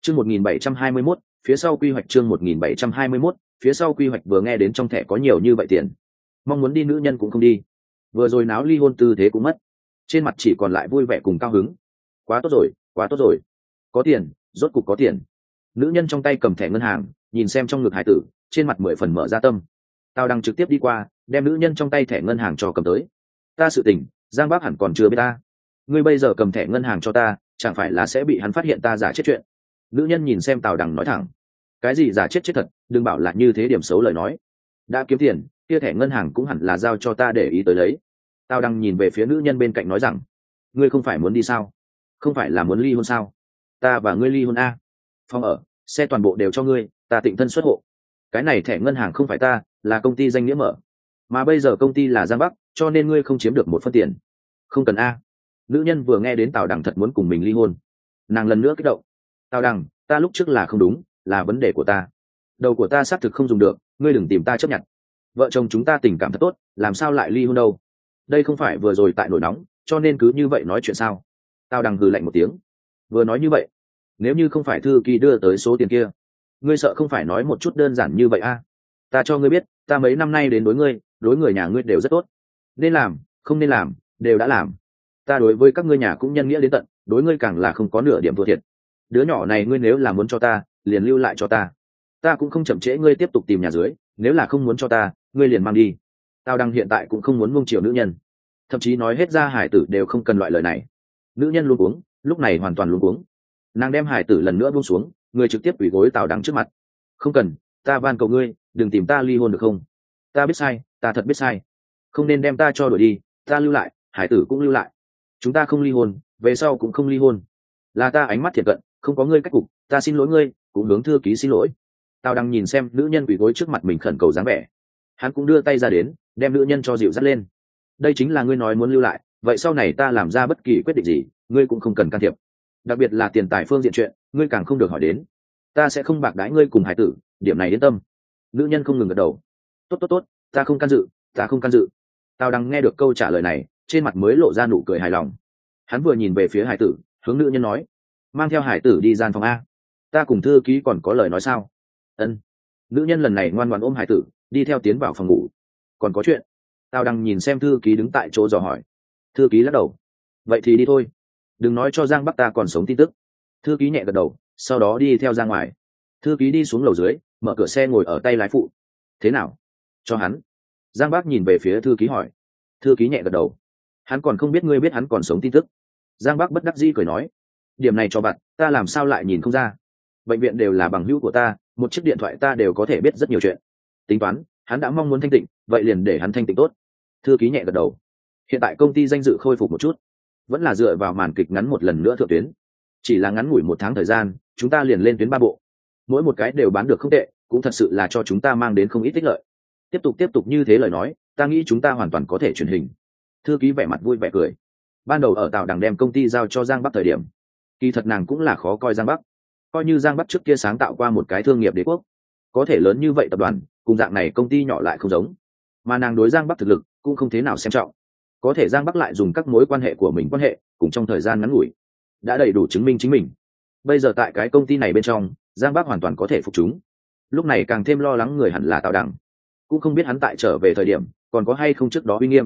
Chương 1721, phía sau quy hoạch chương 1721, phía sau quy hoạch vừa nghe đến trong thẻ có nhiều như vậy tiền. Mong muốn đi nữ nhân cũng không đi. Vừa rồi náo ly hôn tư thế cũng mất. Trên mặt chỉ còn lại vui vẻ cùng cao hứng. Quá tốt rồi, quá tốt rồi. Có tiền, rốt cục có tiền. Nữ nhân trong tay cầm thẻ ngân hàng, nhìn xem trong ngực hải tử, trên mặt 10 phần mở ra tâm. Tao đang trực tiếp đi qua, đem nữ nhân trong tay thẻ ngân hàng cho cầm tới. Ta sự tình, Giang Bác hẳn còn chưa biết ta. Ngươi bây giờ cầm thẻ ngân hàng cho ta, chẳng phải là sẽ bị hắn phát hiện ta giả chết chuyện. Nữ nhân nhìn xem Tào Đằng nói thẳng, cái gì giả chết chết thật, đừng bảo là như thế điểm xấu lời nói. Đã kiếm tiền, kia thẻ ngân hàng cũng hẳn là giao cho ta để ý tới lấy. Tào Đằng nhìn về phía nữ nhân bên cạnh nói rằng, ngươi không phải muốn đi sao? Không phải là muốn ly hôn sao? Ta và ngươi ly hôn a. Phòng ở, xe toàn bộ đều cho ngươi, ta tịnh thân xuất hộ. Cái này thẻ ngân hàng không phải ta, là công ty danh nghĩa mở, mà bây giờ công ty là Giang Bắc, cho nên ngươi không chiếm được một phân tiền. Không cần a. Nữ nhân vừa nghe đến Tào Đằng thật muốn cùng mình ly hôn, nàng lần nữa kích động. Tào Đằng, ta lúc trước là không đúng, là vấn đề của ta. Đầu của ta xác thực không dùng được, ngươi đừng tìm ta chấp nhận. Vợ chồng chúng ta tình cảm thật tốt, làm sao lại ly hôn đâu? Đây không phải vừa rồi tại nổi nóng, cho nên cứ như vậy nói chuyện sao? Tào Đằng hừ lạnh một tiếng. Vừa nói như vậy, nếu như không phải thư ký đưa tới số tiền kia, ngươi sợ không phải nói một chút đơn giản như vậy a? Ta cho ngươi biết, ta mấy năm nay đến đối ngươi, đối người nhà ngươi đều rất tốt. Nên làm, không nên làm, đều đã làm. Ta đối với các ngươi nhà cũng nhân nghĩa đến tận, đối ngươi càng là không có nửa điểm thua thiệt. Đứa nhỏ này ngươi nếu là muốn cho ta, liền lưu lại cho ta. Ta cũng không chậm trễ ngươi tiếp tục tìm nhà dưới, nếu là không muốn cho ta, ngươi liền mang đi. Tao đang hiện tại cũng không muốn nuông chiều nữ nhân, thậm chí nói hết ra hải tử đều không cần loại lời này. Nữ nhân luống cuống, lúc này hoàn toàn luống cuống. Nàng đem hải tử lần nữa buông xuống, người trực tiếp quỳ gối Tào Đằng trước mặt. Không cần, ta van cầu ngươi, đừng tìm ta ly hôn được không? Ta biết sai, ta thật biết sai. Không nên đem ta cho đuổi đi, ta lưu lại, hải tử cũng lưu lại. Chúng ta không ly hôn, về sau cũng không ly hôn. Là ta ánh mắt thiệt cận, không có ngươi cách cục, ta xin lỗi ngươi, cũng hướng thư ký xin lỗi. Tào Đằng nhìn xem nữ nhân quỳ gối trước mặt mình khẩn cầu dáng vẻ, hắn cũng đưa tay ra đến, đem nữ nhân cho dịu dắt lên. Đây chính là ngươi nói muốn lưu lại, vậy sau này ta làm ra bất kỳ quyết định gì, ngươi cũng không cần can thiệp. Đặc biệt là tiền tài phương diện chuyện, ngươi càng không được hỏi đến. Ta sẽ không bạc đãi ngươi cùng hải tử, điểm này yên tâm. Nữ nhân không ngừng gật đầu. Tốt tốt tốt, ta không can dự, ta không can dự. Tào Đằng nghe được câu trả lời này, trên mặt mới lộ ra nụ cười hài lòng. Hắn vừa nhìn về phía hải tử, hướng nữ nhân nói, mang theo hải tử đi gian phòng a. Ta cùng thư ký còn có lời nói sao? Ân. Nữ nhân lần này ngoan ngoãn ôm hải tử, đi theo tiến vào phòng ngủ. Còn có chuyện? Tào Đằng nhìn xem thư ký đứng tại chỗ dò hỏi. Thư ký lắc đầu. Vậy thì đi thôi, đừng nói cho Giang Bắc ta còn sống tin tức. Thư ký nhẹ gật đầu, sau đó đi theo ra ngoài. Thư ký đi xuống lầu dưới, mở cửa xe ngồi ở tay lái phụ. Thế nào? Cho hắn. Giang Bắc nhìn về phía thư ký hỏi. Thư ký nhẹ gật đầu. Hắn còn không biết ngươi biết hắn còn sống tin tức. Giang Bắc bất đắc dĩ cười nói, điểm này cho bạn, ta làm sao lại nhìn không ra? Bệnh viện đều là bằng hữu của ta, một chiếc điện thoại ta đều có thể biết rất nhiều chuyện. Tính toán, hắn đã mong muốn thanh tịnh, vậy liền để hắn thanh tịnh tốt. Thư ký nhẹ gật đầu. Hiện tại công ty danh dự khôi phục một chút, vẫn là dựa vào màn kịch ngắn một lần nữa thượng tuyến. Chỉ là ngắn ngủi 1 tháng thời gian, chúng ta liền lên tuyến 3 bộ, mỗi một cái đều bán được không tệ, cũng thật sự là cho chúng ta mang đến không ít tích lợi. Tiếp tục như thế lời nói, ta nghĩ chúng ta hoàn toàn có thể truyền hình. Thư ký vẻ mặt vui vẻ cười. Ban đầu ở Tào Đằng đem công ty giao cho Giang Bắc thời điểm, kỳ thật nàng cũng là khó coi Giang Bắc. Coi như Giang Bắc trước kia sáng tạo qua một cái thương nghiệp đế quốc, có thể lớn như vậy tập đoàn, cùng dạng này công ty nhỏ lại không giống, mà nàng đối Giang Bắc thực lực cũng không thế nào xem trọng. Có thể Giang Bắc lại dùng các mối quan hệ của mình quan hệ, cùng trong thời gian ngắn ngủi, đã đầy đủ chứng minh chính mình. Bây giờ tại cái công ty này bên trong, Giang Bắc hoàn toàn có thể phục chúng. Lúc này càng thêm lo lắng người hẳn là Tào Đằng, cũng không biết hắn tại trở về thời điểm còn có hay không trước đó uy nghiêm.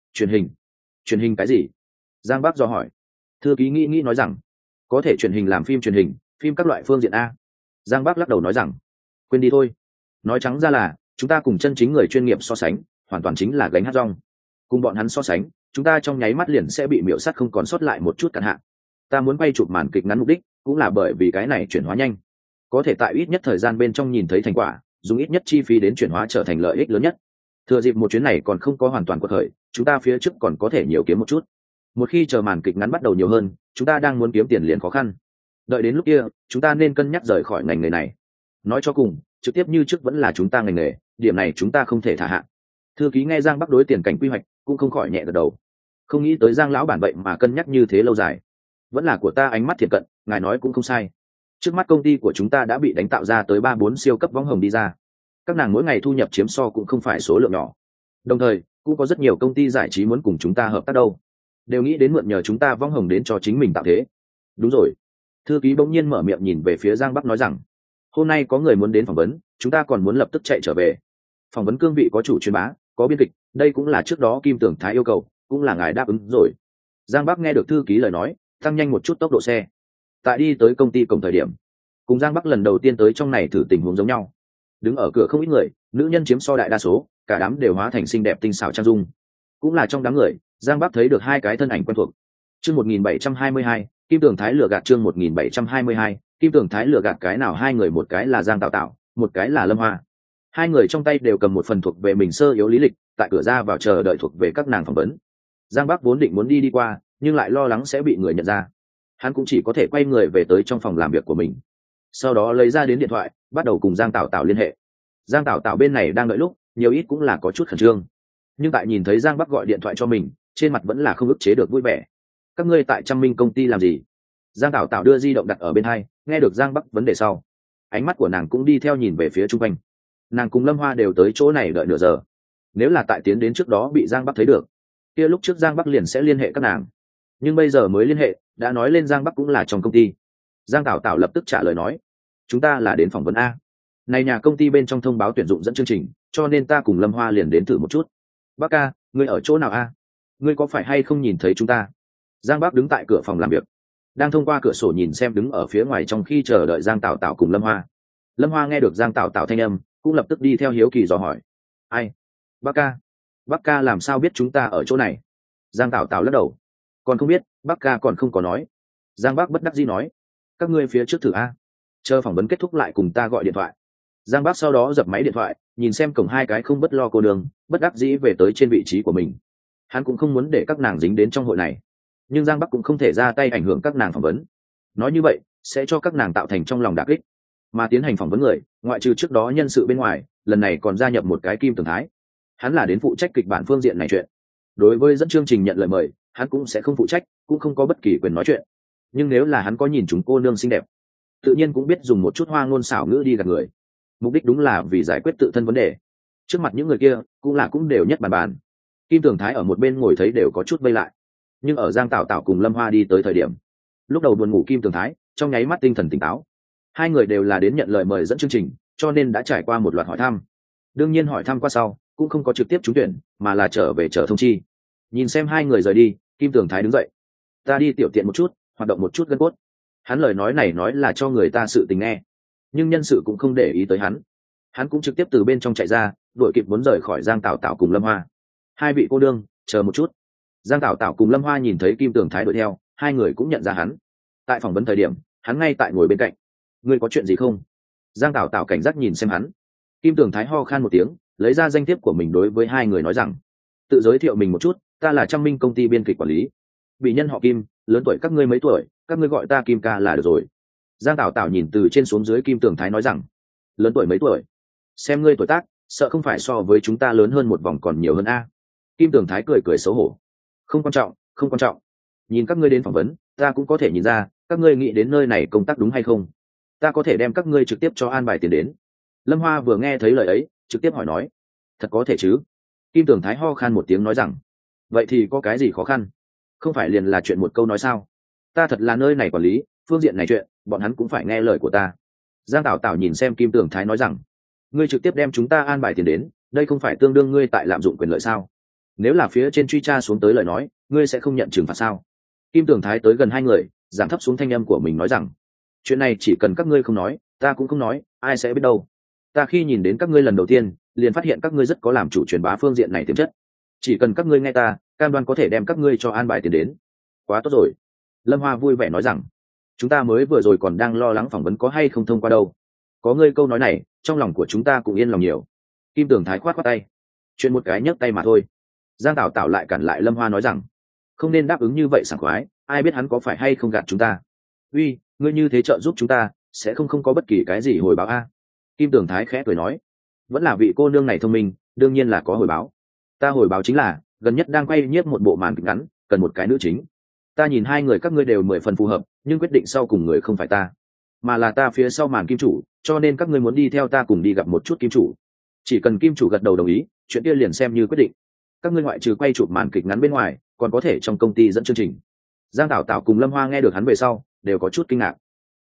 Truyền hình cái gì? Giang Bắc dò hỏi. Thư ký nghĩ nói rằng, có thể truyền hình làm phim truyền hình, phim các loại phương diện a. Giang Bắc lắc đầu nói rằng, quên đi thôi. Nói trắng ra là chúng ta cùng chân chính người chuyên nghiệp so sánh, hoàn toàn chính là gánh hát rong. Cùng bọn hắn so sánh, chúng ta trong nháy mắt liền sẽ bị miểu sát không còn sót lại một chút cạn hạn. Ta muốn quay chụp màn kịch ngắn mục đích cũng là bởi vì cái này chuyển hóa nhanh, có thể tại ít nhất thời gian bên trong nhìn thấy thành quả, dùng ít nhất chi phí đến chuyển hóa trở thành lợi ích lớn nhất. Thừa dịp một chuyến này còn không có hoàn toàn quật khởi, chúng ta phía trước còn có thể nhiều kiếm một chút. Một khi chờ màn kịch ngắn bắt đầu nhiều hơn, chúng ta đang muốn kiếm tiền liền khó khăn. Đợi đến lúc kia, chúng ta nên cân nhắc rời khỏi ngành nghề này. Nói cho cùng, trực tiếp như trước vẫn là chúng ta ngành nghề, điểm này chúng ta không thể thả hạ. Thư ký nghe Giang Bắc đối tiền cảnh quy hoạch, cũng không khỏi nhẹ gật đầu. Không nghĩ tới Giang lão bản vậy mà cân nhắc như thế lâu dài. Vẫn là của ta ánh mắt thiệt cận, ngài nói cũng không sai. Trước mắt công ty của chúng ta đã bị đánh tạo ra tới 3-4 siêu cấp võng hồng đi ra. Các nàng mỗi ngày thu nhập chiếm so cũng không phải số lượng nhỏ. Đồng thời, cũng có rất nhiều công ty giải trí muốn cùng chúng ta hợp tác đâu. Đều nghĩ đến mượn nhờ chúng ta võng hồng đến cho chính mình tạo thế. Đúng rồi. Thư ký bỗng nhiên mở miệng nhìn về phía Giang Bắc nói rằng, hôm nay có người muốn đến phỏng vấn, chúng ta còn muốn lập tức chạy trở về. Phỏng vấn cương vị có chủ truyền bá, có biên kịch, đây cũng là trước đó Kim Tưởng Thái yêu cầu, cũng là ngài đáp ứng rồi. Giang Bắc nghe được thư ký lời nói, tăng nhanh một chút tốc độ xe. Tại đi tới công ty cổng thời điểm, cùng Giang Bắc lần đầu tiên tới trong này thử tình huống giống nhau. Đứng ở cửa không ít người, nữ nhân chiếm so đại đa số, cả đám đều hóa thành xinh đẹp tinh xảo trang dung. Cũng là trong đám người, Giang Bắc thấy được hai cái thân ảnh quen thuộc. Chương 1722, Kim Tường Thái lừa gạt. Chương 1722, Kim Tường Thái lừa gạt. Cái nào hai người, một cái là Giang Tạo Tạo, một cái là Lâm Hoa. Hai người trong tay đều cầm một phần thuộc về mình sơ yếu lý lịch, tại cửa ra vào chờ đợi thuộc về các nàng phỏng vấn. Giang Bắc vốn định muốn đi qua, nhưng lại lo lắng sẽ bị người nhận ra. Hắn cũng chỉ có thể quay người về tới trong phòng làm việc của mình. Sau đó lấy ra đến điện thoại, bắt đầu cùng Giang Tạo Tạo liên hệ. Giang Tạo Tạo bên này đang đợi lúc, nhiều ít cũng là có chút khẩn trương. Nhưng tại nhìn thấy Giang Bắc gọi điện thoại cho mình, trên mặt vẫn là không ức chế được vui vẻ. Các ngươi tại Trăm Minh công ty làm gì? Giang Tạo Tạo đưa di động đặt ở bên hai, nghe được Giang Bắc vấn đề sau, ánh mắt của nàng cũng đi theo nhìn về phía chung quanh. Nàng cùng Lâm Hoa đều tới chỗ này đợi nửa giờ. Nếu là tại tiến đến trước đó bị Giang Bắc thấy được, kia lúc trước Giang Bắc liền sẽ liên hệ các nàng. Nhưng bây giờ mới liên hệ, đã nói lên Giang Bắc cũng là trong công ty. Giang Tạo Tạo lập tức trả lời nói, chúng ta là đến phỏng vấn a. Này nhà công ty bên trong thông báo tuyển dụng dẫn chương trình, cho nên ta cùng Lâm Hoa liền đến thử một chút. Bác ca, ngươi ở chỗ nào a? Ngươi có phải hay không nhìn thấy chúng ta? Giang Bắc đứng tại cửa phòng làm việc, đang thông qua cửa sổ nhìn xem đứng ở phía ngoài trong khi chờ đợi Giang Tạo Tạo cùng Lâm Hoa. Lâm Hoa nghe được Giang Tạo Tạo thanh âm, cũng lập tức đi theo hiếu kỳ dò hỏi, ai? Bác ca làm sao biết chúng ta ở chỗ này? Giang Tạo Tạo lắc đầu, còn không biết, bác ca còn không có nói. Giang Bắc bất đắc dĩ nói, các ngươi phía trước thử a, chờ phỏng vấn kết thúc lại cùng ta gọi điện thoại. Giang Bắc sau đó dập máy điện thoại, nhìn xem cổng hai cái không bất lo cô đường, bất đắc dĩ về tới trên vị trí của mình. Hắn cũng không muốn để các nàng dính đến trong hội này, nhưng Giang Bắc cũng không thể ra tay ảnh hưởng các nàng phỏng vấn. Nói như vậy sẽ cho các nàng tạo thành trong lòng đả kích. Mà tiến hành phỏng vấn người, ngoại trừ trước đó nhân sự bên ngoài, lần này còn gia nhập một cái Kim Tường Thái. Hắn là đến phụ trách kịch bản phương diện này chuyện. Đối với dẫn chương trình nhận lời mời, hắn cũng sẽ không phụ trách, cũng không có bất kỳ quyền nói chuyện. Nhưng nếu là hắn có nhìn chúng cô nương xinh đẹp, tự nhiên cũng biết dùng một chút hoa ngôn xảo ngữ đi gạt người. Mục đích đúng là vì giải quyết tự thân vấn đề. Trước mặt những người kia cũng đều nhất bàn bàn. Kim Tường Thái ở một bên ngồi thấy đều có chút vây lại. Nhưng ở Giang Tạo Tạo cùng Lâm Hoa đi tới thời điểm, lúc đầu buồn ngủ Kim Tường Thái trong nháy mắt tinh thần tỉnh táo. Hai người đều là đến nhận lời mời dẫn chương trình, cho nên đã trải qua một loạt hỏi thăm. Đương nhiên hỏi thăm qua sau cũng không có trực tiếp trúng tuyển, mà là trở về chờ thông chi. Nhìn xem hai người rời đi, Kim Tường Thái đứng dậy, ta đi tiểu tiện một chút, hoạt động một chút gân cốt. Hắn lời nói này nói là cho người ta sự tình nghe, nhưng nhân sự cũng không để ý tới hắn. Hắn cũng trực tiếp từ bên trong chạy ra, đội kịp muốn rời khỏi Giang Tạo Tạo cùng Lâm Hoa. Hai vị cô đương, chờ một chút. Giang Tạo Tạo cùng Lâm Hoa nhìn thấy Kim Tường Thái đuổi theo, hai người cũng nhận ra hắn. Tại phỏng vấn thời điểm, hắn ngay tại ngồi bên cạnh. Ngươi có chuyện gì không? Giang Tạo Tạo cảnh giác nhìn xem hắn. Kim Tường Thái ho khan một tiếng, lấy ra danh thiếp của mình đối với hai người nói rằng, tự giới thiệu mình một chút, ta là Trăm Minh công ty biên kịch quản lý. Bị nhân họ Kim, lớn tuổi các ngươi mấy tuổi, các ngươi gọi ta Kim ca là được rồi. Giang Tạo Tạo nhìn từ trên xuống dưới Kim Tường Thái nói rằng, lớn tuổi mấy tuổi? Xem ngươi tuổi tác, sợ không phải so với chúng ta lớn hơn một vòng còn nhiều hơn a. Kim Tường Thái cười cười xấu hổ, không quan trọng, không quan trọng. Nhìn các ngươi đến phỏng vấn, ta cũng có thể nhìn ra các ngươi nghĩ đến nơi này công tác đúng hay không. Ta có thể đem các ngươi trực tiếp cho an bài tiền đến. Lâm Hoa vừa nghe thấy lời ấy, trực tiếp hỏi nói, thật có thể chứ? Kim Tường Thái ho khan một tiếng nói rằng, vậy thì có cái gì khó khăn? Không phải liền là chuyện một câu nói sao? Ta thật là nơi này quản lý, phương diện này chuyện, bọn hắn cũng phải nghe lời của ta. Giang Tạo Tạo nhìn xem Kim Tường Thái nói rằng, ngươi trực tiếp đem chúng ta an bài tiền đến, đây không phải tương đương ngươi tại lạm dụng quyền lợi sao? Nếu là phía trên truy tra xuống tới lời nói, ngươi sẽ không nhận trừng phạt sao? Kim Tường Thái tới gần hai người, giảm thấp xuống thanh âm của mình nói rằng, chuyện này chỉ cần các ngươi không nói, ta cũng không nói, ai sẽ biết đâu. Ta khi nhìn đến các ngươi lần đầu tiên, liền phát hiện các ngươi rất có làm chủ truyền bá phương diện này tiềm chất. Chỉ cần các ngươi nghe ta, cam đoan có thể đem các ngươi cho an bài tiền đến. Quá tốt rồi. Lâm Hoa vui vẻ nói rằng, chúng ta mới vừa rồi còn đang lo lắng phỏng vấn có hay không thông qua đâu. Có ngươi câu nói này, trong lòng của chúng ta cũng yên lòng nhiều. Kim Tường Thái khoát khoát tay, chuyện một cái nhấc tay mà thôi. Giang Tạo Tạo lại cản lại Lâm Hoa nói rằng, không nên đáp ứng như vậy sảng khoái, ai biết hắn có phải hay không gạt chúng ta. Uy, ngươi như thế trợ giúp chúng ta, sẽ không có bất kỳ cái gì hồi báo a. Kim Tường Thái khẽ cười nói, vẫn là vị cô nương này thông minh, đương nhiên là có hồi báo. Ta hồi báo chính là gần nhất đang quay nhiếp một bộ màn kịch ngắn, cần một cái nữ chính. Ta nhìn hai người các ngươi đều 10 phần phù hợp, nhưng quyết định sau cùng người không phải ta, mà là ta phía sau màn kim chủ, cho nên các ngươi muốn đi theo ta cùng đi gặp một chút kim chủ. Chỉ cần kim chủ gật đầu đồng ý, chuyện kia liền xem như quyết định. Các ngươi ngoại trừ quay chụp màn kịch ngắn bên ngoài, còn có thể trong công ty dẫn chương trình. Giang Tạo Tạo cùng Lâm Hoa nghe được hắn về sau, đều có chút kinh ngạc.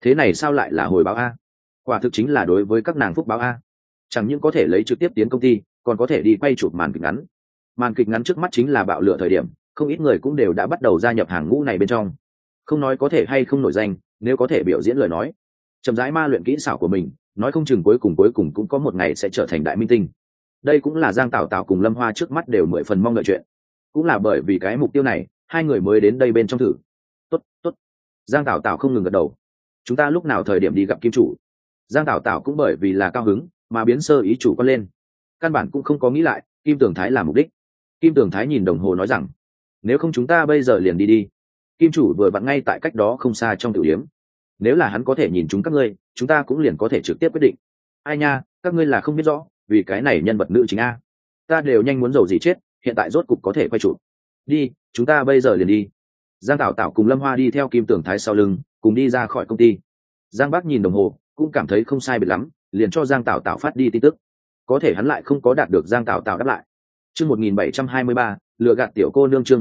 thế này sao lại là hồi báo a? Quả thực chính là đối với các nàng phúc báo a. Chẳng những có thể lấy trực tiếp tiến công ty, còn có thể đi quay chụp màn kịch ngắn. Màn kịch ngắn trước mắt chính là bạo lửa thời điểm, không ít người cũng đều đã bắt đầu gia nhập hàng ngũ này bên trong. Không nói có thể hay không nổi danh, nếu có thể biểu diễn lời nói, chậm rãi ma luyện kỹ xảo của mình, nói không chừng cuối cùng cũng có một ngày sẽ trở thành đại minh tinh. Đây cũng là Giang Tảo Tảo cùng Lâm Hoa trước mắt đều 10 phần mong đợi chuyện. Cũng là bởi vì cái mục tiêu này, hai người mới đến đây bên trong thử. Tốt, tốt. Giang Tảo Tảo không ngừng gật đầu. Chúng ta lúc nào thời điểm đi gặp kim chủ? Giang Tảo Tảo cũng bởi vì là cao hứng mà biến sơ ý chủ quan lên, căn bản cũng không có nghĩ lại Kim Tường Thái là mục đích. Kim Tường Thái nhìn đồng hồ nói rằng, nếu không chúng ta bây giờ liền đi đi. Kim chủ vừa vặn ngay tại cách đó không xa trong tiểu điếm, nếu là hắn có thể nhìn chúng các ngươi, chúng ta cũng liền có thể trực tiếp quyết định. Ai nha, các ngươi là không biết rõ, vì cái này nhân vật nữ chính a, ta đều nhanh muốn giàu gì chết, hiện tại rốt cục có thể quay chụp. Đi, chúng ta bây giờ liền đi. Giang Tảo Tảo cùng Lâm Hoa đi theo Kim Tường Thái sau lưng, cùng đi ra khỏi công ty. Giang Bắc nhìn đồng hồ, cũng cảm thấy không sai biệt lắm, liền cho Giang Tảo Tảo phát đi tin tức. Có thể hắn lại không có đạt được Giang Tảo Tảo đáp lại. Chương 1723, lừa gạt tiểu cô nương. Chương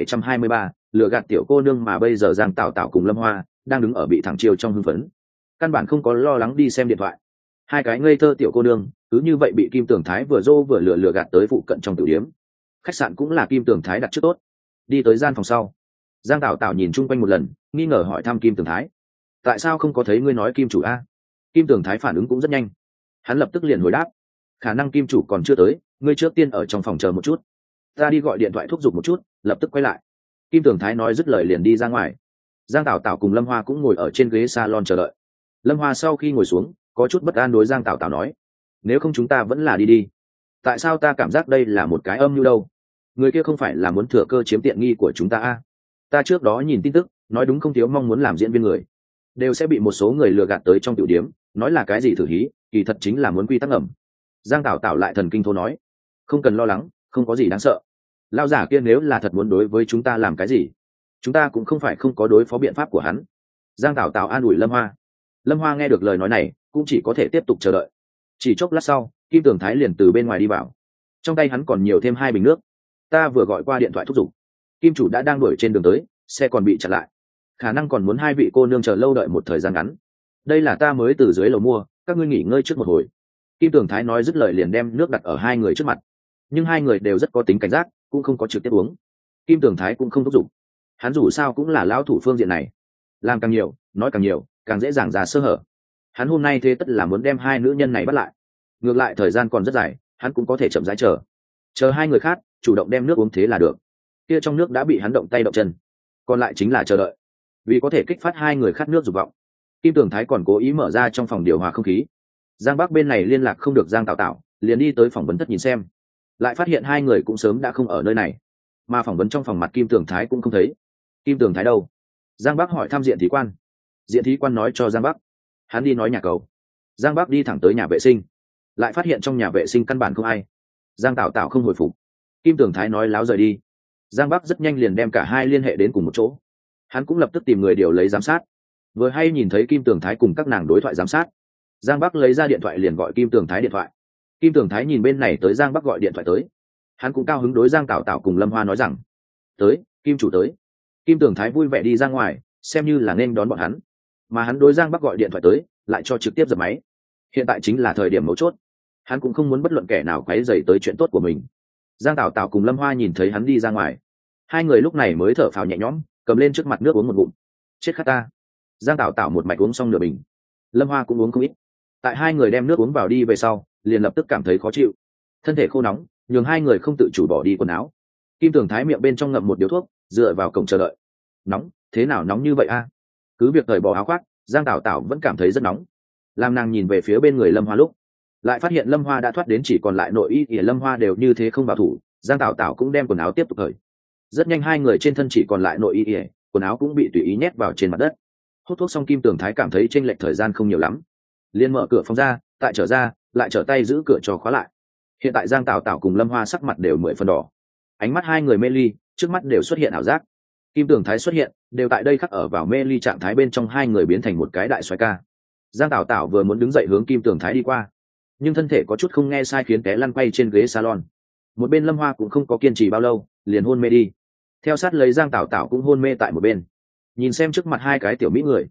1723, lừa gạt tiểu cô nương. Mà bây giờ Giang Tảo Tảo cùng Lâm Hoa đang đứng ở bị thẳng chiều trong hưng phấn, căn bản không có lo lắng đi xem điện thoại. Hai cái ngây thơ tiểu cô nương cứ như vậy bị Kim Tường Thái vừa dô vừa lừa gạt tới phụ cận trong tiểu điếm. Khách sạn cũng là Kim Tường Thái đặt trước tốt. Đi tới gian phòng sau, Giang Tảo Tảo nhìn chung quanh một lần, nghi ngờ hỏi thăm Kim Tường Thái, tại sao không có thấy ngươi nói kim chủ a? Kim Tường Thái phản ứng cũng rất nhanh, hắn lập tức liền hồi đáp, khả năng kim chủ còn chưa tới, ngươi trước tiên ở trong phòng chờ một chút, ta đi gọi điện thoại thúc giục một chút, lập tức quay lại. Kim Tường Thái nói dứt lời liền đi ra ngoài. Giang Tảo Tảo cùng Lâm Hoa cũng ngồi ở trên ghế salon chờ đợi. Lâm Hoa sau khi ngồi xuống, có chút bất an đối Giang Tảo Tảo nói, nếu không chúng ta vẫn là đi đi. Tại sao ta cảm giác đây là một cái âm mưu đâu? Người kia không phải là muốn thừa cơ chiếm tiện nghi của chúng ta a? Ta trước đó nhìn tin tức, nói đúng không thiếu mong muốn làm diễn viên người đều sẽ bị một số người lừa gạt tới trong tiểu điếm, nói là cái gì thử hí, kỳ thật chính là muốn quy tắc ẩm. Giang Tảo Tảo lại thần kinh thô nói, không cần lo lắng, không có gì đáng sợ. Lao giả kia nếu là thật muốn đối với chúng ta làm cái gì, chúng ta cũng không phải không có đối phó biện pháp của hắn. Giang Tảo Tảo an ủi Lâm Hoa. Lâm Hoa nghe được lời nói này, cũng chỉ có thể tiếp tục chờ đợi. Chỉ chốc lát sau, Kim Tường Thái liền từ bên ngoài đi vào, trong tay hắn còn nhiều thêm 2 bình nước. Ta vừa gọi qua điện thoại thúc giục, kim chủ đã đang đuổi trên đường tới, xe còn bị chặn lại, khả năng còn muốn 2 vị cô nương chờ lâu đợi một thời gian ngắn. Đây là ta mới từ dưới lầu mua, các ngươi nghỉ ngơi trước một hồi. Kim Tường Thái nói dứt lời liền đem nước đặt ở 2 người trước mặt, nhưng 2 người đều rất có tính cảnh giác, cũng không có trực tiếp uống. Kim Tường Thái cũng không thúc giục, hắn dù sao cũng là lão thủ phương diện này, làm càng nhiều nói càng nhiều, càng dễ dàng ra sơ hở. Hắn hôm nay thế tất là muốn đem 2 nữ nhân này bắt lại. Ngược lại thời gian còn rất dài, hắn cũng có thể chậm rãi chờ 2 người khác chủ động đem nước uống thế là được. Kia trong nước đã bị hắn động tay động chân, còn lại chính là chờ đợi, vì có thể kích phát 2 người khát nước dục vọng. Kim Tường Thái còn cố ý mở ra trong phòng điều hòa không khí. Giang Bắc bên này liên lạc không được Giang Tảo Tảo, liền đi tới phỏng vấn thất nhìn xem, lại phát hiện 2 người cũng sớm đã không ở nơi này, mà phỏng vấn trong phòng mặt Kim Tường Thái cũng không thấy. Kim Tường Thái đâu? Giang Bắc hỏi thăm diện thí quan. Diện thí quan nói cho Giang Bắc, hắn đi nói nhà cầu. Giang Bắc đi thẳng tới nhà vệ sinh, lại phát hiện trong nhà vệ sinh căn bản không ai. Giang Tảo Tảo không hồi phục. Kim Tường Thái nói láo rời đi. Giang Bắc rất nhanh liền đem cả hai liên hệ đến cùng một chỗ. Hắn cũng lập tức tìm người điều lấy giám sát. Vừa hay nhìn thấy Kim Tường Thái cùng các nàng đối thoại giám sát, Giang Bắc lấy ra điện thoại liền gọi Kim Tường Thái điện thoại. Kim Tường Thái nhìn bên này tới Giang Bắc gọi điện thoại tới, hắn cũng cao hứng đối Giang Tảo Tảo cùng Lâm Hoa nói rằng, tới, Kim chủ tới. Kim Tường Thái vui vẻ đi ra ngoài, xem như là nên đón bọn hắn. Mà hắn đối Giang Bắc gọi điện thoại tới, lại cho trực tiếp dập máy. Hiện tại chính là thời điểm mấu chốt, hắn cũng không muốn bất luận kẻ nào quấy rầy tới chuyện tốt của mình. Giang Tảo Tảo cùng Lâm Hoa nhìn thấy hắn đi ra ngoài, 2 người lúc này mới thở phào nhẹ nhõm, cầm lên trước mặt nước uống một ngụm. Chết khát ta. Giang Tảo Tảo một mạch uống xong nửa bình, Lâm Hoa cũng uống không ít. Tại 2 người đem nước uống vào đi về sau, liền lập tức cảm thấy khó chịu, thân thể khô nóng, nhường 2 người không tự chủ bỏ đi quần áo. Kim Tường Thái miệng bên trong ngậm một điếu thuốc, dựa vào cổng chờ đợi. Nóng, thế nào nóng như vậy a? Cứ việc thời bỏ áo khoác, Giang Tảo Tảo vẫn cảm thấy rất nóng. Làm nàng nhìn về phía bên người Lâm Hoa lúc, lại phát hiện Lâm Hoa đã thoát đến chỉ còn lại nội y, ỉa Lâm Hoa đều như thế không bảo thủ, Giang Tảo Tảo cũng đem quần áo tiếp tục cởi. Rất nhanh 2 người trên thân chỉ còn lại nội y ỉa, quần áo cũng bị tùy ý nhét vào trên mặt đất. Hút thuốc xong Kim Tường Thái cảm thấy chênh lệch thời gian không nhiều lắm, liền mở cửa phòng ra, tại trở ra, lại trở tay giữ cửa cho khóa lại. Hiện tại Giang Tảo Tảo cùng Lâm Hoa sắc mặt đều 10 phần đỏ, ánh mắt 2 người mê ly, trước mắt đều xuất hiện ảo giác. Kim Tường Thái xuất hiện, đều tại đây khắc ở vào mê ly trạng thái bên trong 2 người biến thành một cái đại xoái ca. Giang Tảo Tảo vừa muốn đứng dậy hướng Kim Tường Thái đi qua, nhưng thân thể có chút không nghe sai khiến té lăn quay trên ghế salon. Một bên Lâm Hoa cũng không có kiên trì bao lâu, liền hôn mê đi. Theo sát lấy Giang Tảo Tảo cũng hôn mê tại một bên. Nhìn xem trước mặt 2 cái tiểu mỹ người,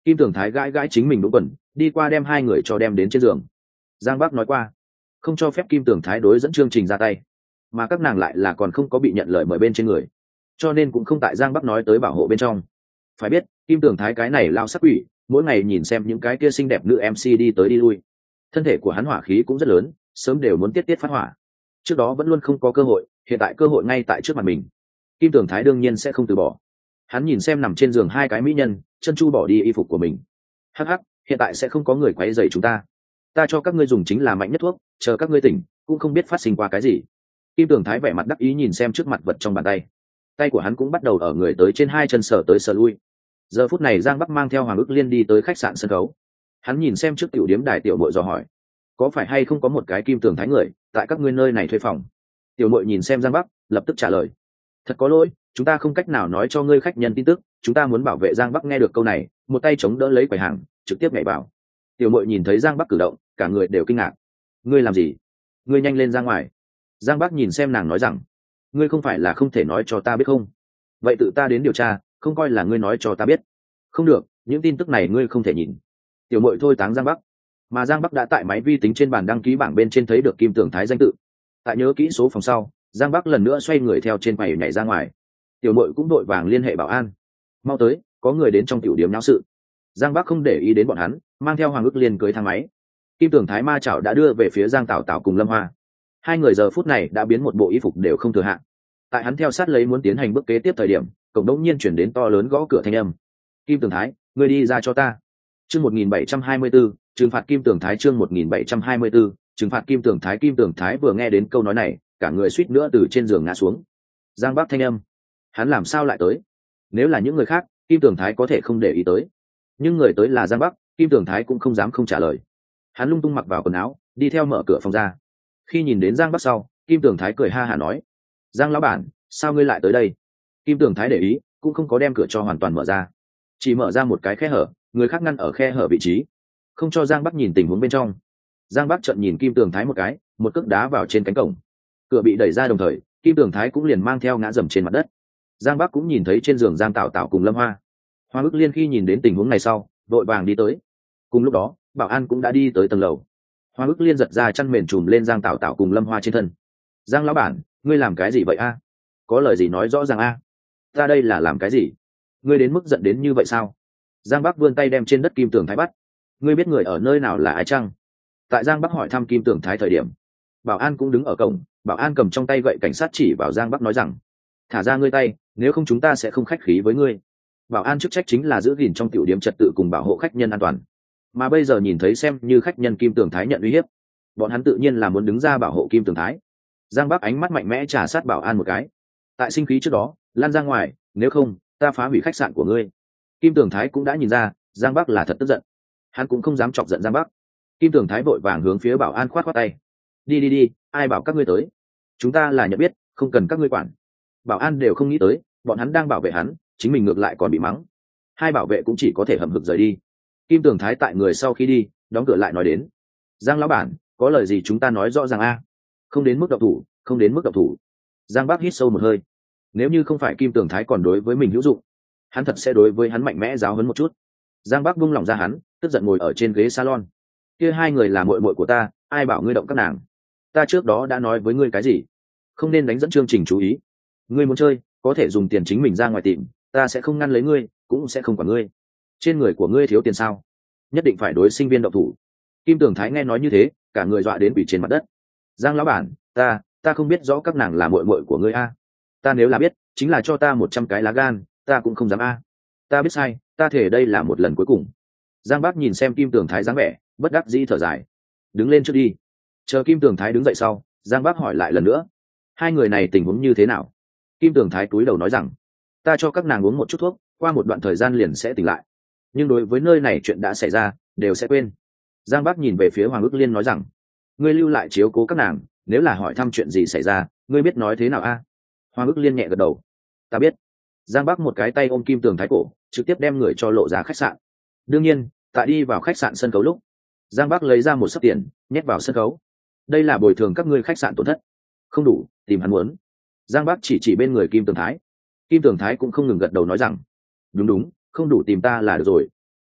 Kim Tường Thái gãi gãi chính mình đúng quần, đi qua đem hai người cho đem đến trên giường. Giang Bắc nói qua không cho phép Kim Tường Thái đối dẫn chương trình ra tay, mà các nàng lại là còn không có bị nhận lời mời bên trên người, cho nên cũng không tại Giang Bắc nói tới bảo hộ bên trong. Phải biết Kim Tường Thái cái này lao sắc quỷ, mỗi ngày nhìn xem những cái kia xinh đẹp nữ MC đi tới đi lui, thân thể của hắn hỏa khí cũng rất lớn, sớm đều muốn tiết phát hỏa. Trước đó vẫn luôn không có cơ hội, hiện tại cơ hội ngay tại trước mặt mình, Kim Tường Thái đương nhiên sẽ không từ bỏ. Hắn nhìn xem nằm trên giường hai cái mỹ nhân, chân chu bỏ đi y phục của mình. Hắc hắc, hiện tại sẽ không có người quấy rầy chúng ta, ta cho các ngươi dùng chính là mạnh nhất thuốc, chờ các ngươi tỉnh cũng không biết phát sinh qua cái gì. Kim Tường Thái vẻ mặt đắc ý nhìn xem trước mặt vật trong bàn tay, tay của hắn cũng bắt đầu ở người tới trên hai chân sở tới sở lui. Giờ phút này Giang Bắc mang theo Hoàng Ức Liên đi tới khách sạn sân khấu. Hắn nhìn xem trước tiểu điếm đài tiểu muội dò hỏi, có phải hay không có một cái Kim Tường Thái người tại các ngươi nơi này thuê phòng? Tiểu muội nhìn xem Giang Bắc, lập tức trả lời, thật có lỗi, chúng ta không cách nào nói cho ngươi khách nhân tin tức, chúng ta muốn bảo vệ. Giang Bắc nghe được câu này, một tay chống đỡ lấy quầy hàng, trực tiếp nhảy vào. Tiểu muội nhìn thấy Giang Bắc cử động, cả người đều kinh ngạc. Ngươi làm gì? Ngươi nhanh lên ra ngoài. Giang Bắc nhìn xem nàng nói rằng, ngươi không phải là không thể nói cho ta biết không? Vậy tự ta đến điều tra, không coi là ngươi nói cho ta biết. Không được, những tin tức này ngươi không thể nhìn. Tiểu muội thôi táng Giang Bắc, mà Giang Bắc đã tại máy vi tính trên bàn đăng ký bảng bên trên thấy được Kim Tường Thái danh tự. Tại nhớ kỹ số phòng sau, Giang Bắc lần nữa xoay người theo trên quầy nhảy ra ngoài. Tiểu muội cũng đội vàng liên hệ bảo an, mau tới, có người đến trong tiểu điểm náo sự. Giang Bắc không để ý đến bọn hắn, mang theo Hoàng Ức Liên cưới thang máy. Kim Tường Thái ma chảo đã đưa về phía Giang Tảo Tảo cùng Lâm Hoa. Hai người giờ phút này đã biến một bộ y phục đều không thừa hạn. Tại hắn theo sát lấy muốn tiến hành bước kế tiếp thời điểm, cổng đống nhiên chuyển đến to lớn gõ cửa thanh âm. Kim Tường Thái, ngươi đi ra cho ta. Chương 1724, trừng phạt Kim Tường Thái. Chương 1724, trừng phạt Kim Tường Thái. Kim Tường Thái vừa nghe đến câu nói này, cả người suýt nữa từ trên giường ngã xuống. Giang Bắc thanh âm, hắn làm sao lại tới? Nếu là những người khác, Kim Tường Thái có thể không để ý tới, nhưng người tới là Giang Bắc, Kim Tường Thái cũng không dám không trả lời. Hắn lung tung mặc vào quần áo, đi theo mở cửa phòng ra. Khi nhìn đến Giang Bắc sau, Kim Tường Thái cười ha hả nói, Giang lão bản, sao ngươi lại tới đây? Kim Tường Thái để ý, cũng không có đem cửa cho hoàn toàn mở ra, chỉ mở ra một cái khe hở, người khác ngăn ở khe hở vị trí, không cho Giang Bắc nhìn tình huống bên trong. Giang Bắc trợn nhìn Kim Tường Thái một cái, một cước đá vào trên cánh cổng. Cửa bị đẩy ra đồng thời, Kim Tường Thái cũng liền mang theo ngã dầm trên mặt đất. Giang Bắc cũng nhìn thấy trên giường Giang Tảo Tảo cùng Lâm Hoa. Hoa Ức Liên khi nhìn đến tình huống này sau, vội vàng đi tới. Cùng lúc đó, bảo an cũng đã đi tới tầng lầu. Hoa Ức Liên giật ra chăn mền trùm lên Giang Tảo Tảo cùng Lâm Hoa trên thân. Giang lão bản, ngươi làm cái gì vậy a? Có lời gì nói rõ ràng a? Ta đây là làm cái gì? Ngươi đến mức giận đến như vậy sao? Giang Bắc vươn tay đem trên đất Kim Tường Thái bắt. Ngươi biết người ở nơi nào là ai chăng? Tại Giang Bắc hỏi thăm Kim Tường Thái thời điểm, bảo an cũng đứng ở cổng. Bảo an cầm trong tay gậy cảnh sát chỉ vào Giang Bắc nói rằng, thả ra ngươi tay, nếu không chúng ta sẽ không khách khí với ngươi. Bảo an chức trách chính là giữ gìn trong tiểu điểm trật tự cùng bảo hộ khách nhân an toàn, mà bây giờ nhìn thấy xem như khách nhân Kim Tường Thái nhận uy hiếp, bọn hắn tự nhiên là muốn đứng ra bảo hộ Kim Tường Thái. Giang Bắc ánh mắt mạnh mẽ trả sát bảo an một cái, tại sinh khí trước đó lan ra ngoài, nếu không ta phá hủy khách sạn của ngươi. Kim Tường Thái cũng đã nhìn ra Giang Bắc là thật tức giận, hắn cũng không dám chọc giận Giang Bắc. Kim Tường Thái vội vàng hướng phía bảo an khoát khoát tay, đi đi đi, ai bảo các ngươi tới, chúng ta là nhận biết, không cần các ngươi quản. Bảo an đều không nghĩ tới bọn hắn đang bảo vệ hắn, chính mình ngược lại còn bị mắng. Hai bảo vệ cũng chỉ có thể hậm hực rời đi. Kim Tường Thái tại người sau khi đi, đóng cửa lại nói đến, Giang lão bản, có lời gì chúng ta nói rõ ràng a. Không đến mức động thủ, không đến mức động thủ. Giang Bắc hít sâu một hơi, nếu như không phải Kim Tường Thái còn đối với mình hữu dụng, hắn thật sẽ đối với hắn mạnh mẽ giáo huấn một chút. Giang Bắc buông lòng ra hắn, tức giận ngồi ở trên ghế salon. Kia hai người là muội muội của ta, ai bảo ngươi động các nàng? Ta trước đó đã nói với ngươi cái gì? Không nên đánh dẫn chương trình chú ý. Ngươi muốn chơi, có thể dùng tiền chính mình ra ngoài tìm, ta sẽ không ngăn lấy ngươi, cũng sẽ không quản ngươi. Trên người của ngươi thiếu tiền sao? Nhất định phải đối sinh viên động thủ. Kim Tường Thái nghe nói như thế, cả người dọa đến quỳ trên mặt đất. Giang lão bản, ta không biết rõ các nàng là muội muội của ngươi a. Ta nếu là biết, chính là cho ta 100 cái lá gan, ta cũng không dám a. Ta biết sai, ta thể đây là một lần cuối cùng. Giang Bắc nhìn xem Kim Tường Thái dáng vẻ, bất đắc dĩ thở dài, đứng lên trước đi. Chờ Kim Tường Thái đứng dậy sau, Giang Bắc hỏi lại lần nữa, hai người này tình huống như thế nào? Kim Tường Thái cúi đầu nói rằng, ta cho các nàng uống một chút thuốc, qua một đoạn thời gian liền sẽ tỉnh lại, nhưng đối với nơi này chuyện đã xảy ra đều sẽ quên. Giang Bắc nhìn về phía Hoàng Ức Liên nói rằng, ngươi lưu lại chiếu cố các nàng, nếu là hỏi thăm chuyện gì xảy ra, ngươi biết nói thế nào a? Hoàng Ức Liên nhẹ gật đầu, ta biết. Giang Bắc một cái tay ôm Kim Tường Thái cổ, trực tiếp đem người cho lộ ra khách sạn. Đương nhiên, tại đi vào khách sạn sân khấu lúc, Giang Bắc lấy ra một sấp tiền nhét vào sân khấu. Đây là bồi thường các ngươi khách sạn tổn thất. Không đủ, tìm hắn muốn. Giang Bắc chỉ bên người Kim Tường Thái. Kim Tường Thái cũng không ngừng gật đầu nói rằng, đúng, không đủ tìm ta là được rồi.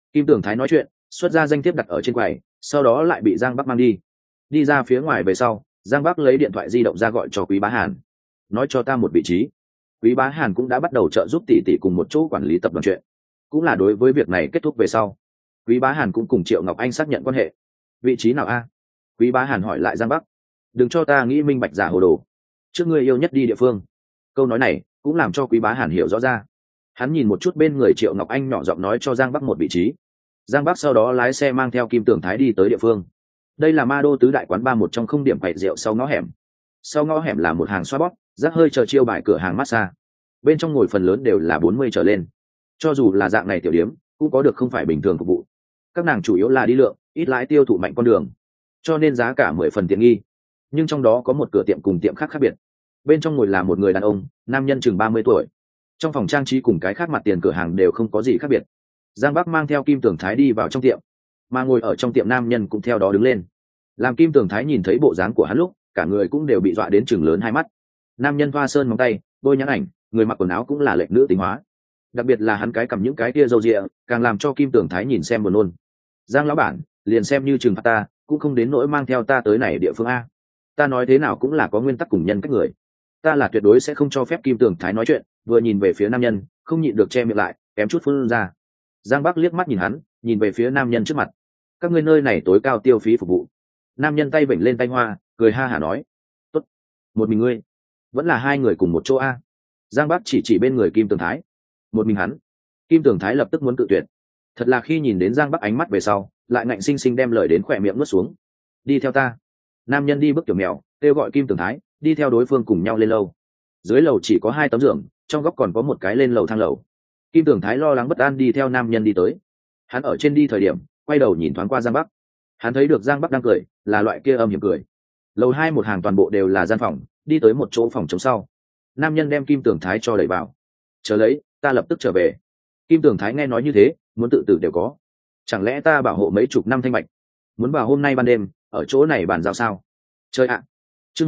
Kim Tường Thái nói chuyện, xuất ra danh thiếp đặt ở trên quầy, sau đó lại bị Giang Bắc mang đi. Đi ra phía ngoài về sau, Giang Bắc lấy điện thoại di động ra gọi cho Quý Bá Hàn, nói cho ta một vị trí. Quý Bá Hàn cũng đã bắt đầu trợ giúp tỷ tỷ cùng một chỗ quản lý tập đoàn chuyện, cũng là đối với việc này kết thúc về sau, Quý Bá Hàn cũng cùng Triệu Ngọc Anh xác nhận quan hệ. Vị trí nào a? Quý Bá Hàn hỏi lại Giang Bắc. Đừng cho ta nghĩ minh bạch giả hồ đồ, trước ngươi yêu nhất đi địa phương. Câu nói này cũng làm cho Quý Bá Hàn hiểu rõ ra. Hắn nhìn một chút bên người Triệu Ngọc Anh, nhỏ giọng nói cho Giang Bắc một vị trí. Giang Bắc sau đó lái xe mang theo Kim Tường Thái đi tới địa phương. Đây là Ma Đô tứ đại quán bar một trong, không điểm quậy rượu sau ngõ hẻm. Sau ngõ hẻm là một hàng xoa bóp, rác hơi chờ chiêu bài cửa hàng massage. Bên trong ngồi phần lớn đều là 40 trở lên. Cho dù là dạng này tiểu điếm, cũng có được không phải bình thường phục vụ. Các nàng chủ yếu là đi lượng, ít lãi tiêu thụ mạnh con đường, cho nên giá cả 10 phần tiện nghi. Nhưng trong đó có một cửa tiệm cùng tiệm khác khác biệt. Bên trong ngồi là một người đàn ông, nam nhân chừng 30 tuổi. Trong phòng trang trí cùng cái khác mặt tiền cửa hàng đều không có gì khác biệt. Giang Bắc mang theo Kim Tường Thái đi vào trong tiệm, mà ngồi ở trong tiệm nam nhân cũng theo đó đứng lên. Làm Kim Tường Thái nhìn thấy bộ dáng của hắn lúc, cả người cũng đều bị dọa đến chừng lớn hai mắt. Nam nhân thoa sơn móng tay, bôi nhãn ảnh, người mặc quần áo cũng là lệnh nữ tính hóa. Đặc biệt là hắn cái cầm những cái kia râu ria, càng làm cho Kim Tường Thái nhìn xem buồn nôn. Giang lão bản, liền xem như trừng phạt ta, cũng không đến nỗi mang theo ta tới này địa phương a. Ta nói thế nào cũng là có nguyên tắc cùng nhân cách người. Ta là tuyệt đối sẽ không cho phép Kim Tường Thái nói chuyện. Vừa nhìn về phía nam nhân, không nhịn được che miệng lại, kém chút phun ra. Giang Bắc liếc mắt nhìn hắn, nhìn về phía nam nhân trước mặt. Các ngươi nơi này tối cao tiêu phí phục vụ. Nam nhân tay vểnh lên tay hoa, cười ha hả nói. Tốt, một mình ngươi, vẫn là hai người cùng một chỗ a. Giang Bắc chỉ bên người Kim Tường Thái. Một mình hắn. Kim Tường Thái lập tức muốn cự tuyệt. Thật là khi nhìn đến Giang Bắc ánh mắt về sau, lại ngạnh sinh sinh đem lời đến khỏe miệng nuốt xuống. Đi theo ta. Nam nhân đi bước kiểu mèo, kêu gọi Kim Tường Thái đi theo đối phương cùng nhau lên lầu. Dưới lầu chỉ có 2 tấm giường, trong góc còn có một cái lên lầu thang lầu. Kim Tường Thái lo lắng bất an đi theo nam nhân đi tới. Hắn ở trên đi thời điểm, quay đầu nhìn thoáng qua Giang Bắc. Hắn thấy được Giang Bắc đang cười, là loại kia âm hiểm cười. Lầu 2 một hàng toàn bộ đều là gian phòng, đi tới một chỗ phòng chống sau. Nam nhân đem Kim Tường Thái cho đẩy vào. Chờ lấy, ta lập tức trở về. Kim Tường Thái nghe nói như thế, muốn tự tử đều có. Chẳng lẽ ta bảo hộ mấy chục năm thanh bạch, muốn vào hôm nay ban đêm ở chỗ này bàn giao sao? Chơi ạ. Chương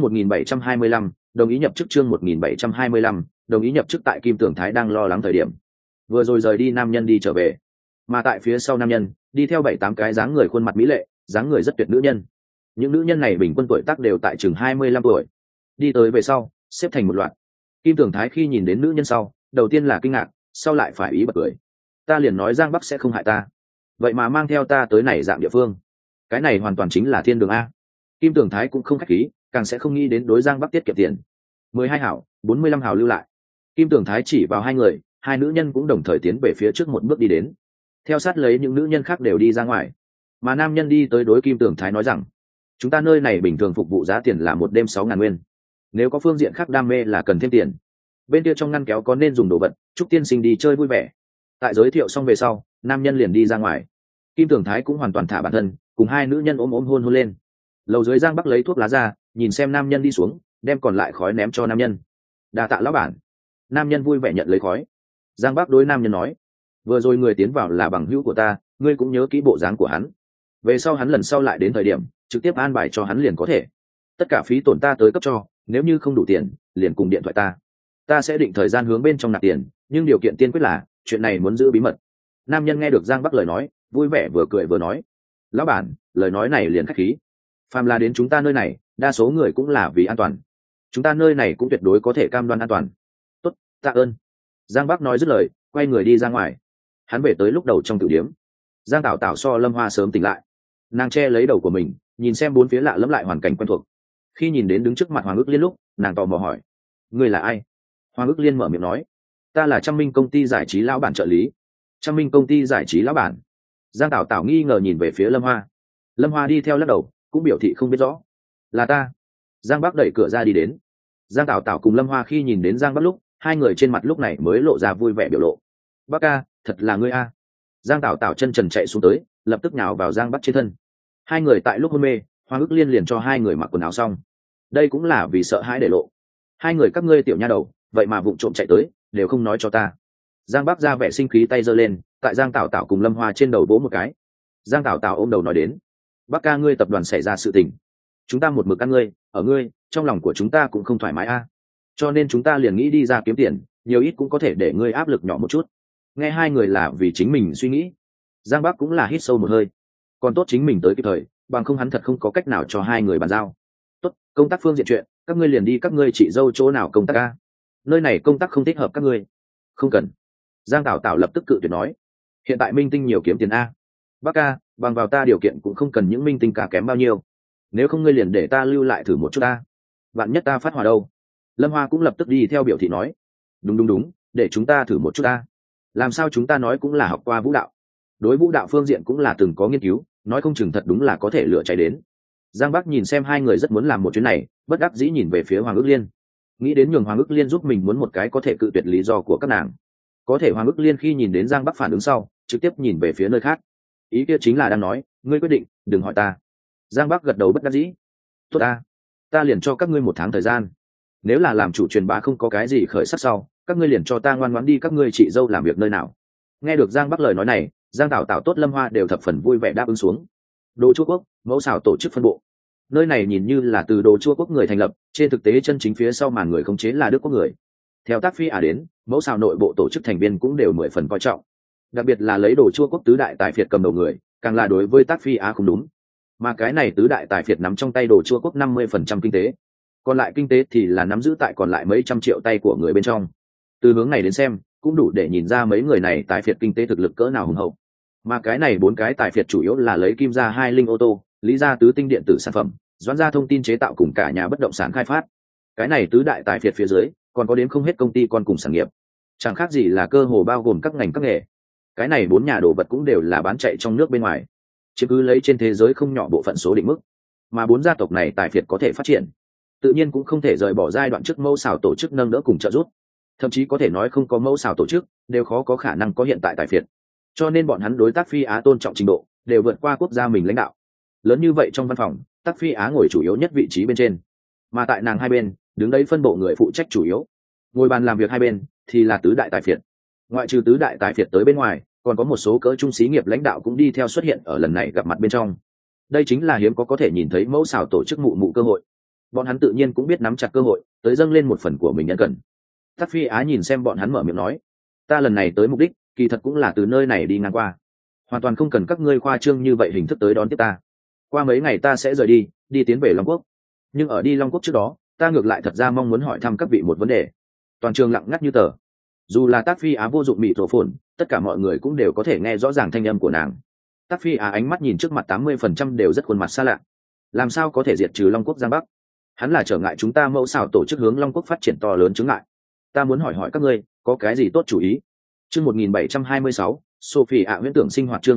1725, đồng ý nhập chức. Chương 1725, đồng ý nhập chức. Tại Kim Tường Thái đang lo lắng thời điểm, vừa rồi rời đi nam nhân đi trở về, mà tại phía sau nam nhân đi theo 7-8 cái dáng người khuôn mặt mỹ lệ, dáng người rất tuyệt nữ nhân. Những nữ nhân này bình quân tuổi tác đều tại chừng 25 tuổi. Đi tới về sau, xếp thành một loạt. Kim Tường Thái khi nhìn đến nữ nhân sau, đầu tiên là kinh ngạc, sau lại phải ý bật cười. Ta liền nói Giang Bắc sẽ không hại ta, vậy mà mang theo ta tới này dạng địa phương, cái này hoàn toàn chính là thiên đường a. Kim Tường Thái cũng không khách khí, càng sẽ không nghĩ đến đối Giang Bắc tiết kiệm tiền. 12 hảo, 45 hảo lưu lại. Kim Tường Thái chỉ vào hai người, hai nữ nhân cũng đồng thời tiến về phía trước một bước đi đến, theo sát lấy những nữ nhân khác đều đi ra ngoài. Mà nam nhân đi tới đối Kim Tường Thái nói rằng, chúng ta nơi này bình thường phục vụ giá tiền là một đêm 6.000 nguyên, nếu có phương diện khác đam mê là cần thêm tiền. Bên kia trong ngăn kéo có nên dùng đồ vật, chúc tiên sinh đi chơi vui vẻ. Tại giới thiệu xong về sau, nam nhân liền đi ra ngoài. Kim Tường Thái cũng hoàn toàn thả bản thân, cùng hai nữ nhân ôm hôn lên. Lầu dưới Giang Bắc lấy thuốc lá ra, nhìn xem nam nhân đi xuống, đem còn lại khói ném cho nam nhân. Đa tạ lão bản. Nam nhân vui vẻ nhận lấy khói. Giang Bắc đối nam nhân nói, vừa rồi người tiến vào là bằng hữu của ta, ngươi cũng nhớ kỹ bộ dáng của hắn, về sau hắn lần sau lại đến thời điểm trực tiếp an bài cho hắn liền có thể. Tất cả phí tổn ta tới cấp cho, nếu như không đủ tiền liền cùng điện thoại ta sẽ định thời gian hướng bên trong nạp tiền, nhưng điều kiện tiên quyết là chuyện này muốn giữ bí mật. Nam nhân nghe được Giang Bắc lời nói, vui vẻ vừa cười vừa nói, lão bản, lời nói này liền khách khí. Phàm là đến chúng ta nơi này, đa số người cũng là vì an toàn, chúng ta nơi này cũng tuyệt đối có thể cam đoan an toàn. Tốt, tạ ơn. Giang Bắc nói dứt lời, quay người đi ra ngoài. Hắn về tới lúc đầu trong tử điếm. Giang Tảo Tảo so Lâm Hoa sớm tỉnh lại, nàng che lấy đầu của mình, nhìn xem bốn phía lạ lẫm lại hoàn cảnh quen thuộc. Khi nhìn đến đứng trước mặt Hoàng Ước Liên lúc, nàng tò mò hỏi, ngươi là ai? Hoàng Ước Liên mở miệng nói, ta là Trăm Minh công ty giải trí lão bản trợ lý. Trăm Minh công ty giải trí lão bản? Giang Tảo Tảo nghi ngờ nhìn về phía Lâm Hoa. Lâm Hoa đi theo lắc đầu, cũng biểu thị không biết rõ. Là ta. Giang Bắc đẩy cửa ra đi đến. Giang Tảo Tảo cùng Lâm Hoa khi nhìn đến Giang Bắc lúc, hai người trên mặt lúc này mới lộ ra vui vẻ biểu lộ. Bắc ca, thật là ngươi a. Giang Tảo Tảo chân trần chạy xuống tới, lập tức nhào vào Giang Bắc trên thân. Hai người tại lúc hôn mê, Hoàng Ước Liên liền cho hai người mặc quần áo xong. Đây cũng là vì sợ hãi để lộ. Hai người các ngươi tiểu nha đầu, vậy mà vụng trộm chạy tới, đều không nói cho ta. Giang Bắc ra vẻ sinh khí, tay giơ lên, tại Giang Tảo Tảo cùng Lâm Hoa trên đầu vỗ một cái. Giang Tảo Tảo ôm đầu nói đến, Bắc ca, ngươi tập đoàn xảy ra sự tình, chúng ta một mực ăn ngươi, ở ngươi trong lòng của chúng ta cũng không thoải mái a, cho nên chúng ta liền nghĩ đi ra kiếm tiền, nhiều ít cũng có thể để ngươi áp lực nhỏ một chút. Nghe hai người là vì chính mình suy nghĩ. Giang Bắc cũng là hít sâu một hơi, còn tốt chính mình tới kịp thời, bằng không hắn thật không có cách nào cho hai người bàn giao. Tốt, công tác phương diện chuyện các ngươi liền đi các ngươi chị dâu chỗ nào công tác a, nơi này công tác không thích hợp các ngươi. Không cần. Giang Tảo Tảo lập tức cự tuyệt nói, hiện tại minh tinh nhiều kiếm tiền a. Bác ca, bằng vào ta điều kiện cũng không cần những minh tinh cả kém bao nhiêu, nếu không ngươi liền để ta lưu lại thử một chút ta, vạn nhất ta phát hỏa đâu. Lâm Hoa cũng lập tức đi theo biểu thị nói, đúng, để chúng ta thử một chút ta, làm sao chúng ta nói cũng là học qua vũ đạo, đối vũ đạo phương diện cũng là từng có nghiên cứu, nói không chừng thật đúng là có thể lửa cháy đến. Giang Bắc nhìn xem hai người rất muốn làm một chuyến này, bất đắc dĩ nhìn về phía Hoàng Ước Liên, nghĩ đến nhường Hoàng Ước Liên giúp mình muốn một cái có thể cự tuyệt lý do của các nàng. Có thể Hoàng Ước Liên khi nhìn đến Giang Bắc phản ứng sau, trực tiếp nhìn về phía nơi khác, ý kia chính là đang nói, ngươi quyết định, đừng hỏi ta. Giang Bắc gật đầu bất đắc dĩ, tốt ta liền cho các ngươi 1 tháng thời gian, nếu là làm chủ truyền bá không có cái gì khởi sắc sau, các ngươi liền cho ta ngoan ngoãn đi các ngươi chị dâu làm việc nơi nào. Nghe được Giang Bắc lời nói này, Giang Tảo Tảo tốt Lâm Hoa đều thập phần vui vẻ đáp ứng xuống. Đồ Chua Quốc, mẫu xào tổ chức phân bộ. Nơi này nhìn như là từ Đồ Chua Quốc người thành lập, trên thực tế chân chính phía sau màn người khống chế là Đức Quốc người. Theo tác phi đến, mẫu xào nội bộ tổ chức thành viên cũng đều 10 phần coi trọng, đặc biệt là lấy Đồ Chua Quốc tứ đại tài phiệt cầm đầu người, càng là đối với tác phi không đúng. Mà cái này tứ đại tài phiệt nắm trong tay Đồ Chua Quốc 50% kinh tế, còn lại kinh tế thì là nắm giữ tại còn lại mấy trăm triệu tay của người bên trong. Từ hướng này đến xem, cũng đủ để nhìn ra mấy người này tài phiệt kinh tế thực lực cỡ nào hùng hậu. Mà cái này 4 cái tài phiệt chủ yếu là lấy Kim gia 2 linh ô tô, Lý gia tứ tinh điện tử sản phẩm, Doãn gia thông tin chế tạo cùng cả nhà bất động sản khai phát. Cái này tứ đại tài phiệt phía dưới, còn có đến không hết công ty con cùng sản nghiệp, chẳng khác gì là cơ hồ bao gồm các ngành các nghề. Cái này 4 nhà đồ vật cũng đều là bán chạy trong nước bên ngoài, chứ cứ lấy trên thế giới không nhỏ bộ phận số định mức. Mà 4 gia tộc này tài phiệt có thể phát triển, tự nhiên cũng không thể rời bỏ giai đoạn trước mẫu xào tổ chức nâng đỡ cùng trợ giúp, thậm chí có thể nói không có mẫu xào tổ chức đều khó có khả năng có hiện tại tài phiệt. Cho nên bọn hắn đối tác phi tôn trọng trình độ đều vượt qua quốc gia mình lãnh đạo. Lớn như vậy trong văn phòng, tác phi ngồi chủ yếu nhất vị trí bên trên, mà tại nàng hai bên đứng đấy phân bộ người phụ trách chủ yếu. Ngồi bàn làm việc hai bên thì là tứ đại tài phiệt. Ngoại trừ tứ đại tài phiệt tới bên ngoài, còn có một số cỡ trung xí nghiệp lãnh đạo cũng đi theo xuất hiện ở lần này gặp mặt bên trong. Đây chính là hiếm có thể nhìn thấy mẫu xào tổ chức mụ cơ hội. Bọn hắn tự nhiên cũng biết nắm chặt cơ hội, tới dâng lên một phần của mình nhân cần. Tác phi nhìn xem bọn hắn mở miệng nói, ta lần này tới mục đích kỳ thật cũng là từ nơi này đi ngang qua, hoàn toàn không cần các ngươi khoa trương như vậy hình thức tới đón tiếp ta. Qua mấy ngày ta sẽ rời đi tiến về Long Quốc, nhưng ở đi Long Quốc trước đó, ta ngược lại thật ra mong muốn hỏi thăm các vị một vấn đề. Toàn trường lặng ngắt như tờ, dù là tác phi vô dụng mịt rổ phồn, tất cả mọi người cũng đều có thể nghe rõ ràng thanh âm của nàng. Tác phi ánh mắt nhìn trước mặt 80% đều rất khuôn mặt xa lạ. Làm sao có thể diệt trừ Long Quốc Giang Bắc? Hắn là trở ngại chúng ta mẫu xào tổ chức hướng Long Quốc phát triển to lớn chướng ngại. Ta muốn hỏi các ngươi, có cái gì tốt chủ ý? Chương 1726, Sophie huyễn tưởng sinh hoạt. Chương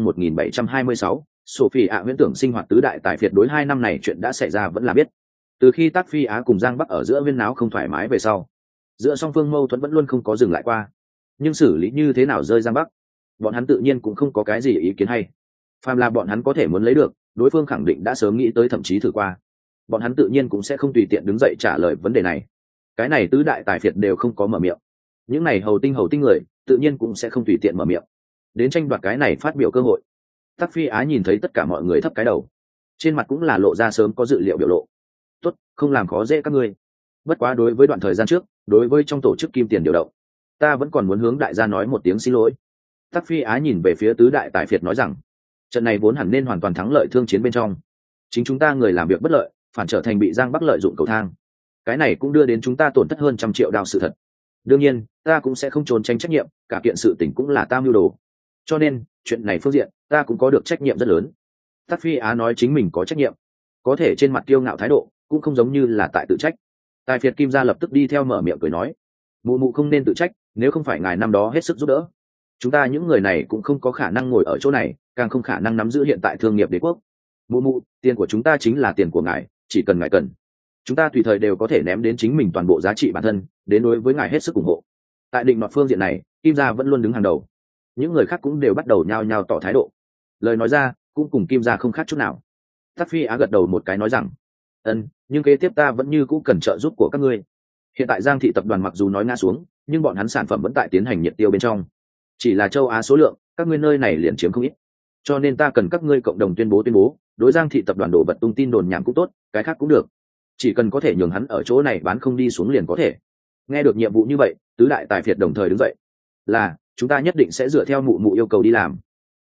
1726, Sophie huyễn tưởng sinh hoạt. Tứ đại tài phiệt đối 2 năm này chuyện đã xảy ra vẫn là biết. Từ khi tác phi cùng Giang Bắc ở giữa viên náo không thoải mái về sau, giữa song phương mâu thuẫn vẫn luôn không có dừng lại qua. Nhưng xử lý như thế nào rơi Giang Bắc, bọn hắn tự nhiên cũng không có cái gì ý kiến hay. Phàm là bọn hắn có thể muốn lấy được, đối phương khẳng định đã sớm nghĩ tới, thậm chí thử qua. Bọn hắn tự nhiên cũng sẽ không tùy tiện đứng dậy trả lời vấn đề này. Cái này tứ đại tài phiệt đều không có mở miệng, những này hầu tinh người tự nhiên cũng sẽ không tùy tiện mở miệng đến tranh đoạt cái này phát biểu cơ hội. Tắc phi nhìn thấy tất cả mọi người thấp cái đầu, trên mặt cũng là lộ ra sớm có dự liệu biểu lộ. Tốt, không làm khó dễ các ngươi. Bất quá đối với đoạn thời gian trước, đối với trong tổ chức kim tiền điều động, ta vẫn còn muốn hướng đại gia nói một tiếng xin lỗi. Tắc phi nhìn về phía tứ đại tài phiệt nói rằng, trận này vốn hẳn nên hoàn toàn thắng lợi thương chiến bên trong, chính chúng ta người làm việc bất lợi, phản trở thành bị Giang Bắc lợi dụng cầu thang. Cái này cũng đưa đến chúng ta tổn thất hơn 100 triệu đao sự thật. Đương nhiên, ta cũng sẽ không trốn tránh trách nhiệm, cả kiện sự tình cũng là ta mưu đồ. Cho nên, chuyện này phương diện, ta cũng có được trách nhiệm rất lớn. Tắc phi nói chính mình có trách nhiệm, có thể trên mặt kiêu ngạo thái độ, cũng không giống như là tại tự trách. Tài phiệt Kim gia lập tức đi theo mở miệng cười nói, mụ không nên tự trách, nếu không phải ngài năm đó hết sức giúp đỡ, chúng ta những người này cũng không có khả năng ngồi ở chỗ này, càng không khả năng nắm giữ hiện tại thương nghiệp đế quốc. Mụ, tiền của chúng ta chính là tiền của ngài, chỉ cần ngài cần, chúng ta tùy thời đều có thể ném đến chính mình toàn bộ giá trị bản thân, đến đối với ngài hết sức ủng hộ. Tại định đoạt phương diện này, Kim gia vẫn luôn đứng hàng đầu. Những người khác cũng đều bắt đầu nhao nhao tỏ thái độ. Lời nói ra cũng cùng Kim gia không khác chút nào. Tắc phi gật đầu một cái nói rằng, nhưng kế tiếp ta vẫn như cũ cần trợ giúp của các ngươi. Hiện tại Giang thị tập đoàn mặc dù nói ngã xuống, nhưng bọn hắn sản phẩm vẫn tại tiến hành nhiệt tiêu bên trong. Chỉ là châu Á số lượng, các ngươi nơi này liền chiếm không ít. Cho nên ta cần các ngươi cộng đồng tuyên bố, đối Giang thị tập đoàn đổ vật tung tin đồn nhảm cũng tốt, cái khác cũng được. Chỉ cần có thể nhường hắn ở chỗ này bán không đi xuống liền có thể. Nghe được nhiệm vụ như vậy, tứ đại tài phiệt đồng thời đứng dậy. Là, chúng ta nhất định sẽ dựa theo mụ yêu cầu đi làm.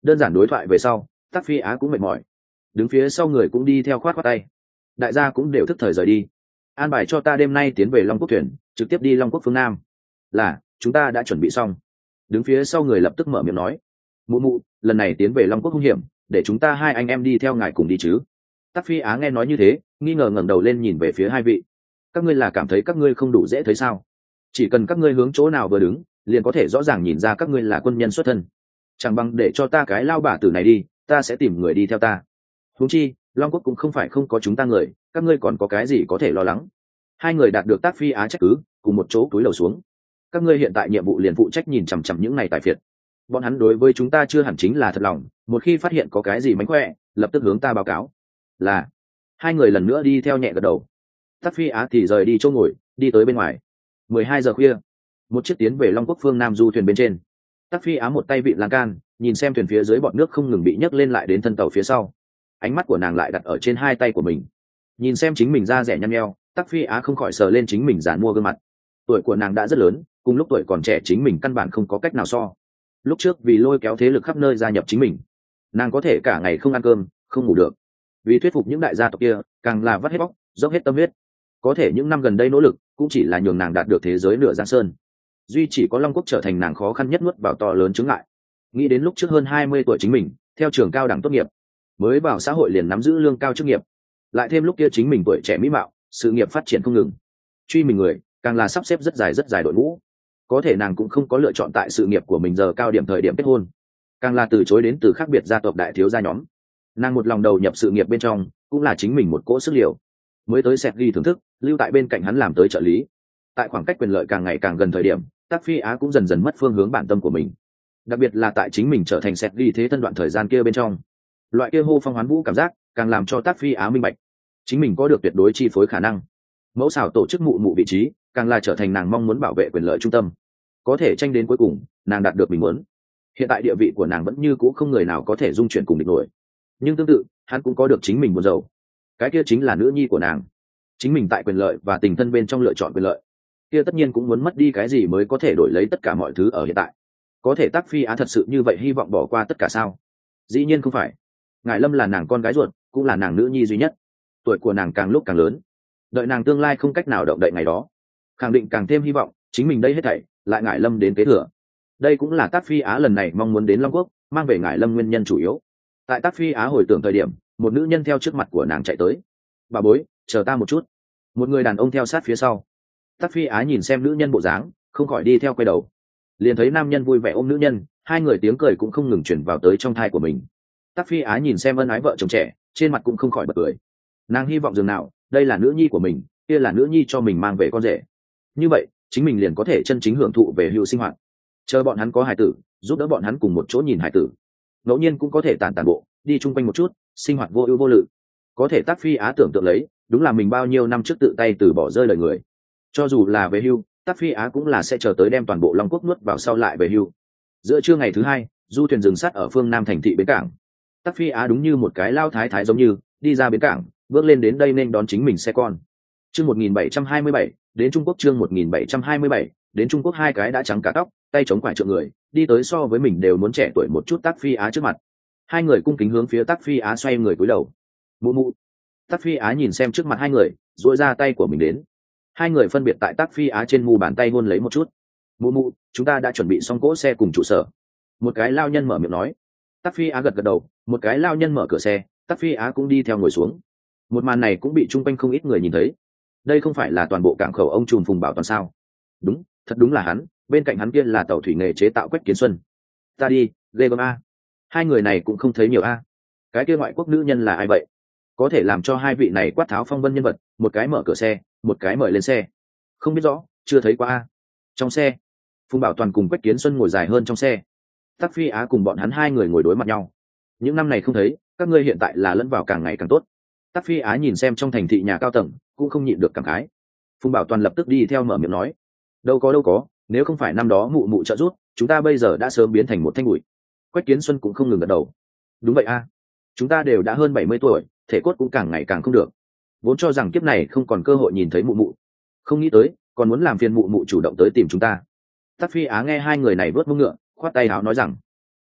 Đơn giản đối thoại về sau, Tắc Phi Á cũng mệt mỏi, đứng phía sau người cũng đi theo khoát khoát tay. Đại gia cũng đều thức thời rời đi. An bài cho ta đêm nay tiến về Long Quốc thuyền, trực tiếp đi Long Quốc phương Nam. Là, chúng ta đã chuẩn bị xong. Đứng phía sau người lập tức mở miệng nói, mụ mụ, lần này tiến về Long Quốc hung hiểm, để chúng ta hai anh em đi theo ngài cùng đi chứ. Tắc Phi Á nghe nói như thế, nghi ngờ ngẩng đầu lên nhìn về phía hai vị. Các ngươi là cảm thấy các ngươi không đủ dễ thấy sao? Chỉ cần các ngươi hướng chỗ nào vừa đứng, liền có thể rõ ràng nhìn ra các ngươi là quân nhân xuất thân. Chẳng bằng để cho ta cái lao bả tử này đi, ta sẽ tìm người đi theo ta. Huống chi, Long Quốc cũng không phải không có chúng ta người, các ngươi còn có cái gì có thể lo lắng? Hai người đạt được Tắc Phi Á trách cứ, cùng một chỗ cúi đầu xuống. Các ngươi hiện tại nhiệm vụ liền phụ trách nhìn chằm chằm những này tài phiệt. Bọn hắn đối với chúng ta chưa hẳn chính là thật lòng, một khi phát hiện có cái gì mánh khỏe, lập tức hướng ta báo cáo. Là. Hai người lần nữa đi theo nhẹ gật đầu. Tắc Phi Á thì rời đi chỗ ngồi, đi tới bên ngoài. 12 giờ khuya, một chiếc tiến về Long Quốc phương Nam du thuyền bên trên. Tắc Phi Á một tay vịn lan can, nhìn xem thuyền phía dưới bọt nước không ngừng bị nhấc lên lại đến thân tàu phía sau. Ánh mắt của nàng lại đặt ở trên hai tay của mình, nhìn xem chính mình da rẻ nhăn nheo. Tắc Phi Á không khỏi sờ lên chính mình giàn mua gương mặt. Tuổi của nàng đã rất lớn, cùng lúc tuổi còn trẻ chính mình căn bản không có cách nào so. Lúc trước vì lôi kéo thế lực khắp nơi gia nhập chính mình, nàng có thể cả ngày không ăn cơm không ngủ được, vì thuyết phục những đại gia tộc kia càng là vắt hết bóc dốc hết tâm huyết. Có thể những năm gần đây nỗ lực cũng chỉ là nhường nàng đạt được thế giới nửa giang sơn, duy chỉ có Long Quốc trở thành nàng khó khăn nhất nuốt vào to lớn chướng ngại. Nghĩ đến lúc trước hơn 20 tuổi chính mình theo trường cao đẳng tốt nghiệp, mới vào xã hội liền nắm giữ lương cao chức nghiệp, lại thêm lúc kia chính mình tuổi trẻ mỹ mạo, sự nghiệp phát triển không ngừng, truy mình người càng là sắp xếp rất dài đội ngũ. Có thể nàng cũng không có lựa chọn tại sự nghiệp của mình giờ cao điểm thời điểm kết hôn, càng là từ chối đến từ khác biệt gia tộc đại thiếu gia nhóm. Nàng một lòng đầu nhập sự nghiệp bên trong, cũng là chính mình một cỗ sức liều, mới tới Sẹt Ghi thưởng thức, lưu tại bên cạnh hắn làm tới trợ lý. Tại khoảng cách quyền lợi càng ngày càng gần thời điểm, Tắc Phi Á cũng dần dần mất phương hướng bản tâm của mình, đặc biệt là tại chính mình trở thành Sẹt Ghi thế thân đoạn thời gian kia bên trong, loại kia hô phong hoán vũ cảm giác càng làm cho Tắc Phi Á minh bạch chính mình có được tuyệt đối chi phối khả năng. Mẫu xảo tổ chức mụ mụ vị trí càng là trở thành nàng mong muốn bảo vệ quyền lợi trung tâm. Có thể tranh đến cuối cùng, nàng đạt được mình muốn. Hiện tại địa vị của nàng vẫn như cũ không người nào có thể dung chuyển cùng địch nổi. Nhưng tương tự, hắn cũng có được chính mình buồn rầu. Cái kia chính là nữ nhi của nàng. Chính mình tại quyền lợi và tình thân bên trong lựa chọn quyền lợi, kia tất nhiên cũng muốn mất đi cái gì mới có thể đổi lấy tất cả mọi thứ ở hiện tại. Có thể Tắc Phi Á thật sự như vậy hy vọng bỏ qua tất cả sao? Dĩ nhiên không phải. Ngải Lâm là nàng con gái ruột, cũng là nàng nữ nhi duy nhất. Tuổi của nàng càng lúc càng lớn, đợi nàng tương lai không cách nào động đậy ngày đó, khẳng định càng thêm hy vọng chính mình đây hết thảy lại Ngải Lâm đến kế thừa. Đây cũng là Tắc Phi Á lần này mong muốn đến Long Quốc mang về Ngải Lâm nguyên nhân chủ yếu. Tại Tắc Phi Á hồi tưởng thời điểm, một nữ nhân theo trước mặt của nàng chạy tới. Bà bối, chờ ta một chút. Một người đàn ông theo sát phía sau. Tắc Phi Á nhìn xem nữ nhân bộ dáng, không khỏi đi theo quay đầu, liền thấy nam nhân vui vẻ ôm nữ nhân, hai người tiếng cười cũng không ngừng chuyển vào tới trong thai của mình. Tắc Phi Á nhìn xem ân ái vợ chồng trẻ, trên mặt cũng không khỏi bật cười. Nàng hy vọng dường nào đây là nữ nhi của mình, kia là nữ nhi cho mình mang về con rể, như vậy chính mình liền có thể chân chính hưởng thụ về hưu sinh hoạt, chờ bọn hắn có hài tử, giúp đỡ bọn hắn cùng một chỗ nhìn hài tử, ngẫu nhiên cũng có thể tản bộ đi chung quanh một chút, sinh hoạt vô ưu vô lự. Có thể Tắc Phi Á tưởng tượng lấy, đúng là mình bao nhiêu năm trước tự tay từ bỏ rơi lời người. Cho dù là về hưu, Tắc Phi Á cũng là sẽ chờ tới đem toàn bộ Long Quốc nuốt vào sau lại về hưu. Giữa trưa ngày thứ hai, du thuyền dừng sắt ở phương Nam thành thị bến cảng. Tắc Phi Á đúng như một cái lao thái thái giống như đi ra bến cảng, bước lên đến đây nên đón chính mình xe con. Chương 1727, đến Trung Quốc. Chương 1727, đến Trung Quốc. Hai cái đã trắng cả tóc, tay chống quải trượng người, đi tới so với mình đều muốn trẻ tuổi một chút Tắc Phi Á trước mặt. Hai người cung kính hướng phía Tắc Phi Á xoay người cúi đầu. Mụ mụ. Tắc Phi Á nhìn xem trước mặt hai người, duỗi ra tay của mình đến. Hai người phân biệt tại Tắc Phi Á trên mu bàn tay hôn lấy một chút. Mụ mụ, chúng ta đã chuẩn bị xong cỗ xe cùng trụ sở. Một cái lao nhân mở miệng nói. Tắc Phi Á gật gật đầu, một cái lao nhân mở cửa xe, Tắc Phi Á cũng đi theo ngồi xuống. Một màn này cũng bị chung quanh không ít người nhìn thấy. Đây không phải là toàn bộ cảng khẩu ông trùm Phùng Bảo Toàn sao? Đúng, thật đúng là hắn, bên cạnh hắn kia là tàu thủy nghề chế tạo Quách Kiến Xuân. Ta đi, ghê gớm a. Hai người này cũng không thấy nhiều a. Cái kia ngoại quốc nữ nhân là ai vậy? Có thể làm cho hai vị này quát tháo phong vân nhân vật, một cái mở cửa xe, một cái mời lên xe. Không biết rõ, chưa thấy qua a. Trong xe, Phùng Bảo Toàn cùng Quách Kiến Xuân ngồi dài hơn trong xe. Tắc Phi Á cùng bọn hắn hai người ngồi đối mặt nhau. Những năm này không thấy, các ngươi hiện tại là lẫn vào càng ngày càng tốt. Tắc Phi Á nhìn xem trong thành thị nhà cao tầng, cũng không nhịn được cảm khái. Phùng Bảo Toàn lập tức đi theo mở miệng nói, đâu có, nếu không phải năm đó mụ mụ trợ giúp, chúng ta bây giờ đã sớm biến thành một thanh bụi. Quách Kiến Xuân cũng không ngừng gật đầu. Đúng vậy a, chúng ta đều đã hơn 70 tuổi, thể cốt cũng càng ngày càng không được. Vốn cho rằng kiếp này không còn cơ hội nhìn thấy mụ mụ, không nghĩ tới còn muốn làm phiền mụ mụ chủ động tới tìm chúng ta. Tắc Phi Á nghe hai người này vớt mông ngựa, khoát tay áo nói rằng,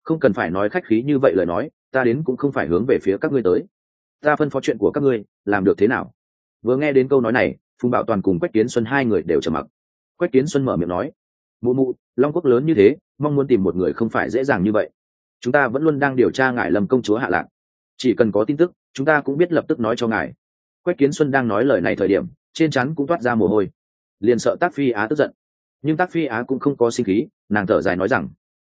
không cần phải nói khách khí như vậy lời nói, ta đến cũng không phải hướng về phía các ngươi tới, ta phân phó chuyện của các ngươi làm được thế nào. Vừa nghe đến câu nói này, Phùng Bảo Toàn cùng Quách Kiến Xuân hai người đều trầm mặc. Quách Kiến Xuân mở miệng nói, mụ mụ, Long Quốc lớn như thế, mong muốn tìm một người không phải dễ dàng như vậy. Chúng ta vẫn luôn đang điều tra ngài Lâm công chúa hạ lạc, chỉ cần có tin tức chúng ta cũng biết lập tức nói cho ngài. Quách Kiến Xuân đang nói lời này thời điểm, trên trán cũng toát ra mồ hôi, liền sợ Tác Phi Á tức giận. Nhưng Tác Phi Á cũng không có sinh khí, nàng thở dài nói rằng,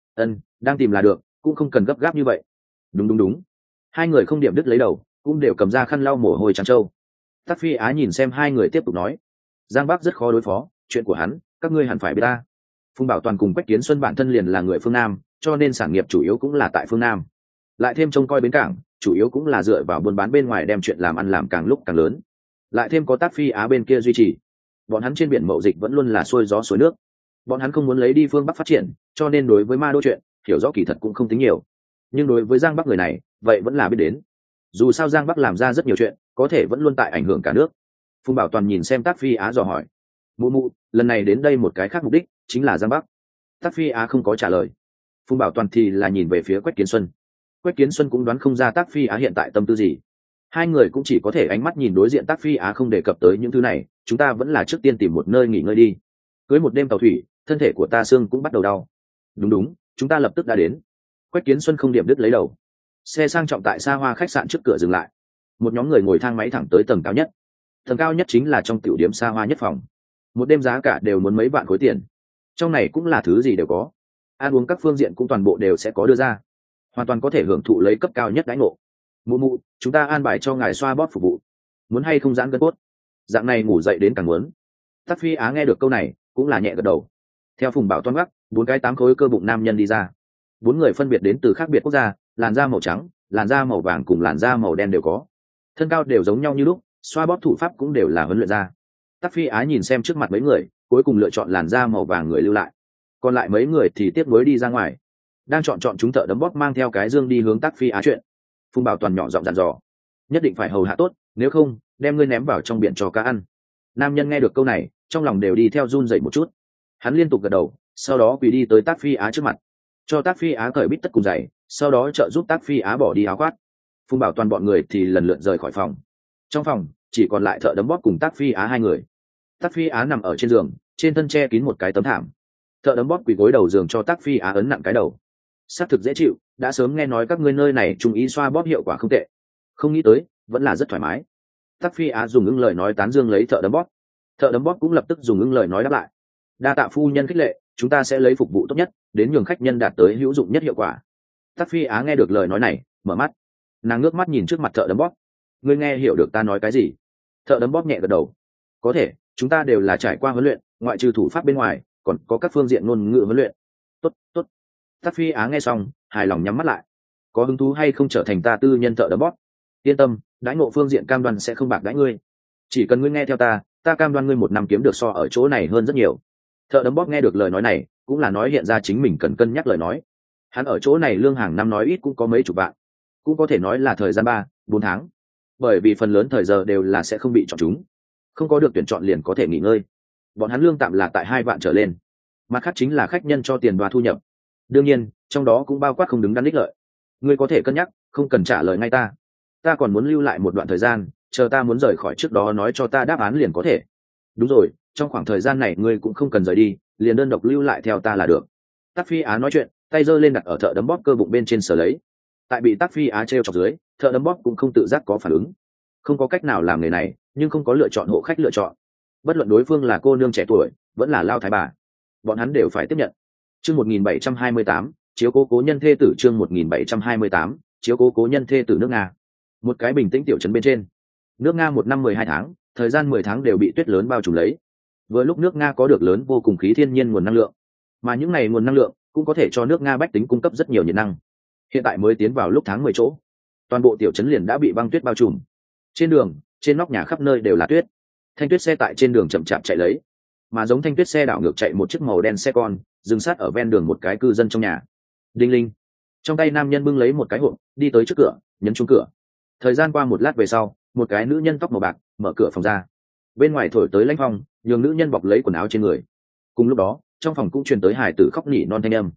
đang tìm là được, cũng không cần gấp gáp như vậy. Đúng đúng đúng. Hai người không điểm đứt lấy đầu, cũng đều cầm ra khăn lau mồ hôi trắng trâu. Tác Phi Á nhìn xem hai người tiếp tục nói, Giang Bắc rất khó đối phó, chuyện của hắn các ngươi hẳn phải biết ta. Phùng Bảo Toàn cùng Quách Kiến Xuân bản thân liền là người phương Nam, cho nên sản nghiệp chủ yếu cũng là tại phương Nam, lại thêm trông coi bến cảng, chủ yếu cũng là dựa vào buôn bán bên ngoài đem chuyện làm ăn làm càng lúc càng lớn, lại thêm có Tác Phi Á bên kia duy trì, bọn hắn trên biển mậu dịch vẫn luôn là xuôi gió xuôi nước. Bọn hắn không muốn lấy đi phương Bắc phát triển, cho nên đối với ma đô chuyện hiểu rõ kỳ thật cũng không tính nhiều, nhưng đối với Giang Bắc người này vậy vẫn là biết đến. Dù sao Giang Bắc làm ra rất nhiều chuyện, có thể vẫn luôn tại ảnh hưởng cả nước. Phùng Bảo Toàn nhìn xem Tác Phi Á dò hỏi, mụ mụ, lần này đến đây một cái khác mục đích chính là Giang Bắc. Tác Phi Á không có trả lời. Phùng Bảo Toàn thì là nhìn về phía Quách Kiến Xuân. Quách Kiến Xuân cũng đoán không ra Tác Phi Á hiện tại tâm tư gì. Hai người cũng chỉ có thể ánh mắt nhìn đối diện. Tác Phi Á không đề cập tới những thứ này, chúng ta vẫn là trước tiên tìm một nơi nghỉ ngơi đi. Cưới một đêm tàu thủy, thân thể của ta xương cũng bắt đầu đau. Đúng đúng, chúng ta lập tức đã đến. Quách Kiến Xuân không điểm đứt lấy đầu. Xe sang trọng tại xa hoa khách sạn trước cửa dừng lại. Một nhóm người ngồi thang máy thẳng tới tầng cao nhất. Tầng cao nhất chính là trong tiểu điểm xa hoa nhất phòng. Một đêm giá cả đều muốn mấy vạn khối tiền. Trong này cũng là thứ gì đều có, ăn uống các phương diện cũng toàn bộ đều sẽ có đưa ra, hoàn toàn có thể hưởng thụ lấy cấp cao nhất đãi ngộ. Mụ mụ, chúng ta an bài cho ngài xoa bóp phục vụ, muốn hay không giãn gân cốt, dạng này ngủ dậy đến càng muốn. Tác Phi Á nghe được câu này cũng là nhẹ gật đầu. Theo Phùng Bảo Toan gác, 4 cái 8 khối cơ bụng nam nhân đi ra. 4 người phân biệt đến từ khác biệt quốc gia, làn da màu trắng, làn da màu vàng cùng làn da màu đen đều có, thân cao đều giống nhau như lúc, xoa bóp thủ pháp cũng đều là huấn luyện ra. Tác Phi Á nhìn xem trước mặt mấy người, cuối cùng lựa chọn làn da màu vàng người lưu lại, còn lại mấy người thì tiếp nối đi ra ngoài. Đang chọn chúng thợ đấm bóp mang theo cái dương đi hướng Tác Phi Á chuyện. Phùng Bảo Toàn nhỏ giọng dặn dò, nhất định phải hầu hạ tốt, nếu không đem ngươi ném vào trong biển cho cá ăn. Nam nhân nghe được câu này, trong lòng đều đi theo run dậy một chút. Hắn liên tục gật đầu, sau đó quỳ đi tới Tác Phi Á trước mặt, cho Tác Phi Á cởi bít tất cùng giày, sau đó trợ giúp Tác Phi Á bỏ đi áo khoác. Phùng Bảo Toàn bọn người thì lần lượt rời khỏi phòng. Trong phòng chỉ còn lại thợ đấm bóp cùng Tác Phi Á hai người. Tác Phi Á nằm ở trên giường, trên thân che kín một cái tấm thảm. Thợ đấm bóp quỳ gối đầu giường cho Tác Phi Á ấn nặng cái đầu. Xác thực dễ chịu, đã sớm nghe nói các ngươi nơi này trung ý xoa bóp hiệu quả không tệ, không nghĩ tới vẫn là rất thoải mái. Tác Phi Á dùng ứng lời nói tán dương lấy thợ đấm bóp. Thợ đấm bóp cũng lập tức dùng ứng lời nói đáp lại, đa tạ phu nhân khích lệ, chúng ta sẽ lấy phục vụ tốt nhất đến nhường khách nhân đạt tới hữu dụng nhất hiệu quả. Tác Phi Á nghe được lời nói này, mở mắt, nàng ngước mắt nhìn trước mặt thợ đấm bóp. Ngươi nghe hiểu được ta nói cái gì? Thợ đấm bóp nhẹ gật đầu. Có thể, chúng ta đều là trải qua huấn luyện, ngoại trừ thủ pháp bên ngoài còn có các phương diện ngôn ngữ huấn luyện. Tốt tốt. Tác Phi Á nghe xong hài lòng nhắm mắt lại. Có hứng thú hay không trở thành ta tư nhân thợ đấm bóp? Yên tâm, đãi ngộ phương diện cam đoan sẽ không bạc đãi ngươi, chỉ cần ngươi nghe theo ta cam đoan ngươi 1 năm kiếm được so ở chỗ này hơn rất nhiều. Thợ đấm bóp nghe được lời nói này cũng là nói hiện ra chính mình cần cân nhắc lời nói. Hắn ở chỗ này lương hàng năm nói ít cũng có mấy chục vạn, cũng có thể nói là thời gian 3-4 tháng, bởi vì phần lớn thời giờ đều là sẽ không bị chọn chúng, không có được tuyển chọn liền có thể nghỉ ngơi. Bọn hắn lương tạm là tại 2 vạn trở lên, mặt khác chính là khách nhân cho tiền và thu nhập, đương nhiên trong đó cũng bao quát không đứng đắn ích lợi. Ngươi có thể cân nhắc, không cần trả lời ngay ta còn muốn lưu lại một đoạn thời gian, chờ ta muốn rời khỏi trước đó nói cho ta đáp án liền có thể. Đúng rồi, trong khoảng thời gian này ngươi cũng không cần rời đi, liền đơn độc lưu lại theo ta là được. Tác Phi Á nói chuyện, tay giơ lên đặt ở thợ đấm bóp cơ bụng bên trên sờ lấy. Tại bị Tác Phi Á treo chọc dưới, thợ đấm bóp cũng không tự giác có phản ứng. Không có cách nào làm nghề này, nhưng không có lựa chọn hộ khách lựa chọn. Bất luận đối phương là cô nương trẻ tuổi, vẫn là lao thái bà, bọn hắn đều phải tiếp nhận. Chương 1728, chiếu cố cố nhân thê tử. Chương 1728, chiếu cố cố nhân thê tử. Nước Nga, một cái bình tĩnh tiểu trấn bên trên. Nước Nga 1 năm 12 tháng, thời gian 10 tháng đều bị tuyết lớn bao trùm lấy. Vừa lúc nước Nga có được lớn vô cùng khí thiên nhiên nguồn năng lượng, mà những này nguồn năng lượng cũng có thể cho nước Nga bách tính cung cấp rất nhiều nhiệt năng. Hiện tại mới tiến vào lúc tháng 10 chỗ, toàn bộ tiểu trấn liền đã bị băng tuyết bao trùm. Trên đường, trên nóc nhà khắp nơi đều là tuyết. Thanh tuyết xe tại trên đường chậm chạp chạy lấy, mà giống thanh tuyết xe đảo ngược chạy một chiếc màu đen xe con, dừng sát ở ven đường một cái cư dân trong nhà. Đinh linh, trong tay nam nhân bưng lấy một cái hộp, đi tới trước cửa, nhấn chuông cửa. Thời gian qua một lát về sau, một cái nữ nhân tóc màu bạc mở cửa phòng ra. Bên ngoài thổi tới lãnh phong, nhường nữ nhân bọc lấy quần áo trên người. Cùng lúc đó, trong phòng cũng truyền tới hài tử khóc nỉ non thanh âm.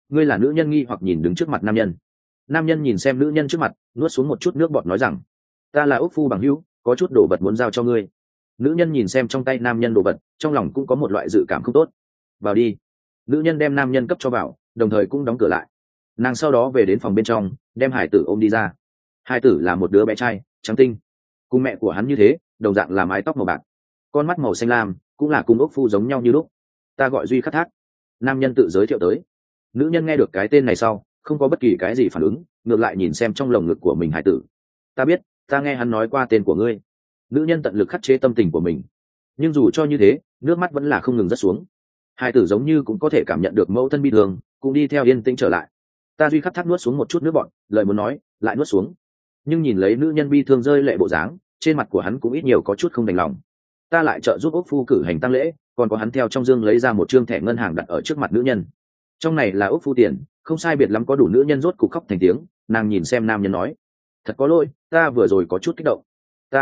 ngươi là nữ nhân nghi hoặc nhìn đứng trước mặt nam nhân. Nam nhân nhìn xem nữ nhân trước mặt, nuốt xuống một chút nước bọt nói rằng, ta là ốc phu bằng hữu, có chút đồ vật muốn giao cho ngươi. Nữ nhân nhìn xem trong tay nam nhân đồ vật, trong lòng cũng có một loại dự cảm không tốt. Vào đi. Nữ nhân đem nam nhân cấp cho vào, đồng thời cũng đóng cửa lại. Nàng sau đó về đến phòng bên trong, đem hải tử ôm đi ra. Hải tử là một đứa bé trai trắng tinh, cùng mẹ của hắn như thế, đồng dạng là mái tóc màu bạc, con mắt màu xanh lam, cũng là cùng ốc phu giống nhau như lúc. Ta gọi Duy Khắc Thác. Nam nhân tự giới thiệu tới. Nữ nhân nghe được cái tên này sau, không có bất kỳ cái gì phản ứng, ngược lại nhìn xem trong lồng ngực của mình hải tử. Ta biết, ta nghe hắn nói qua tên của ngươi. Nữ nhân tận lực khắc chế tâm tình của mình, nhưng dù cho như thế, nước mắt vẫn là không ngừng rớt xuống. Hải tử giống như cũng có thể cảm nhận được mẫu thân bi thương, cũng đi theo yên tĩnh trở lại. Ta Duy Khắc Thác nuốt xuống một chút nước bọt, lời muốn nói lại nuốt xuống, nhưng nhìn lấy nữ nhân bi thương rơi lệ bộ dáng, trên mặt của hắn cũng ít nhiều có chút không đành lòng. Ta lại trợ giúp ốc phu cử hành tang lễ, còn có hắn theo trong dương lấy ra một trương thẻ ngân hàng đặt ở trước mặt nữ nhân. Trong này là ốc phu tiền, không sai biệt lắm có đủ. Nữ nhân rốt cục khóc thành tiếng, nàng nhìn xem nam nhân nói, thật có lỗi, ta vừa rồi có chút kích động.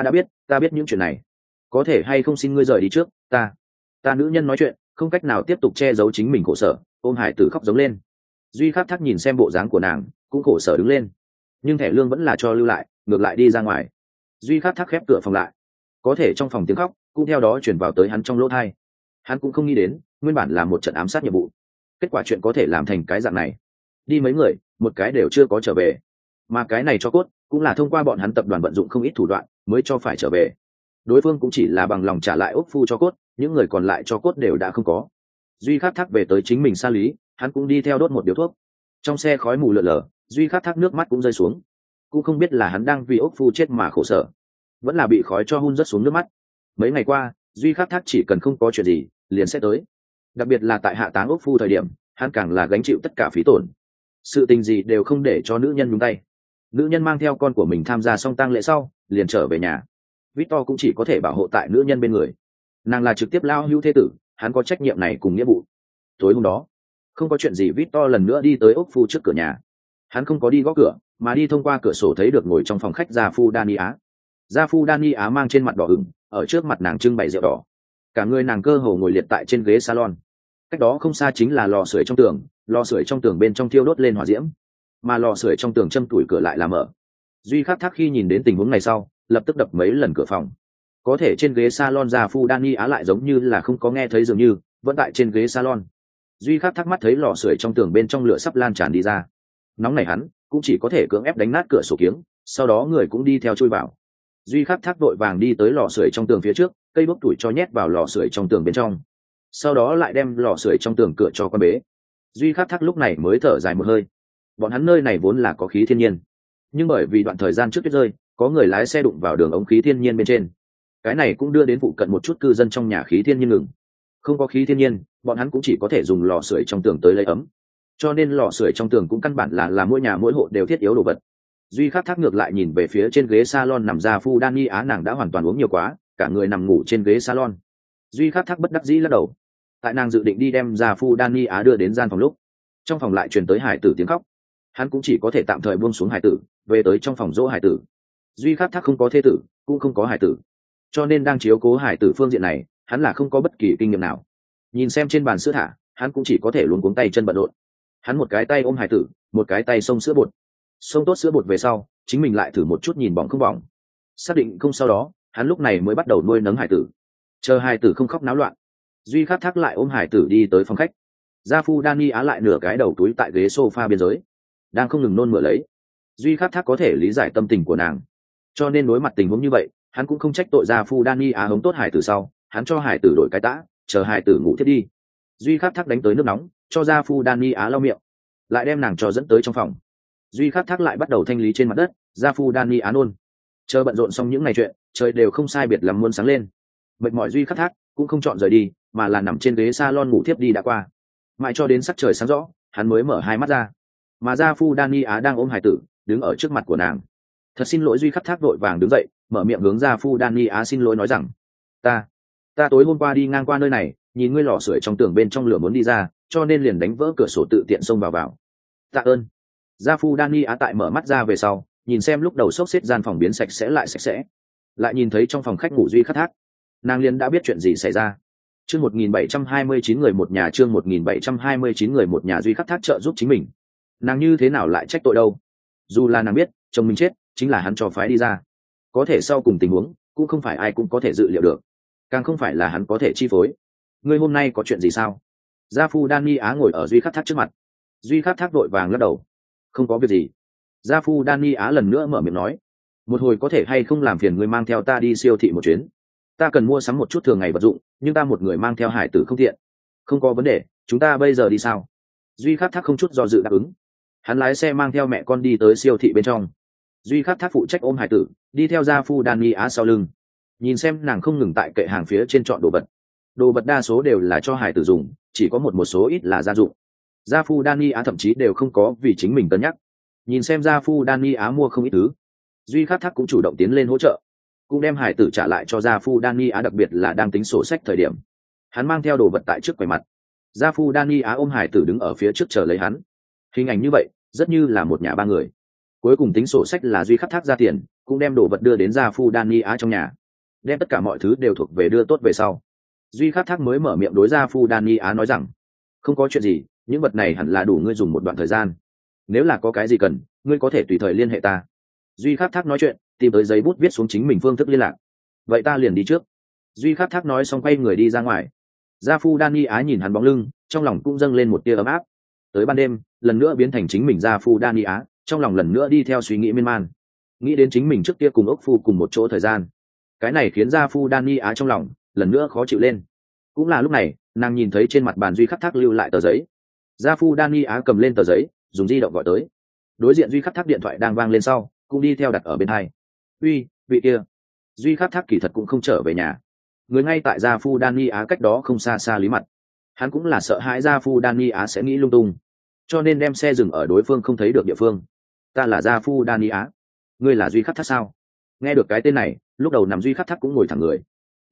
Ta biết những chuyện này, có thể hay không xin ngươi rời đi trước. Ta nữ nhân nói chuyện, không cách nào tiếp tục che giấu chính mình khổ sở, ôm hải tử khóc giống lên. Duy Khắc Thác nhìn xem bộ dáng của nàng, cũng khổ sở đứng lên, nhưng thẻ lương vẫn là cho lưu lại, ngược lại đi ra ngoài. Duy Khắc Thác khép cửa phòng lại, có thể trong phòng tiếng khóc cũng theo đó chuyển vào tới hắn trong lỗ thai. Hắn cũng không nghĩ đến, nguyên bản là một trận ám sát nhiệm vụ, kết quả chuyện có thể làm thành cái dạng này. Đi mấy người, một cái đều chưa có trở về, mà cái này cho cốt cũng là thông qua bọn hắn tập đoàn vận dụng không ít thủ đoạn mới cho phải trở về. Đối phương cũng chỉ là bằng lòng trả lại ốc phu cho cốt, những người còn lại cho cốt đều đã không có. Duy Khắc Thác về tới chính mình xa lý, hắn cũng đi theo đốt một điếu thuốc. Trong xe khói mù lượn lờ, Duy Khắc Thác nước mắt cũng rơi xuống, cũng không biết là hắn đang vì ốc phu chết mà khổ sở, vẫn là bị khói cho hun rớt xuống nước mắt. Mấy ngày qua, Duy Khắc Thác chỉ cần không có chuyện gì liền sẽ tới, đặc biệt là tại hạ táng ốc phu thời điểm, hắn càng là gánh chịu tất cả phí tổn, sự tình gì đều không để cho nữ nhân nhúng tay. Nữ nhân mang theo con của mình tham gia xong tang lễ sau liền trở về nhà. Victor cũng chỉ có thể bảo hộ tại nữ nhân bên người, nàng là trực tiếp lao hữu thế tử, hắn có trách nhiệm này cùng nghĩa vụ. Tối hôm đó không có chuyện gì, Victor lần nữa đi tới ốc phu trước cửa nhà. Hắn không có đi gõ cửa, mà đi thông qua cửa sổ thấy được ngồi trong phòng khách gia phu Dani Á. Gia phu Dani Á mang trên mặt đỏ ửng, ở trước mặt nàng trưng bày rượu đỏ, cả người nàng cơ hồ ngồi liệt tại trên ghế salon. Cách đó không xa chính là lò sưởi trong tường, lò sưởi trong tường bên trong thiêu đốt lên hỏa diễm, mà lò sưởi trong tường châm tuổi cửa lại là mở. Duy Khắc Thác khi nhìn đến tình huống này sau, lập tức đập mấy lần cửa phòng. Có thể trên ghế salon gia phu Dani Á lại giống như là không có nghe thấy dường như, vẫn tại trên ghế salon. Duy Khắc Thác mắt thấy lò sưởi trong tường bên trong lửa sắp lan tràn đi ra, nóng này hắn cũng chỉ có thể cưỡng ép đánh nát cửa sổ kiếng, sau đó người cũng đi theo chui vào. Duy Khắc Thác vội vàng đi tới lò sưởi trong tường phía trước, cây đuốc tuổi cho nhét vào lò sưởi trong tường bên trong, sau đó lại đem lò sưởi trong tường cửa cho quan bế. Duy Khắc Thác lúc này mới thở dài một hơi. Bọn hắn nơi này vốn là có khí thiên nhiên, nhưng bởi vì đoạn thời gian trước tuyết rơi, có người lái xe đụng vào đường ống khí thiên nhiên bên trên, cái này cũng đưa đến phụ cận một chút cư dân trong nhà khí thiên nhiên ngừng. Không có khí thiên nhiên, bọn hắn cũng chỉ có thể dùng lò sưởi trong tường tới lấy ấm, cho nên lò sưởi trong tường cũng căn bản là mỗi nhà mỗi hộ đều thiết yếu đồ vật. Duy Khắc Thác ngược lại nhìn về phía trên ghế salon nằm ra phu Dani Á, nàng đã hoàn toàn uống nhiều quá, cả người nằm ngủ trên ghế salon. Duy Khắc Thác bất đắc dĩ lắc đầu. Tại nàng dự định đi đem ra phu Dani Á đưa đến gian phòng lúc, trong phòng lại truyền tới hải tử tiếng khóc. Hắn cũng chỉ có thể tạm thời buông xuống hải tử, về tới trong phòng dỗ hải tử. Duy Khắc Thác không có thê tử, cũng không có hải tử, cho nên đang chiếu cố hải tử phương diện này, hắn là không có bất kỳ kinh nghiệm nào. Nhìn xem trên bàn sữa thả, hắn cũng chỉ có thể luống cuống tay chân bận rộn. Hắn một cái tay ôm hải tử, một cái tay xông sữa bột. Xông tốt sữa bột về sau, chính mình lại thử một chút nhìn bỏng không bỏng. Xác định không, sau đó hắn lúc này mới bắt đầu nuôi nấng hải tử. Chờ hải tử không khóc náo loạn, Duy Khắc Thác lại ôm hải tử đi tới phòng khách. Gia phu Dani Á lại nửa cái đầu túi tại ghế sofa biên giới, đang không ngừng nôn mửa lấy. Duy Khắc Thác có thể lý giải tâm tình của nàng, cho nên đối mặt tình huống như vậy, hắn cũng không trách tội gia phu Dani Á hống tốt hải tử sau, hắn cho hải tử đổi cái tã, chờ hải tử ngủ thiết đi. Duy Khắc Thác đánh tới nước nóng, cho gia phu Dani Á lau miệng, lại đem nàng cho dẫn tới trong phòng. Duy Khắc Thác lại bắt đầu thanh lý trên mặt đất, gia phu Dani Á nôn. Chờ bận rộn xong những ngày chuyện, trời đều không sai biệt lắm muôn sáng lên. Mệt mỏi Duy Khắc Thác cũng không chọn rời đi, mà là nằm trên ghế salon ngủ thiếp đi đã qua. Mãi cho đến sắc trời sáng rõ, hắn mới mở hai mắt ra. Mà gia phu Dani Á đang ôm hải tử, đứng ở trước mặt của nàng. Thật xin lỗi. Duy Khắc Thác vội vàng đứng dậy, mở miệng hướng gia phu Dani Á xin lỗi nói rằng, ta tối hôm qua đi ngang qua nơi này, nhìn ngươi lò sưởi trong tường bên trong lửa muốn đi ra, cho nên liền đánh vỡ cửa sổ tự tiện xông vào. Tạ ơn. Gia phu Dani Á tại mở mắt ra về sau, nhìn xem lúc đầu xốc xếp gian phòng biến sạch sẽ lại sạch sẽ, lại nhìn thấy trong phòng khách ngủ Duy Khắc Thác, nàng liền đã biết chuyện gì xảy ra. Chương 1729 người một nhà, chương 1729 người một nhà. Duy Khắc Thác trợ giúp chính mình, nàng như thế nào lại trách tội đâu? Dù là nàng biết chồng mình chết chính là hắn cho phái đi ra, có thể sau cùng tình huống cũng không phải ai cũng có thể dự liệu được, càng không phải là hắn có thể chi phối. Ngươi hôm nay có chuyện gì sao? Gia phu Đan Ni Á ngồi ở Duy Khắc Thác trước mặt. Duy Khắc Thác vội vàng lắc đầu, không có việc gì. Gia phu Đan Ni Á lần nữa mở miệng nói, một hồi có thể hay không làm phiền ngươi mang theo ta đi siêu thị một chuyến, ta cần mua sắm một chút thường ngày vật dụng, nhưng ta một người mang theo hải tử không tiện. Không có vấn đề, chúng ta bây giờ đi sao? Duy Khắc Thác không chút do dự đáp ứng. Hắn lái xe mang theo mẹ con đi tới siêu thị bên trong. Duy Khắc Thác phụ trách ôm hải tử, đi theo gia phu Đan Ni Á sau lưng, nhìn xem nàng không ngừng tại kệ hàng phía trên chọn đồ vật đa số đều là cho hải tử dùng, chỉ có một số ít là gia dụng. Gia phu Đan Ni Á thậm chí đều không có vì chính mình cân nhắc. Nhìn xem gia phu Đan Ni Á mua không ít thứ, Duy Khắc Thác cũng chủ động tiến lên hỗ trợ, cũng đem hải tử trả lại cho gia phu Đan Ni Á, đặc biệt là đang tính sổ sách thời điểm, hắn mang theo đồ vật tại trước quầy mặt. Gia phu Đan Ni Á ôm hải tử đứng ở phía trước chờ lấy hắn. Hình ảnh như vậy rất như là một nhà ba người. Cuối cùng tính sổ sách là Duy Khắc Thác ra tiền, cũng đem đồ vật đưa đến gia phu Đan Ni Á trong nhà, đem tất cả mọi thứ đều thuộc về đưa tốt về sau, Duy Khắc Thác mới mở miệng đối gia phu Đan Ni Á nói rằng, không có chuyện gì, những vật này hẳn là đủ ngươi dùng một đoạn thời gian, nếu là có cái gì cần ngươi có thể tùy thời liên hệ ta. Duy Khắc Thác nói chuyện, tìm tới giấy bút viết xuống chính mình phương thức liên lạc. Vậy ta liền đi trước. Duy Khắc Thác nói xong quay người đi ra ngoài. Gia phu Đan Ni Á nhìn hắn bóng lưng, trong lòng cũng dâng lên một tia ấm áp. Tới ban đêm, lần nữa biến thành chính mình gia phu Đan Ni Á, trong lòng lần nữa đi theo suy nghĩ miên man, nghĩ đến chính mình trước kia cùng ốc phu cùng một chỗ thời gian, cái này khiến gia phu Đan Ni Á trong lòng lần nữa khó chịu lên. Cũng là lúc này, nàng nhìn thấy trên mặt bàn Duy Khắc Thác lưu lại tờ giấy. Gia phu Đan Ni Á cầm lên tờ giấy, dùng di động gọi tới. Đối diện Duy Khắc Thác điện thoại đang vang lên sau, cũng đi theo đặt ở bên hai. Uy, vị kia. Duy Khắc Thác kỳ thật cũng không trở về nhà, người ngay tại gia phu Đan Ni Á cách đó không xa xa lý mặt. Hắn cũng là sợ hãi gia phu Đan Ni Á sẽ nghĩ lung tung, cho nên đem xe dừng ở đối phương không thấy được địa phương. Ta là gia phu Đan Ni Á, ngươi là Duy Khắc Thác sao? Nghe được cái tên này, lúc đầu nằm Duy Khắc Thác cũng ngồi thẳng người.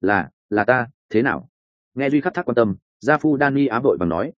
Là ta, thế nào? Nghe Duy Khắc Thác quan tâm, gia phu Đan Ni Á vội vàng nói,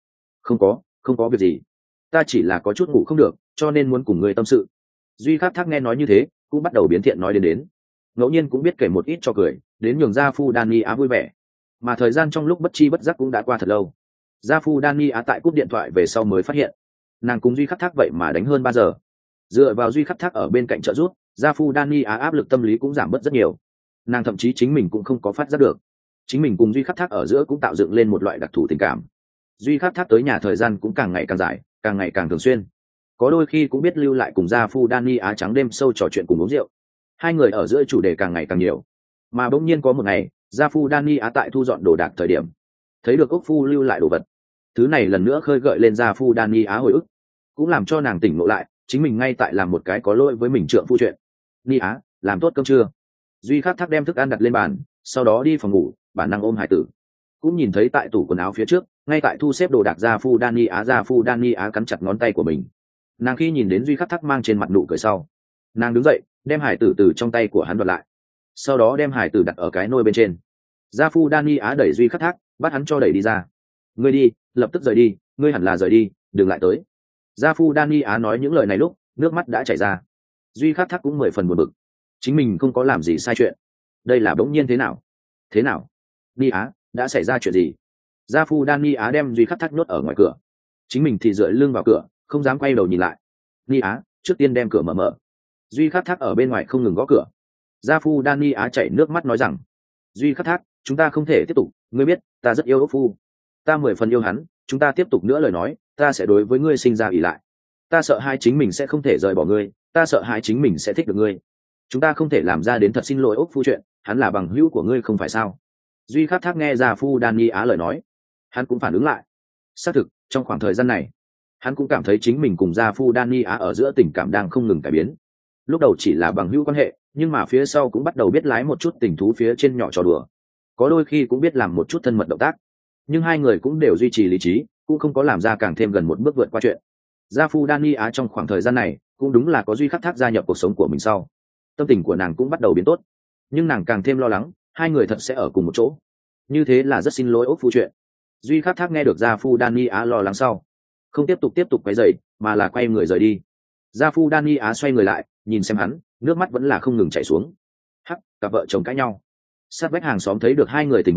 không có việc gì, ta chỉ là có chút ngủ không được, cho nên muốn cùng ngươi tâm sự. Duy Khắc Thác nghe nói như thế, cũng bắt đầu biến thiện nói đến ngẫu nhiên cũng biết kể một ít cho cười, đến nhường gia phu Đan Ni Á vui vẻ. Mà thời gian trong lúc bất chi bất giác cũng đã qua thật lâu. Gia phu Đan Ni Á tại cúp điện thoại về sau mới phát hiện, nàng cùng Duy Khắc Thác vậy mà đánh hơn 3 giờ. Dựa vào Duy Khắc Thác ở bên cạnh trợ giúp, gia phu Đan Ni Á áp lực tâm lý cũng giảm bớt rất nhiều. Nàng thậm chí chính mình cũng không có phát giác được, chính mình cùng Duy Khắc Thác ở giữa cũng tạo dựng lên một loại đặc thù tình cảm. Duy Khắc Thác tới nhà thời gian cũng càng ngày càng dài, càng ngày càng thường xuyên, có đôi khi cũng biết lưu lại cùng gia phu Đan Ni Á trắng đêm sâu trò chuyện cùng uống rượu. Hai người ở giữa chủ đề càng ngày càng nhiều. Mà bỗng nhiên có một ngày, gia phu Đan Ni Á tại thu dọn đồ đạc thời điểm, thấy được ốc phu lưu lại đồ vật. Thứ này lần nữa khơi gợi lên gia phu Đan Ni Á hồi ức, cũng làm cho nàng tỉnh ngộ lại chính mình ngay tại làm một cái có lỗi với mình trượng phu chuyện. Ni Á, làm tốt cơm chưa? Duy Khắc Thác đem thức ăn đặt lên bàn, sau đó đi phòng ngủ, bản năng ôm hải tử. Cũng nhìn thấy tại tủ quần áo phía trước, ngay tại thu xếp đồ đạc gia phu Đan Ni Á cắn chặt ngón tay của mình. Nàng khi nhìn đến Duy Khắc Thác mang trên mặt nụ cười sau, nàng đứng dậy, đem hải tử từ trong tay của hắn đoạt lại, sau đó đem hải tử đặt ở cái nôi bên trên. Gia phu Đan Ni Á đẩy Duy Khắc Thác, bắt hắn cho đẩy đi ra. Ngươi đi, lập tức rời đi, ngươi hẳn là rời đi, đừng lại tới. Gia phu Đan Ni Á nói những lời này lúc, nước mắt đã chảy ra. Duy Khắc Thác cũng 10 phần buồn bực, chính mình không có làm gì sai chuyện, đây là bỗng nhiên thế nào? Ni Á, đã xảy ra chuyện gì? Gia phu Đan Ni Á đem Duy Khắc Thác nhốt ở ngoài cửa, chính mình thì dựa lưng vào cửa, không dám quay đầu nhìn lại. Ni Á, trước tiên đem cửa mở. Duy Khắc Thác ở bên ngoài không ngừng gõ cửa. Gia phu Đan Ni Á chảy nước mắt nói rằng, Duy Khắc Thác, chúng ta không thể tiếp tục, ngươi biết ta rất yêu ốc phu, ta 10 phần yêu hắn, chúng ta tiếp tục nữa lời nói, ta sẽ đối với ngươi sinh ra ỷ lại. Ta sợ hai chính mình sẽ không thể rời bỏ ngươi, ta sợ hai chính mình sẽ thích được ngươi. Chúng ta không thể làm ra đến thật xin lỗi ốc phu chuyện, hắn là bằng hữu của ngươi không phải sao? Duy Khắc Thác nghe Gia phu Đan Ni Á lời nói, hắn cũng phản ứng lại. Xác thực, trong khoảng thời gian này, hắn cũng cảm thấy chính mình cùng Gia phu Đan Ni Á ở giữa tình cảm đang không ngừng cải biến. Lúc đầu chỉ là bằng hữu quan hệ, nhưng mà phía sau cũng bắt đầu biết lái một chút tình thú phía trên nhỏ trò đùa, có đôi khi cũng biết làm một chút thân mật động tác. Nhưng hai người cũng đều duy trì lý trí, cũng không có làm ra càng thêm gần một bước vượt qua chuyện. Gia phu Đan Ni Á trong khoảng thời gian này cũng đúng là có Duy Khắc Thác gia nhập cuộc sống của mình sau, tâm tình của nàng cũng bắt đầu biến tốt, nhưng nàng càng thêm lo lắng hai người thật sẽ ở cùng một chỗ, như thế là rất xin lỗi ốc phu chuyện. Duy Khắc Thác nghe được Gia phu Đan Ni Á lo lắng sau, không tiếp tục quay dậy, mà là quay người rời đi. Gia phu Đan Ni Á xoay người lại, nhìn xem hắn, nước mắt vẫn là không ngừng chảy xuống. Hắc, cặp vợ chồng cãi nhau. Sát vách hàng xóm thấy được hai người tình huống,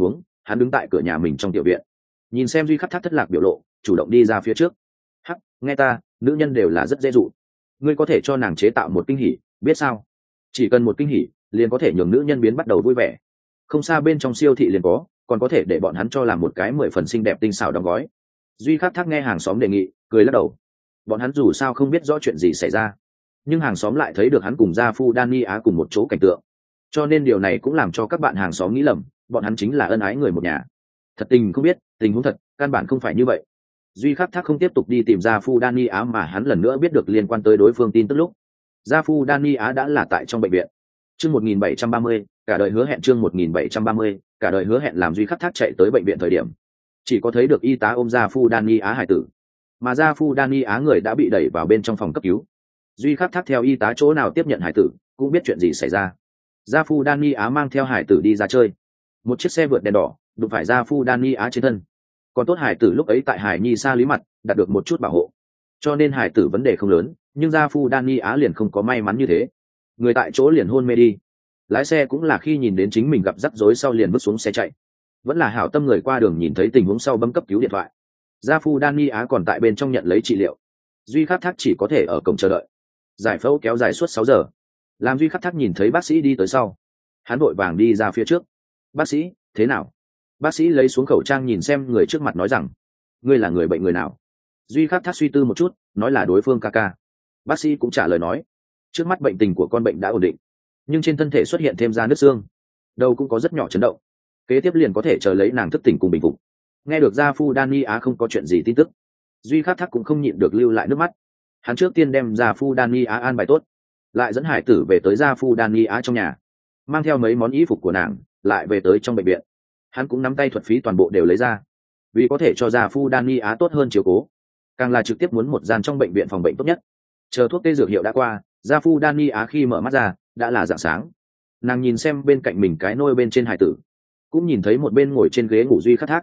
hắn đứng tại cửa nhà mình trong tiểu viện, nhìn xem duy khắc thác thất lạc biểu lộ, chủ động đi ra phía trước. Hắc, nghe ta, nữ nhân đều là rất dễ dụ, ngươi có thể cho nàng chế tạo một kinh hỉ, biết sao? Chỉ cần một kinh hỉ liền có thể nhường nữ nhân biến bắt đầu vui vẻ. Không xa bên trong siêu thị liền có, còn có thể để bọn hắn cho làm một cái 10 phần xinh đẹp tinh xảo đóng gói. Duy khắc thác nghe hàng xóm đề nghị, cười lắc đầu. Bọn hắn dù sao không biết rõ chuyện gì xảy ra, nhưng hàng xóm lại thấy được hắn cùng gia phu Dani Á cùng một chỗ cảnh tượng, cho nên điều này cũng làm cho các bạn hàng xóm nghĩ lầm bọn hắn chính là ân ái người một nhà. Thật tình không biết, tình huống thật căn bản không phải như vậy. Duy khắc thác không tiếp tục đi tìm gia phu Dani Á, mà hắn lần nữa biết được liên quan tới đối phương tin tức lúc gia phu Dani Á đã là tại trong bệnh viện. Chương 1730, cả đời hứa hẹn. Chương 1730, cả đời hứa hẹn. Làm duy khắc thác chạy tới bệnh viện thời điểm, chỉ có thấy được y tá ôm gia phu Dani Á hải tử, mà gia phu Dani Á người đã bị đẩy vào bên trong phòng cấp cứu. Duy khắc thác theo y tá chỗ nào tiếp nhận hải tử, cũng biết chuyện gì xảy ra. Gia phu Dani Á mang theo hải tử đi ra chơi, một chiếc xe vượt đèn đỏ đụng phải gia phu Dani Á trên thân. Còn tốt hải tử lúc ấy tại hải nhi xa lý mặt đạt được một chút bảo hộ, cho nên hải tử vấn đề không lớn, nhưng gia phu Dani Á liền không có may mắn như thế, người tại chỗ liền hôn mê đi. Lái xe cũng là khi nhìn đến chính mình gặp rắc rối sau liền bước xuống xe chạy, vẫn là hảo tâm người qua đường nhìn thấy tình huống sau bấm cấp cứu điện thoại. Gia phu Dani Á còn tại bên trong nhận lấy trị liệu, duy khắc thác chỉ có thể ở cổng chờ đợi. Giải phẫu kéo dài suốt 6 giờ. Làm duy khắc thác nhìn thấy bác sĩ đi tới sau, hắn vội vàng đi ra phía trước. Bác sĩ, thế nào? Bác sĩ lấy xuống khẩu trang nhìn xem người trước mặt nói rằng, ngươi là người bệnh người nào? Duy khắc thác suy tư một chút, nói là đối phương ca ca. Bác sĩ cũng trả lời nói, trước mắt bệnh tình của con bệnh đã ổn định, nhưng trên thân thể xuất hiện thêm da nứt xương, đầu cũng có rất nhỏ chấn động, kế tiếp liền có thể chờ lấy nàng thức tỉnh cùng bình phục. Nghe được gia phu Dani Á không có chuyện gì tin tức, duy khắc thác cũng không nhịn được lưu lại nước mắt. Hắn trước tiên đem gia phu Dani Á an bài tốt, lại dẫn hải tử về tới gia phu Dani Á trong nhà, mang theo mấy món y phục của nàng lại về tới trong bệnh viện. Hắn cũng nắm tay thuật phí toàn bộ đều lấy ra, vì có thể cho gia phu Dani Á tốt hơn chiếu cố, càng là trực tiếp muốn một gian trong bệnh viện phòng bệnh tốt nhất. Chờ thuốc tê dược hiệu đã qua, gia phu Dani Á khi mở mắt ra đã là rạng sáng. Nàng nhìn xem bên cạnh mình cái nôi bên trên hải tử, cũng nhìn thấy một bên ngồi trên ghế ngủ duy khắc thác.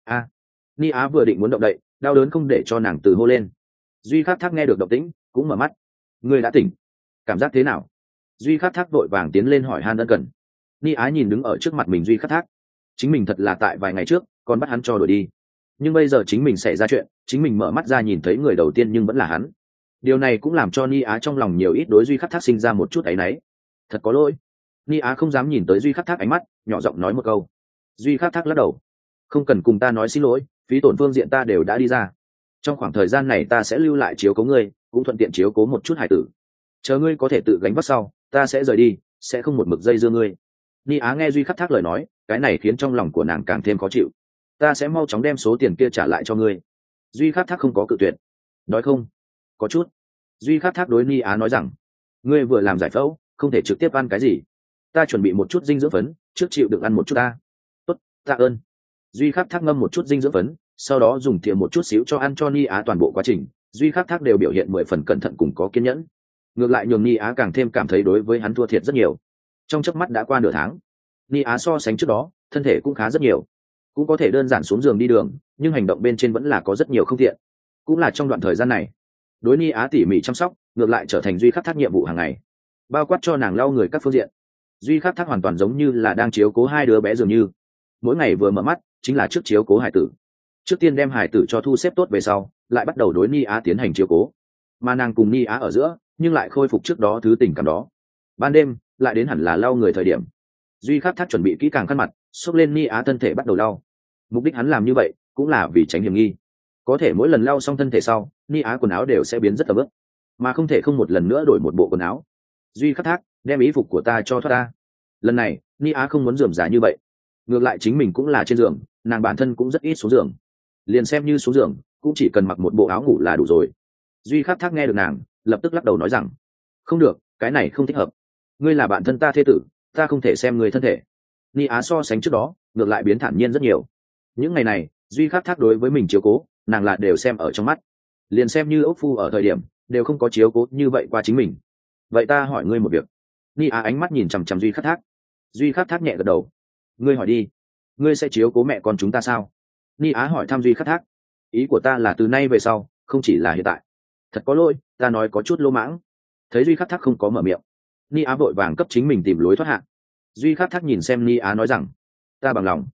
Ni Á vừa định muốn động đậy, đau đớn không để cho nàng từ hô lên. Duy khắc thác nghe được động tĩnh cũng mở mắt. Ngươi đã tỉnh, cảm giác thế nào? Duy khắc thác vội vàng tiến lên hỏi han ân cần. Ni Á nhìn đứng ở trước mặt mình duy khắc thác, chính mình thật là tại vài ngày trước còn bắt hắn cho đuổi đi, nhưng bây giờ chính mình xảy ra chuyện, chính mình mở mắt ra nhìn thấy người đầu tiên nhưng vẫn là hắn. Điều này cũng làm cho Ni Á trong lòng nhiều ít đối duy khắc thác sinh ra một chút áy náy. Thật có lỗi. Ni Á không dám nhìn tới duy khắc thác ánh mắt, nhỏ giọng nói một câu. Duy khắc thác lắc đầu. Không cần cùng ta nói xin lỗi, phí tổn phương diện ta đều đã đi ra. Trong khoảng thời gian này ta sẽ lưu lại chiếu cố ngươi, cũng thuận tiện chiếu cố một chút hải tử. Chờ ngươi có thể tự gánh vác sau, ta sẽ rời đi, sẽ không một mực dây dưa ngươi. Ni Á nghe duy khắc thác lời nói, cái này khiến trong lòng của nàng càng thêm khó chịu. Ta sẽ mau chóng đem số tiền kia trả lại cho ngươi. Duy khắc thác không có cự tuyệt. Nói không? Có chút. Duy khắc thác đối Ni Á nói rằng, ngươi vừa làm giải phẫu, không thể trực tiếp ăn cái gì. Ta chuẩn bị một chút dinh dưỡng phấn, trước chịu được ăn một chút ta. Tốt, tạ ơn. Duy khắc thác ngâm một chút dinh dưỡng phấn, sau đó dùng thìa một chút xíu cho ăn cho Ni Á. Toàn bộ quá trình duy khắc thác đều biểu hiện 10 phần cẩn thận cùng có kiên nhẫn, ngược lại nhường Ni Á càng thêm cảm thấy đối với hắn thua thiệt rất nhiều. Trong chớp mắt đã qua nửa tháng, Ni Á so sánh trước đó thân thể cũng khá rất nhiều, cũng có thể đơn giản xuống giường đi đường, nhưng hành động bên trên vẫn là có rất nhiều không thiện. Cũng là trong đoạn thời gian này, đối Ni Á tỉ mỉ chăm sóc ngược lại trở thành duy khắc thác nhiệm vụ hàng ngày, bao quát cho nàng lau người các phương diện. Duy khắc thác hoàn toàn giống như là đang chiếu cố hai đứa bé dường như, mỗi ngày vừa mở mắt chính là trước chiếu cố hải tử, trước tiên đem hải tử cho thu xếp tốt về sau lại bắt đầu đối Ni Á tiến hành chiếu cố, mà nàng cùng Ni Á ở giữa nhưng lại khôi phục trước đó thứ tình cảm đó. Ban đêm lại đến hẳn là lau người thời điểm, duy khắc thác chuẩn bị kỹ càng khăn mặt xốc lên Ni Á thân thể bắt đầu lau. Mục đích hắn làm như vậy cũng là vì tránh hiểm nghi, có thể mỗi lần lau xong thân thể sau Ni Á quần áo đều sẽ biến rất tầm ướp, mà không thể không một lần nữa đổi một bộ quần áo. Duy khắc thác, đem ý phục của ta cho thoát ta. Lần này Ni Á không muốn rườm rà như vậy, ngược lại chính mình cũng là trên giường, nàng bản thân cũng rất ít xuống giường, liền xem như xuống giường cũng chỉ cần mặc một bộ áo ngủ là đủ rồi. Duy khắc thác nghe được nàng lập tức lắc đầu nói rằng, không được, cái này không thích hợp, ngươi là bạn thân ta thê tử, ta không thể xem người thân thể. Ni Á so sánh trước đó ngược lại biến thản nhiên rất nhiều. Những ngày này duy khắc thác đối với mình chiếu cố nàng là đều xem ở trong mắt, liền xem như ốc phu ở thời điểm đều không có chiếu cố như vậy qua chính mình. Vậy ta hỏi ngươi một việc. Ni Á ánh mắt nhìn chằm chằm duy khắc thác. Duy khắc thác nhẹ gật đầu. Ngươi hỏi đi. Ngươi sẽ chiếu cố mẹ con chúng ta sao? Ni Á hỏi thăm duy khắc thác. Ý của ta là từ nay về sau, không chỉ là hiện tại. Thật có lỗi, ta nói có chút lỗ mãng. Thấy duy khắc thác không có mở miệng, Ni Á vội vàng cấp chính mình tìm lối thoát hạn. Duy khắc thác nhìn xem Ni Á nói rằng, ta bằng lòng.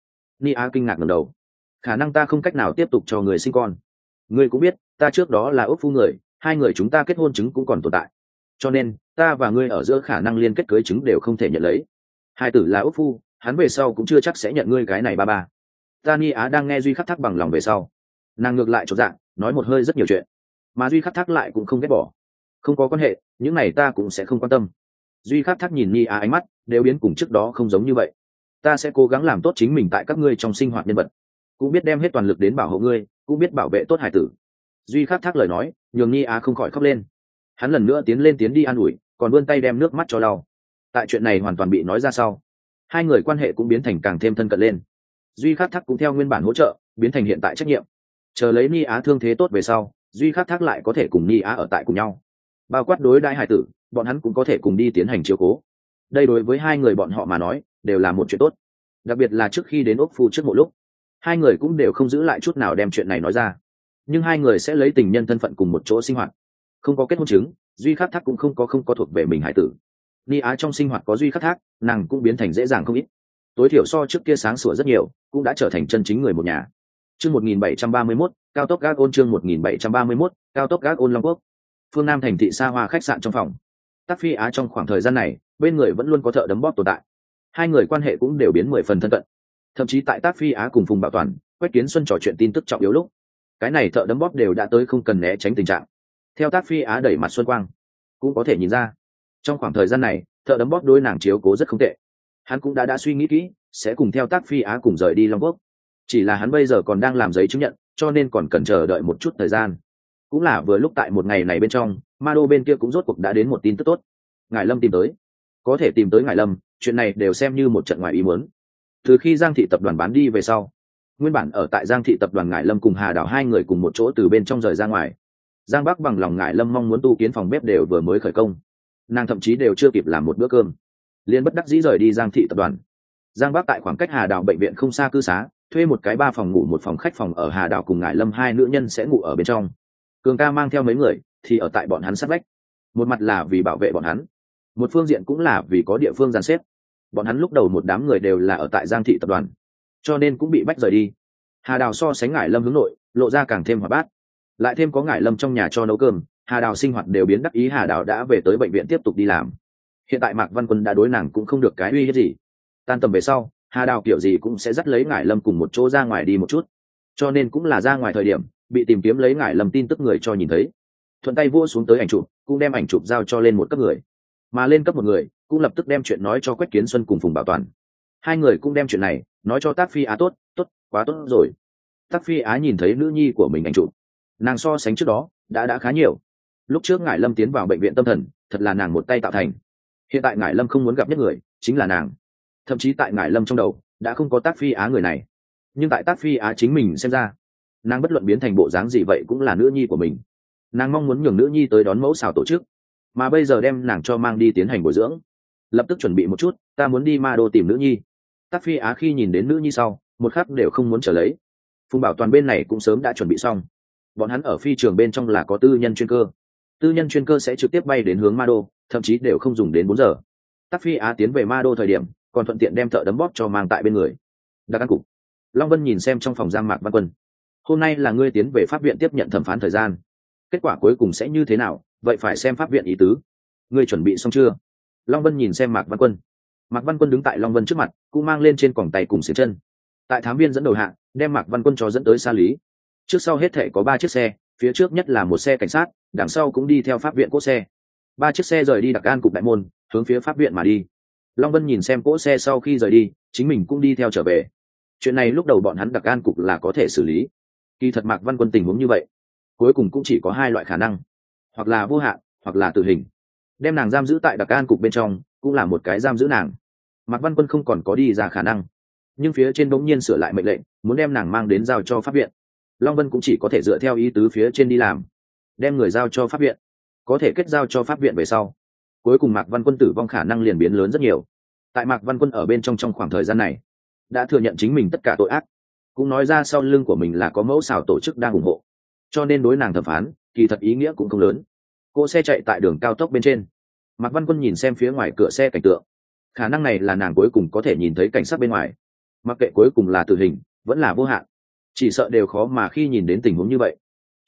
Ni Á kinh ngạc ngẩng đầu. Khả năng ta không cách nào tiếp tục cho người sinh con. Ngươi cũng biết ta trước đó là ốc phu người, hai người chúng ta kết hôn chứng cũng còn tồn tại, cho nên ta và ngươi ở giữa khả năng liên kết cưới chứng đều không thể nhận lấy. Hai tử là ốc phu, hắn về sau cũng chưa chắc sẽ nhận ngươi cái này ba ba. Ta Ni Á đang nghe Duy Khắc Thác bằng lòng về sau, nàng ngược lại chột dạ, nói một hơi rất nhiều chuyện, mà Duy Khắc Thác lại cũng không ghét bỏ. Không có quan hệ, những này ta cũng sẽ không quan tâm. Duy Khắc Thác nhìn Ni Á ánh mắt đều biến cùng trước đó không giống như vậy. Ta sẽ cố gắng làm tốt chính mình tại các ngươi trong sinh hoạt nhân vật, cũng biết đem hết toàn lực đến bảo hộ ngươi, cũng biết bảo vệ tốt hải tử. Duy Khắc Thác lời nói nhường Ni Á không khỏi khóc lên. Hắn lần nữa tiến đi an ủi, còn vươn tay đem nước mắt cho lau. Tại chuyện này hoàn toàn bị nói ra sau, hai người quan hệ cũng biến thành càng thêm thân cận lên. Duy Khắc Thác cũng theo nguyên bản hỗ trợ biến thành hiện tại trách nhiệm. Chờ lấy Ni Á thương thế tốt về sau, Duy Khắc Thác lại có thể cùng Ni Á ở tại cùng nhau, bao quát đối đãi hải tử, bọn hắn cũng có thể cùng đi tiến hành chiếu cố. Đây đối với hai người bọn họ mà nói đều là một chuyện tốt, đặc biệt là trước khi đến ốc phu trước một lúc, hai người cũng đều không giữ lại chút nào đem chuyện này nói ra. Nhưng hai người sẽ lấy tình nhân thân phận cùng một chỗ sinh hoạt, không có kết hôn chứng, Duy Khắc Thác cũng không có thuộc về mình hải tử. Ni Á trong sinh hoạt có Duy Khắc Thác, nàng cũng biến thành dễ dàng không ít, tối thiểu so trước kia sáng sủa rất nhiều, cũng đã trở thành chân chính người một nhà. Chương 1731, cao tốc gác ôn. Chương 1731, cao tốc gác ôn Long Quốc. Phương Nam thành thị xa hoa khách sạn trong phòng. Tắc Phi Á trong khoảng thời gian này, bên người vẫn luôn có thợ đấm bóp tồn tại. Hai người quan hệ cũng đều biến 10 phần thân cận. Thậm chí tại Tắc Phi Á cùng Phùng Bảo Toàn, Quách Kiến Xuân trò chuyện tin tức trọng yếu lúc, cái này thợ đấm bóp đều đã tới không cần né tránh tình trạng. Theo Tắc Phi Á đẩy mặt xuân quang, cũng có thể nhìn ra, trong khoảng thời gian này, thợ đấm bóp đối nàng chiếu cố rất không tệ. Hắn cũng đã suy nghĩ kỹ, sẽ cùng theo Tắc Phi Á cùng rời đi Long Quốc. Chỉ là hắn bây giờ còn đang làm giấy chứng nhận, cho nên còn cần chờ đợi một chút thời gian. Cũng là vừa lúc tại một ngày này bên trong, Ma Đô bên kia cũng rốt cuộc đã đến một tin tức tốt. Ngải Lâm tìm tới. Có thể tìm tới Ngải Lâm, chuyện này đều xem như một trận ngoài ý muốn. Từ khi Giang thị tập đoàn bán đi về sau, nguyên bản ở tại Giang thị tập đoàn Ngải Lâm cùng Hà Đảo hai người cùng một chỗ từ bên trong rời ra ngoài. Giang Bắc bằng lòng Ngải Lâm mong muốn tu kiến phòng bếp đều vừa mới khởi công, nàng thậm chí đều chưa kịp làm một bữa cơm, liền bất đắc dĩ rời đi Giang thị tập đoàn. Giang Bắc tại khoảng cách Hà Đảo bệnh viện không xa cư xá, thuê một cái 3 phòng ngủ 1 phòng khách phòng ở Hà Đảo, cùng Ngải Lâm hai nữ nhân sẽ ngủ ở bên trong. Cường ca mang theo mấy người thì ở tại bọn hắn sát vách, một mặt là vì bảo vệ bọn hắn, một phương diện cũng là vì có địa phương dàn xếp. Bọn hắn lúc đầu một đám người đều là ở tại Giang thị tập đoàn, cho nên cũng bị bách rời đi. Hà Đào so sánh Ngải Lâm hướng nội, lộ ra càng thêm hoạt bát, lại thêm có Ngải Lâm trong nhà cho nấu cơm, Hà Đào sinh hoạt đều biến đắc ý. Hà Đào đã về tới bệnh viện tiếp tục đi làm. Hiện tại Mạc Văn Quân đã đối nàng cũng không được cái uy hiếp gì. Tan tầm về sau, Hà Đào kiểu gì cũng sẽ dắt lấy Ngải Lâm cùng một chỗ ra ngoài đi một chút, cho nên cũng là ra ngoài thời điểm bị tìm kiếm lấy Ngải Lâm tin tức người cho nhìn thấy, thuận tay vua xuống tới ảnh chụp, cũng đem ảnh chụp giao cho lên một cấp người, mà lên cấp một người cũng lập tức đem chuyện nói cho Quách Kiến Xuân cùng Phùng Bảo Toàn. Hai người cũng đem chuyện này nói cho Tác Phi Á. Tốt, quá tốt rồi. Tác Phi Á nhìn thấy nữ nhi của mình ảnh chụp, nàng so sánh trước đó đã khá nhiều. Lúc trước Ngải Lâm tiến vào bệnh viện tâm thần, thật là nàng một tay tạo thành. Hiện tại Ngải Lâm không muốn gặp nhất người chính là nàng, thậm chí tại Ngải Lâm trong đầu đã không có Tác Phi Á người này. Nhưng tại Tác Phi Á chính mình xem ra, nàng bất luận biến thành bộ dáng gì vậy cũng là nữ nhi của mình. Nàng mong muốn nhường nữ nhi tới đón mẫu xào tổ chức, mà bây giờ đem nàng cho mang đi tiến hành bồi dưỡng. Lập tức chuẩn bị một chút, ta muốn đi Ma Đô tìm nữ nhi. Tác Phi Á khi nhìn đến nữ nhi sau, một khắc đều không muốn trở lấy. Phùng Bảo Toàn bên này cũng sớm đã chuẩn bị xong. Bọn hắn ở phi trường bên trong là có tư nhân chuyên cơ. Tư nhân chuyên cơ sẽ trực tiếp bay đến hướng Ma Đô, thậm chí đều không dùng đến 4 giờ. Tác Phi Á tiến về Ma Đô thời điểm, còn thuận tiện đem thợ đấm bóp cho mang tại bên người. Đặc An cục. Long Vân nhìn xem trong phòng giam Mạc Văn Quân. Hôm nay là ngươi tiến về pháp viện tiếp nhận thẩm phán thời gian. Kết quả cuối cùng sẽ như thế nào, vậy phải xem pháp viện ý tứ. Ngươi chuẩn bị xong chưa? Long Vân nhìn xem Mạc Văn Quân. Mạc Văn Quân đứng tại Long Vân trước mặt, cũng mang lên trên quòng tay cùng xiềng chân. Tại thám viên dẫn đầu hạng, đem Mạc Văn Quân cho dẫn tới xa lý. Trước sau hết thảy có 3 chiếc xe, phía trước nhất là một xe cảnh sát, đằng sau cũng đi theo pháp viện cỗ xe. 3 chiếc xe rời đi Đặc An cục đại môn, hướng phía pháp viện mà đi. Long Vân nhìn xem cỗ xe sau khi rời đi, chính mình cũng đi theo trở về. Chuyện này lúc đầu bọn hắn Đặc An cục là có thể xử lý. Kỳ thật Mạc Văn Quân tình huống như vậy, cuối cùng cũng chỉ có 2 loại khả năng, hoặc là vô hạn, hoặc là tử hình. Đem nàng giam giữ tại Đặc An cục bên trong, cũng là một cái giam giữ nàng. Mạc Văn Quân không còn có đi ra khả năng, nhưng phía trên bỗng nhiên sửa lại mệnh lệnh, muốn đem nàng mang đến giao cho pháp viện. Long Vân cũng chỉ có thể dựa theo ý tứ phía trên đi làm, đem người giao cho pháp viện. Có thể kết giao cho pháp viện về sau, cuối cùng Mạc Văn Quân tử vong khả năng liền biến lớn rất nhiều. Tại Mạc Văn Quân ở bên trong khoảng thời gian này, đã thừa nhận chính mình tất cả tội ác, cũng nói ra sau lưng của mình là có mẫu xào tổ chức đang ủng hộ, cho nên đối nàng thẩm phán kỳ thật ý nghĩa cũng không lớn. Cô xe chạy tại đường cao tốc bên trên, Mạc Văn Quân nhìn xem phía ngoài cửa xe cảnh tượng, khả năng này là nàng cuối cùng có thể nhìn thấy cảnh sát bên ngoài. mặc kệ cuối cùng là tử hình vẫn là vô hạn, chỉ sợ đều khó mà khi nhìn đến tình huống như vậy.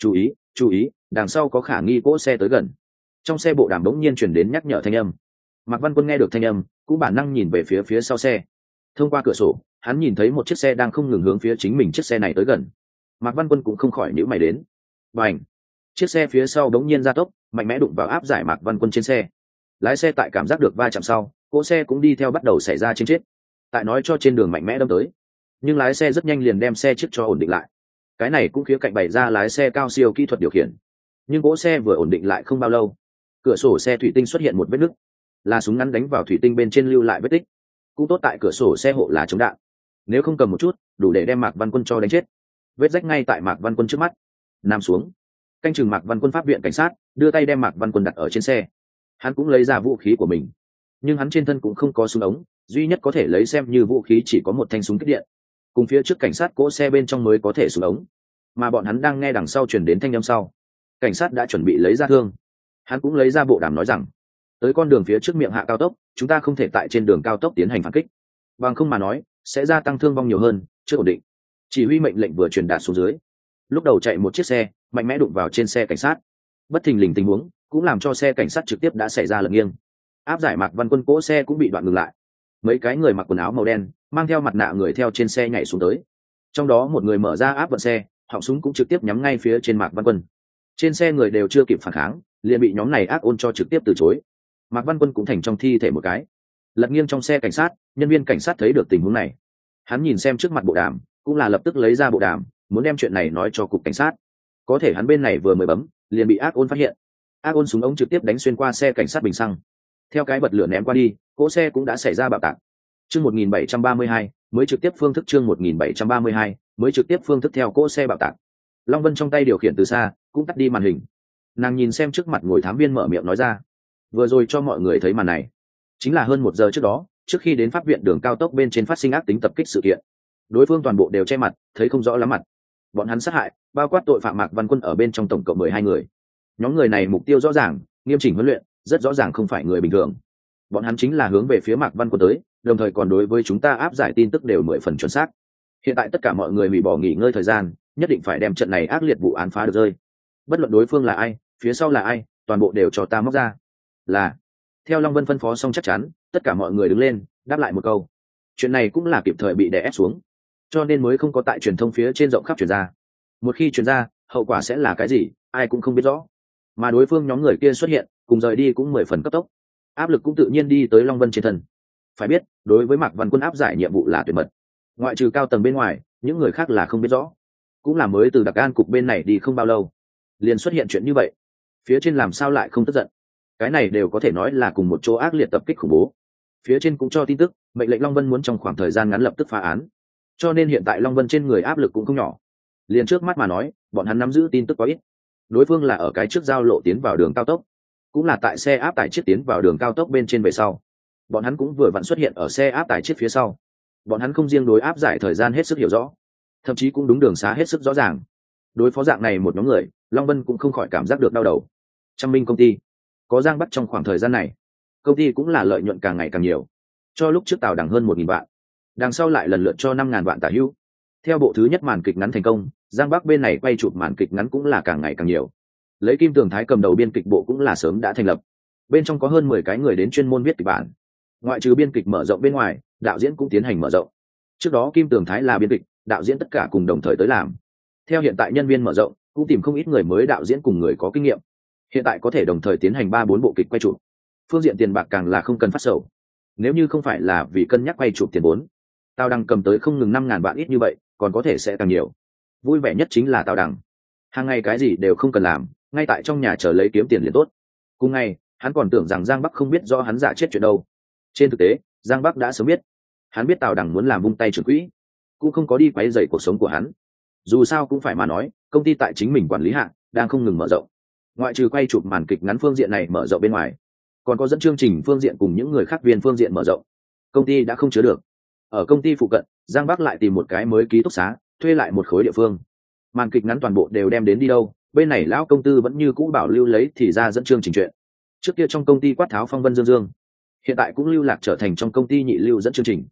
Chú ý, đằng sau có khả nghi cỗ xe tới gần. Trong xe bộ đàm bỗng nhiên chuyển đến nhắc nhở thanh âm. Mạc Văn Quân nghe được thanh âm cũng bản năng nhìn về phía sau xe. Thông qua cửa sổ hắn nhìn thấy một chiếc xe đang không ngừng hướng phía chính mình chiếc xe này tới gần. Mạc Văn Quân cũng không khỏi nhíu mày đến. Bành! Chiếc xe phía sau đống nhiên gia tốc mạnh mẽ đụng vào áp giải Mạc Văn Quân trên xe. Lái xe tại cảm giác được va chạm sau cỗ xe cũng đi theo bắt đầu xảy ra chênh chết. Tại nói cho trên đường mạnh mẽ đâm tới, nhưng lái xe rất nhanh liền đem xe chiếc cho ổn định lại. Cái này cũng khía cạnh bày ra lái xe cao siêu kỹ thuật điều khiển. Nhưng cỗ xe vừa ổn định lại không bao lâu, cửa sổ xe thủy tinh xuất hiện một vết nứt, là súng ngắn đánh vào thủy tinh bên trên lưu lại vết tích. Cũng tốt tại cửa sổ xe hộ là chống đạn, nếu không cầm một chút đủ để đem Mạc Văn Quân cho đánh chết. Vết rách ngay tại Mạc Văn Quân trước mắt. Nằm xuống, canh chừng Mạc Văn Quân pháp viện cảnh sát đưa tay đem Mạc Văn Quân đặt ở trên xe. Hắn cũng lấy ra vũ khí của mình, nhưng hắn trên thân cũng không có súng ống, duy nhất có thể lấy xem như vũ khí chỉ có một thanh súng kích điện, cùng phía trước cảnh sát cỗ xe bên trong mới có thể súng ống. Mà bọn hắn đang nghe đằng sau truyền đến thanh âm sau, cảnh sát đã chuẩn bị lấy ra thương. Hắn cũng lấy ra bộ đàm nói rằng, tới con đường phía trước miệng hạ cao tốc, chúng ta không thể tại trên đường cao tốc tiến hành phản kích, bằng không mà nói sẽ gia tăng thương vong nhiều hơn, chưa ổn định. Chỉ huy mệnh lệnh vừa truyền đạt xuống dưới, lúc đầu chạy một chiếc xe mạnh mẽ đụng vào trên xe cảnh sát. Bất thình lình tình huống cũng làm cho xe cảnh sát trực tiếp đã xảy ra lật nghiêng. Áp giải Mạc Văn Quân cỗ xe cũng bị đoạn ngừng lại. Mấy cái người mặc quần áo màu đen mang theo mặt nạ người theo trên xe nhảy xuống tới, trong đó một người mở ra áp vận xe, họng súng cũng trực tiếp nhắm ngay phía trên Mạc Văn Quân. Trên xe người đều chưa kịp phản kháng liền bị nhóm này ác ôn cho trực tiếp từ chối. Mạc Văn Quân cũng thành trong thi thể một cái, lật nghiêng trong xe cảnh sát. Nhân viên cảnh sát thấy được tình huống này, hắn nhìn xem trước mặt bộ đàm, cũng là lập tức lấy ra bộ đàm muốn đem chuyện này nói cho cục cảnh sát. Có thể hắn bên này vừa mới bấm liền bị ác ôn phát hiện. Ác ôn súng ống trực tiếp đánh xuyên qua xe cảnh sát bình xăng, theo cái bật lửa ném qua đi, cỗ xe cũng đã xảy ra bạo tạc. Chương 1732 mới trực tiếp phương thức, chương 1732 mới trực tiếp phương thức theo cỗ xe bạo tạc. Long Vân trong tay điều khiển từ xa cũng tắt đi màn hình. Nàng nhìn xem trước mặt ngồi thám viên mở miệng nói ra, vừa rồi cho mọi người thấy màn này chính là hơn 1 giờ trước đó, trước khi đến pháp viện đường cao tốc bên trên phát sinh ác tính tập kích sự kiện. Đối phương toàn bộ đều che mặt, thấy không rõ lắm mặt. Bọn hắn sát hại bao quát tội phạm Mạc Văn Quân ở bên trong tổng cộng 12 người. Nhóm người này mục tiêu rõ ràng, nghiêm chỉnh huấn luyện, rất rõ ràng không phải người bình thường. Bọn hắn chính là hướng về phía Mạc Văn Quân tới, đồng thời còn đối với chúng ta áp giải tin tức đều 10 phần chuẩn xác. Hiện tại tất cả mọi người hủy bỏ nghỉ ngơi thời gian, nhất định phải đem trận này ác liệt vụ án phá được rơi. Bất luận đối phương là ai, phía sau là ai, toàn bộ đều cho ta móc ra. Là. Theo Long Vân phân phó xong chắc chắn, tất cả mọi người đứng lên đáp lại một câu. Chuyện này cũng là kịp thời bị đè ép xuống, cho nên mới không có tại truyền thông phía trên rộng khắp truyền ra. Một khi truyền ra, hậu quả sẽ là cái gì ai cũng không biết rõ. Mà đối phương nhóm người kia xuất hiện cùng rời đi cũng 10 phần cấp tốc, áp lực cũng tự nhiên đi tới Long Vân trên thân. Phải biết đối với Mạc Văn Quân áp giải nhiệm vụ là tuyệt mật, ngoại trừ cao tầng bên ngoài những người khác là không biết rõ. Cũng là mới từ Đặc An cục bên này đi không bao lâu liền xuất hiện chuyện như vậy, phía trên làm sao lại không tức giận. Cái này đều có thể nói là cùng một chỗ ác liệt tập kích khủng bố. Phía trên cũng cho tin tức mệnh lệnh Long Vân muốn trong khoảng thời gian ngắn lập tức phá án, cho nên hiện tại Long Vân trên người áp lực cũng không nhỏ. Liền trước mắt mà nói, bọn hắn nắm giữ tin tức quá ít. Đối phương là ở cái trước giao lộ tiến vào đường cao tốc, cũng là tại xe áp tải chiếc tiến vào đường cao tốc bên trên về sau, bọn hắn cũng vừa vặn xuất hiện ở xe áp tải chiếc phía sau. Bọn hắn không riêng đối áp giải thời gian hết sức hiểu rõ, thậm chí cũng đúng đường xá hết sức rõ ràng. Đối phó dạng này một nhóm người, Long Vân cũng không khỏi cảm giác được đau đầu. Trăm Minh công ty có Giang Bắc trong khoảng thời gian này, công ty cũng là lợi nhuận càng ngày càng nhiều, cho lúc trước Tào Đằng hơn 1.000 vạn, đằng sau lại lần lượt cho 5.000 vạn tả hữu. Theo bộ thứ nhất màn kịch ngắn thành công, Giang Bắc bên này quay chụp màn kịch ngắn cũng là càng ngày càng nhiều. Lấy Kim Tường Thái cầm đầu biên kịch bộ cũng là sớm đã thành lập, bên trong có hơn 10 cái người đến chuyên môn viết kịch bản. Ngoại trừ biên kịch mở rộng bên ngoài, đạo diễn cũng tiến hành mở rộng. Trước đó Kim Tường Thái là biên kịch, đạo diễn tất cả cùng đồng thời tới làm. Theo hiện tại nhân viên mở rộng, cũng tìm không ít người mới đạo diễn cùng người có kinh nghiệm. Hiện tại có thể đồng thời tiến hành 3-4 bộ kịch quay chụp. Phương diện tiền bạc càng là không cần phát sầu. Nếu như không phải là vì cân nhắc quay chụp tiền vốn, Tào Đằng cầm tới không ngừng 5.000 vạn ít như vậy, còn có thể sẽ càng nhiều. Vui vẻ nhất chính là Tào Đằng, hàng ngày cái gì đều không cần làm, ngay tại trong nhà chờ lấy kiếm tiền liền tốt. Cùng ngày, hắn còn tưởng rằng Giang Bắc không biết do hắn giả chết chuyện đâu. Trên thực tế, Giang Bắc đã sớm biết. Hắn biết Tào Đằng muốn làm vung tay trưởng quỹ, cũng không có đi quấy rầy cuộc sống của hắn. Dù sao cũng phải mà nói, công ty tại chính mình quản lý hạ đang không ngừng mở rộng. Ngoại trừ quay chụp màn kịch ngắn phương diện này mở rộng bên ngoài, còn có dẫn chương trình phương diện cùng những người khác viên phương diện mở rộng. Công ty đã không chứa được. Ở công ty phụ cận, Giang Bắc lại tìm một cái mới ký túc xá, thuê lại một khối địa phương. Màn kịch ngắn toàn bộ đều đem đến đi đâu, bên này lão công tư vẫn như cũ bảo lưu lấy thì ra dẫn chương trình chuyện. Trước kia trong công ty quát tháo phong vân dương dương, hiện tại cũng lưu lạc trở thành trong công ty nhị lưu dẫn chương trình.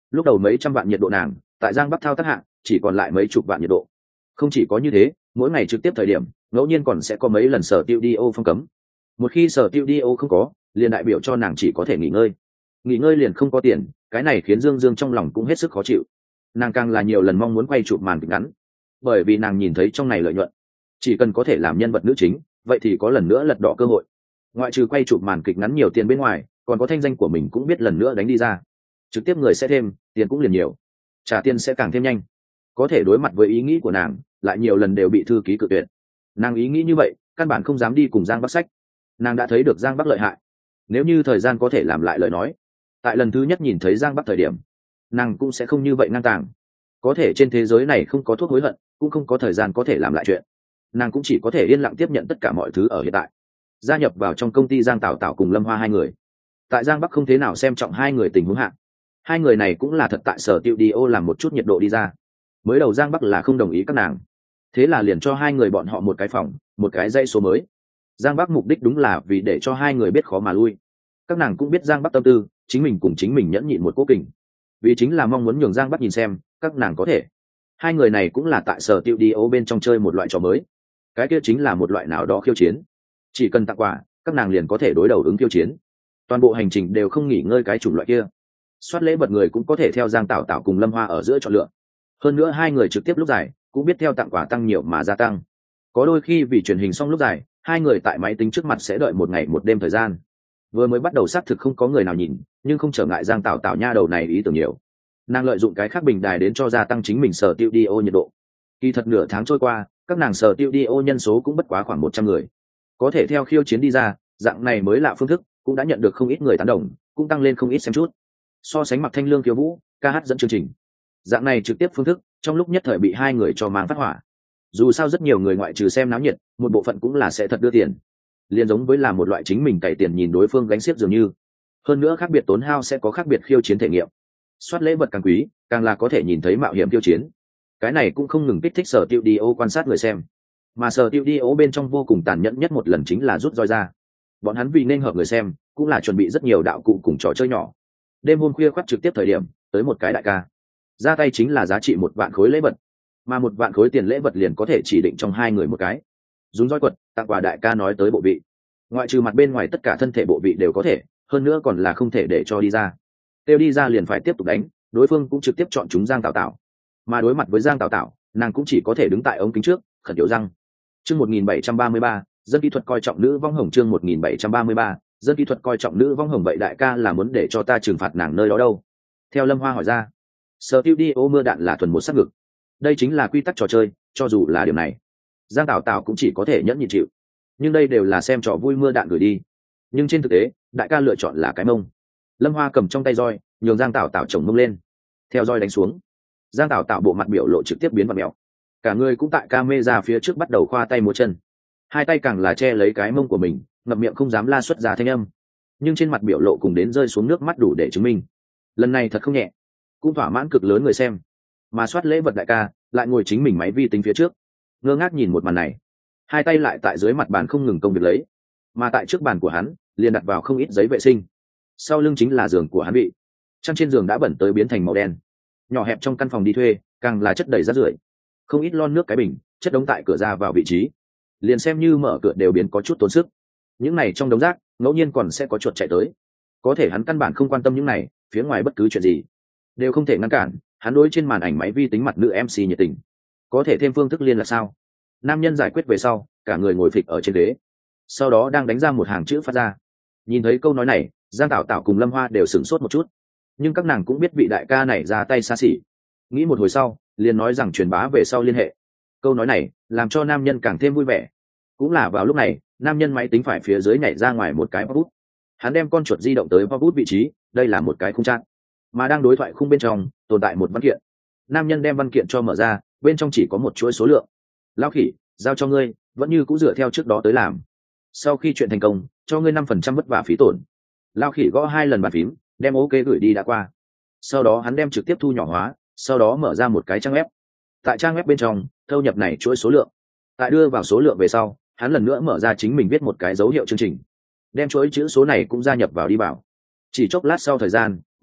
lúc đầu mấy trăm vạn nhiệt độ nàng tại giang bắc thao tác hạng chỉ còn lại mấy chục vạn nhiệt độ. Không chỉ có như thế, mỗi ngày trực tiếp thời điểm ngẫu nhiên còn sẽ có mấy lần sở tiêu đi ô phong cấm. Một khi sở tiêu đi ô không có, liền đại biểu cho nàng chỉ có thể nghỉ ngơi liền không có tiền. Cái này khiến Dương Dương trong lòng cũng hết sức khó chịu. Nàng càng là nhiều lần mong muốn quay chụp màn kịch ngắn, bởi vì nàng nhìn thấy trong này lợi nhuận. Chỉ cần có thể làm nhân vật nữ chính, vậy thì có lần nữa lật đỏ cơ hội. Ngoại trừ quay chụp màn kịch ngắn nhiều tiền bên ngoài, còn có thanh danh của mình cũng biết lần nữa đánh đi ra. Trực tiếp người sẽ thêm, tiền cũng liền nhiều, trả tiền sẽ càng thêm nhanh. Có thể đối mặt với ý nghĩ của nàng, lại nhiều lần đều bị thư ký cự tuyệt. Nàng ý nghĩ như vậy, căn bản không dám đi cùng Giang Bắc sách. Nàng đã thấy được Giang Bắc lợi hại, nếu như thời gian có thể làm lại lời nói, tại lần thứ nhất nhìn thấy Giang Bắc thời điểm, nàng cũng sẽ không như vậy ngang tàng. Có thể trên thế giới này không có thuốc hối hận, cũng không có thời gian có thể làm lại chuyện. Nàng cũng chỉ có thể yên lặng tiếp nhận tất cả mọi thứ ở hiện tại. Gia nhập vào trong công ty Giang Tảo Tảo cùng Lâm Hoa hai người, tại Giang Bắc không thế nào xem trọng hai người tình huống hạng. Hai người này cũng là thật tại sở tiệu đi ô làm một chút nhiệt độ đi ra. Mới đầu Giang Bắc là không đồng ý các nàng, thế là liền cho hai người bọn họ một cái phòng, một cái dãy số mới. Giang Bắc mục đích đúng là vì để cho hai người biết khó mà lui. Các nàng cũng biết Giang Bắc tâm tư, chính mình cùng chính mình nhẫn nhịn một cố kình, vì chính là mong muốn nhường Giang Bắc nhìn xem các nàng có thể. Hai người này cũng là tại sở tiệu đi ô bên trong chơi một loại trò mới, cái kia chính là một loại nào đó khiêu chiến. Chỉ cần tặng quà, các nàng liền có thể đối đầu ứng khiêu chiến. Toàn bộ hành trình đều không nghỉ ngơi cái chủng loại kia. Soát lễ vật người cũng có thể theo Giang Tảo Tảo cùng Lâm Hoa ở giữa chọn lựa. Hơn nữa hai người trực tiếp lúc dài cũng biết theo tặng quà tăng nhiều mà gia tăng. Có đôi khi vì truyền hình xong lúc dài, hai người tại máy tính trước mặt sẽ đợi một ngày một đêm thời gian. Vừa mới bắt đầu xác thực không có người nào nhìn, nhưng không trở ngại Giang Tảo Tảo nha đầu này ý tưởng nhiều. Nàng lợi dụng cái khác bình đài đến cho gia tăng chính mình sở tiêu đi ô nhiệt độ. Kỳ thật nửa tháng trôi qua, các nàng sở tiêu đi ô nhân số cũng bất quá khoảng 100 người. Có thể theo khiêu chiến đi ra, dạng này mới lạ phương thức, cũng đã nhận được không ít người tán đồng, cũng tăng lên không ít xem chút. So sánh Mặc Thanh Lương khiêu vũ, ca hát dẫn chương trình, dạng này trực tiếp phương thức, trong lúc nhất thời bị hai người cho mang phát hỏa. Dù sao rất nhiều người ngoại trừ xem náo nhiệt, một bộ phận cũng là sẽ thật đưa tiền, liền giống với là một loại chính mình cày tiền nhìn đối phương gánh xiếc dường như. Hơn nữa khác biệt tốn hao sẽ có khác biệt khiêu chiến thể nghiệm. Soát lễ vật càng quý, càng là có thể nhìn thấy mạo hiểm khiêu chiến. Cái này cũng không ngừng kích thích sở tiêu đi ô quan sát người xem. Mà sở tiêu đi ô bên trong vô cùng tàn nhẫn nhất một lần chính là rút roi ra. Bọn hắn vì nên hợp người xem, cũng là chuẩn bị rất nhiều đạo cụ cùng trò chơi nhỏ. Đêm hôm khuya khoắt trực tiếp thời điểm, tới một cái đại ca, ra tay chính là giá trị 1 vạn khối lễ vật, mà 1 vạn khối tiền lễ vật liền có thể chỉ định trong hai người một cái. Dùng roi quật tặng quà đại ca nói tới bộ vị, ngoại trừ mặt bên ngoài tất cả thân thể bộ vị đều có thể, hơn nữa còn là không thể để cho đi ra. Tiêu đi ra liền phải tiếp tục đánh, đối phương cũng trực tiếp chọn chúng Giang Tảo Tảo. Mà đối mặt với Giang Tảo Tảo, nàng cũng chỉ có thể đứng tại ống kính trước, khẩn yếu răng. Chương 1733, dân kỹ thuật coi trọng nữ vong hồng. Chương 1733, dân kỹ thuật coi trọng nữ vong hồng. Vậy đại ca là muốn để cho ta trừng phạt nàng nơi đó đâu? Theo Lâm Hoa hỏi ra. Sở tiêu đi ô mưa đạn là thuần một sát ngực. Đây chính là quy tắc trò chơi, cho dù là điều này, Giang Tảo Tảo cũng chỉ có thể nhẫn nhịn chịu. Nhưng đây đều là xem trò vui mưa đạn gửi đi. Nhưng trên thực tế, đại ca lựa chọn là cái mông. Lâm Hoa cầm trong tay roi, nhường Giang Tảo Tảo chồng mông lên. Theo roi đánh xuống, Giang Tảo Tảo bộ mặt biểu lộ trực tiếp biến vặn mèo. Cả người cũng tại camera phía trước bắt đầu khoa tay múa chân. Hai tay càng là che lấy cái mông của mình, ngậm miệng không dám la xuất ra thanh âm. Nhưng trên mặt biểu lộ cùng đến rơi xuống nước mắt đủ để chứng minh. Lần này thật không nhẹ, cũng thỏa mãn cực lớn người xem. Mà soát lễ vật đại ca lại ngồi chính mình máy vi tính phía trước, ngơ ngác nhìn một màn này. Hai tay lại tại dưới mặt bàn không ngừng công việc lấy, mà tại trước bàn của hắn liền đặt vào không ít giấy vệ sinh. Sau lưng chính là giường của hắn bị chăn trên giường đã bẩn tới biến thành màu đen. Nhỏ hẹp trong căn phòng đi thuê càng là chất đầy rác rưởi, không ít lon nước cái bình chất đống tại cửa ra vào vị trí, liền xem như mở cửa đều biến có chút tốn sức. Những này trong đống rác ngẫu nhiên còn sẽ có chuột chạy tới, có thể hắn căn bản không quan tâm những này, phía ngoài bất cứ chuyện gì đều không thể ngăn cản. Hắn đối trên màn ảnh máy vi tính mặt nữ MC nhiệt tình, có thể thêm phương thức liên là sao? Nam nhân giải quyết về sau, cả người ngồi phịch ở trên ghế, sau đó đang đánh ra một hàng chữ phát ra. Nhìn thấy câu nói này, Giang Tảo Tảo cùng Lâm Hoa đều sửng sốt một chút, nhưng các nàng cũng biết vị đại ca này ra tay xa xỉ. Nghĩ một hồi sau, liền nói rằng truyền bá về sau liên hệ. Câu nói này làm cho nam nhân càng thêm vui vẻ. Cũng là vào lúc này, nam nhân máy tính phải phía dưới nhảy ra ngoài một cái pop bút. Hắn đem con chuột di động tới pop bút vị trí, đây là một cái khung trang, mà đang đối thoại khung bên trong tồn tại một văn kiện. Nam nhân đem văn kiện cho mở ra, bên trong chỉ có một chuỗi số lượng. Lao khỉ, giao cho ngươi, vẫn như cũ dựa theo trước đó tới làm. Sau khi chuyện thành công, cho ngươi 5% vất vả phí tổn. Lao khỉ gõ 2 lần bàn phím, đem ok gửi đi đã qua. Sau đó hắn đem trực tiếp thu nhỏ hóa, sau đó mở ra một cái trang web. Tại trang web bên trong thâu nhập này chuỗi số lượng. Tại đưa vào số lượng về sau, hắn lần nữa mở ra chính mình viết một cái dấu hiệu chương trình, đem chuỗi chữ số này cũng gia nhập vào đi bảo. Chỉ chốc lát sau thời gian,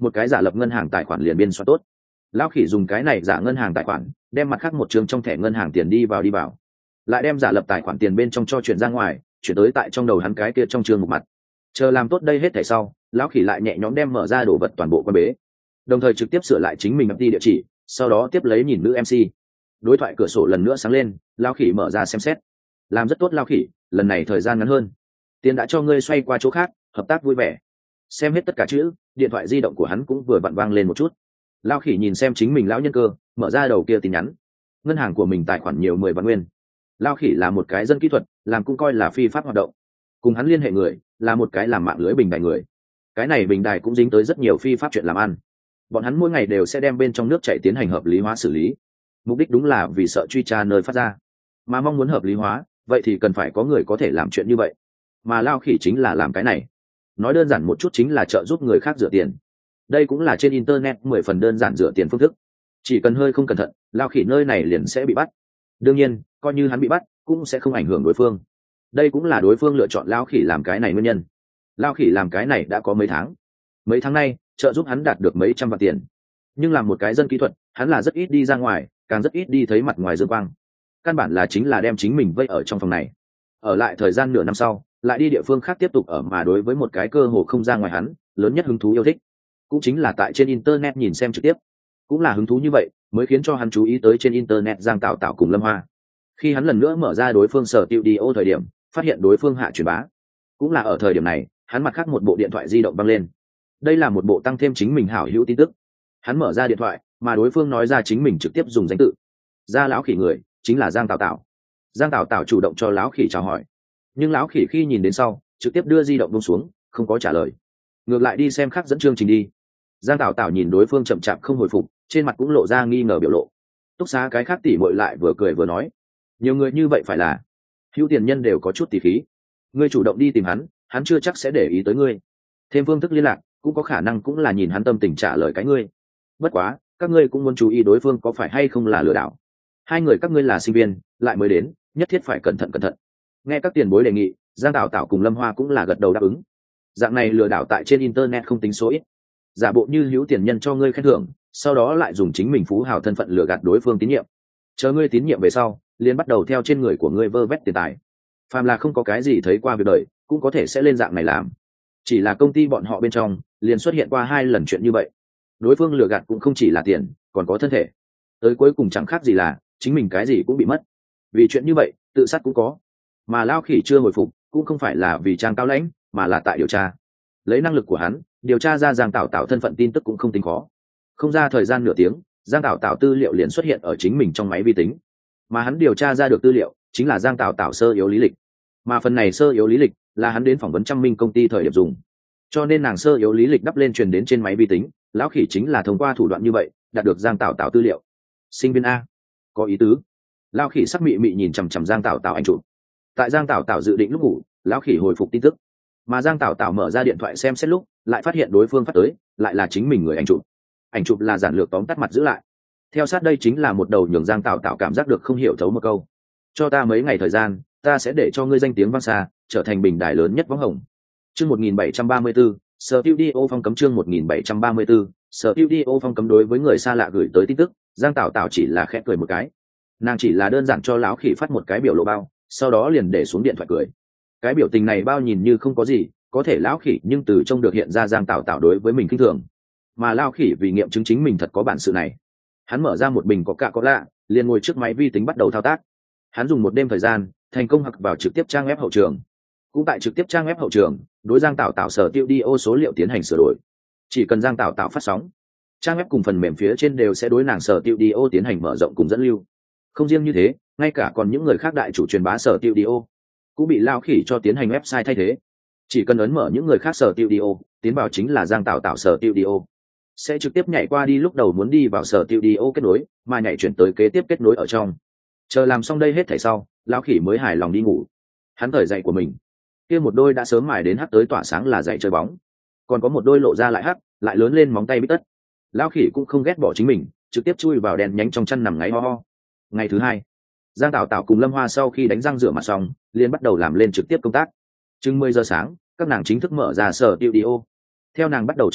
một cái giả lập ngân hàng tài khoản liền biên soạn tốt. Lão khỉ dùng cái này giả ngân hàng tài khoản đem mặt khác một trường trong thẻ ngân hàng tiền đi vào, lại đem giả lập tài khoản tiền bên trong cho chuyển ra ngoài, chuyển tới tại trong đầu hắn cái kia trong trường một mặt. Chờ làm tốt đây hết thảy sau, lão khỉ lại nhẹ nhõm đem mở ra đồ vật toàn bộ quan bế, đồng thời trực tiếp sửa lại chính mình đi địa chỉ, sau đó tiếp lấy nhìn nữ MC. Đối thoại cửa sổ lần nữa sáng lên, lão khỉ mở ra xem xét. Làm rất tốt lão khỉ, lần này thời gian ngắn hơn. Tiền đã cho ngươi xoay qua chỗ khác, hợp tác vui vẻ. Xem hết tất cả chữ, điện thoại di động của hắn cũng vừa vặn vang lên một chút. Lão khỉ nhìn xem chính mình lão nhân cơ, mở ra đầu kia tin nhắn. Ngân hàng của mình tài khoản nhiều 10 vạn nguyên. Lão khỉ là một cái dân kỹ thuật, làm cũng coi là phi pháp hoạt động. Cùng hắn liên hệ người là một cái làm mạng lưới bình đài người. Cái này bình đài cũng dính tới rất nhiều phi pháp chuyện làm ăn. Bọn hắn mỗi ngày đều sẽ đem bên trong nước chảy tiến hành hợp lý hóa xử lý. Mục đích đúng là vì sợ truy tra nơi phát ra. Mà mong muốn hợp lý hóa, vậy thì cần phải có người có thể làm chuyện như vậy. Mà Lão khỉ chính là làm cái này. Nói đơn giản một chút chính là trợ giúp người khác rửa tiền. Đây cũng là trên internet 10 phần đơn giản rửa tiền phương thức. Chỉ cần hơi không cẩn thận, Lão khỉ nơi này liền sẽ bị bắt. Đương nhiên, coi như hắn bị bắt, cũng sẽ không ảnh hưởng đối phương. Đây cũng là đối phương lựa chọn Lão khỉ làm cái này nguyên nhân. Lão khỉ làm cái này đã có mấy tháng nay trợ giúp hắn đạt được mấy trăm vạn tiền. Nhưng làm một cái dân kỹ thuật, hắn là rất ít đi ra ngoài, càng rất ít đi thấy mặt ngoài dương quang. Căn bản là chính là đem chính mình vây ở trong phòng này, ở lại thời gian nửa năm sau lại đi địa phương khác tiếp tục ở. Mà đối với một cái cơ hồ không ra ngoài hắn lớn nhất hứng thú yêu thích, cũng chính là tại trên internet nhìn xem trực tiếp. Cũng là hứng thú như vậy mới khiến cho hắn chú ý tới trên internet Giang Tạo Tạo cùng Lâm Hoa. Khi hắn lần nữa mở ra đối phương sở studio thời điểm, phát hiện đối phương hạ truyền bá. Cũng là ở thời điểm này, hắn mặt khác một bộ điện thoại di động văng lên. Đây là một bộ tăng thêm chính mình hảo hữu tin tức. Hắn mở ra điện thoại, mà đối phương nói ra chính mình trực tiếp dùng danh tự. Ra lão khỉ người chính là Giang Tạo Tạo. Giang Tạo Tạo chủ động cho lão khỉ chào hỏi, nhưng lão khỉ khi nhìn đến sau trực tiếp đưa di động buông xuống, không có trả lời, ngược lại đi xem khác dẫn chương trình đi. Giang Tạo Tạo nhìn đối phương chậm chạp không hồi phục, trên mặt cũng lộ ra nghi ngờ biểu lộ. Túc Xá cái khác tỉ muội lại vừa cười vừa nói, nhiều người như vậy phải là hữu tiền nhân đều có chút tỷ khí, ngươi chủ động đi tìm hắn, hắn chưa chắc sẽ để ý tới ngươi. Thêm phương thức liên lạc cũng có khả năng cũng là nhìn hắn tâm tình trả lời cái ngươi. Bất quá các ngươi cũng muốn chú ý đối phương có phải hay không là lừa đảo. Hai người các ngươi là sinh viên lại mới đến, nhất thiết phải cẩn thận. Nghe các tiền bối đề nghị, Giang Tạo Tạo cùng Lâm Hoa cũng là gật đầu đáp ứng. Dạng này lừa đảo tại trên internet không tính số ít, giả bộ như hữu tiền nhân cho ngươi khen thưởng, sau đó lại dùng chính mình phú hào thân phận lừa gạt đối phương tín nhiệm. Chờ ngươi tín nhiệm về sau, liền bắt đầu theo trên người của ngươi vơ vét tiền tài. Phàm là không có cái gì thấy qua việc đời, cũng có thể sẽ lên dạng này làm. Chỉ là công ty bọn họ bên trong liền xuất hiện qua 2 lần chuyện như vậy. Đối phương lừa gạt cũng không chỉ là tiền, còn có thân thể. Tới cuối cùng chẳng khác gì là chính mình cái gì cũng bị mất. Vì chuyện như vậy, tự sát cũng có. Mà Lao Khỉ chưa hồi phục, cũng không phải là vì trang cao lãnh, mà là tại điều tra. Lấy năng lực của hắn, điều tra ra Giang Tạo Tạo thân phận tin tức cũng không tính khó. Không ra thời gian nửa tiếng, Giang Tạo Tạo tư liệu liền xuất hiện ở chính mình trong máy vi tính. Mà hắn điều tra ra được tư liệu chính là Giang Tạo Tạo sơ yếu lý lịch. Mà phần này sơ yếu lý lịch là hắn đến phỏng vấn Trăm Minh công ty thời điểm dùng. Cho nên nàng sơ yếu lý lịch đắp lên truyền đến trên máy vi tính, Lão Khỉ chính là thông qua thủ đoạn như vậy đạt được Giang Tạo Tạo tư liệu. Sinh viên a, có ý tứ. Lão Khỉ sắc mị mị nhìn chằm chằm Giang Tạo Tạo anh chụp. Tại Giang Tạo Tạo dự định lúc ngủ, Lão Khỉ hồi phục tin tức, mà Giang Tạo Tạo mở ra điện thoại xem xét lúc lại phát hiện đối phương phát tới lại là chính mình người anh chụp. Ảnh chụp là giản lược tóm tắt mặt giữ lại. Theo sát đây chính là một đầu nhường Giang Tạo Tạo cảm giác được không hiểu thấu một câu: cho ta mấy ngày thời gian, ta sẽ để cho ngươi danh tiếng vang xa, trở thành bình đài lớn nhất võng hồng. Chương 1734, Studio phong cấm. Chương 1734, Studio phong cấm. Đối với người xa lạ gửi tới tin tức, Giang Tạo Tạo chỉ là khẽ cười một cái. Nàng chỉ là đơn giản cho Lão Khỉ phát một cái biểu lộ bao, sau đó liền để xuống điện thoại cười. Cái biểu tình này bao nhìn như không có gì, có thể Lão Khỉ nhưng từ trong được hiện ra Giang Tạo Tạo đối với mình khinh thường. Mà Lão Khỉ vì nghiệm chứng chính mình thật có bản sự này, hắn mở ra một bình Coca-Cola, liền ngồi trước máy vi tính bắt đầu thao tác. Hắn dùng một đêm thời gian, thành công hack vào trực tiếp trang web hậu trường. Cũng tại trực tiếp trang web hậu trường, đối Giang Tạo Tạo sở tiêu đi ô số liệu tiến hành sửa đổi. Chỉ cần Giang Tạo Tạo phát sóng, trang web cùng phần mềm phía trên đều sẽ đối nàng sở tiêu đi ô tiến hành mở rộng cùng dẫn lưu. Không riêng như thế, ngay cả còn những người khác đại chủ truyền bá sở tiêu đi ô cũng bị Lão Khỉ cho tiến hành website thay thế. Chỉ cần ấn mở những người khác sở tiêu đi ô, tiến vào chính là Giang Tạo Tạo sở tiêu đi ô, sẽ trực tiếp nhảy qua đi lúc đầu muốn đi vào sở tiêu đi ô kết nối, mà nhảy chuyển tới kế tiếp kết nối ở trong. Chờ làm xong đây hết thảy sau, Lão Khỉ mới hài lòng đi ngủ. Hắn cởi giày của mình, kia một đôi đã sớm mài đến hắc tới tỏa sáng là giày chơi bóng, còn có một đôi lộ ra lại hắc lại lớn lên móng tay bít tất. Lão Khỉ cũng không ghét bỏ chính mình, trực tiếp chui vào đèn nhánh trong chăn nằm ngáy ho ho. Ngày thứ hai, Giang Tạo Tạo cùng Lâm Hoa sau khi đánh răng rửa mặt xong, liền bắt đầu làm lên trực tiếp công tác. Chừng 10 giờ sáng, các nàng chính thức mở ra sở studio. Theo nàng bắt đầu trực tiếp,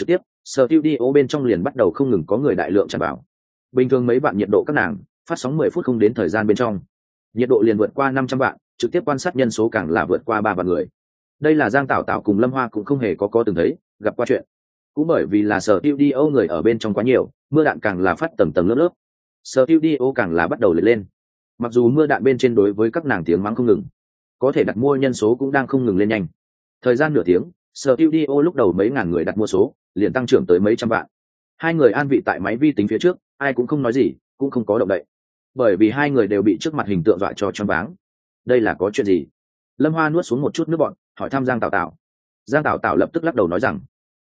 studio bên trong liền bắt đầu không ngừng có người đại lượng tràn vào. Bình thường mấy bạn nhiệt độ các nàng phát sóng 10 phút không đến thời gian bên trong, nhiệt độ liền vượt qua 500 vạn, trực tiếp quan sát nhân số càng là vượt qua 3 vạn người. Đây là Giang Tảo Tảo cùng Lâm Hoa cũng không hề có từng thấy, gặp qua chuyện. Cũng bởi vì là studio người ở bên trong quá nhiều, mưa đạn càng là phát tầng tầng lớp lớp. Studio càng là bắt đầu lên. Mặc dù mưa đạn bên trên đối với các nàng tiếng mắng không ngừng, có thể đặt mua nhân số cũng đang không ngừng lên nhanh. Thời gian nửa tiếng, studio lúc đầu mấy ngàn người đặt mua số, liền tăng trưởng tới mấy trăm vạn. Hai người an vị tại máy vi tính phía trước, ai cũng không nói gì, cũng không có động đậy. Bởi vì hai người đều bị trước mặt hình tượng dọa cho choáng váng. Đây là có chuyện gì? Lâm Hoa nuốt xuống một chút nước bọt, hỏi thăm Giang Tảo Tảo. Giang Tảo Tảo lập tức lắc đầu nói rằng,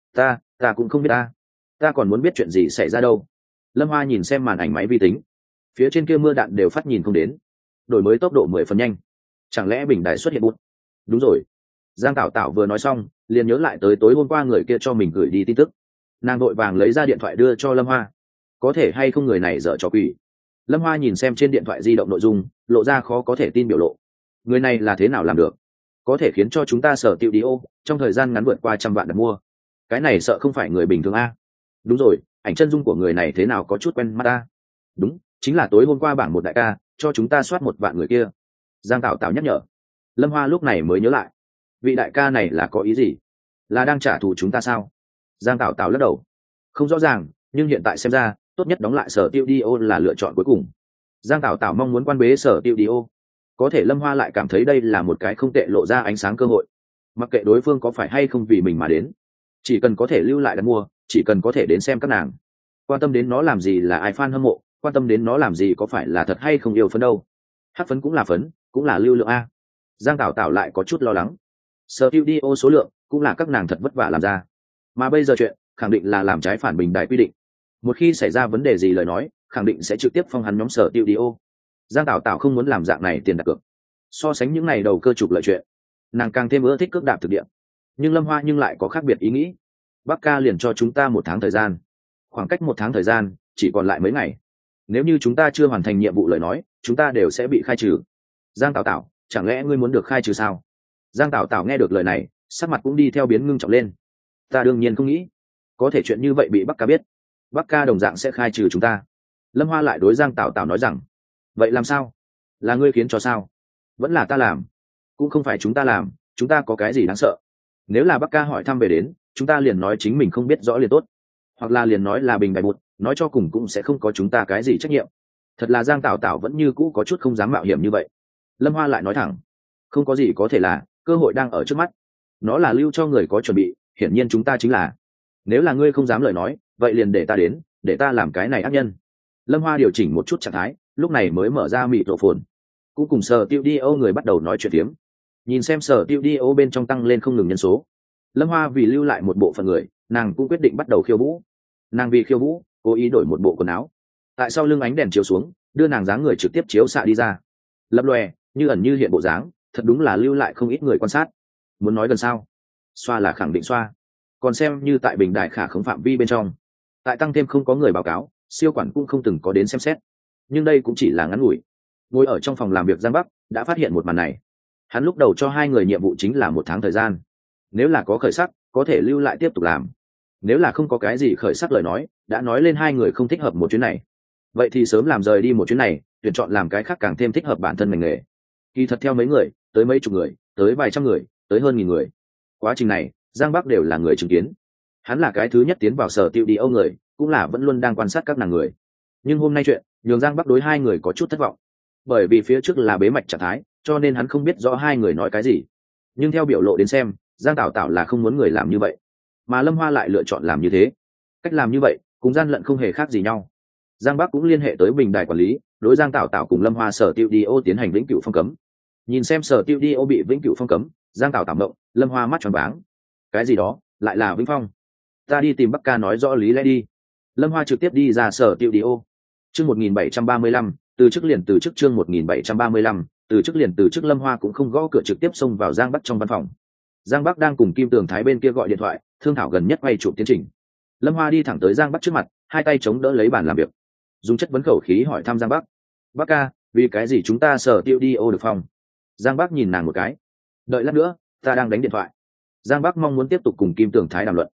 ta cũng không biết ta còn muốn biết chuyện gì xảy ra đâu. Lâm Hoa nhìn xem màn ảnh máy vi tính, phía trên kia mưa đạn đều phát nhìn không đến, đổi mới tốc độ 10 phần nhanh. Chẳng lẽ bình đài xuất hiện bút? Đúng rồi. Giang Tảo Tảo vừa nói xong, liền nhớ lại tới tối hôm qua người kia cho mình gửi đi tin tức. Nàng vội vàng lấy ra điện thoại đưa cho Lâm Hoa. Có thể hay không người này dở trò quỷ? Lâm Hoa nhìn xem trên điện thoại di động nội dung, lộ ra khó có thể tin biểu lộ. Người này là thế nào làm được? Có thể khiến cho chúng ta sở tiệu đi ô trong thời gian ngắn vượt qua 100 vạn đặt mua. Cái này sợ không phải người bình thường a? Đúng rồi, ảnh chân dung của người này thế nào có chút quen mắt ta? Đúng, chính là tối hôm qua bảng một đại ca cho chúng ta soát 1 vạn người kia. Giang Tảo Tảo nhắc nhở. Lâm Hoa lúc này mới nhớ lại, vị đại ca này là có ý gì? Là đang trả thù chúng ta sao? Giang Tảo Tảo lắc đầu. Không rõ ràng, nhưng hiện tại xem ra tốt nhất đóng lại sở tiêu đi ô là lựa chọn cuối cùng. Giang Tảo Tảo mong muốn quan bế sở tiêu đi ô, có thể Lâm Hoa lại cảm thấy đây là một cái không tệ lộ ra ánh sáng cơ hội. Mặc kệ đối phương có phải hay không vì mình mà đến, chỉ cần có thể lưu lại đặt mua, chỉ cần có thể đến xem các nàng, quan tâm đến nó làm gì là ai fan hâm mộ, quan tâm đến nó làm gì có phải là thật hay không yêu phấn đâu. Hắc phấn cũng là phấn, cũng là lưu lượng a. Giang Tảo Tảo lại có chút lo lắng. Studio số lượng cũng là các nàng thật vất vả làm ra, mà bây giờ chuyện khẳng định là làm trái phản bình đài quy định. Một khi xảy ra vấn đề gì lời nói, khẳng định sẽ trực tiếp phong hắn nhóm Studio. Giang Tảo Tảo không muốn làm dạng này tiền đặt cược. So sánh những ngày đầu cơ trục lợi chuyện, nàng càng thêm ưa thích cước đạp thực địa. Nhưng Lâm Hoa nhưng lại có khác biệt ý nghĩ. Bắc ca liền cho chúng ta 1 tháng thời gian, khoảng cách 1 tháng thời gian chỉ còn lại mấy ngày. Nếu như chúng ta chưa hoàn thành nhiệm vụ lời nói, chúng ta đều sẽ bị khai trừ. Giang Tảo Tảo, chẳng lẽ ngươi muốn được khai trừ sao? Giang Tảo Tảo nghe được lời này, sắc mặt cũng đi theo biến ngưng trọng lên. Ta đương nhiên không nghĩ có thể chuyện như vậy bị Bắc ca biết, Bắc ca đồng dạng sẽ khai trừ chúng ta. Lâm Hoa lại đối Giang Tảo Tảo nói rằng, vậy làm sao? Là ngươi khiến cho sao? Vẫn là ta làm? Cũng không phải chúng ta làm, chúng ta có cái gì đáng sợ? Nếu là Bắc ca hỏi thăm về đến, chúng ta liền nói chính mình không biết rõ liền tốt, hoặc là liền nói là bình bày bụt, nói cho cùng cũng sẽ không có chúng ta cái gì trách nhiệm. Thật là Giang Tảo Tảo vẫn như cũ có chút không dám mạo hiểm như vậy. Lâm Hoa lại nói thẳng, không có gì có thể là, cơ hội đang ở trước mắt, nó là lưu cho người có chuẩn bị, hiển nhiên chúng ta chính là. Nếu là ngươi không dám lời nói, vậy liền để ta đến, để ta làm cái này ác nhân. Lâm Hoa điều chỉnh một chút trạng thái, lúc này mới mở ra mịt rộ phồn, cũng cùng sở tiêu đi ô người bắt đầu nói chuyện phiếm. Nhìn xem sở tiêu đi ô bên trong tăng lên không ngừng nhân số, Lâm Hoa vì lưu lại một bộ phận người, nàng cũng quyết định bắt đầu khiêu vũ. Nàng vì khiêu vũ cố ý đổi một bộ quần áo, tại sau lưng ánh đèn chiếu xuống, đưa nàng dáng người trực tiếp chiếu xạ đi ra, lập lòe như ẩn như hiện bộ dáng, thật đúng là lưu lại không ít người quan sát. Muốn nói gần sao, xoa là khẳng định xoa, còn xem như tại bình đại khả khống phạm vi bên trong, tại tăng thêm không có người báo cáo, siêu quản cũng không từng có đến xem xét. Nhưng đây cũng chỉ là ngắn ngủi. Ngồi ở trong phòng làm việc Giang Bắc đã phát hiện một màn này. Hắn lúc đầu cho hai người nhiệm vụ chính là 1 tháng thời gian, nếu là có khởi sắc có thể lưu lại tiếp tục làm, nếu là không có cái gì khởi sắc lời nói, đã nói lên hai người không thích hợp một chuyến này, vậy thì sớm làm rời đi một chuyến này, tuyển chọn làm cái khác càng thêm thích hợp bản thân ngành nghề. Kỳ thật theo mấy người, tới mấy chục người, tới vài trăm người, tới hơn 1000 người, quá trình này Giang Bắc đều là người chứng kiến. Hắn là cái thứ nhất tiến vào sở tiêu đi âu người, cũng là vẫn luôn đang quan sát các nàng người. Nhưng hôm nay chuyện nhường Giang Bắc đối hai người có chút thất vọng, bởi vì phía trước là bế mạch trạng thái, cho nên hắn không biết rõ hai người nói cái gì. Nhưng theo biểu lộ đến xem, Giang Tảo Tảo là không muốn người làm như vậy, mà Lâm Hoa lại lựa chọn làm như thế. Cách làm như vậy cùng gian lận không hề khác gì nhau. Giang Bắc cũng liên hệ tới bình đài quản lý, đối Giang Tảo Tảo cùng Lâm Hoa sở tiêu đi ô tiến hành vĩnh cửu phong cấm. Nhìn xem sở tiêu đi ô bị vĩnh cửu phong cấm, Giang Tảo Tảo động, Lâm Hoa mắt tròn váng. Cái gì đó lại là vĩnh phong? Ta đi tìm Bắc ca nói rõ lý lẽ đi. Lâm Hoa trực tiếp đi ra sở tiêu đi ô. Chương 1735, từ chức liền từ chức. Chương 1735, từ chức liền từ chức. Lâm Hoa cũng không gõ cửa, trực tiếp xông vào Giang Bắc trong văn phòng. Giang Bắc đang cùng Kim Tường Thái bên kia gọi điện thoại, thương thảo gần nhất quay chụp tiến trình. Lâm Hoa đi thẳng tới Giang Bắc trước mặt, hai tay chống đỡ lấy bàn làm việc, dùng chất vấn khẩu khí hỏi thăm Giang Bắc. Bắc ca, vì cái gì chúng ta sở tiêu đi ô được phòng? Giang Bắc nhìn nàng một cái. Đợi lát nữa, ta đang đánh điện thoại. Giang Bắc mong muốn tiếp tục cùng Kim Tường Thái đàm luận.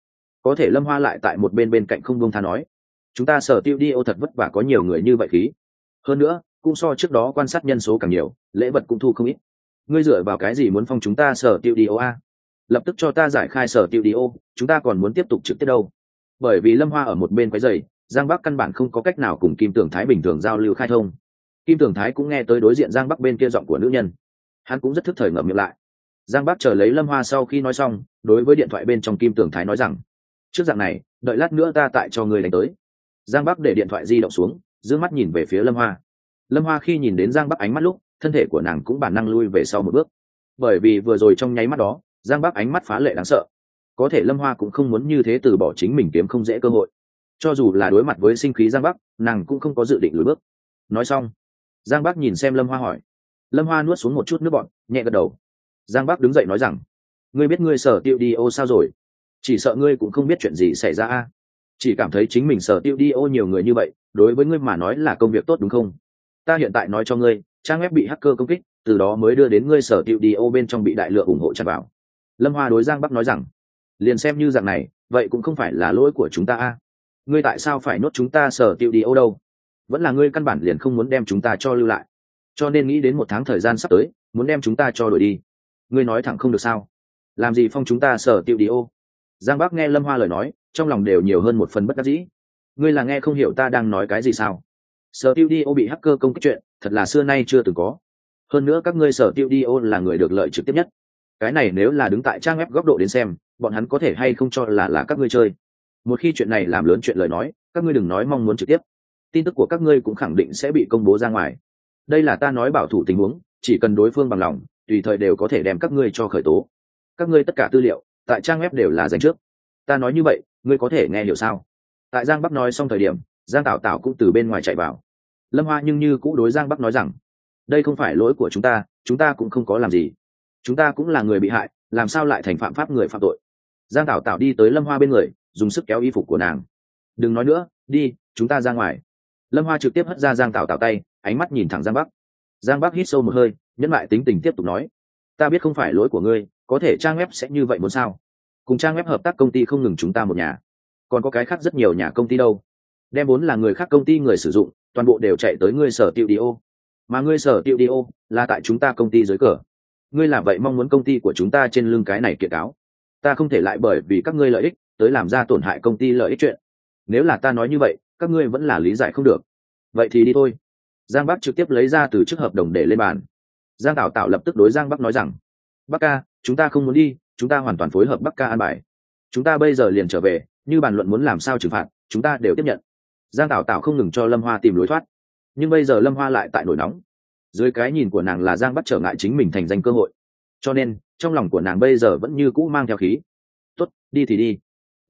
có thể Lâm Hoa lại tại một bên cạnh không buông tha nói, chúng ta sở tiêu đi ô thật vất vả có nhiều người như vậy khí, hơn nữa cũng so trước đó quan sát nhân số càng nhiều, lễ vật cũng thu không ít. Ngươi dựa vào cái gì muốn phong chúng ta sở tiêu đi ô a? Lập tức cho ta giải khai sở tiêu đi ô, chúng ta còn muốn tiếp tục trực tiếp đâu. Bởi vì Lâm Hoa ở một bên quấy rầy, Giang Bắc căn bản không có cách nào cùng Kim Tường Thái bình thường giao lưu khai thông. Kim Tường Thái cũng nghe tới đối diện Giang Bắc bên kia giọng của nữ nhân, hắn cũng rất thức thời ngậm miệng lại. Giang Bắc chờ lấy Lâm Hoa sau khi nói xong, đối với điện thoại bên trong Kim Tường Thái nói rằng, trước dạng này, đợi lát nữa ta tại cho người đánh tới. Giang Bắc để điện thoại di động xuống, dương mắt nhìn về phía Lâm Hoa. Lâm Hoa khi nhìn đến Giang Bắc ánh mắt lúc, thân thể của nàng cũng bản năng lui về sau một bước, bởi vì vừa rồi trong nháy mắt đó, Giang Bắc ánh mắt phá lệ đáng sợ. Có thể Lâm Hoa cũng không muốn như thế từ bỏ chính mình kiếm không dễ cơ hội. Cho dù là đối mặt với sinh khí Giang Bắc, nàng cũng không có dự định lùi bước. Nói xong, Giang Bắc nhìn xem Lâm Hoa hỏi. Lâm Hoa nuốt xuống một chút nước bọt, nhẹ gật đầu. Giang Bắc đứng dậy nói rằng, ngươi biết ngươi sở tiêu đi ô sao rồi? Chỉ sợ ngươi cũng không biết chuyện gì xảy ra a. Chỉ cảm thấy chính mình sở tiêu đi ô nhiều người như vậy, đối với ngươi mà nói là công việc tốt đúng không? Ta hiện tại nói cho ngươi, trang web bị hacker công kích, từ đó mới đưa đến ngươi sở tiêu đi ô bên trong bị đại lượng ủng hộ tràn vào. Lâm Hoa đối Giang Bắc nói rằng, liền xem như dạng này, vậy cũng không phải là lỗi của chúng ta a. Ngươi tại sao phải nốt chúng ta sở tiêu đi ô đâu? Vẫn là ngươi căn bản liền không muốn đem chúng ta cho lưu lại, cho nên nghĩ đến một tháng thời gian sắp tới, muốn đem chúng ta cho đuổi đi. Ngươi nói thẳng không được sao? Làm gì phong chúng ta sở tiêu đi ô? Giang Bắc nghe Lâm Hoa lời nói, trong lòng đều nhiều hơn một phần bất đắc dĩ. Ngươi là nghe không hiểu ta đang nói cái gì sao? Sở tiêu đi ô bị hacker công kích chuyện, thật là xưa nay chưa từng có. Hơn nữa các ngươi sở tiêu đi ô là người được lợi trực tiếp nhất. Cái này nếu là đứng tại trang web góc độ đến xem, bọn hắn có thể hay không cho là các ngươi chơi. Một khi chuyện này làm lớn chuyện lời nói, các ngươi đừng nói mong muốn trực tiếp, tin tức của các ngươi cũng khẳng định sẽ bị công bố ra ngoài. Đây là ta nói bảo thủ tình huống, chỉ cần đối phương bằng lòng, tùy thời đều có thể đem các ngươi cho khởi tố. Các ngươi tất cả tư liệu tại trang web đều là dành trước. Ta nói như vậy, ngươi có thể nghe hiểu sao? Tại Giang Bắc nói xong thời điểm, Giang Tảo Tảo cũng từ bên ngoài chạy vào. Lâm Hoa nhưng như cũ đối Giang Bắc nói rằng, đây không phải lỗi của chúng ta cũng không có làm gì, chúng ta cũng là người bị hại, làm sao lại thành phạm pháp người phạm tội? Giang Tảo Tảo đi tới Lâm Hoa bên người, dùng sức kéo y phục của nàng. Đừng nói nữa, đi, chúng ta ra ngoài. Lâm Hoa trực tiếp hất ra Giang Tảo Tảo tay, ánh mắt nhìn thẳng Giang Bắc. Giang Bắc hít sâu một hơi, nhẫn lại tính tình tiếp tục nói, ta biết không phải lỗi của ngươi, có thể trang web sẽ như vậy muốn sao? Cùng trang web hợp tác công ty không ngừng chúng ta một nhà, còn có cái khác rất nhiều nhà công ty đâu. Đem vốn là người khác công ty người sử dụng, toàn bộ đều chạy tới ngươi sở tiêu đi ô, mà ngươi sở tiêu đi ô là tại chúng ta công ty dưới cờ. Ngươi làm vậy mong muốn công ty của chúng ta trên lưng cái này kiện cáo, ta không thể lại bởi vì các ngươi lợi ích tới làm ra tổn hại công ty lợi ích chuyện. Nếu là ta nói như vậy, các ngươi vẫn là lý giải không được, vậy thì đi thôi. Giang Bắc trực tiếp lấy ra từ chức hợp đồng để lên bàn. Giang Tảo Tảo lập tức đối Giang Bắc nói rằng, Bắc ca, chúng ta không muốn đi, chúng ta hoàn toàn phối hợp Bắc ca an bài. Chúng ta bây giờ liền trở về, như bàn luận muốn làm sao trừng phạt, chúng ta đều tiếp nhận. Giang Tảo Tảo không ngừng cho Lâm Hoa tìm lối thoát, nhưng bây giờ Lâm Hoa lại tại nổi nóng. Dưới cái nhìn của nàng là Giang Bắc trở ngại chính mình thành danh cơ hội, cho nên trong lòng của nàng bây giờ vẫn như cũ mang theo khí. Tốt, đi thì đi.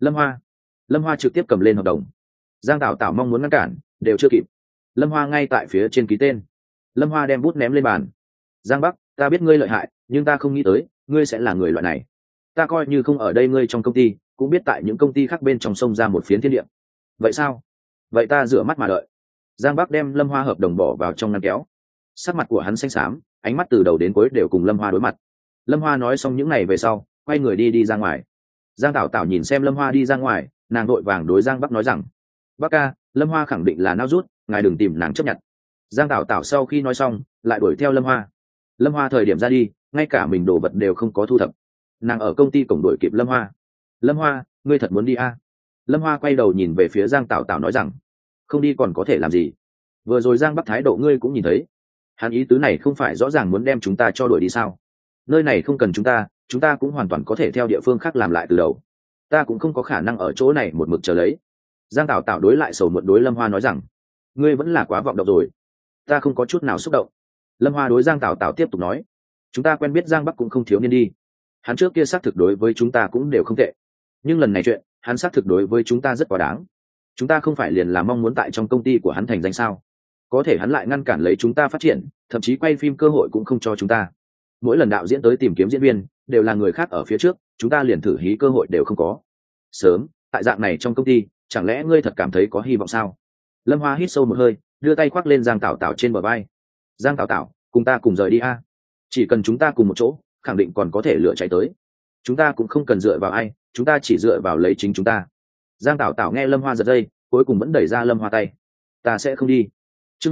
Lâm Hoa trực tiếp cầm lên hợp đồng. Giang Tảo Tảo mong muốn ngăn cản, đều chưa kịp. Lâm Hoa ngay tại phía trên ký tên. Lâm Hoa đem bút ném lên bàn. Giang Bắc, ta biết ngươi lợi hại, nhưng ta không nghĩ tới ngươi sẽ là người loại này. Ta coi như không ở đây ngươi trong công ty, cũng biết tại những công ty khác bên trong sông ra một phiến thiên địa. Vậy sao? Vậy ta rửa mắt mà đợi. Giang Bắc đem Lâm Hoa hợp đồng bỏ vào trong ngăn kéo. Sắc mặt của hắn xanh xám, ánh mắt từ đầu đến cuối đều cùng Lâm Hoa đối mặt. Lâm Hoa nói xong những này về sau, quay người đi ra ngoài. Giang Tảo Tảo nhìn xem Lâm Hoa đi ra ngoài, nàng vội vàng đối Giang Bắc nói rằng, Bắc ca, Lâm Hoa khẳng định là nao rút, ngài đừng tìm nàng chấp nhận. Giang Tảo Tảo sau khi nói xong, lại đuổi theo Lâm Hoa. Lâm Hoa thời điểm ra đi, ngay cả mình đồ vật đều không có thu thập. Nàng ở công ty cổng đuổi kịp Lâm Hoa. Lâm Hoa, ngươi thật muốn đi à? Lâm Hoa quay đầu nhìn về phía Giang Tảo Tảo nói rằng, không đi còn có thể làm gì? Vừa rồi Giang Bắc thái độ ngươi cũng nhìn thấy, hắn ý tứ này không phải rõ ràng muốn đem chúng ta cho đuổi đi sao? Nơi này không cần chúng ta cũng hoàn toàn có thể theo địa phương khác làm lại từ đầu. Ta cũng không có khả năng ở chỗ này một mực chờ lấy. Giang Tảo Tảo đối lại sầu muộn đối Lâm Hoa nói rằng, ngươi vẫn là quá vọng động rồi. Ta không có chút nào xúc động. Lâm Hoa đối Giang Tảo Tảo tiếp tục nói, chúng ta quen biết Giang Bắc cũng không thiếu niên đi. Hắn trước kia xác thực đối với chúng ta cũng đều không tệ, nhưng lần này chuyện hắn xác thực đối với chúng ta rất quá đáng. Chúng ta không phải liền là mong muốn tại trong công ty của hắn thành danh sao? Có thể hắn lại ngăn cản lấy chúng ta phát triển, thậm chí quay phim cơ hội cũng không cho chúng ta. Mỗi lần đạo diễn tới tìm kiếm diễn viên, đều là người khác ở phía trước, chúng ta liền thử hí cơ hội đều không có. Sớm tại dạng này trong công ty, chẳng lẽ ngươi thật cảm thấy có hy vọng sao? Lâm Hoa hít sâu một hơi, đưa tay khoác lên Giang Tảo Tảo trên bờ vai. Giang Tảo Tảo, cùng ta cùng rời đi a. Chỉ cần chúng ta cùng một chỗ, khẳng định còn có thể lửa cháy tới. chúng ta cũng không cần dựa vào ai, chúng ta chỉ dựa vào lấy chính chúng ta. Giang Tảo Tảo nghe Lâm Hoa giật dây, cuối cùng vẫn đẩy ra Lâm Hoa tay. Ta sẽ không đi. Chương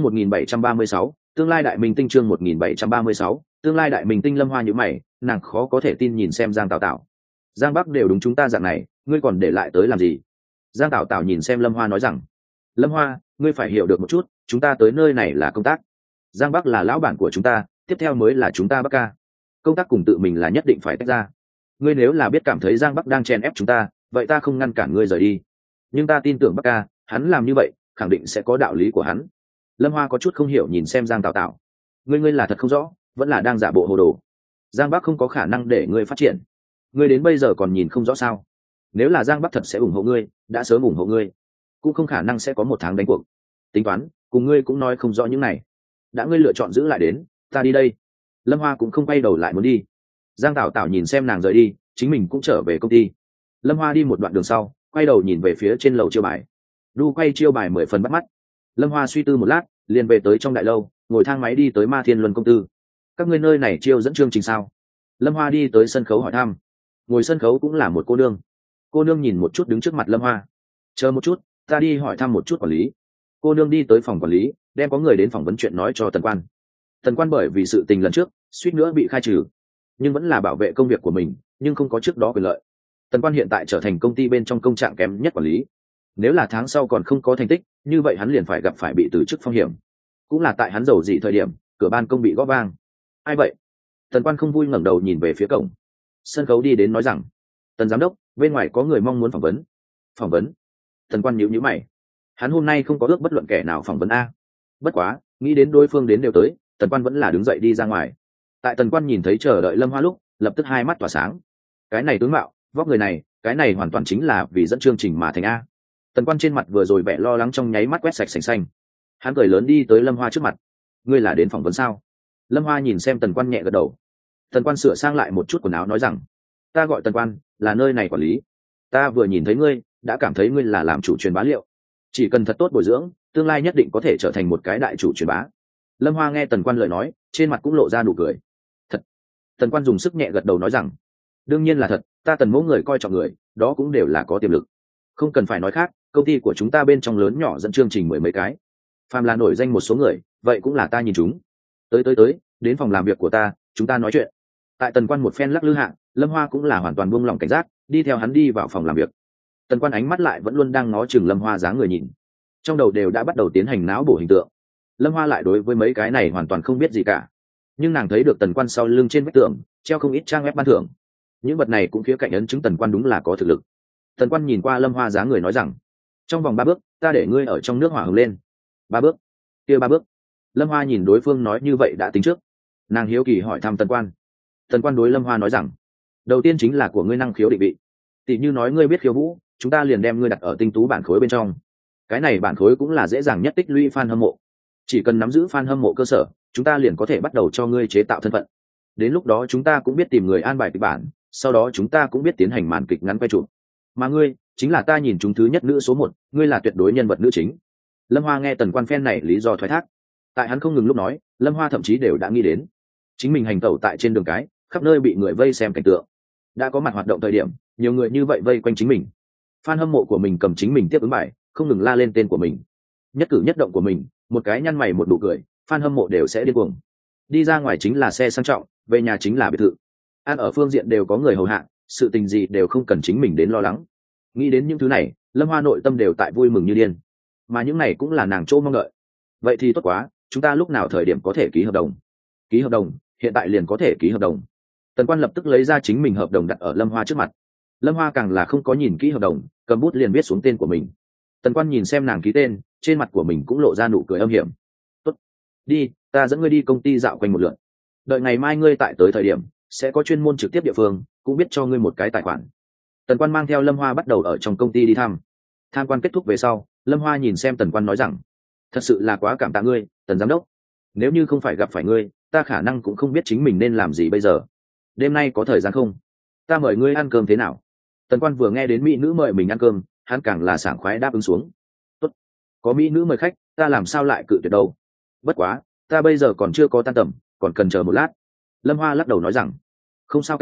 1736, tương lai đại minh tinh. Chương 1736, tương lai đại minh tinh. Lâm Hoa nhíu mày, nàng khó có thể tin nhìn xem Giang Tảo Tảo. Giang Bắc đều đúng chúng ta dạng này, ngươi còn để lại tới làm gì? Giang Tảo Tảo nhìn xem Lâm Hoa nói rằng, Lâm Hoa, ngươi phải hiểu được một chút, chúng ta tới nơi này là công tác. Giang Bắc là lão bản của chúng ta, tiếp theo mới là chúng ta Bắc ca. Công tác cùng tự mình là nhất định phải tách ra. Ngươi nếu là biết cảm thấy Giang Bắc đang chèn ép chúng ta, vậy ta không ngăn cản ngươi rời đi. Nhưng ta tin tưởng Bắc ca, hắn làm như vậy, khẳng định sẽ có đạo lý của hắn. Lâm Hoa có chút không hiểu nhìn xem Giang Tảo Tảo. Ngươi là thật không rõ, vẫn là đang giả bộ hồ đồ. Giang Bắc không có khả năng để ngươi phát triển. Ngươi đến bây giờ còn nhìn không rõ sao? Nếu là Giang Bắc thật sẽ ủng hộ ngươi, đã sớm ủng hộ ngươi, cũng không khả năng sẽ có một tháng đánh cuộc. Tính toán, cùng ngươi cũng nói không rõ những này. Đã ngươi lựa chọn giữ lại đến, ta đi đây. Lâm Hoa cũng không quay đầu lại muốn đi. Giang Tảo Tảo nhìn xem nàng rời đi, chính mình cũng trở về công ty. Lâm Hoa đi một đoạn đường sau, quay đầu nhìn về phía trên lầu chiêu bài. Đu quay chiêu bài 10 phần bắt mắt. Lâm Hoa suy tư một lát, liền về tới trong đại lâu, ngồi thang máy đi tới Ma Thiên Luân công tư. Các ngươi nơi này chiêu dẫn chương trình sao? Lâm Hoa đi tới sân khấu hỏi thăm. Ngồi sân khấu cũng là một cô nương. Cô nương nhìn một chút đứng trước mặt Lâm Hoa. Chờ một chút, ta đi hỏi thăm một chút quản lý. Cô nương đi tới phòng quản lý, đem có người đến phỏng vấn chuyện nói cho Tần Quan. Tần Quan bởi vì sự tình lần trước, suýt nữa bị khai trừ, nhưng vẫn là bảo vệ công việc của mình, nhưng không có trước đó quyền lợi. Tần Quan hiện tại trở thành công ty bên trong công trạng kém nhất quản lý. Nếu là tháng sau còn không có thành tích, như vậy hắn liền phải gặp phải bị từ chức phong hiểm. Cũng là tại hắn giàu dị thời điểm, cửa ban công bị gõ vang. Ai vậy? Tần Quan không vui ngẩng đầu nhìn về phía cổng. Sân khấu đi đến nói rằng, Tần giám đốc, bên ngoài có người mong muốn phỏng vấn. Phỏng vấn? Tần Quan nhíu mày. Hắn hôm nay không có ước bất luận kẻ nào phỏng vấn a. Bất quá, nghĩ đến đối phương đến đều tới, Tần Quan vẫn là đứng dậy đi ra ngoài. Tại Tần Quan nhìn thấy chờ đợi Lâm Hoa lúc, lập tức hai mắt tỏa sáng. Cái này tướng mạo, vóc người này, cái này hoàn toàn chính là vì dẫn chương trình mà thành a. Tần Quan trên mặt vừa rồi vẻ lo lắng trong nháy mắt quét sạch sành xanh. Hắn cười lớn đi tới Lâm Hoa trước mặt. Ngươi là đến phỏng vấn sao? Lâm Hoa nhìn xem Tần Quan nhẹ gật đầu. Tần Quan sửa sang lại một chút quần áo nói rằng, ta gọi Tần Quan, là nơi này quản lý. Ta vừa nhìn thấy ngươi, đã cảm thấy ngươi là làm chủ truyền bá liệu. Chỉ cần thật tốt bồi dưỡng, tương lai nhất định có thể trở thành một cái đại chủ truyền bá. Lâm Hoa nghe Tần Quan lời nói, trên mặt cũng lộ ra nụ cười. Thật. Tần Quan dùng sức nhẹ gật đầu nói rằng, đương nhiên là thật, ta Tần mẫu người coi trọng người, đó cũng đều là có tiềm lực. Không cần phải nói khác, công ty của chúng ta bên trong lớn nhỏ dẫn chương trình 10 mấy cái. Phàm là nổi danh một số người, vậy cũng là ta nhìn chúng. Tới, đến phòng làm việc của ta, chúng ta nói chuyện. Tại Tần Quan một phen lắc lư hạ, Lâm Hoa cũng là hoàn toàn buông lỏng cảnh giác, đi theo hắn đi vào phòng làm việc. Tần Quan ánh mắt lại vẫn luôn đang ngó chừng Lâm Hoa dáng người nhìn, trong đầu đều đã bắt đầu tiến hành não bổ hình tượng. Lâm Hoa lại đối với mấy cái này hoàn toàn không biết gì cả, nhưng nàng thấy được Tần Quan sau lưng trên vách tường treo không ít trang web ban thưởng, những vật này cũng khía cạnh ấn chứng Tần Quan đúng là có thực lực. Tần Quan nhìn qua Lâm Hoa dáng người nói rằng, trong vòng 3 bước, ta để ngươi ở trong nước hỏa hừng lên. 3 bước? Kia 3 bước? Lâm Hoa nhìn đối phương nói như vậy đã tính trước, nàng hiếu kỳ hỏi thăm Tần Quan. Tần Quan đối Lâm Hoa nói rằng, đầu tiên chính là của ngươi năng khiếu định vị. Tỷ như nói ngươi biết khiêu vũ, chúng ta liền đem ngươi đặt ở tinh tú bản khối bên trong. Cái này bản khối cũng là dễ dàng nhất tích lũy fan hâm mộ. Chỉ cần nắm giữ fan hâm mộ cơ sở, chúng ta liền có thể bắt đầu cho ngươi chế tạo thân phận. Đến lúc đó chúng ta cũng biết tìm người an bài kịch bản, sau đó chúng ta cũng biết tiến hành màn kịch ngắn quay chụp. Mà ngươi, chính là ta nhìn chúng thứ nhất nữ số 1, ngươi là tuyệt đối nhân vật nữ chính. Lâm Hoa nghe Tần Quan phen này lý do thoái thác. Tại hắn không ngừng lúc nói, Lâm Hoa thậm chí đều đã nghĩ đến, chính mình hành tẩu tại trên đường cái, khắp nơi bị người vây xem cảnh tượng. Đã có mặt hoạt động thời điểm, nhiều người như vậy vây quanh chính mình. Fan hâm mộ của mình cầm chính mình tiếp ứng bài, không ngừng la lên tên của mình. Nhất cử nhất động của mình, một cái nhăn mày một nụ cười, fan hâm mộ đều sẽ điên cuồng. Đi ra ngoài chính là xe sang trọng, về nhà chính là biệt thự. Ăn ở phương diện đều có người hầu hạ, sự tình gì đều không cần chính mình đến lo lắng. Nghĩ đến những thứ này, Lâm Hoa nội tâm đều tại vui mừng như điên. Mà những này cũng là nàng chỗ mong đợi. Vậy thì tốt quá, chúng ta lúc nào thời điểm có thể ký hợp đồng? Ký hợp đồng, hiện tại liền có thể ký hợp đồng. Tần Quan lập tức lấy ra chính mình hợp đồng đặt ở Lâm Hoa trước mặt. Lâm Hoa càng là không có nhìn kỹ hợp đồng, cầm bút liền viết xuống tên của mình. Tần Quan nhìn xem nàng ký tên, trên mặt của mình cũng lộ ra nụ cười âm hiểm. Tốt, đi, ta dẫn ngươi đi công ty dạo quanh một lượt. Đợi ngày mai ngươi tại tới thời điểm, sẽ có chuyên môn trực tiếp địa phương, cũng biết cho ngươi một cái tài khoản. Tần Quan mang theo Lâm Hoa bắt đầu ở trong công ty đi thăm. Tham quan kết thúc về sau, Lâm Hoa nhìn xem Tần Quan nói rằng, thật sự là quá cảm tạ ngươi, Tần giám đốc. Nếu như không phải gặp phải ngươi, ta khả năng cũng không biết chính mình nên làm gì bây giờ. Đêm nay có thời gian không? Ta mời ngươi ăn cơm thế nào? Tần Quan vừa nghe đến mỹ nữ mời mình ăn cơm, hắn càng là sảng khoái đáp ứng xuống. Tốt, có mỹ nữ mời khách, ta làm sao lại cự tuyệt đâu? Bất quá, ta bây giờ còn chưa có tan tầm, còn cần chờ một lát. Lâm Hoa lắc đầu nói rằng, không sao cả,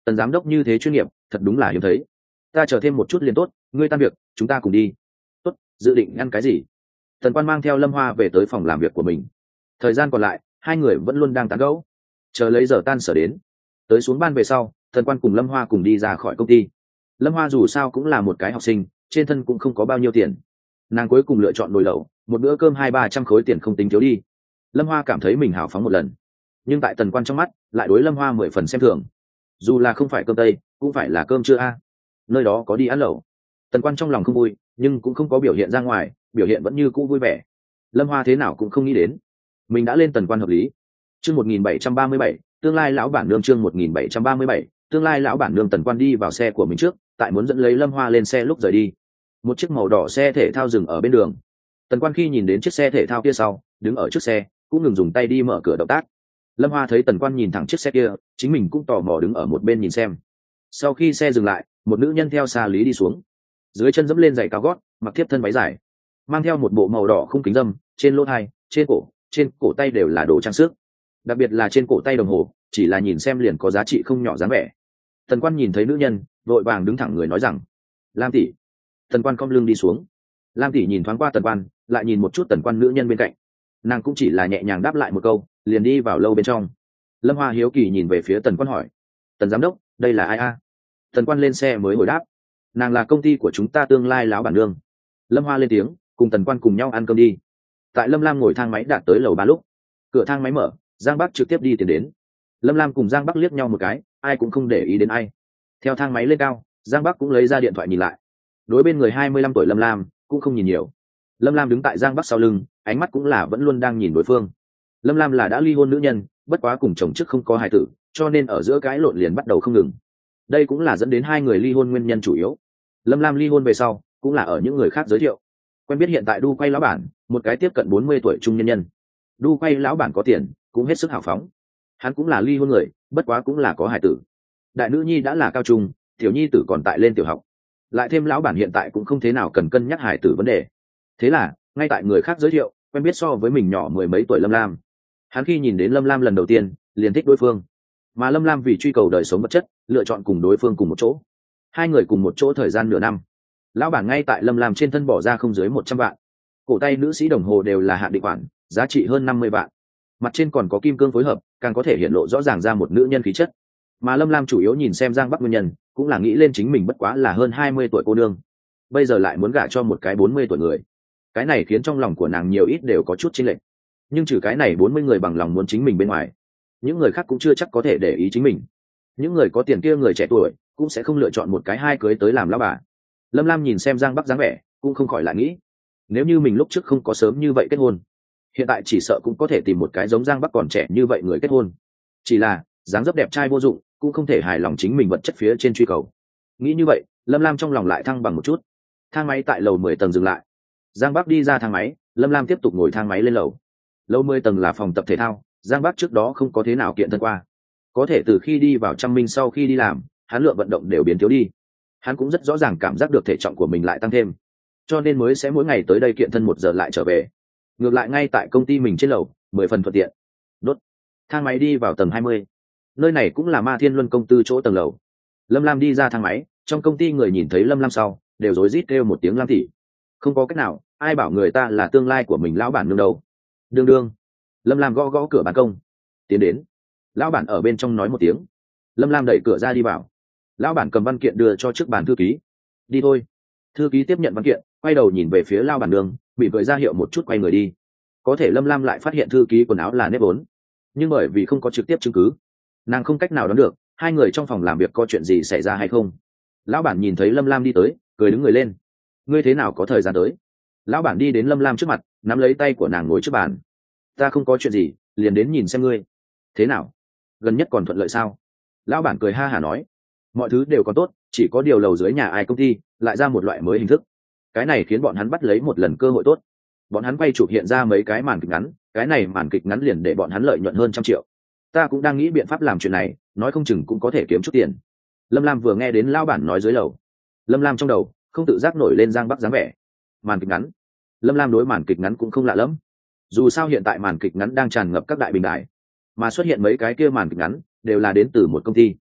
Tần giám đốc như thế chuyên nghiệp thật đúng là hiếm thấy. Ta chờ thêm một chút liền tốt, ngươi tan việc chúng ta cùng đi. Tốt, dự định ăn cái gì? Tần Quan mang theo Lâm Hoa về tới phòng làm việc của mình. Thời gian còn lại hai người vẫn luôn đang tán gẫu, chờ lấy giờ tan sở đến. Tới xuống ban về sau, Tần Quan cùng Lâm Hoa cùng đi ra khỏi công ty. Lâm Hoa dù sao cũng là một cái học sinh, trên thân cũng không có bao nhiêu tiền, nàng cuối cùng lựa chọn nồi lẩu, một bữa cơm 200-300 khối tiền không tính thiếu đi. Lâm Hoa cảm thấy mình hào phóng một lần, nhưng tại Tần Quan trong mắt lại đối Lâm Hoa 10 phần xem thường. Dù là không phải cơm tây cũng phải là cơm trưa a. Nơi đó có đi ăn lẩu. Tần Quan trong lòng không vui, nhưng cũng không có biểu hiện ra ngoài, biểu hiện vẫn như cũ vui vẻ. Lâm Hoa thế nào cũng không nghĩ đến mình đã lên Tần Quan hợp lý. Chương 1737, tương lai lão bản nương. Chương 1737, tương lai lão bản nương. Tần Quan đi vào xe của mình trước, tại muốn dẫn lấy Lâm Hoa lên xe lúc rời đi, một chiếc màu đỏ xe thể thao dừng ở bên đường. Tần Quan khi nhìn đến chiếc xe thể thao kia sau, đứng ở trước xe cũng ngừng dùng tay đi mở cửa động tác. Lâm Hoa thấy Tần Quan nhìn thẳng chiếc xe kia, chính mình cũng tò mò đứng ở một bên nhìn xem. Sau khi xe dừng lại, một nữ nhân theo xa lý đi xuống, dưới chân dẫm lên giày cao gót, mặc thiếp thân váy dài, mang theo một bộ màu đỏ khung kính dâm, trên lỗ tai, trên cổ tay đều là đồ trang sức, đặc biệt là trên cổ tay đồng hồ, chỉ là nhìn xem liền có giá trị không nhỏ dáng vẻ. Tần Quan nhìn thấy nữ nhân, vội vàng đứng thẳng người nói rằng: "Lam tỷ." Tần Quan cong lưng đi xuống. Lam tỷ nhìn thoáng qua Tần Quan, lại nhìn một chút Tần Quan nữ nhân bên cạnh, nàng cũng chỉ là nhẹ nhàng đáp lại một câu, liền đi vào lâu bên trong. Lâm Hoa hiếu kỳ nhìn về phía Tần Quan hỏi: "Tần giám đốc, đây là ai a?" Tần Quan lên xe mới hồi đáp: "Nàng là công ty của chúng ta tương lai lão bản nương." Lâm Hoa lên tiếng, cùng Tần Quan cùng nhau ăn cơm đi. Tại Lâm Lam ngồi thang máy đạt tới lầu 3 lúc, cửa thang máy mở, Giang Bắc trực tiếp đi tiến đến. Lâm Lam cùng Giang Bắc liếc nhau một cái, ai cũng không để ý đến ai. Theo thang máy lên cao, Giang Bắc cũng lấy ra điện thoại nhìn lại. Đối bên người 25 tuổi Lâm Lam cũng không nhìn nhiều. Lâm Lam đứng tại Giang Bắc sau lưng, ánh mắt cũng là vẫn luôn đang nhìn đối phương. Lâm Lam là đã ly hôn nữ nhân, bất quá cùng chồng trước không có hài tử, cho nên ở giữa cái lộn liền bắt đầu không ngừng. Đây cũng là dẫn đến hai người ly hôn nguyên nhân chủ yếu. Lâm Lam ly hôn về sau, cũng là ở những người khác giới thiệu quen biết hiện tại đu quay lão bản, một cái tiếp cận 40 tuổi trung nhân nhân. Đu quay lão bản có tiền, cũng hết sức hào phóng. Hắn cũng là ly hôn người, bất quá cũng là có hài tử. Đại nữ nhi đã là cao trung, tiểu nhi tử còn tại lên tiểu học. Lại thêm lão bản hiện tại cũng không thế nào cần cân nhắc hài tử vấn đề. Thế là, ngay tại người khác giới thiệu, quen biết so với mình nhỏ mười mấy tuổi Lâm Lam. Hắn khi nhìn đến Lâm Lam lần đầu tiên, liền thích đối phương. Mà Lâm Lam vì truy cầu đời sống vật chất, lựa chọn cùng đối phương cùng một chỗ. Hai người cùng một chỗ thời gian nửa năm. Lão bản ngay tại Lâm Lam trên thân bỏ ra không dưới 100 vạn. Cổ tay nữ sĩ đồng hồ đều là hạn định khoản, giá trị hơn 50 vạn. Mặt trên còn có kim cương phối hợp, càng có thể hiện lộ rõ ràng ra một nữ nhân khí chất. Mà Lâm Lam chủ yếu nhìn xem Giang Bắc nguyên nhân, cũng là nghĩ lên chính mình bất quá là hơn 20 tuổi cô nương, bây giờ lại muốn gả cho một cái 40 tuổi người. Cái này khiến trong lòng của nàng nhiều ít đều có chút chênh lệch. Nhưng trừ cái này 40 người bằng lòng muốn chính mình bên ngoài, những người khác cũng chưa chắc có thể để ý chính mình. Những người có tiền kia người trẻ tuổi cũng sẽ không lựa chọn một cái hai cưới tới làm lão bà. Lâm Lam nhìn xem Giang Bắc dáng vẻ, cũng không khỏi lại nghĩ, nếu như mình lúc trước không có sớm như vậy kết hôn, hiện tại chỉ sợ cũng có thể tìm một cái giống Giang Bắc còn trẻ như vậy người kết hôn. Chỉ là dáng dấp đẹp trai vô dụng, cũng không thể hài lòng chính mình vật chất phía trên truy cầu. Nghĩ như vậy, Lâm Lam trong lòng lại thăng bằng một chút. Thang máy tại lầu 10 tầng dừng lại. Giang Bắc đi ra thang máy, Lâm Lam tiếp tục ngồi thang máy lên lầu. Lầu 10 tầng là phòng tập thể thao, Giang Bắc trước đó không có thế nào kiện thân qua. Có thể từ khi đi vào Trăm Minh sau khi đi làm, hắn lượng vận động đều biến thiếu đi. Hắn cũng rất rõ ràng cảm giác được thể trọng của mình lại tăng thêm, cho nên mới sẽ mỗi ngày tới đây kiện thân 1 giờ lại trở về. Ngược lại ngay tại công ty mình trên lầu, 10 phần thuận tiện. Đốt. Thang máy đi vào tầng 20. Nơi này cũng là Ma Thiên Luân công tư chỗ tầng lầu. Lâm Lam đi ra thang máy, trong công ty người nhìn thấy Lâm Lam sau, đều rối rít kêu một tiếng Lam tỷ. Không có cách nào, ai bảo người ta là tương lai của mình lão bản nương đâu. Đương đương. Lâm Lam gõ gõ cửa ban công. Tiến đến. Lão bản ở bên trong nói một tiếng. Lâm Lam đẩy cửa ra đi vào. Lão bản cầm văn kiện đưa cho trước bàn thư ký. Đi thôi. Thư ký tiếp nhận văn kiện, quay đầu nhìn về phía lão bản nương, bị cười ra hiệu một chút quay người đi. Có thể Lâm Lam lại phát hiện thư ký quần áo là nếp vốn, nhưng bởi vì không có trực tiếp chứng cứ, nàng không cách nào đoán được hai người trong phòng làm việc có chuyện gì xảy ra hay không. Lão bản nhìn thấy Lâm Lam đi tới, cười đứng người lên. Ngươi thế nào có thời gian tới? Lão bản đi đến Lâm Lam trước mặt, nắm lấy tay của nàng ngồi trước bàn. Ta không có chuyện gì, liền đến nhìn xem ngươi. Thế nào? Gần nhất còn thuận lợi sao? Lão bản cười ha hả nói. Mọi thứ đều còn tốt, chỉ có điều lầu dưới nhà ai công ty lại ra một loại mới hình thức. Cái này khiến bọn hắn bắt lấy một lần cơ hội tốt. Bọn hắn quay chụp hiện ra mấy cái màn kịch ngắn, cái này màn kịch ngắn liền để bọn hắn lợi nhuận hơn 100 triệu. Ta cũng đang nghĩ biện pháp làm chuyện này, nói không chừng cũng có thể kiếm chút tiền. Lâm Lam vừa nghe đến lão bản nói dưới lầu, Lâm Lam trong đầu không tự giác nổi lên Giang Bắc dáng vẻ. Màn kịch ngắn. Lâm Lam đối màn kịch ngắn cũng không lạ lắm. Dù sao hiện tại màn kịch ngắn đang tràn ngập các đại bình đại, mà xuất hiện mấy cái kia màn kịch ngắn đều là đến từ một công ty.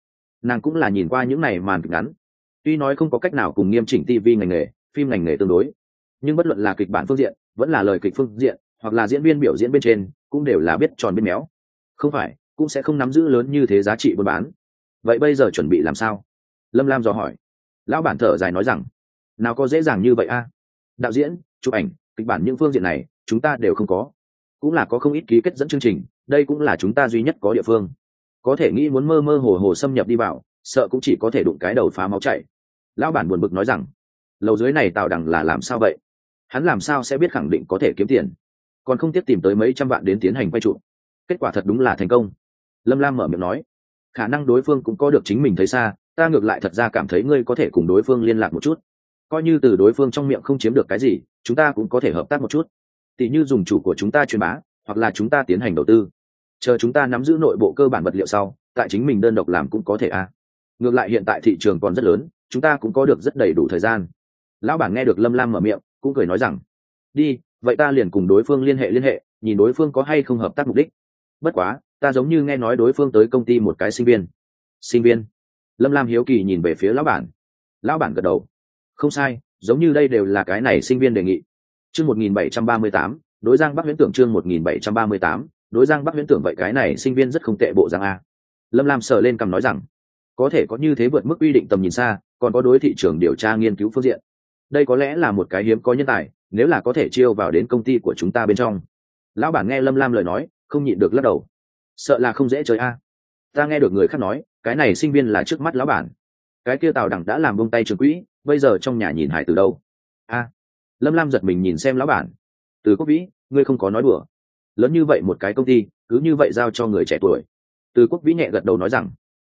nàng cũng là nhìn qua những này màn kịch ngắn, tuy nói không có cách nào cùng nghiêm chỉnh tv ngành nghề phim ngành nghề tương đối, nhưng bất luận là kịch bản phương diện vẫn là lời kịch phương diện hoặc là diễn viên biểu diễn bên trên cũng đều là biết tròn biết méo, không phải cũng sẽ không nắm giữ lớn như thế giá trị buôn bán. Vậy bây giờ chuẩn bị làm sao? Lâm Lam dò hỏi. Lão bản thở dài nói rằng, nào có dễ dàng như vậy a. Đạo diễn, chụp ảnh, kịch bản những phương diện này chúng ta đều không có, cũng là có không ít ký kết dẫn chương trình, đây cũng là chúng ta duy nhất có địa phương, có thể nghĩ muốn mơ mơ hồ hồ xâm nhập đi vào, sợ cũng chỉ có thể đụng cái đầu phá máu chảy. Lão bản buồn bực nói rằng, lầu dưới này Tào Đằng là làm sao vậy? Hắn làm sao sẽ biết khẳng định có thể kiếm tiền, còn không tiếp tìm tới mấy trăm vạn đến tiến hành quay trụ, kết quả thật đúng là thành công. Lâm Lam mở miệng nói, khả năng đối phương cũng có được chính mình thấy xa, ta ngược lại thật ra cảm thấy ngươi có thể cùng đối phương liên lạc một chút, coi như từ đối phương trong miệng không chiếm được cái gì, chúng ta cũng có thể hợp tác một chút, tỉ như dùng chủ của chúng ta truyền bá, hoặc là chúng ta tiến hành đầu tư, chờ chúng ta nắm giữ nội bộ cơ bản vật liệu sau, tại chính mình đơn độc làm cũng có thể a. Ngược lại hiện tại thị trường còn rất lớn, chúng ta cũng có được rất đầy đủ thời gian. Lão bản nghe được Lâm Lam mở miệng cũng cười nói rằng, đi, vậy ta liền cùng đối phương liên hệ, nhìn đối phương có hay không hợp tác mục đích. Bất quá ta giống như nghe nói đối phương tới công ty một cái sinh viên. Lâm Lam hiếu kỳ nhìn về phía lão bản. Lão bản gật đầu, không sai, giống như đây đều là cái này sinh viên đề nghị. Chương 1738, đối Giang Bắc Huyễn Tưởng. Chương 1738, đối Giang Bắc Huyễn Tưởng. Vậy cái này sinh viên rất không tệ bộ Giang a. Lâm Lam sờ lên cằm nói rằng, có thể có như thế vượt mức quy định tầm nhìn xa, còn có đối thị trường điều tra nghiên cứu phương diện, đây có lẽ là một cái hiếm có nhân tài, nếu là có thể chiêu vào đến công ty của chúng ta bên trong. Lão bản nghe Lâm Lam lời nói không nhịn được lắc đầu, sợ là không dễ chơi a. Ta nghe được người khác nói cái này sinh viên là trước mắt lão bản, cái kia Tào Đằng đã làm buông tay trường quỹ, bây giờ trong nhà nhìn hải từ đâu a. Lâm Lam giật mình nhìn xem lão bản. Từ Quốc Vĩ, ngươi không có nói đùa, lớn như vậy một cái công ty cứ như vậy giao cho người trẻ tuổi? Từ Quốc Vĩ nhẹ gật đầu nói rằng,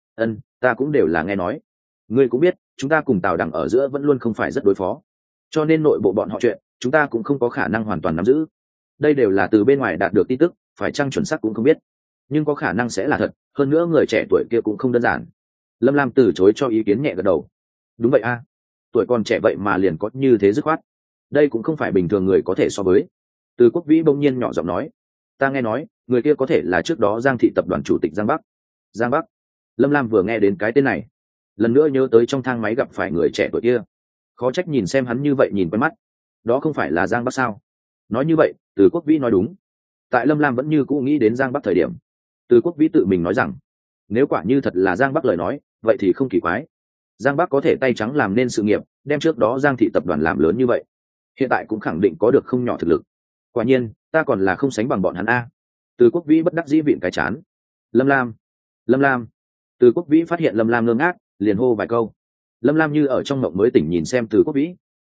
ta cũng đều là nghe nói, ngươi cũng biết chúng ta cùng Tào Đằng ở giữa vẫn luôn không phải rất đối phó, cho nên nội bộ bọn họ chuyện chúng ta cũng không có khả năng hoàn toàn nắm giữ, đây đều là từ bên ngoài đạt được tin tức, phải chăng chuẩn xác cũng không biết, nhưng có khả năng sẽ là thật, hơn nữa người trẻ tuổi kia cũng không đơn giản. Lâm Lam từ chối cho ý kiến nhẹ gật đầu, đúng vậy a, tuổi còn trẻ vậy mà liền có như thế dứt khoát, đây cũng không phải bình thường người có thể so với. Từ Quốc Vĩ bỗng nhiên nhỏ giọng nói, ta nghe nói người kia có thể là trước đó Giang thị tập đoàn chủ tịch Giang Bắc. Lâm Lam vừa nghe đến cái tên này, lần nữa nhớ tới trong thang máy gặp phải người trẻ tuổi kia, khó trách nhìn xem hắn như vậy nhìn quen mắt, đó không phải là Giang Bắc sao? Nói như vậy Từ Quốc Vĩ nói đúng. Tại Lâm Lam vẫn như cũ nghĩ đến Giang Bắc thời điểm, Từ Quốc Vĩ tự mình nói rằng, nếu quả như thật là Giang Bắc lời nói, vậy thì không kỳ quái. Giang Bắc có thể tay trắng làm nên sự nghiệp, đem trước đó Giang thị tập đoàn làm lớn như vậy, hiện tại cũng khẳng định có được không nhỏ thực lực. Quả nhiên ta còn là không sánh bằng bọn hắn a. Từ Quốc Vĩ bất đắc dĩ vịn cái chán. Lâm Lam. Từ Quốc Vĩ phát hiện Lâm Lam ngơ ngác, liền hô vài câu. Lâm Lam như ở trong mộng mới tỉnh nhìn xem Từ Quốc Vĩ.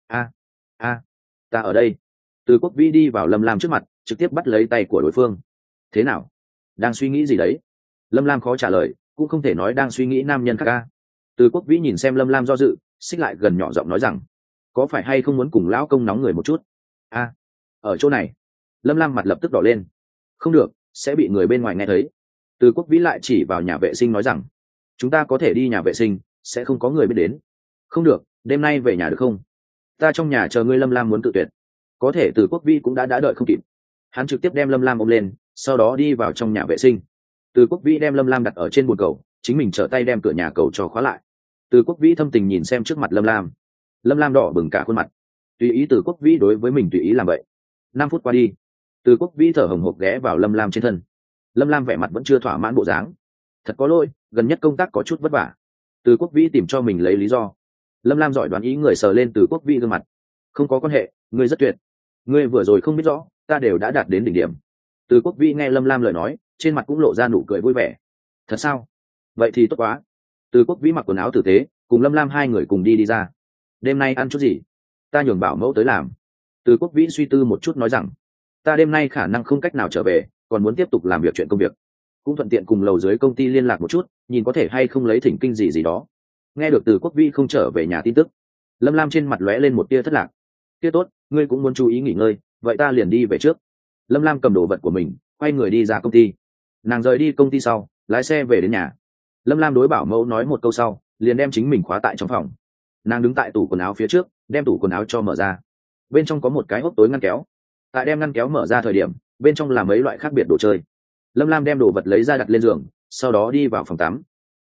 Ta ở đây. Từ Quốc Vĩ đi vào Lâm Lam trước mặt, trực tiếp bắt lấy tay của đối phương. Thế nào, đang suy nghĩ gì đấy? Lâm Lam khó trả lời, cũng không thể nói đang suy nghĩ nam nhân khác a. Từ Quốc Vĩ nhìn xem Lâm Lam do dự, xích lại gần nhỏ giọng nói rằng, có phải hay không muốn cùng lão công nóng người một chút? Ở chỗ này. Lâm Lam mặt lập tức đỏ lên. Không được, sẽ bị người bên ngoài nghe thấy. Từ Quốc Vĩ lại chỉ vào nhà vệ sinh nói rằng, chúng ta có thể đi nhà vệ sinh, sẽ không có người biết đến. Không được, đêm nay về nhà được không? Ta trong nhà chờ ngươi. Lâm Lam muốn tự tuyệt. Có thể Từ Quốc Vĩ cũng đã đợi không kịp, hắn trực tiếp đem Lâm Lam ôm lên, sau đó đi vào trong nhà vệ sinh. Từ Quốc Vĩ đem Lâm Lam đặt ở trên bồn cầu, chính mình trở tay đem cửa nhà cầu cho khóa lại. Từ Quốc Vĩ thâm tình nhìn xem trước mặt Lâm Lam. Lâm Lam đỏ bừng cả khuôn mặt, tùy ý Từ Quốc Vĩ đối với mình tùy ý làm vậy. 5 phút qua đi, Từ Quốc Vĩ thở hồng hộc ghé vào Lâm Lam trên thân. Lâm Lam vẻ mặt vẫn chưa thỏa mãn bộ dáng. Thật có lỗi, gần nhất công tác có chút vất vả. Từ Quốc Vĩ tìm cho mình lấy lý do. Lâm Lam giỏi đoán ý người sờ lên Từ Quốc Vĩ gương mặt. Không có quan hệ, ngươi rất tuyệt. Ngươi vừa rồi không biết rõ, ta đều đã đạt đến đỉnh điểm. Từ Quốc Vĩ nghe Lâm Lam lời nói, trên mặt cũng lộ ra nụ cười vui vẻ. Thật sao? Vậy thì tốt quá. Từ Quốc Vĩ mặc quần áo tử tế, cùng Lâm Lam hai người cùng đi ra. Đêm nay ăn chút gì? Ta nhường bảo mẫu tới làm. Từ Quốc Vĩ suy tư một chút nói rằng, ta đêm nay khả năng không cách nào trở về, còn muốn tiếp tục làm việc chuyện công việc, cũng thuận tiện cùng lầu dưới công ty liên lạc một chút, nhìn có thể hay không lấy thỉnh kinh gì đó. Nghe được Từ Quốc Vĩ không trở về nhà tin tức, Lâm Lam trên mặt lóe lên một tia thất lạc. Tia tốt, ngươi cũng muốn chú ý nghỉ ngơi, vậy ta liền đi về trước. Lâm Lam cầm đồ vật của mình, quay người đi ra công ty. Nàng rời đi công ty sau, lái xe về đến nhà. Lâm Lam đối bảo mẫu nói một câu sau, liền đem chính mình khóa tại trong phòng. Nàng đứng tại tủ quần áo phía trước, đem tủ quần áo cho mở ra. Bên trong có một cái hốc tối ngăn kéo. Tại đem ngăn kéo mở ra thời điểm, bên trong là mấy loại khác biệt đồ chơi. Lâm Lam đem đồ vật lấy ra đặt lên giường, sau đó đi vào phòng tắm.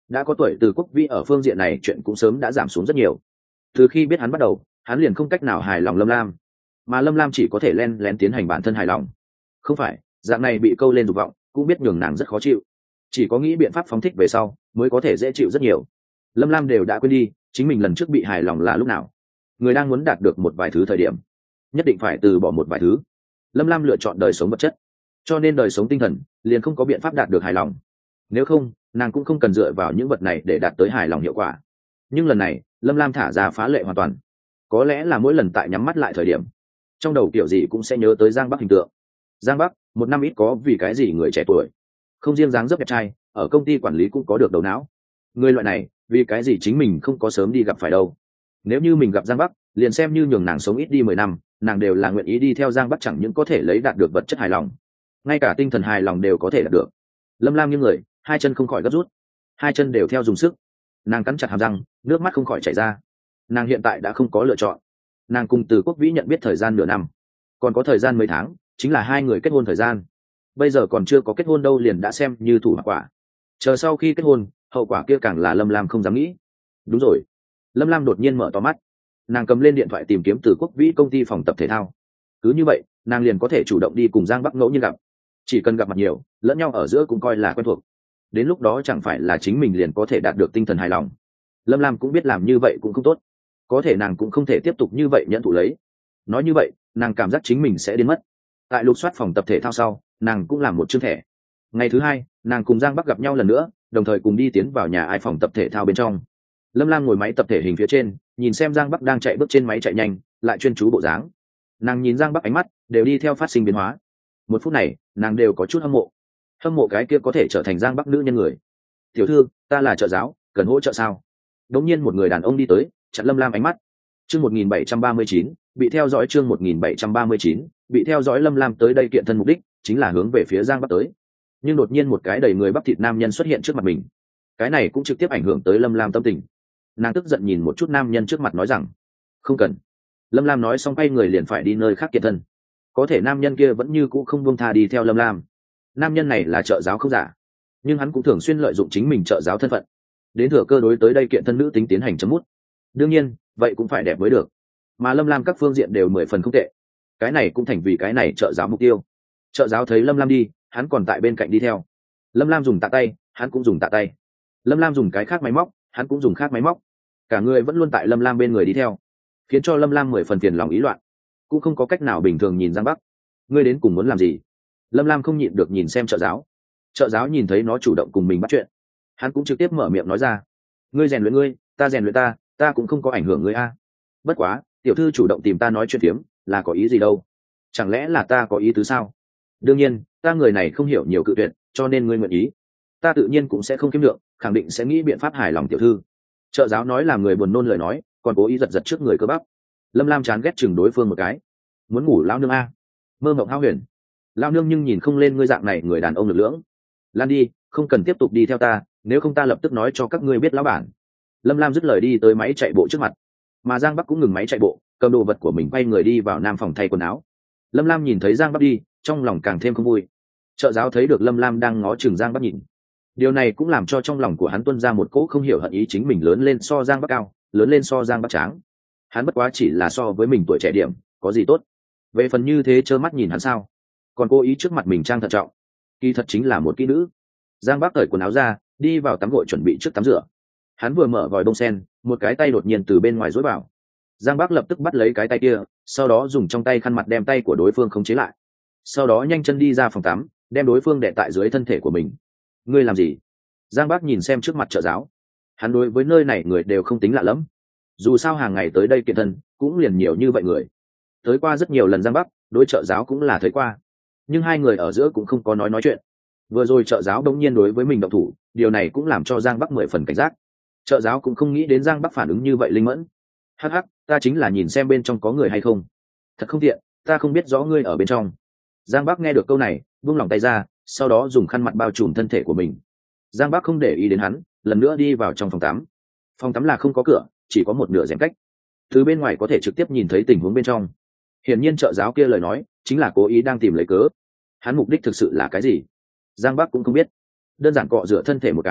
đã có tuổi Từ Quốc Vĩ ở phương diện này chuyện cũng sớm đã giảm xuống rất nhiều. Từ khi biết hắn bắt đầu, hắn liền không cách nào hài lòng Lâm Lam, mà Lâm Lam chỉ có thể len lén tiến hành bản thân hài lòng. Không phải dạng này bị câu lên dục vọng cũng biết nhường nàng rất khó chịu, chỉ có nghĩ biện pháp phóng thích về sau mới có thể dễ chịu rất nhiều. Lâm Lam đều đã quên đi chính mình lần trước bị hài lòng là lúc nào. Người đang muốn đạt được một vài thứ thời điểm nhất định phải từ bỏ một vài thứ. Lâm Lam lựa chọn đời sống vật chất, cho nên đời sống tinh thần liền không có biện pháp đạt được hài lòng. Nếu không, nàng cũng không cần dựa vào những vật này để đạt tới hài lòng hiệu quả. Nhưng lần này Lâm Lam thả ra phá lệ hoàn toàn. Có lẽ là mỗi lần tại nhắm mắt lại thời điểm, trong đầu kiểu gì cũng sẽ nhớ tới Giang Bắc hình tượng. Giang Bắc một năm ít có vì cái gì người trẻ tuổi, không riêng dáng dấp đẹp trai, ở công ty quản lý cũng có được đầu não. Người loại này vì cái gì chính mình không có sớm đi gặp phải đâu. Nếu như mình gặp Giang Bắc, liền xem như nhường nàng sống ít đi 10 năm, nàng đều là nguyện ý đi theo Giang Bắc, chẳng những có thể lấy đạt được vật chất hài lòng, ngay cả tinh thần hài lòng đều có thể đạt được. Lâm Lam như người, hai chân không khỏi gấp rút, hai chân đều theo dùng sức. Nàng cắn chặt hàm răng, nước mắt không khỏi chảy ra. Nàng hiện tại đã không có lựa chọn. Nàng cùng Từ Quốc Vĩ nhận biết thời gian nửa năm, còn có thời gian mấy tháng, chính là hai người kết hôn thời gian. Bây giờ còn chưa có kết hôn đâu liền đã xem như thủ quả. Chờ sau khi kết hôn, hậu quả kia càng là Lâm Lam không dám nghĩ. Đúng rồi. Lâm Lam đột nhiên mở to mắt. Nàng cầm lên điện thoại tìm kiếm Từ Quốc Vĩ công ty phòng tập thể thao. Cứ như vậy, nàng liền có thể chủ động đi cùng Giang Bắc ngẫu nhiên gặp. Chỉ cần gặp mặt nhiều, lẫn nhau ở giữa cũng coi là quen thuộc. Đến lúc đó chẳng phải là chính mình liền có thể đạt được tinh thần hài lòng. Lâm Lam cũng biết làm như vậy cũng không tốt, có thể nàng cũng không thể tiếp tục như vậy nhận thụ lấy. Nói như vậy, nàng cảm giác chính mình sẽ đến mất. Tại lục soát phòng tập thể thao sau, nàng cũng làm một chương thẻ. Ngày thứ hai, nàng cùng Giang Bắc gặp nhau lần nữa, đồng thời cùng đi tiến vào nhà ai phòng tập thể thao bên trong. Lâm Lam ngồi máy tập thể hình phía trên, nhìn xem Giang Bắc đang chạy bước trên máy chạy nhanh, lại chuyên chú bộ dáng. Nàng nhìn Giang Bắc ánh mắt đều đi theo phát sinh biến hóa. Một phút này, nàng đều có chút hâm mộ cái kia có thể trở thành Giang Bắc nữ nhân người. Tiểu thư, ta là trợ giáo, cần hỗ trợ sao? Đống nhiên một người đàn ông đi tới, chặn Lâm Lam ánh mắt. Chương 1739, bị theo dõi. Chương 1739, bị theo dõi. Lâm Lam tới đây kiện thân mục đích chính là hướng về phía Giang Bắc tới. Nhưng đột nhiên một cái đầy người bắp thịt nam nhân xuất hiện trước mặt mình. Cái này cũng trực tiếp ảnh hưởng tới Lâm Lam tâm tình. Nàng tức giận nhìn một chút nam nhân trước mặt nói rằng, không cần. Lâm Lam nói xong quay người liền phải đi nơi khác kiện thân. Có thể nam nhân kia vẫn như cũ không buông tha đi theo Lâm Lam. Nam nhân này là trợ giáo không giả, nhưng hắn cũng thường xuyên lợi dụng chính mình trợ giáo thân phận đến thừa cơ đối tới đây kiện thân nữ tính tiến hành chấm mút. Đương nhiên vậy cũng phải đẹp mới được, mà Lâm Lam các phương diện đều 10 phần không tệ. Cái này cũng thành vì cái này trợ giáo mục tiêu. Trợ giáo thấy Lâm Lam đi, hắn còn tại bên cạnh đi theo. Lâm Lam dùng tạ tay, hắn cũng dùng tạ tay. Lâm Lam dùng cái khác máy móc, hắn cũng dùng khác máy móc. Cả người vẫn luôn tại Lâm Lam bên người đi theo, khiến cho Lâm Lam 10 phần tiền lòng ý loạn, cũng không có cách nào bình thường nhìn Giang Bắc. Ngươi đến cùng muốn làm gì? Lâm Lam không nhịn được nhìn xem trợ giáo. Trợ giáo nhìn thấy nó chủ động cùng mình bắt chuyện, hắn cũng trực tiếp mở miệng nói ra, ngươi rèn luyện ngươi, ta rèn luyện ta, ta cũng không có ảnh hưởng ngươi a. Bất quá tiểu thư chủ động tìm ta nói chuyện phiếm là có ý gì đâu? Chẳng lẽ là ta có ý tứ sao? Đương nhiên ta người này không hiểu nhiều cự tuyệt, cho nên ngươi nguyện ý, ta tự nhiên cũng sẽ không kiếm được, khẳng định sẽ nghĩ biện pháp hài lòng tiểu thư. Trợ giáo nói làm người buồn nôn lời nói, còn cố ý giật giật trước người cơ bắp. Lâm Lam chán ghét chừng đối phương một cái. Muốn ngủ lão nương a? Mơ mộng hao huyền. Lão nương nhưng nhìn không lên ngươi dạng này người đàn ông lực lưỡng. Lan đi, không cần tiếp tục đi theo ta, nếu không ta lập tức nói cho các ngươi biết lão bản. Lâm Lam dứt lời đi tới máy chạy bộ trước mặt, mà Giang Bắc cũng ngừng máy chạy bộ, cầm đồ vật của mình quay người đi vào nam phòng thay quần áo. Lâm Lam nhìn thấy Giang Bắc đi, trong lòng càng thêm không vui. Trợ giáo thấy được Lâm Lam đang ngó chừng Giang Bắc nhìn, điều này cũng làm cho trong lòng của hắn tuôn ra một cỗ không hiểu hận ý. Chính mình lớn lên so Giang Bắc cao, lớn lên so Giang Bắc tráng, hắn bất quá chỉ là so với mình tuổi trẻ điểm, có gì tốt. Về phần như thế trơ mắt nhìn hắn sao, còn cố ý trước mặt mình trang thận trọng, kỳ thật chính là một kỹ nữ. Giang Bắc cởi quần áo ra, đi vào tắm gội chuẩn bị trước tắm rửa. Hắn vừa mở vòi bông sen, một cái tay đột nhiên từ bên ngoài dối vào. Giang Bắc lập tức bắt lấy cái tay kia, sau đó dùng trong tay khăn mặt đem tay của đối phương khống chế lại, sau đó nhanh chân đi ra phòng tắm, đem đối phương đè tại dưới thân thể của mình. Ngươi làm gì? Giang Bắc nhìn xem trước mặt trợ giáo, hắn đối với nơi này người đều không tính lạ lắm, dù sao hàng ngày tới đây kiện thân cũng liền nhiều như vậy người, tới qua rất nhiều lần. Giang Bắc đối trợ giáo cũng là thấy qua, nhưng hai người ở giữa cũng không có nói chuyện. Vừa rồi trợ giáo đống nhiên đối với mình động thủ, điều này cũng làm cho Giang Bắc 10 phần cảnh giác. Trợ giáo cũng không nghĩ đến Giang Bắc phản ứng như vậy linh mẫn. Hắc hắc, ta chính là nhìn xem bên trong có người hay không. Thật không tiện, ta không biết rõ ngươi ở bên trong. Giang Bắc nghe được câu này, buông lỏng tay ra, sau đó dùng khăn mặt bao trùm thân thể của mình. Giang Bắc không để ý đến hắn, lần nữa đi vào trong phòng tắm. Phòng tắm là không có cửa, chỉ có một nửa rèm cách, từ bên ngoài có thể trực tiếp nhìn thấy tình huống bên trong. Hiển nhiên trợ giáo kia lời nói chính là cố ý đang tìm lấy cớ. Hắn mục đích thực sự là cái gì, Giang Bắc cũng không biết. Đơn giản cọ rửa thân thể một cái,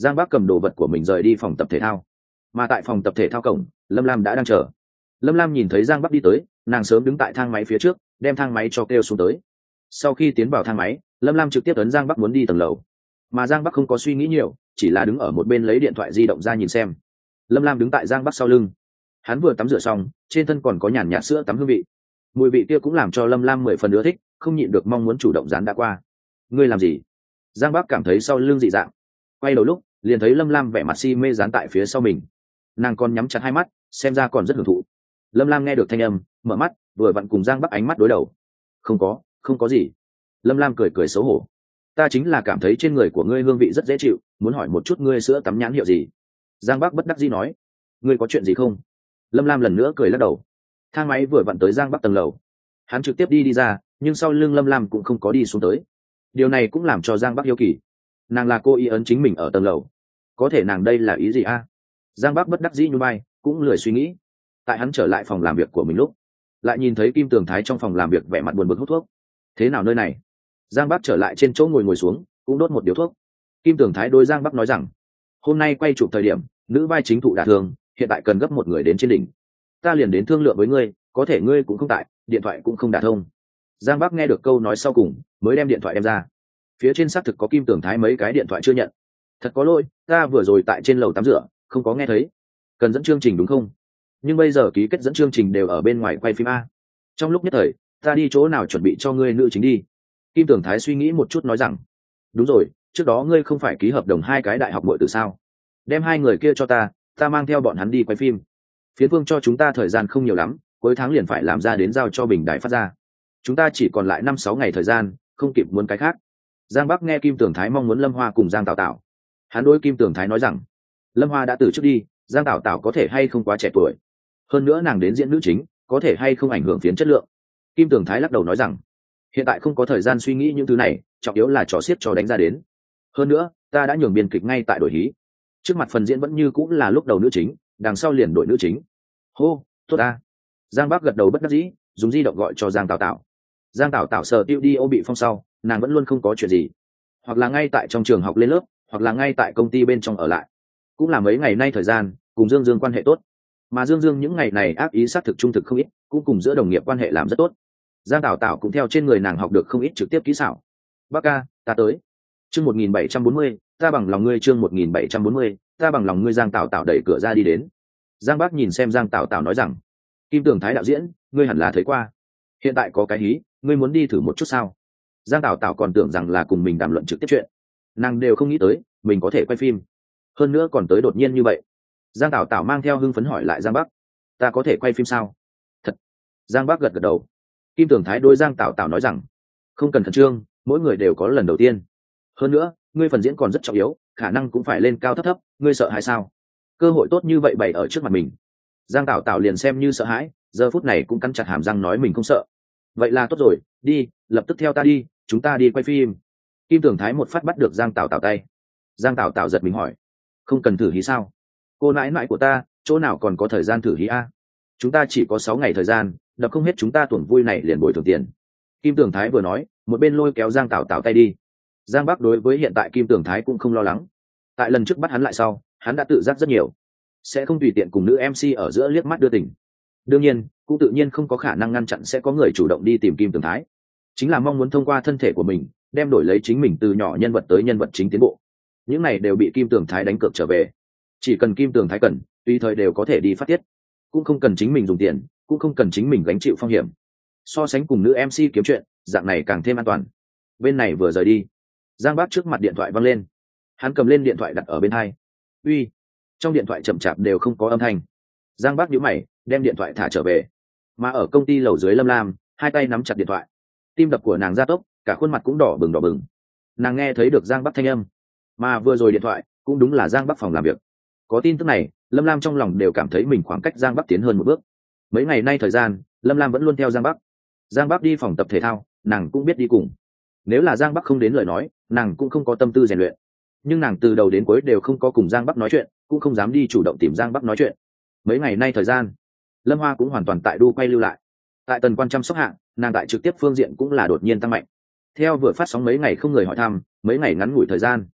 Giang Bắc cầm đồ vật của mình rời đi phòng tập thể thao, mà tại phòng tập thể thao cổng Lâm Lam đã đang chờ. Lâm Lam nhìn thấy Giang Bắc đi tới, nàng sớm đứng tại thang máy phía trước, đem thang máy cho kêu xuống tới. Sau khi tiến vào thang máy, Lâm Lam trực tiếp ấn Giang Bắc muốn đi tầng lầu, mà Giang Bắc không có suy nghĩ nhiều, chỉ là đứng ở một bên lấy điện thoại di động ra nhìn xem. Lâm Lam đứng tại Giang Bắc sau lưng, hắn vừa tắm rửa xong, trên thân còn có nhàn nhạt sữa tắm hương vị, mùi vị kia cũng làm cho Lâm Lam 10 phần ưa thích, không nhịn được mong muốn chủ động dán đã qua. Ngươi làm gì? Giang Bắc cảm thấy sau lưng dị dạng, quay đầu lúc liền thấy Lâm Lam vẻ mặt si mê dán tại phía sau mình, nàng còn nhắm chặt hai mắt, xem ra còn rất hưởng thụ. Lâm Lam nghe được thanh âm, mở mắt, vừa vặn cùng Giang Bắc ánh mắt đối đầu. Không có gì. Lâm Lam cười cười xấu hổ. Ta chính là cảm thấy trên người của ngươi hương vị rất dễ chịu, muốn hỏi một chút ngươi sữa tắm nhãn hiệu gì. Giang Bắc bất đắc dĩ nói. Ngươi có chuyện gì không? Lâm Lam lần nữa cười lắc đầu. Thang máy vừa vặn tới Giang Bắc tầng lầu, hắn trực tiếp đi ra, nhưng sau lưng Lâm Lam cũng không có đi xuống tới. Điều này cũng làm cho Giang Bắc hiếu kỳ, nàng là cô ý ấn chính mình ở tầng lầu, có thể nàng đây là ý gì a? Giang Bắc bất đắc dĩ nhún vai, cũng lười suy nghĩ. Tại hắn trở lại phòng làm việc của mình lúc, lại nhìn thấy Kim Tường Thái trong phòng làm việc vẻ mặt buồn bực hút thuốc. Thế nào nơi này? Giang Bắc trở lại trên chỗ ngồi xuống, cũng đốt một điếu thuốc. Kim Tường Thái đối Giang Bắc nói rằng, hôm nay quay chụp thời điểm nữ vai chính thụ đả thương, hiện tại cần gấp một người đến trên đỉnh, ta liền đến thương lượng với ngươi, có thể ngươi cũng không tại, điện thoại cũng không đả thông. Giang Bắc nghe được câu nói sau cùng, mới đem điện thoại đem ra. Phía trên xác thực có Kim Tường Thái mấy cái điện thoại chưa nhận. Thật có lỗi, ta vừa rồi tại trên lầu tắm rửa, không có nghe thấy. Cần dẫn chương trình đúng không? Nhưng bây giờ ký kết dẫn chương trình đều ở bên ngoài quay phim a. Trong lúc nhất thời, ta đi chỗ nào chuẩn bị cho ngươi nữ chính đi? Kim Tường Thái suy nghĩ một chút nói rằng, đúng rồi, trước đó ngươi không phải ký hợp đồng hai cái đại học muội tử sao? Đem hai người kia cho ta mang theo bọn hắn đi quay phim. Phiến Phương cho chúng ta thời gian không nhiều lắm, cuối tháng liền phải làm ra đến giao cho Bình Đài phát ra. Chúng ta chỉ còn lại 5-6 ngày thời gian, không kịp muốn cái khác. Giang Bắc nghe Kim Tường Thái mong muốn Lâm Hoa cùng Giang Tảo Tảo. Hắn đối Kim Tường Thái nói rằng, Lâm Hoa đã từ trước đi, Giang Tảo Tảo có thể hay không quá trẻ tuổi. Hơn nữa nàng đến diễn nữ chính, có thể hay không ảnh hưởng phiến chất lượng. Kim Tường Thái lắc đầu nói rằng, hiện tại không có thời gian suy nghĩ những thứ này, trọng yếu là trò xiết cho đánh ra đến. Hơn nữa, ta đã nhường biên kịch ngay tại đổi hí. Trước mặt phần diễn vẫn như cũng là lúc đầu nữ chính, đằng sau liền đổi nữ chính. Hô, tốt ta. Giang Bắc gật đầu bất đắc dĩ, dùng di động gọi cho Giang Tảo Tảo. Giang Tảo Tảo sợ tiêu đi ô bị phong sau, nàng vẫn luôn không có chuyện gì, hoặc là ngay tại trong trường học lên lớp, hoặc là ngay tại công ty bên trong ở lại. Cũng là mấy ngày nay thời gian cùng Dương Dương quan hệ tốt, mà Dương Dương những ngày này ác ý xác thực trung thực không ít, cũng cùng giữa đồng nghiệp quan hệ làm rất tốt. Giang Tảo Tảo cũng theo trên người nàng học được không ít trực tiếp kỹ xảo. Bác ca, ta tới. Chương 1740, ta bằng lòng ngươi. Chương 1740, ta bằng lòng ngươi. Giang Tảo Tảo đẩy cửa ra đi đến. Giang Bác nhìn xem Giang Tảo Tảo nói rằng, Kim Tường Thái đạo diễn, ngươi hẳn là thấy qua. Hiện tại có cái hí, ngươi muốn đi thử một chút sao? Giang Tảo Tảo còn tưởng rằng là cùng mình đàm luận trực tiếp chuyện, nàng đều không nghĩ tới mình có thể quay phim, hơn nữa còn tới đột nhiên như vậy. Giang Tảo Tảo mang theo hưng phấn hỏi lại Giang Bắc, ta có thể quay phim sao? Thật. Giang Bắc gật gật đầu. Kim Tường Thái đối Giang Tảo Tảo nói rằng, không cần khẩn trương, mỗi người đều có lần đầu tiên. Hơn nữa, ngươi phần diễn còn rất trọng yếu, khả năng cũng phải lên cao thấp thấp, ngươi sợ hãi sao? Cơ hội tốt như vậy bày ở trước mặt mình. Giang Tảo Tảo liền xem như sợ hãi, giờ phút này cũng cắn chặt hàm răng nói mình không sợ. Vậy là tốt rồi, đi, lập tức theo ta đi, chúng ta đi quay phim. Kim Tường Thái một phát bắt được Giang Tảo Tảo tay. Giang Tảo Tảo giật mình hỏi, không cần thử hí sao? Cô nãi nãi của ta, chỗ nào còn có thời gian thử hí a? Chúng ta chỉ có 6 ngày thời gian, đập không hết chúng ta tuần vui này liền bồi thường tiền. Kim Tường Thái vừa nói, một bên lôi kéo Giang Tảo Tảo tay đi. Giang Bắc đối với hiện tại Kim Tường Thái cũng không lo lắng. Tại lần trước bắt hắn lại sau, hắn đã tự giác rất nhiều, sẽ không tùy tiện cùng nữ MC ở giữa liếc mắt đưa tình. Đương nhiên, cũng tự nhiên không có khả năng ngăn chặn sẽ có người chủ động đi tìm Kim Tường Thái, chính là mong muốn thông qua thân thể của mình đem đổi lấy chính mình từ nhỏ nhân vật tới nhân vật chính tiến bộ. Những này đều bị Kim Tường Thái đánh cược trở về. Chỉ cần Kim Tường Thái cần, tùy thời đều có thể đi phát tiết, cũng không cần chính mình dùng tiền, cũng không cần chính mình gánh chịu phong hiểm. So sánh cùng nữ MC kiếm chuyện, dạng này càng thêm an toàn. Bên này vừa rời đi, Giang Bắc trước mặt điện thoại văng lên, hắn cầm lên điện thoại đặt ở bên tai. Uy. Trong điện thoại chậm chạp đều không có âm thanh. Giang Bắc nhíu mày, đem điện thoại thả trở về. Mà ở công ty lầu dưới Lâm Lam, hai tay nắm chặt điện thoại, tim đập của nàng gia tốc, cả khuôn mặt cũng đỏ bừng. Nàng nghe thấy được Giang Bắc thanh âm, mà vừa rồi điện thoại cũng đúng là Giang Bắc phòng làm việc. Có tin tức này, Lâm Lam trong lòng đều cảm thấy mình khoảng cách Giang Bắc tiến hơn một bước. Mấy ngày nay thời gian, Lâm Lam vẫn luôn theo Giang Bắc. Giang Bắc đi phòng tập thể thao, nàng cũng biết đi cùng. Nếu là Giang Bắc không đến lời nói, nàng cũng không có tâm tư rèn luyện. Nhưng nàng từ đầu đến cuối đều không có cùng Giang Bắc nói chuyện, cũng không dám đi chủ động tìm Giang Bắc nói chuyện. Mấy ngày nay thời gian, Lâm Hoa cũng hoàn toàn tại đu quay lưu lại. Tại tần quan chăm sóc hạng, nàng tại trực tiếp phương diện cũng là đột nhiên tăng mạnh. Theo vừa phát sóng mấy ngày không người hỏi thăm, mấy ngày ngắn ngủi thời gian,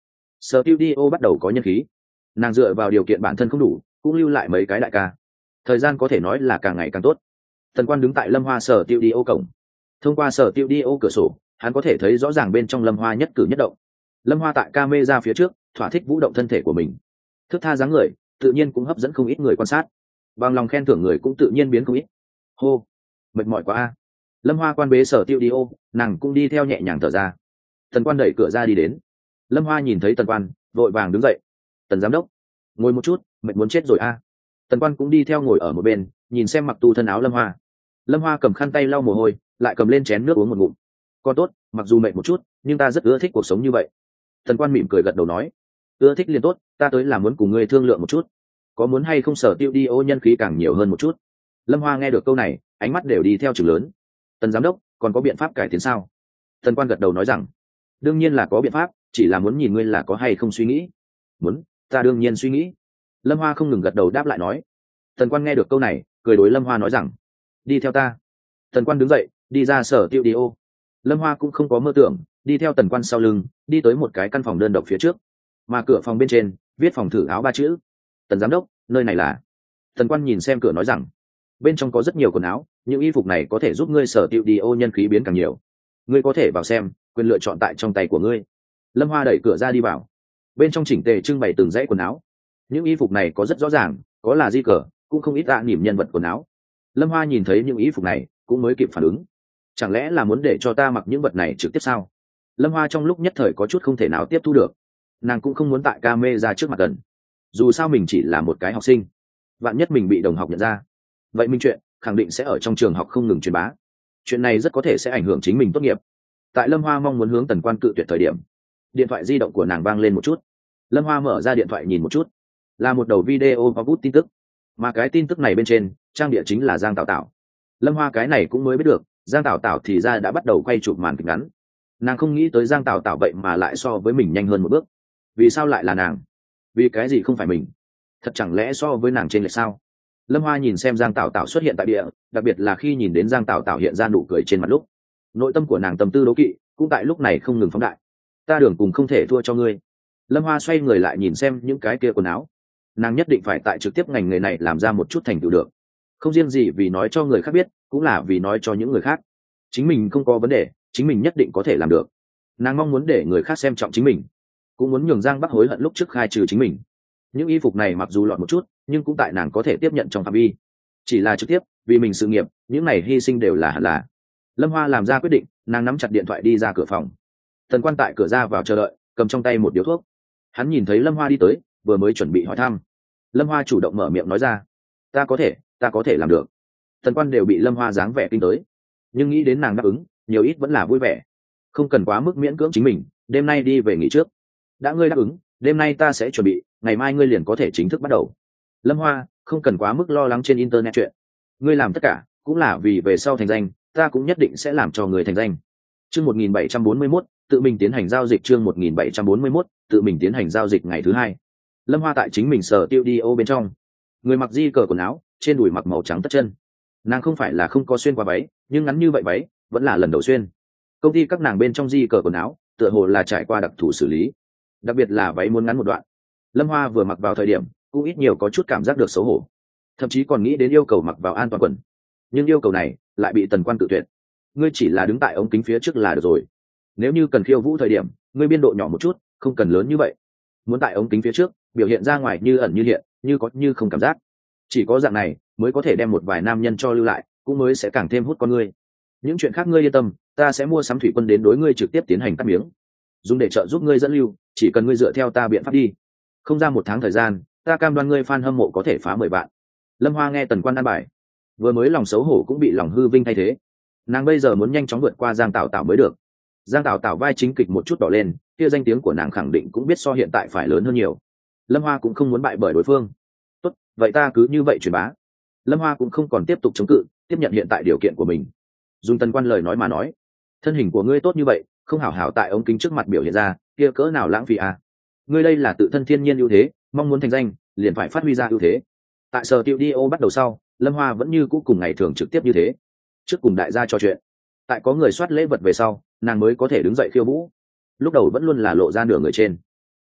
Studio bắt đầu có nhân khí. Nàng dựa vào điều kiện bản thân không đủ, cũng lưu lại mấy cái đại ca. Thời gian có thể nói là càng ngày càng tốt. Tần Quan đứng tại Lâm Hoa Studio cổng. Thông qua Studio cửa sổ, hắn có thể thấy rõ ràng bên trong Lâm Hoa nhất cử nhất động. Lâm Hoa tại camera phía trước, thỏa thích vũ động thân thể của mình. Thức tha dáng người, tự nhiên cũng hấp dẫn không ít người quan sát. Bằng lòng khen thưởng người cũng tự nhiên biến không ít. Hô, mệt mỏi quá a. Lâm Hoa quan bế Studio, nàng cũng đi theo nhẹ nhàng thở ra. Tần Quan đẩy cửa ra đi đến. Lâm Hoa nhìn thấy Tần Quan, vội vàng đứng dậy. Tần giám đốc, ngồi một chút, mệt muốn chết rồi a. Tần Quan cũng đi theo ngồi ở một bên, nhìn xem mặc tu thân áo Lâm Hoa. Lâm Hoa cầm khăn tay lau mồ hôi, lại cầm lên chén nước uống một ngụm. Con tốt, mặc dù mệt một chút, nhưng ta rất ưa thích cuộc sống như vậy. Tần Quan mỉm cười gật đầu nói, ưa thích liền tốt, ta tới là muốn cùng ngươi thương lượng một chút, có muốn hay không sở tiêu đi ô nhân khí càng nhiều hơn một chút. Lâm Hoa nghe được câu này, ánh mắt đều đi theo chừng lớn. Tần giám đốc, còn có biện pháp cải tiến sao? Tần Quan gật đầu nói rằng, đương nhiên là có biện pháp, chỉ là muốn nhìn ngươi là có hay không suy nghĩ. Muốn, ta đương nhiên suy nghĩ. Lâm Hoa không ngừng gật đầu đáp lại nói. Tần Quan nghe được câu này, cười đối Lâm Hoa nói rằng, đi theo ta. Tần Quan đứng dậy, đi ra sở tiêu đi ô. Lâm Hoa cũng không có mơ tưởng, đi theo Tần Quan sau lưng, đi tới một cái căn phòng đơn độc phía trước, mà cửa phòng bên trên viết phòng thử áo 3 chữ. Tần giám đốc, nơi này là. Tần Quan nhìn xem cửa nói rằng, bên trong có rất nhiều quần áo, những y phục này có thể giúp ngươi sở tiêu đi ô nhân khí biến càng nhiều. Ngươi có thể vào xem, quyền lựa chọn tại trong tay của ngươi. Lâm Hoa đẩy cửa ra đi vào. Bên trong chỉnh tề trưng bày từng dãy quần áo. Những y phục này có rất rõ ràng, có là di cờ, cũng không ít nỉm nhân vật quần áo. Lâm Hoa nhìn thấy những y phục này, cũng mới kịp phản ứng. Chẳng lẽ là muốn để cho ta mặc những vật này trực tiếp sao? Lâm Hoa trong lúc nhất thời có chút không thể nào tiếp thu được. Nàng cũng không muốn tại camera trước mặt gần. Dù sao mình chỉ là một cái học sinh, vạn nhất mình bị đồng học nhận ra, vậy mình chuyện khẳng định sẽ ở trong trường học không ngừng truyền bá. Chuyện này rất có thể sẽ ảnh hưởng chính mình tốt nghiệp. Tại Lâm Hoa mong muốn hướng Tần Quan cự tuyệt thời điểm, điện thoại di động của nàng vang lên một chút. Lâm Hoa mở ra điện thoại nhìn một chút, là một đầu video có bút tin tức, mà cái tin tức này bên trên trang địa chính là Giang Tảo Tảo. Lâm Hoa cái này cũng mới biết được, Giang Tảo Tảo thì ra đã bắt đầu quay chụp màn kịch ngắn. Nàng không nghĩ tới Giang Tảo Tảo vậy mà lại so với mình nhanh hơn một bước. Vì sao lại là nàng? Vì cái gì không phải mình? Thật chẳng lẽ so với nàng trên lệch sao? Lâm Hoa nhìn xem Giang Tảo Tảo xuất hiện tại địa, đặc biệt là khi nhìn đến Giang Tảo Tảo hiện ra nụ cười trên mặt lúc, nội tâm của nàng tâm tư đố kỵ cũng tại lúc này không ngừng phóng đại. Ta đường cùng không thể thua cho ngươi. Lâm Hoa xoay người lại nhìn xem những cái kia quần áo. Nàng nhất định phải tại trực tiếp ngành nghề này làm ra một chút thành tựu được. Không riêng gì vì nói cho người khác biết, cũng là vì nói cho những người khác, chính mình không có vấn đề, chính mình nhất định có thể làm được. Nàng mong muốn để người khác xem trọng chính mình, cũng muốn nhường Giang Bắc hối hận lúc trước khai trừ chính mình. Những y phục này mặc dù lọt một chút, nhưng cũng tại nàng có thể tiếp nhận trong phạm vi. Chỉ là trực tiếp vì mình sự nghiệp, những này hy sinh đều là hẳn là. Lâm Hoa làm ra quyết định, nàng nắm chặt điện thoại đi ra cửa phòng. Tần Quan tại cửa ra vào chờ đợi, cầm trong tay một điếu thuốc. Hắn nhìn thấy Lâm Hoa đi tới, vừa mới chuẩn bị hỏi thăm. Lâm Hoa chủ động mở miệng nói ra, ta có thể làm được. Tần Quan đều bị Lâm Hoa dáng vẻ kinh tới, nhưng nghĩ đến nàng đáp ứng, nhiều ít vẫn là vui vẻ. Không cần quá mức miễn cưỡng chính mình, đêm nay đi về nghỉ trước. Đã ngươi đáp ứng, đêm nay ta sẽ chuẩn bị, ngày mai ngươi liền có thể chính thức bắt đầu. Lâm Hoa, không cần quá mức lo lắng trên internet chuyện. Ngươi làm tất cả cũng là vì về sau thành danh, ta cũng nhất định sẽ làm cho người thành danh. Chương 1741, tự mình tiến hành giao dịch. Chương 1741, tự mình tiến hành giao dịch ngày thứ hai. Lâm Hoa tại chính mình sở tiêu đi ô bên trong. Người mặc di cờ quần áo, trên đùi mặc màu trắng tất chân. Nàng không phải là không có xuyên qua váy, nhưng ngắn như vậy váy vẫn là lần đầu xuyên. Công ty các nàng bên trong di cờ quần áo, tựa hồ là trải qua đặc thù xử lý. Đặc biệt là váy muốn ngắn một đoạn. Lâm Hoa vừa mặc vào thời điểm, cũng ít nhiều có chút cảm giác được xấu hổ. Thậm chí còn nghĩ đến yêu cầu mặc vào an toàn quần. Nhưng yêu cầu này lại bị Tần Quan cự tuyệt. Ngươi chỉ là đứng tại ống kính phía trước là được rồi. Nếu như cần khiêu vũ thời điểm, ngươi biên độ nhỏ một chút, không cần lớn như vậy. Muốn tại ống kính phía trước, biểu hiện ra ngoài như ẩn như hiện, như có như không cảm giác. Chỉ có dạng này mới có thể đem một vài nam nhân cho lưu lại, cũng mới sẽ càng thêm hút con ngươi. Những chuyện khác ngươi yên tâm, ta sẽ mua sắm thủy quân đến đối ngươi trực tiếp tiến hành cắt miếng, dùng để trợ giúp ngươi dẫn lưu, chỉ cần ngươi dựa theo ta biện pháp đi. Không ra 1 tháng thời gian, ta cam đoan ngươi fan hâm mộ có thể phá 10 vạn. Lâm Hoa nghe Tần Quan ăn bài, vừa mới lòng xấu hổ cũng bị lòng hư vinh thay thế. Nàng bây giờ muốn nhanh chóng vượt qua Giang Tảo Tảo mới được. Giang Tảo Tảo vai chính kịch một chút đỏ lên, kia danh tiếng của nàng khẳng định cũng biết so hiện tại phải lớn hơn nhiều. Lâm Hoa cũng không muốn bại bởi đối phương. Tốt, vậy ta cứ như vậy truyền bá. Lâm Hoa cũng không còn tiếp tục chống cự, tiếp nhận hiện tại điều kiện của mình. Dùng Tần Quan lời nói mà nói, thân hình của ngươi tốt như vậy, không hảo hảo tại ống kính trước mặt biểu hiện ra, kia cỡ nào lãng phí à? Ngươi đây là tự thân thiên nhiên ưu thế, mong muốn thành danh, liền phải phát huy ra ưu thế. Tại sở tiêu đi ô bắt đầu sau, Lâm Hoa vẫn như cũ cùng ngày thường trực tiếp như thế. Trước cùng đại gia trò chuyện, tại có người soát lễ vật về sau, nàng mới có thể đứng dậy khiêu vũ. Lúc đầu vẫn luôn là lộ ra nửa người trên.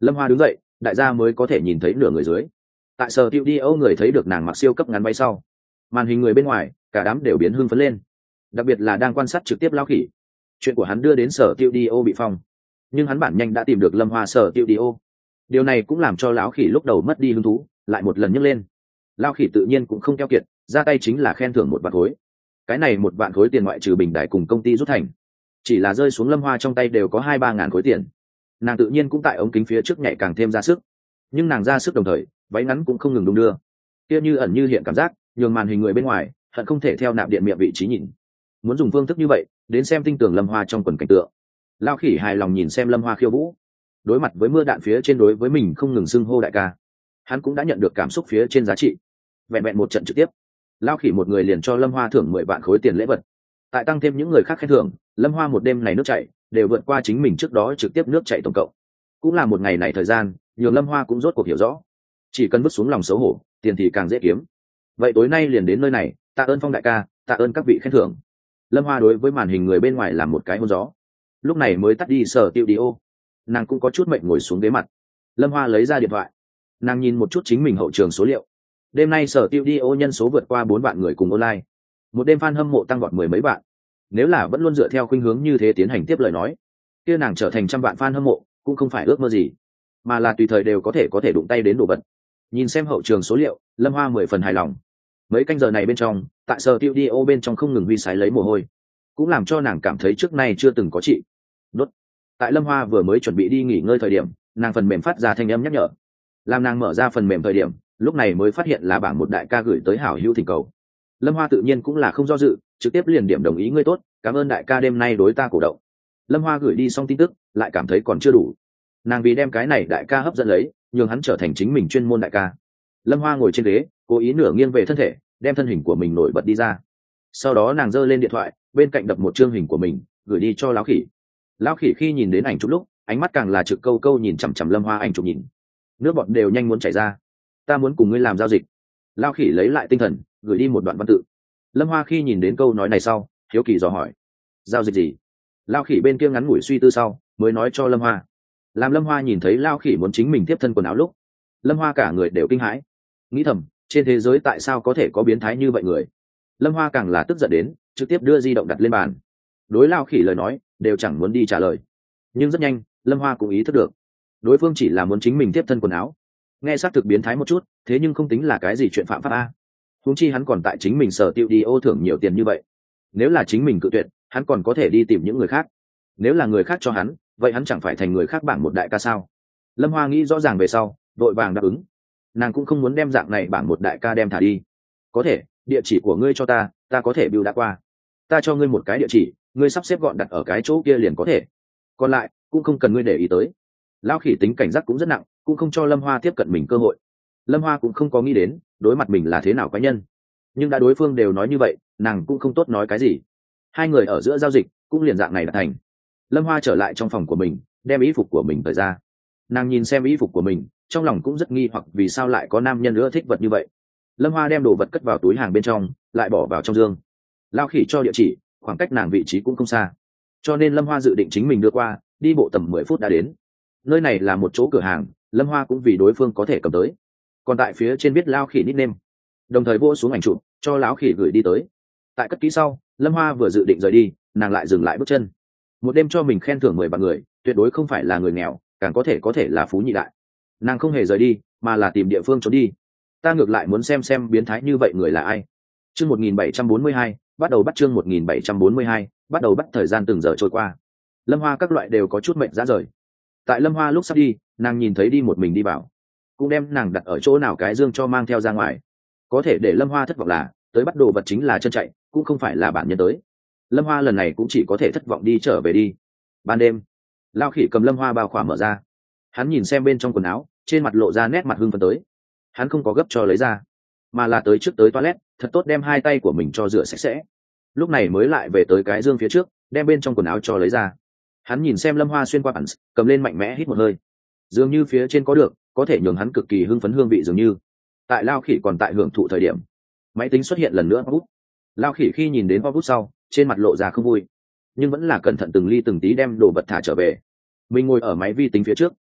Lâm Hoa đứng dậy, đại gia mới có thể nhìn thấy nửa người dưới. Tại sở tiêu đi Âu người thấy được nàng mặc siêu cấp ngắn váy sau, màn hình người bên ngoài cả đám đều biến hưng phấn lên, đặc biệt là đang quan sát trực tiếp Lão Khỉ. Chuyện của hắn đưa đến sở tiêu đi Âu bị phong, nhưng hắn bản nhanh đã tìm được Lâm Hoa sở tiêu đi Âu. Điều này cũng làm cho Lão Khỉ lúc đầu mất đi hứng thú, lại một lần nhấc lên. Lão Khỉ tự nhiên cũng không keo kiệt, ra tay chính là khen thưởng 1 vạn khối. Cái này 1 vạn khối tiền ngoại trừ bình đài cùng công ty rút thành, chỉ là rơi xuống Lâm Hoa trong tay đều có 2-3 ngàn khối tiền. Nàng tự nhiên cũng tại ống kính phía trước nhảy càng thêm ra sức, nhưng nàng ra sức đồng thời váy ngắn cũng không ngừng đung đưa, kia như ẩn như hiện cảm giác nhường màn hình người bên ngoài hận không thể theo nạp điện miệng vị trí nhìn, muốn dùng phương thức như vậy đến xem tinh tường Lâm Hoa trong quần cảnh tượng. Lao Khỉ hài lòng nhìn xem Lâm Hoa khiêu vũ, đối mặt với mưa đạn phía trên đối với mình không ngừng xưng hô đại ca, hắn cũng đã nhận được cảm xúc phía trên giá trị. Vẹn vẹn một trận trực tiếp, Lao Khỉ một người liền cho Lâm Hoa thưởng 10 vạn khối tiền lễ vật, tại tăng thêm những người khác khen thưởng, Lâm Hoa một đêm này nước chảy đều vượt qua chính mình trước đó trực tiếp nước chảy tổng cộng. Cũng là một ngày này thời gian nhường Lâm Hoa cũng rốt cuộc hiểu rõ, chỉ cần vứt xuống lòng xấu hổ, tiền thì càng dễ kiếm. Vậy tối nay liền đến nơi này, tạ ơn Phong đại ca, tạ ơn các vị khen thưởng. Lâm Hoa đối với màn hình người bên ngoài làm một cái hôn gió, lúc này mới tắt đi sở tiêu đi ô. Nàng cũng có chút mệnh ngồi xuống ghế mặt. Lâm Hoa lấy ra điện thoại, nàng nhìn một chút chính mình hậu trường số liệu. Đêm nay sở tiêu đi ô nhân số vượt qua 4 vạn người cùng online, một đêm fan hâm mộ tăng vọt 10 mấy vạn. Nếu là vẫn luôn dựa theo khuynh hướng như thế tiến hành tiếp lời nói, kia nàng trở thành 100 vạn fan hâm mộ cũng không phải ước mơ gì, mà là tùy thời đều có thể đụng tay đến đồ vật. Nhìn xem hậu trường số liệu, Lâm Hoa 10 phần hài lòng. Mấy canh giờ này bên trong, tại sở tiêu đi ô bên trong không ngừng huy sái lấy mồ hôi, cũng làm cho nàng cảm thấy trước nay chưa từng có chị. Đốt. Tại Lâm Hoa vừa mới chuẩn bị đi nghỉ ngơi thời điểm, nàng phần mềm phát ra thanh âm nhắc nhở. Làm nàng mở ra phần mềm thời điểm, lúc này mới phát hiện là bảng một đại ca gửi tới hảo hữu thỉnh cầu. Lâm Hoa tự nhiên cũng là không do dự, trực tiếp liền điểm đồng ý. Ngươi tốt, cảm ơn đại ca đêm nay đối ta cổ động. Lâm Hoa gửi đi xong tin tức, lại cảm thấy còn chưa đủ. Nàng vì đem cái này đại ca hấp dẫn lấy, nhường hắn trở thành chính mình chuyên môn đại ca. Lâm Hoa ngồi trên ghế, cố ý nửa nghiêng về thân thể, đem thân hình của mình nổi bật đi ra. Sau đó nàng giơ lên điện thoại, bên cạnh đập một chương hình của mình, gửi đi cho Lão Khỉ. Lão Khỉ khi nhìn đến ảnh chụp lúc, ánh mắt càng là trực câu câu nhìn chằm chằm Lâm Hoa ảnh chụp nhìn, nước bọt đều nhanh muốn chảy ra. Ta muốn cùng ngươi làm giao dịch. Lão Khỉ lấy lại tinh thần, gửi đi một đoạn văn tự. Lâm Hoa khi nhìn đến câu nói này sau, hiếu kỳ dò hỏi, giao dịch gì? Lão Khỉ bên kia ngắn ngủi suy tư sau, mới nói cho Lâm Hoa. Làm Lâm Hoa nhìn thấy Lão Khỉ muốn chính mình tiếp thân quần áo lúc, Lâm Hoa cả người đều kinh hãi, nghĩ thầm, trên thế giới tại sao có thể có biến thái như vậy người? Lâm Hoa càng là tức giận đến, trực tiếp đưa di động đặt lên bàn. Đối Lão Khỉ lời nói, đều chẳng muốn đi trả lời. Nhưng rất nhanh, Lâm Hoa cũng ý thức được, đối phương chỉ là muốn chính mình tiếp thân quần áo. Nghe xác thực biến thái một chút, thế nhưng không tính là cái gì chuyện phạm pháp a. Huống chi hắn còn tại chính mình sở tiêu đi ô thưởng nhiều tiền như vậy. Nếu là chính mình cự tuyệt, hắn còn có thể đi tìm những người khác. Nếu là người khác cho hắn, vậy hắn chẳng phải thành người khác bảng một đại ca sao? Lâm Hoa nghĩ rõ ràng về sau, vội vàng đáp ứng. Nàng cũng không muốn đem dạng này bảng một đại ca đem thả đi. Có thể, địa chỉ của ngươi cho ta, ta có thể bưu đã qua. Ta cho ngươi một cái địa chỉ, ngươi sắp xếp gọn đặt ở cái chỗ kia liền có thể. Còn lại, cũng không cần ngươi để ý tới. Lão Khỉ tính cảnh giác cũng rất nặng, cũng không cho Lâm Hoa tiếp cận mình cơ hội. Lâm Hoa cũng không có nghĩ đến đối mặt mình là thế nào quái nhân, nhưng đã đối phương đều nói như vậy, nàng cũng không tốt nói cái gì. Hai người ở giữa giao dịch cũng liền dạng này đã thành. Lâm Hoa trở lại trong phòng của mình, đem y phục của mình cởi ra. Nàng nhìn xem y phục của mình, trong lòng cũng rất nghi hoặc vì sao lại có nam nhân nữa thích vật như vậy. Lâm Hoa đem đồ vật cất vào túi hàng bên trong, lại bỏ vào trong giường. Lão Khỉ cho địa chỉ, khoảng cách nàng vị trí cũng không xa, cho nên Lâm Hoa dự định chính mình đưa qua, đi bộ tầm 10 phút đã đến. Nơi này là một chỗ cửa hàng, Lâm Hoa cũng vì đối phương có thể cầm tới. Còn tại phía trên viết Lão Khỉ nickname, đồng thời vỗ xuống ảnh chụp cho Lão Khỉ gửi đi tới. Tại cất kỹ sau, Lâm Hoa vừa dự định rời đi, nàng lại dừng lại bước chân. Một đêm cho mình khen thưởng 10 vạn người, tuyệt đối không phải là người nghèo, càng có thể là phú nhị đại. Nàng không hề rời đi, mà là tìm địa phương trốn đi. Ta ngược lại muốn xem biến thái như vậy người là ai. Chương 1742, bắt đầu bắt chương 1742, bắt đầu bắt. Thời gian từng giờ trôi qua. Lâm Hoa các loại đều có chút mệnh ra rời. Tại Lâm Hoa lúc sắp đi, nàng nhìn thấy đi một mình đi vào, cũng đem nàng đặt ở chỗ nào cái dương cho mang theo ra ngoài. Có thể để Lâm Hoa thất vọng là, tới bắt đồ vật chính là chân chạy, cũng không phải là bản nhân tới. Lâm Hoa lần này cũng chỉ có thể thất vọng đi trở về đi. Ban đêm, Lão Khỉ cầm Lâm Hoa bao khỏa mở ra. Hắn nhìn xem bên trong quần áo, trên mặt lộ ra nét mặt hưng phấn tới. Hắn không có gấp cho lấy ra, mà là tới trước tới toilet, thật tốt đem hai tay của mình cho rửa sạch sẽ. Lúc này mới lại về tới cái dương phía trước, đem bên trong quần áo cho lấy ra. Hắn nhìn xem Lâm Hoa xuyên qua bản, cầm lên mạnh mẽ hít một hơi. Dường như phía trên có được, có thể nhường hắn cực kỳ hưng phấn hương vị dường như. Tại Lão Khỉ còn tại hưởng thụ thời điểm, máy tính xuất hiện lần nữa bút. Lão Khỉ khi nhìn đến bút sau, trên mặt lộ ra không vui, nhưng vẫn là cẩn thận từng ly từng tí đem đồ vật thả trở về. Mình ngồi ở máy vi tính phía trước,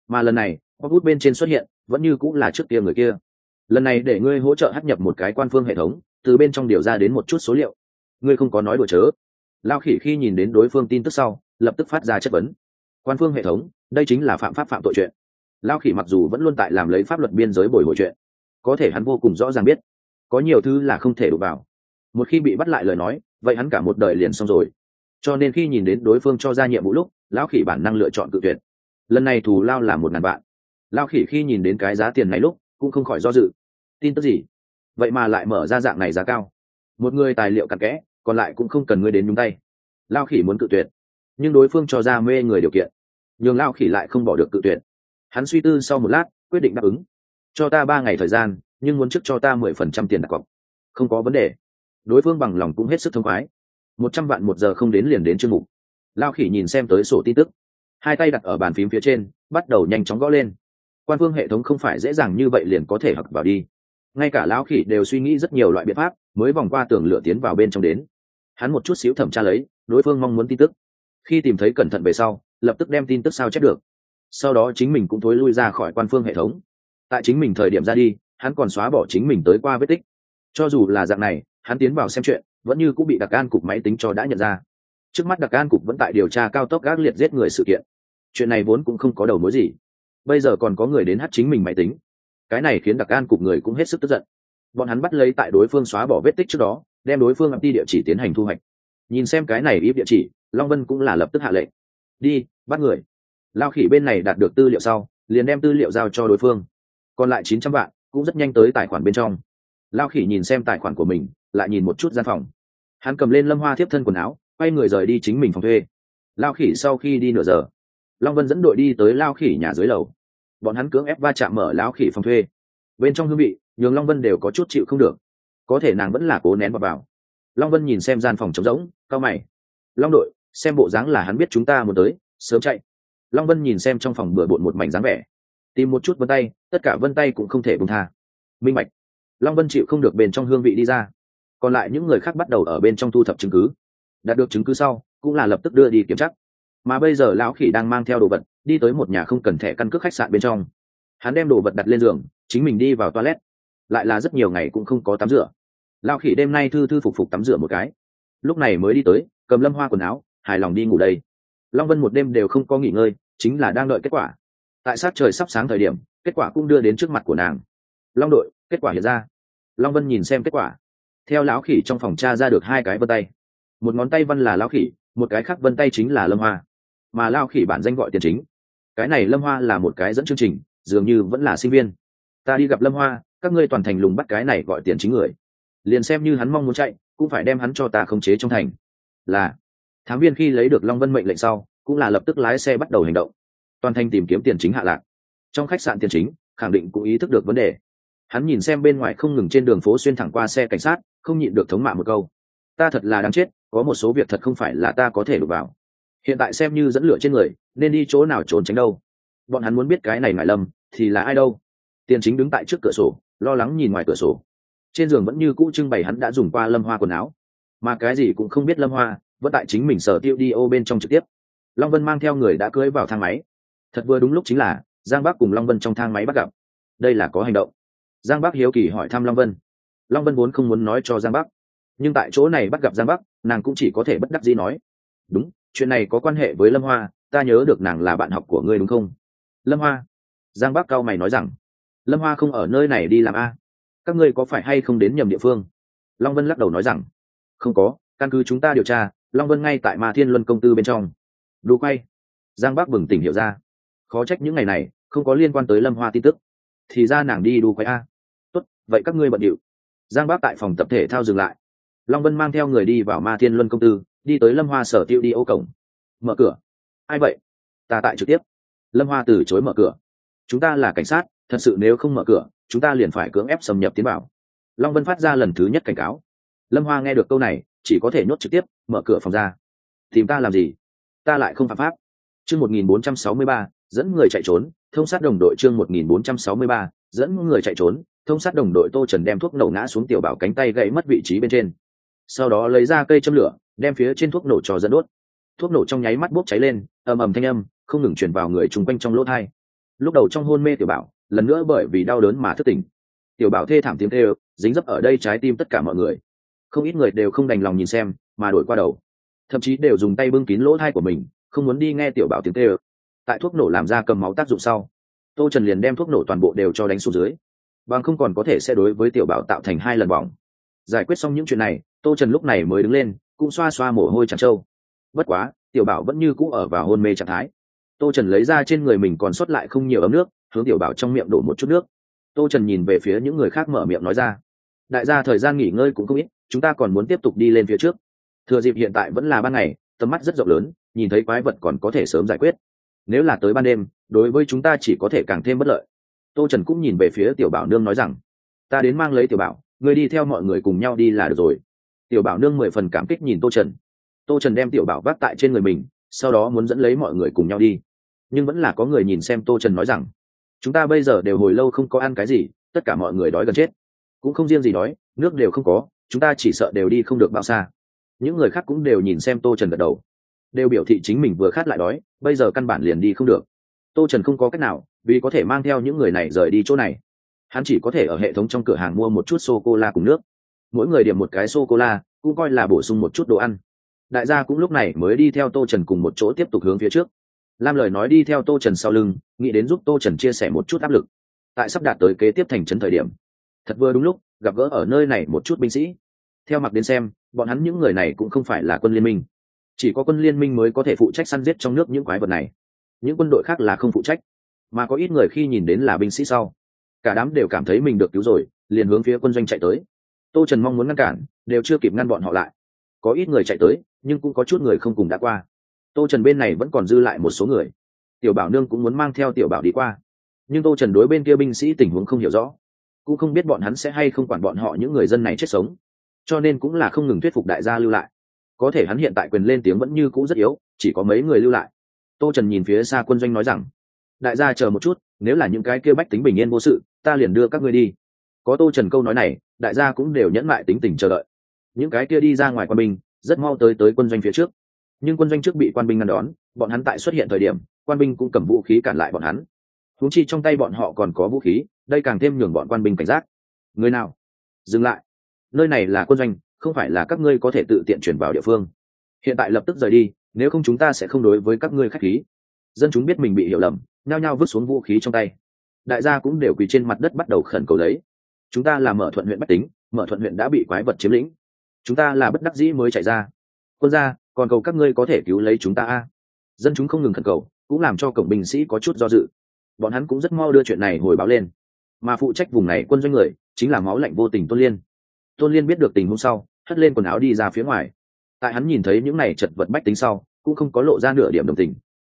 mà lần này pop bút bên trên xuất hiện vẫn như cũng là trước kia người kia. Lần này để ngươi hỗ trợ hắc nhập một cái quan phương hệ thống, từ bên trong điều ra đến một chút số liệu. Ngươi không có nói đùa chớ. Lao Khỉ khi nhìn đến đối phương tin tức sau lập tức phát ra chất vấn. Quan phương hệ thống, đây chính là phạm pháp phạm tội chuyện. Lao Khỉ mặc dù vẫn luôn tại làm lấy pháp luật biên giới bồi hồi chuyện, có thể hắn vô cùng rõ ràng biết có nhiều thứ là không thể đụng vào. Một khi bị bắt lại lời nói, vậy hắn cả một đời liền xong rồi. Cho nên khi nhìn đến đối phương cho ra nhiệm vụ lúc, Lão Khỉ bản năng lựa chọn cự tuyệt. Lần này thù lao là 1.000 vạn. Lao Khỉ khi nhìn đến cái giá tiền này lúc cũng không khỏi do dự. Tin tức gì vậy mà lại mở ra dạng này giá cao? Một người tài liệu cặn kẽ, còn lại cũng không cần ngươi đến nhúng tay. Lao Khỉ muốn cự tuyệt, nhưng đối phương cho ra mê người điều kiện, nhưng Lao Khỉ lại không bỏ được cự tuyệt. Hắn suy tư sau một lát quyết định đáp ứng. Cho ta 3 ngày thời gian, nhưng muốn trước cho ta 10% tiền đặt cọc. Không có vấn đề. Đối phương bằng lòng cũng hết sức thông khoái. 100 vạn một giờ không đến liền đến chương mục. Lao Khỉ nhìn xem tới sổ tin tức, hai tay đặt ở bàn phím phía trên bắt đầu nhanh chóng gõ lên. Quan phương hệ thống không phải dễ dàng như vậy liền có thể học vào đi. Ngay cả Lão Khỉ đều suy nghĩ rất nhiều loại biện pháp mới vòng qua tường lửa tiến vào bên trong đến. Hắn một chút xíu thẩm tra lấy đối phương mong muốn tin tức, khi tìm thấy cẩn thận về sau lập tức đem tin tức sao chép được. Sau đó chính mình cũng thối lui ra khỏi quan phương hệ thống. Tại chính mình thời điểm ra đi, hắn còn xóa bỏ chính mình tới qua vết tích. Cho dù là dạng này, hắn tiến vào xem chuyện vẫn như cũng bị đặc an cục máy tính cho đã nhận ra. Trước mắt đặc an cục vẫn tại điều tra cao tốc gác liệt giết người sự kiện. Chuyện này vốn cũng không có đầu mối gì, bây giờ còn có người đến hack chính mình máy tính. Cái này khiến đặc an cục người cũng hết sức tức giận. Bọn hắn bắt lấy tại đối phương xóa bỏ vết tích trước đó, đem đối phương đi địa chỉ tiến hành thu hoạch. Nhìn xem cái này ít địa chỉ, Long Vân cũng là lập tức hạ lệnh đi bắt người. Lao Khỉ bên này đạt được tư liệu sau liền đem tư liệu giao cho đối phương, còn lại 900 vạn cũng rất nhanh tới tài khoản bên trong. Lao Khỉ nhìn xem tài khoản của mình, lại nhìn một chút gian phòng. Hắn cầm lên Lâm Hoa thiếp thân quần áo, quay người rời đi chính mình phòng thuê. Lao Khỉ sau khi đi nửa giờ, Long Vân dẫn đội đi tới Lao Khỉ nhà dưới lầu. Bọn hắn cưỡng ép va chạm mở Lao Khỉ phòng thuê. Bên trong hương vị nhường Long Vân đều có chút chịu không được, có thể nàng vẫn là cố nén vào. Long Vân nhìn xem gian phòng trống rỗng, cau mày. Long đội, xem bộ dáng là hắn biết chúng ta muốn tới, sớm chạy. Long Vân nhìn xem trong phòng bừa bộn một mảnh dáng vẻ, tìm một chút vân tay, tất cả vân tay cũng không thể buông tha. Minh bạch. Long Vân chịu không được bên trong hương vị đi ra. Còn lại những người khác bắt đầu ở bên trong thu thập chứng cứ. Đạt được chứng cứ sau cũng là lập tức đưa đi kiểm tra. Mà bây giờ Lão Khỉ đang mang theo đồ vật đi tới một nhà không cần thẻ căn cước khách sạn bên trong. Hắn đem đồ vật đặt lên giường, chính mình đi vào toilet. Lại là rất nhiều ngày cũng không có tắm rửa. Lão Khỉ đêm nay thư thư phục phục tắm rửa một cái, lúc này mới đi tới cầm Lâm Hoa quần áo, hài lòng đi ngủ đây. Long Vân một đêm đều không có nghỉ ngơi, chính là đang đợi kết quả. Tại sát trời sắp sáng thời điểm, kết quả cũng đưa đến trước mặt của nàng. Long đội, kết quả hiện ra. Long Vân nhìn xem kết quả, theo Lão Khỉ trong phòng tra ra được 2 cái vân tay. Một ngón tay vân là Lão Khỉ, một cái khác vân tay chính là Lâm Hoa, mà Lão Khỉ bản danh gọi Tiền Chính. Cái này Lâm Hoa là một cái dẫn chương trình, dường như vẫn là sinh viên. Ta đi gặp Lâm Hoa, các ngươi toàn thành lùng bắt cái này gọi Tiền Chính người, liền xem như hắn mong muốn chạy cũng phải đem hắn cho ta khống chế trong thành. Là thám viên khi lấy được Long Vân mệnh lệnh sau cũng là lập tức lái xe bắt đầu hành động, toàn thành tìm kiếm Tiền Chính hạ lạc. Trong khách sạn Tiền Chính khẳng định cũng ý thức được vấn đề. Hắn nhìn xem bên ngoài không ngừng trên đường phố xuyên thẳng qua xe cảnh sát, không nhịn được thống mạ một câu: ta thật là đáng chết, có một số việc thật không phải là ta có thể đụng vào. Hiện tại xem như dẫn lửa trên người, nên đi chỗ nào trốn tránh đâu. Bọn hắn muốn biết cái này Ngải Lâm thì là ai đâu. Tiền Chính đứng tại trước cửa sổ, lo lắng nhìn ngoài cửa sổ. Trên giường vẫn như cũ trưng bày hắn đã dùng qua Lâm Hoa quần áo, mà cái gì cũng không biết Lâm Hoa vẫn tại chính mình sở tiêu đi ô bên trong trực tiếp. Long Vân mang theo người đã cưỡi vào thang máy. Thật vừa đúng lúc chính là Giang Bắc cùng Long Vân trong thang máy bắt gặp. Đây là có hành động. Giang Bắc hiếu kỳ hỏi thăm Long Vân. Long Vân vốn không muốn nói cho Giang Bắc, nhưng tại chỗ này bắt gặp Giang Bắc, nàng cũng chỉ có thể bất đắc dĩ nói: đúng, chuyện này có quan hệ với Lâm Hoa, ta nhớ được nàng là bạn học của ngươi đúng không? Lâm Hoa? Giang Bắc cau mày nói rằng: Lâm Hoa không ở nơi này đi làm a? Các ngươi có phải hay không đến nhầm địa phương? Long Vân lắc đầu nói rằng: không có, căn cứ chúng ta điều tra, Long Vân ngay tại Ma Thiên Luân công tư bên trong. Đu quay. Giang Bắc bừng tỉnh hiểu ra, khó trách những ngày này không có liên quan tới Lâm Hoa tin tức, thì ra nàng đi đu quay a. Tốt, vậy các ngươi bận điệu. Giang Bắc tại phòng tập thể thao dừng lại. Long Vân mang theo người đi vào Ma Thiên Luân công tư, đi tới Lâm Hoa sở tiêu đi ô cổng. Mở cửa. Ai vậy? Ta tại trực tiếp. Lâm Hoa từ chối mở cửa. Chúng ta là cảnh sát, thật sự nếu không mở cửa chúng ta liền phải cưỡng ép xâm nhập tiến vào. Long Vân phát ra lần thứ nhất cảnh cáo. Lâm Hoa nghe được câu này chỉ có thể nhốt trực tiếp mở cửa phòng ra. Tìm ta làm gì? Ta lại không phạm pháp. Chương 1463, dẫn người chạy trốn, thông sát đồng đội. Chương 1463, dẫn người chạy trốn, thông sát đồng đội. Tô Trần đem thuốc nổ ngã xuống Tiểu Bảo cánh tay gãy mất vị trí bên trên, sau đó lấy ra cây châm lửa đem phía trên thuốc nổ cho dẫn đốt. Thuốc nổ trong nháy mắt bốc cháy lên, ầm ầm thanh âm không ngừng truyền vào người chung quanh trong lỗ tai. lúc đầu trong hôn mê tiểu bảo lần nữa bởi vì đau đớn mà thức tỉnh. Tiểu bảo thê thảm tiếng kêu dính dấp ở đây trái tim tất cả mọi người, không ít người đều không đành lòng nhìn xem mà đổi qua đầu, thậm chí đều dùng tay bưng kín lỗ thai của mình, không muốn đi nghe tiểu bảo tiếng kêu. Tại thuốc nổ làm ra cầm máu tác dụng sau, Tô Trần liền đem thuốc nổ toàn bộ đều cho đánh xuống dưới, bằng không còn có thể sẽ đối với tiểu bảo tạo thành 2 lần bỏng. Giải quyết xong những chuyện này, Tô Trần lúc này mới đứng lên, cũng xoa xoa mồ hôi tràn trâu. Bất quá tiểu bảo vẫn như cũ ở vào hôn mê trạng thái. Tô Trần lấy ra trên người mình còn sót lại không nhiều ấm nước, hướng tiểu bảo trong miệng đổ một chút nước. Tô Trần nhìn về phía những người khác mở miệng nói ra: đại gia thời gian nghỉ ngơi cũng không ít, chúng ta còn muốn tiếp tục đi lên phía trước. Thừa dịp hiện tại vẫn là ban ngày, tầm mắt rất rộng lớn, nhìn thấy quái vật còn có thể sớm giải quyết. Nếu là tới ban đêm, đối với chúng ta chỉ có thể càng thêm bất lợi. Tô Trần cũng nhìn về phía tiểu bảo nương nói rằng: ta đến mang lấy tiểu bảo, người đi theo mọi người cùng nhau đi là được rồi. Tiểu bảo nương 10 phần cảm kích nhìn Tô Trần. Tô Trần đem tiểu bảo vác tại trên người mình, sau đó muốn dẫn lấy mọi người cùng nhau đi, nhưng vẫn là có người nhìn xem Tô Trần nói rằng: chúng ta bây giờ đều hồi lâu không có ăn cái gì, tất cả mọi người đói gần chết, cũng không riêng gì đói, nước đều không có, chúng ta chỉ sợ đều đi không được bao xa. Những người khác cũng đều nhìn xem Tô Trần gật đầu, đều biểu thị chính mình vừa khát lại đói, bây giờ căn bản liền đi không được. Tô Trần không có cách nào, vì có thể mang theo những người này rời đi chỗ này, hắn chỉ có thể ở hệ thống trong cửa hàng mua một chút sô cô la cùng nước, mỗi người điểm một cái sô cô la, cũng coi là bổ sung một chút đồ ăn. Đại gia cũng lúc này mới đi theo Tô Trần cùng một chỗ tiếp tục hướng phía trước. Lam lời nói đi theo Tô Trần sau lưng, nghĩ đến giúp Tô Trần chia sẻ một chút áp lực. Tại sắp đạt tới kế tiếp thành trấn thời điểm, thật vừa đúng lúc gặp gỡ ở nơi này một chút binh sĩ. Theo mặc đến xem, bọn hắn những người này cũng không phải là quân liên minh, chỉ có quân liên minh mới có thể phụ trách săn giết trong nước những quái vật này, những quân đội khác là không phụ trách. Mà có ít người khi nhìn đến là binh sĩ sau, cả đám đều cảm thấy mình được cứu rồi, liền hướng phía quân doanh chạy tới. Tô Trần mong muốn ngăn cản, đều chưa kịp ngăn bọn họ lại. Có ít người chạy tới, nhưng cũng có chút người không cùng đã qua. Tô Trần bên này vẫn còn dư lại một số người. Tiểu bảo nương cũng muốn mang theo tiểu bảo đi qua, nhưng Tô Trần đối bên kia binh sĩ tình huống không hiểu rõ, cũng không biết bọn hắn sẽ hay không quản bọn họ những người dân này chết sống, cho nên cũng là không ngừng thuyết phục đại gia lưu lại. Có thể hắn hiện tại quyền lên tiếng vẫn như cũ rất yếu, chỉ có mấy người lưu lại. Tô Trần nhìn phía xa quân doanh nói rằng: đại gia chờ một chút, nếu là những cái kia bách tính bình yên vô sự, ta liền đưa các ngươi đi. Có Tô Trần câu nói này, đại gia cũng đều nhẫn lại tính tình chờ đợi. Những cái kia đi ra ngoài quân binh rất mau tới quân doanh phía trước, nhưng quân doanh trước bị quan binh ngăn đón. Bọn hắn tại xuất hiện thời điểm, quan binh cũng cầm vũ khí cản lại bọn hắn, huống chi trong tay bọn họ còn có vũ khí, đây càng thêm nhường bọn quan binh cảnh giác. Người nào? Dừng lại, nơi này là quân doanh, không phải là các ngươi có thể tự tiện chuyển vào địa phương. Hiện tại lập tức rời đi, nếu không chúng ta sẽ không đối với các ngươi khách khí. Dân chúng biết mình bị hiểu lầm, nhao nhao vứt xuống vũ khí trong tay. Đại gia cũng đều quỳ trên mặt đất bắt đầu khẩn cầu lấy: chúng ta là Mở Thuận huyện bách tính, Mở Thuận huyện đã bị quái vật chiếm lĩnh, chúng ta là bất đắc dĩ mới chạy ra. Quân gia, còn cầu các ngươi có thể cứu lấy chúng ta a. Dân chúng không ngừng khẩn cầu, cũng làm cho cổng binh sĩ có chút do dự. Bọn hắn cũng rất mau đưa chuyện này hồi báo lên, mà phụ trách vùng này quân doanh người chính là máu lạnh vô tình Tôn Liên. Tôn Liên biết được tình huống sau, hất lên quần áo đi ra phía ngoài. Tại hắn nhìn thấy những này chật vật bách tính sau, cũng không có lộ ra nửa điểm đồng tình.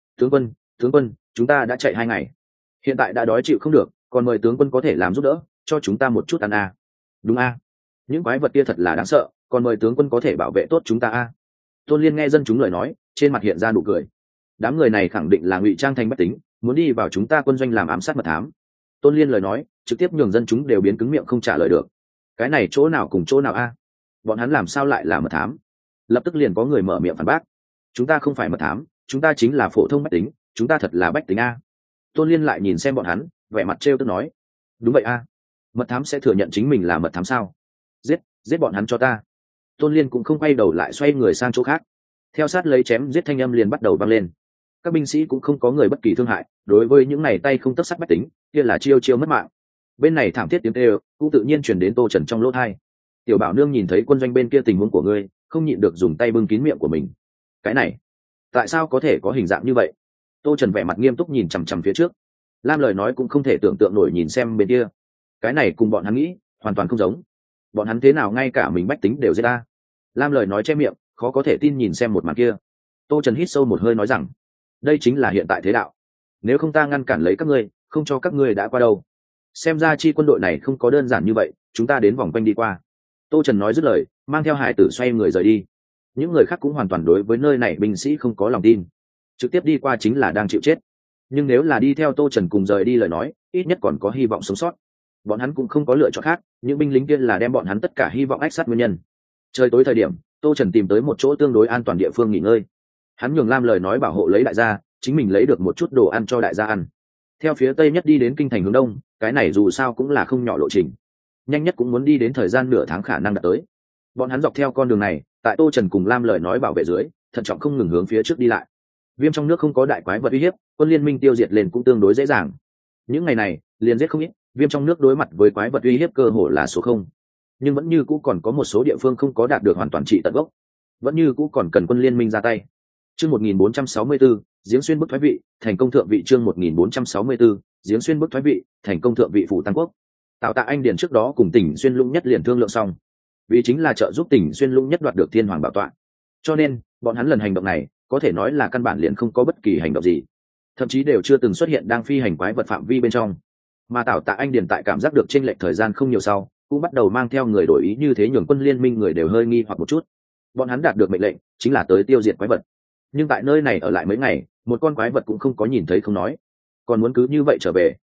Tướng quân, chúng ta đã chạy 2 ngày, hiện tại đã đói chịu không được, còn mời tướng quân có thể làm giúp đỡ, cho chúng ta một chút ăn a. Đúng a, những quái vật kia thật là đáng sợ, còn mời tướng quân có thể bảo vệ tốt chúng ta a. Tôn Liên nghe dân chúng lời nói, trên mặt hiện ra nụ cười. Đám người này khẳng định là ngụy trang thành bách tính, muốn đi vào chúng ta quân doanh làm ám sát mật thám. Tôn Liên lời nói trực tiếp nhường dân chúng đều biến cứng miệng không trả lời được. Cái này chỗ nào cùng chỗ nào a? Bọn hắn làm sao lại là mật thám? Lập tức liền có người mở miệng phản bác: chúng ta không phải mật thám, chúng ta chính là phổ thông bách tính, chúng ta thật là bách tính a. Tôn Liên lại nhìn xem bọn hắn, vẻ mặt trêu tức nói: đúng vậy a, mật thám sẽ thừa nhận chính mình là mật thám sao? Giết bọn hắn cho ta. Tôn Liên cũng không quay đầu lại, xoay người sang chỗ khác. Theo sát lấy chém giết thanh âm liền bắt đầu vang lên. Các binh sĩ cũng không có người bất kỳ thương hại, đối với những này tay không tấc sắt bách tính, kia là chiêu chiêu mất mạng. Bên này thảm thiết tiếng kêu cũng tự nhiên truyền đến Tô Trần trong lỗ tai. Tiểu bảo nương nhìn thấy quân doanh bên kia tình huống của ngươi, không nhịn được dùng tay bưng kín miệng của mình. Cái này, tại sao có thể có hình dạng như vậy? Tô Trần vẻ mặt nghiêm túc nhìn chằm chằm phía trước. Lam lời nói cũng không thể tưởng tượng nổi nhìn xem bên kia. Cái này cùng bọn hắn nghĩ hoàn toàn không giống. Bọn hắn thế nào ngay cả mình bách tính đều giết ta? Lam lời nói che miệng, khó có thể tin nhìn xem một màn kia. Tô Trần hít sâu một hơi nói rằng: đây chính là hiện tại thế đạo, nếu không ta ngăn cản lấy các ngươi, không cho các ngươi đã qua đâu. Xem ra chi quân đội này không có đơn giản như vậy, chúng ta đến vòng quanh đi qua. Tô Trần nói dứt lời, mang theo hải tử xoay người rời đi. Những người khác cũng hoàn toàn đối với nơi này binh sĩ không có lòng tin, trực tiếp đi qua chính là đang chịu chết. Nhưng nếu là đi theo Tô Trần cùng rời đi lời nói, ít nhất còn có hy vọng sống sót. Bọn hắn cũng không có lựa chọn khác, những binh lính kia là đem bọn hắn tất cả hy vọng ách sát nguyên nhân. Trời tối thời điểm, Tô Trần tìm tới một chỗ tương đối an toàn địa phương nghỉ ngơi. Hắn nhường Lam lời nói bảo hộ lấy đại gia, chính mình lấy được một chút đồ ăn cho đại gia ăn. theo phía tây nhất đi đến kinh thành hướng đông, cái này dù sao cũng là không nhỏ lộ trình, nhanh nhất cũng muốn đi đến thời gian nửa tháng khả năng đạt tới. Bọn hắn dọc theo con đường này, tại Tô Trần cùng Lam lời nói bảo vệ dưới, thận trọng không ngừng hướng phía trước đi lại. Viêm trong nước không có đại quái vật uy hiếp, quân liên minh tiêu diệt lên cũng tương đối dễ dàng. Những ngày này liền giết không ít, viêm trong nước đối mặt với quái vật uy hiếp cơ hồ là số không, nhưng vẫn như cũ còn có một số địa phương không có đạt được hoàn toàn trị tận gốc, vẫn như cũ còn cần quân liên minh ra tay. Chương 1464, giếng xuyên bức thoái vị, thành công thượng vị. Chương 1464, giếng xuyên bức thoái vị, thành công thượng vị phủ Tăng Quốc. Tạo Tạ Anh Điền trước đó cùng Tỉnh Xuyên Lũng Nhất liền thương lượng xong, vì chính là trợ giúp Tỉnh Xuyên Lũng Nhất đoạt được Thiên Hoàng bảo tọa, cho nên bọn hắn lần hành động này có thể nói là căn bản liền không có bất kỳ hành động gì, thậm chí đều chưa từng xuất hiện đang phi hành quái vật phạm vi bên trong. Mà Tạo Tạ Anh Điền tại cảm giác được chênh lệch thời gian không nhiều sau, cũng bắt đầu mang theo người đổi ý, như thế nhường quân liên minh người đều hơi nghi hoặc một chút. Bọn hắn đạt được mệnh lệnh chính là tới tiêu diệt quái vật, nhưng tại nơi này ở lại mấy ngày, một con quái vật cũng không có nhìn thấy không nói, còn muốn cứ như vậy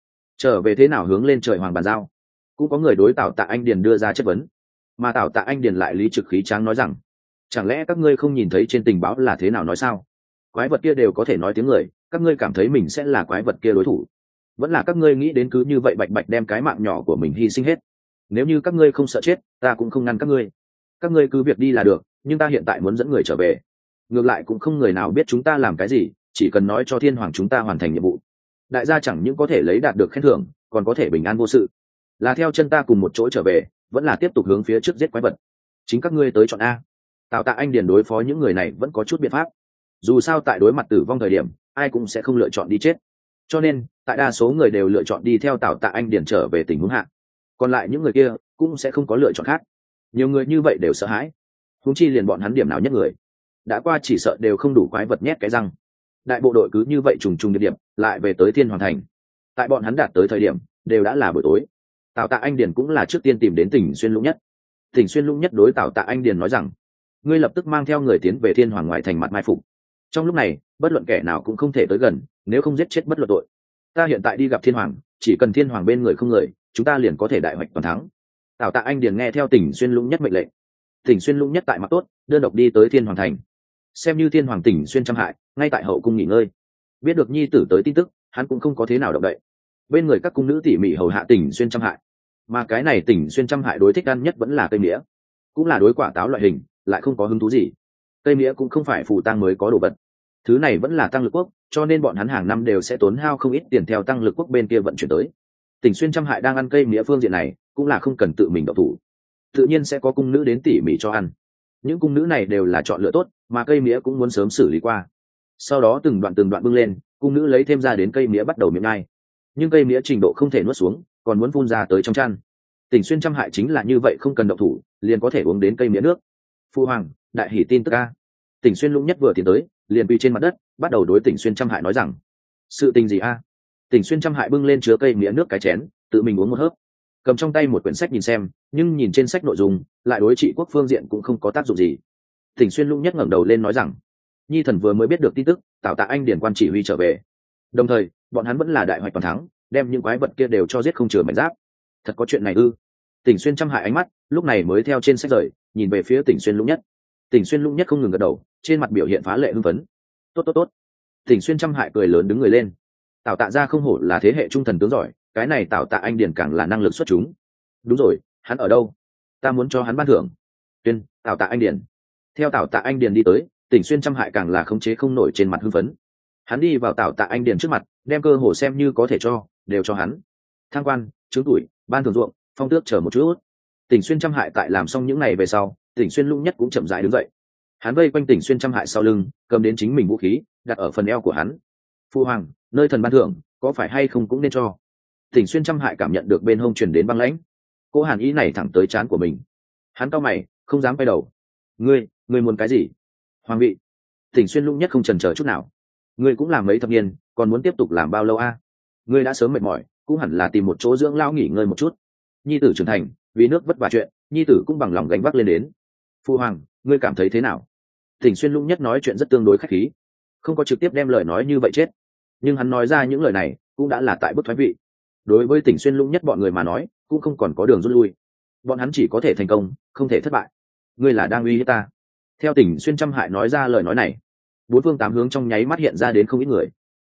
trở về thế nào hướng lên trời hoàng bàn giao. Cũng có người đối Tạo Tạ Anh Điền đưa ra chất vấn, mà Tạo Tạ Anh Điền lại lý trực khí tráng nói rằng, chẳng lẽ các ngươi không nhìn thấy trên tình báo là thế nào nói sao? Quái vật kia đều có thể nói tiếng người, các ngươi cảm thấy mình sẽ là quái vật kia đối thủ? Vẫn là các ngươi nghĩ đến cứ như vậy bạch bạch đem cái mạng nhỏ của mình hy sinh hết? Nếu như các ngươi không sợ chết, ta cũng không ngăn các ngươi cứ việc đi là được, nhưng ta hiện tại muốn dẫn người trở về. Ngược lại cũng không người nào biết chúng ta làm cái gì, chỉ cần nói cho Thiên Hoàng chúng ta hoàn thành nhiệm vụ, đại gia chẳng những có thể lấy đạt được khen thưởng, còn có thể bình an vô sự. Là theo chân ta cùng một chỗ trở về, vẫn là tiếp tục hướng phía trước giết quái vật, chính các ngươi tới chọn a. Tạo Tạ Anh Điền đối phó những người này vẫn có chút biện pháp, dù sao tại đối mặt tử vong thời điểm, ai cũng sẽ không lựa chọn đi chết, cho nên tại đa số người đều lựa chọn đi theo Tạo Tạ Anh Điền trở về tình huống hạ, còn lại những người kia cũng sẽ không có lựa chọn khác. Nhiều người như vậy đều sợ hãi, huống chi liền bọn hắn điểm nào nhất người đã qua chỉ sợ đều không đủ quái vật nhét cái răng. Đại bộ đội cứ như vậy trùng trùng điệp điệp lại về tới Thiên Hoàng thành. Tại bọn hắn đạt tới thời điểm đều đã là buổi tối. Tạo Tạ Anh Điền cũng là trước tiên tìm đến Tỉnh Xuyên Lũng Nhất. Tỉnh Xuyên Lũng Nhất đối Tạo Tạ Anh Điền nói rằng, ngươi lập tức mang theo người tiến về Thiên Hoàng ngoại thành mặt mai phục. Trong lúc này bất luận kẻ nào cũng không thể tới gần, nếu không giết chết bất luận tội. Ta hiện tại đi gặp Thiên Hoàng, chỉ cần Thiên Hoàng bên người không người, chúng ta liền có thể đại hoạch toàn thắng. Tạo Tạ Anh Điền nghe theo Tỉnh Xuyên Lũng Nhất mệnh lệnh. Tỉnh Xuyên Lũng Nhất tại mặt tốt đơn độc đi tới Thiên Hoàng thành, xem như Thiên Hoàng Tỉnh Xuyên Trăm Hại ngay tại hậu cung nghỉ ngơi. Biết được nhi tử tới tin tức, hắn cũng không có thế nào động đậy, bên người các cung nữ tỉ mỉ hầu hạ Tỉnh Xuyên Trăm Hại. Mà cái này Tỉnh Xuyên Trăm Hại đối thích ăn nhất vẫn là cây mía, cũng là đối quả táo loại hình lại không có hứng thú gì. Cây mía cũng không phải phù tang mới có đồ vật, thứ này vẫn là tăng lực quốc, cho nên bọn hắn hàng năm đều sẽ tốn hao không ít tiền theo tăng lực quốc bên kia vận chuyển tới. Tỉnh Xuyên Trăm Hại đang ăn cây mía phương diện này cũng là không cần tự mình độc thủ, tự nhiên sẽ có cung nữ đến tỉ mỉ cho ăn. Những cung nữ này đều là chọn lựa tốt, mà cây mía cũng muốn sớm xử lý qua, sau đó từng đoạn bưng lên, cung nữ lấy thêm ra đến cây mía bắt đầu miệng ngay, nhưng cây mía trình độ không thể nuốt xuống, còn muốn phun ra tới trong chăn. Tỉnh Xuyên Trăm Hại chính là như vậy, không cần động thủ liền có thể uống đến cây mía nước. Phu hoàng, đại hỷ tin tức a. Tỉnh Xuyên Lũng Nhất vừa tiến tới liền quỳ trên mặt đất, bắt đầu đối Tỉnh Xuyên Trăm Hại nói rằng, sự tình gì a? Tỉnh Xuyên Trăm Hại bưng lên chứa cây mía nước cái chén, tự mình uống một hớp, cầm trong tay một quyển sách nhìn xem, nhưng nhìn trên sách nội dung lại đối trị quốc phương diện cũng không có tác dụng gì. Tỉnh Xuyên Lũng Nhất ngẩng đầu lên nói rằng, nhi thần vừa mới biết được tin tức Tạo Tạ Anh Điền quan chỉ huy trở về, đồng thời bọn hắn vẫn là đại hoạch toàn thắng, đem những quái vật kia đều cho giết không chừa mảnh giáp. Thật có chuyện này ư? Tỉnh Xuyên Trăm Hại ánh mắt lúc này mới theo trên sách rời, nhìn về phía Tỉnh Xuyên Lũng Nhất. Tỉnh Xuyên Lũng Nhất không ngừng gật đầu, trên mặt biểu hiện phá lệ hưng phấn. Tốt. Tỉnh Xuyên Trăm Hại cười lớn đứng người lên. Tạo Tạ gia không hổ là thế hệ trung thần tướng giỏi, cái này Tạo Tạ Anh Điền càng là năng lực xuất chúng. Đúng rồi, hắn ở đâu? Ta muốn cho hắn ban thưởng. Tuyên, Tạo Tạ Anh Điền. Theo Tạo Tạ Anh Điền đi tới, Tỉnh Xuyên Trăm Hại càng là khống chế không nổi trên mặt hưng phấn. Hắn đi vào Tạo Tạ Anh Điền trước mặt, đem cơ hồ xem như có thể cho đều cho hắn. Thăng quan, trướng tuổi, ban thưởng ruộng, phong tước chờ một chút. Tỉnh Xuyên Trăm Hại tại làm xong những ngày về sau, Tỉnh Xuyên Lũng Nhất cũng chậm rãi đứng dậy. Hắn vây quanh Tỉnh Xuyên Trăm Hại sau lưng, cầm đến chính mình vũ khí đặt ở phần eo của hắn. Phu hoàng, nơi thần ban thưởng có phải hay không cũng nên cho. Tỉnh Xuyên Trăm Hại cảm nhận được bên hông truyền đến băng lãnh, cô hàn ý này thẳng tới trán của mình. Hắn cau mày, không dám quay đầu. Ngươi muốn cái gì? Hoàng vị. Tỉnh Xuyên Lũng Nhất không chần chờ chút nào. Ngươi cũng làm mấy thập niên, còn muốn tiếp tục làm bao lâu a? Ngươi đã sớm mệt mỏi, cũng hẳn là tìm một chỗ dưỡng lão nghỉ ngơi một chút. Nhi tử trưởng thành, vì nước vất vả chuyện, nhi tử cũng bằng lòng gánh vác lên đến. Phu hoàng, ngươi cảm thấy thế nào? Tỉnh Xuyên Lũng Nhất nói chuyện rất tương đối khách khí, không có trực tiếp đem lời nói như vậy chết, nhưng hắn nói ra những lời này cũng đã là tại bức thoái vị. Đối với Tỉnh Xuyên Lũng Nhất bọn người mà nói, cũng không còn có đường rút lui, bọn hắn chỉ có thể thành công, không thể thất bại. Ngươi là đang uy hiếp ta? Theo Tỉnh Xuyên Trăm Hại nói ra lời nói này, bốn phương tám hướng trong nháy mắt hiện ra đến không ít người.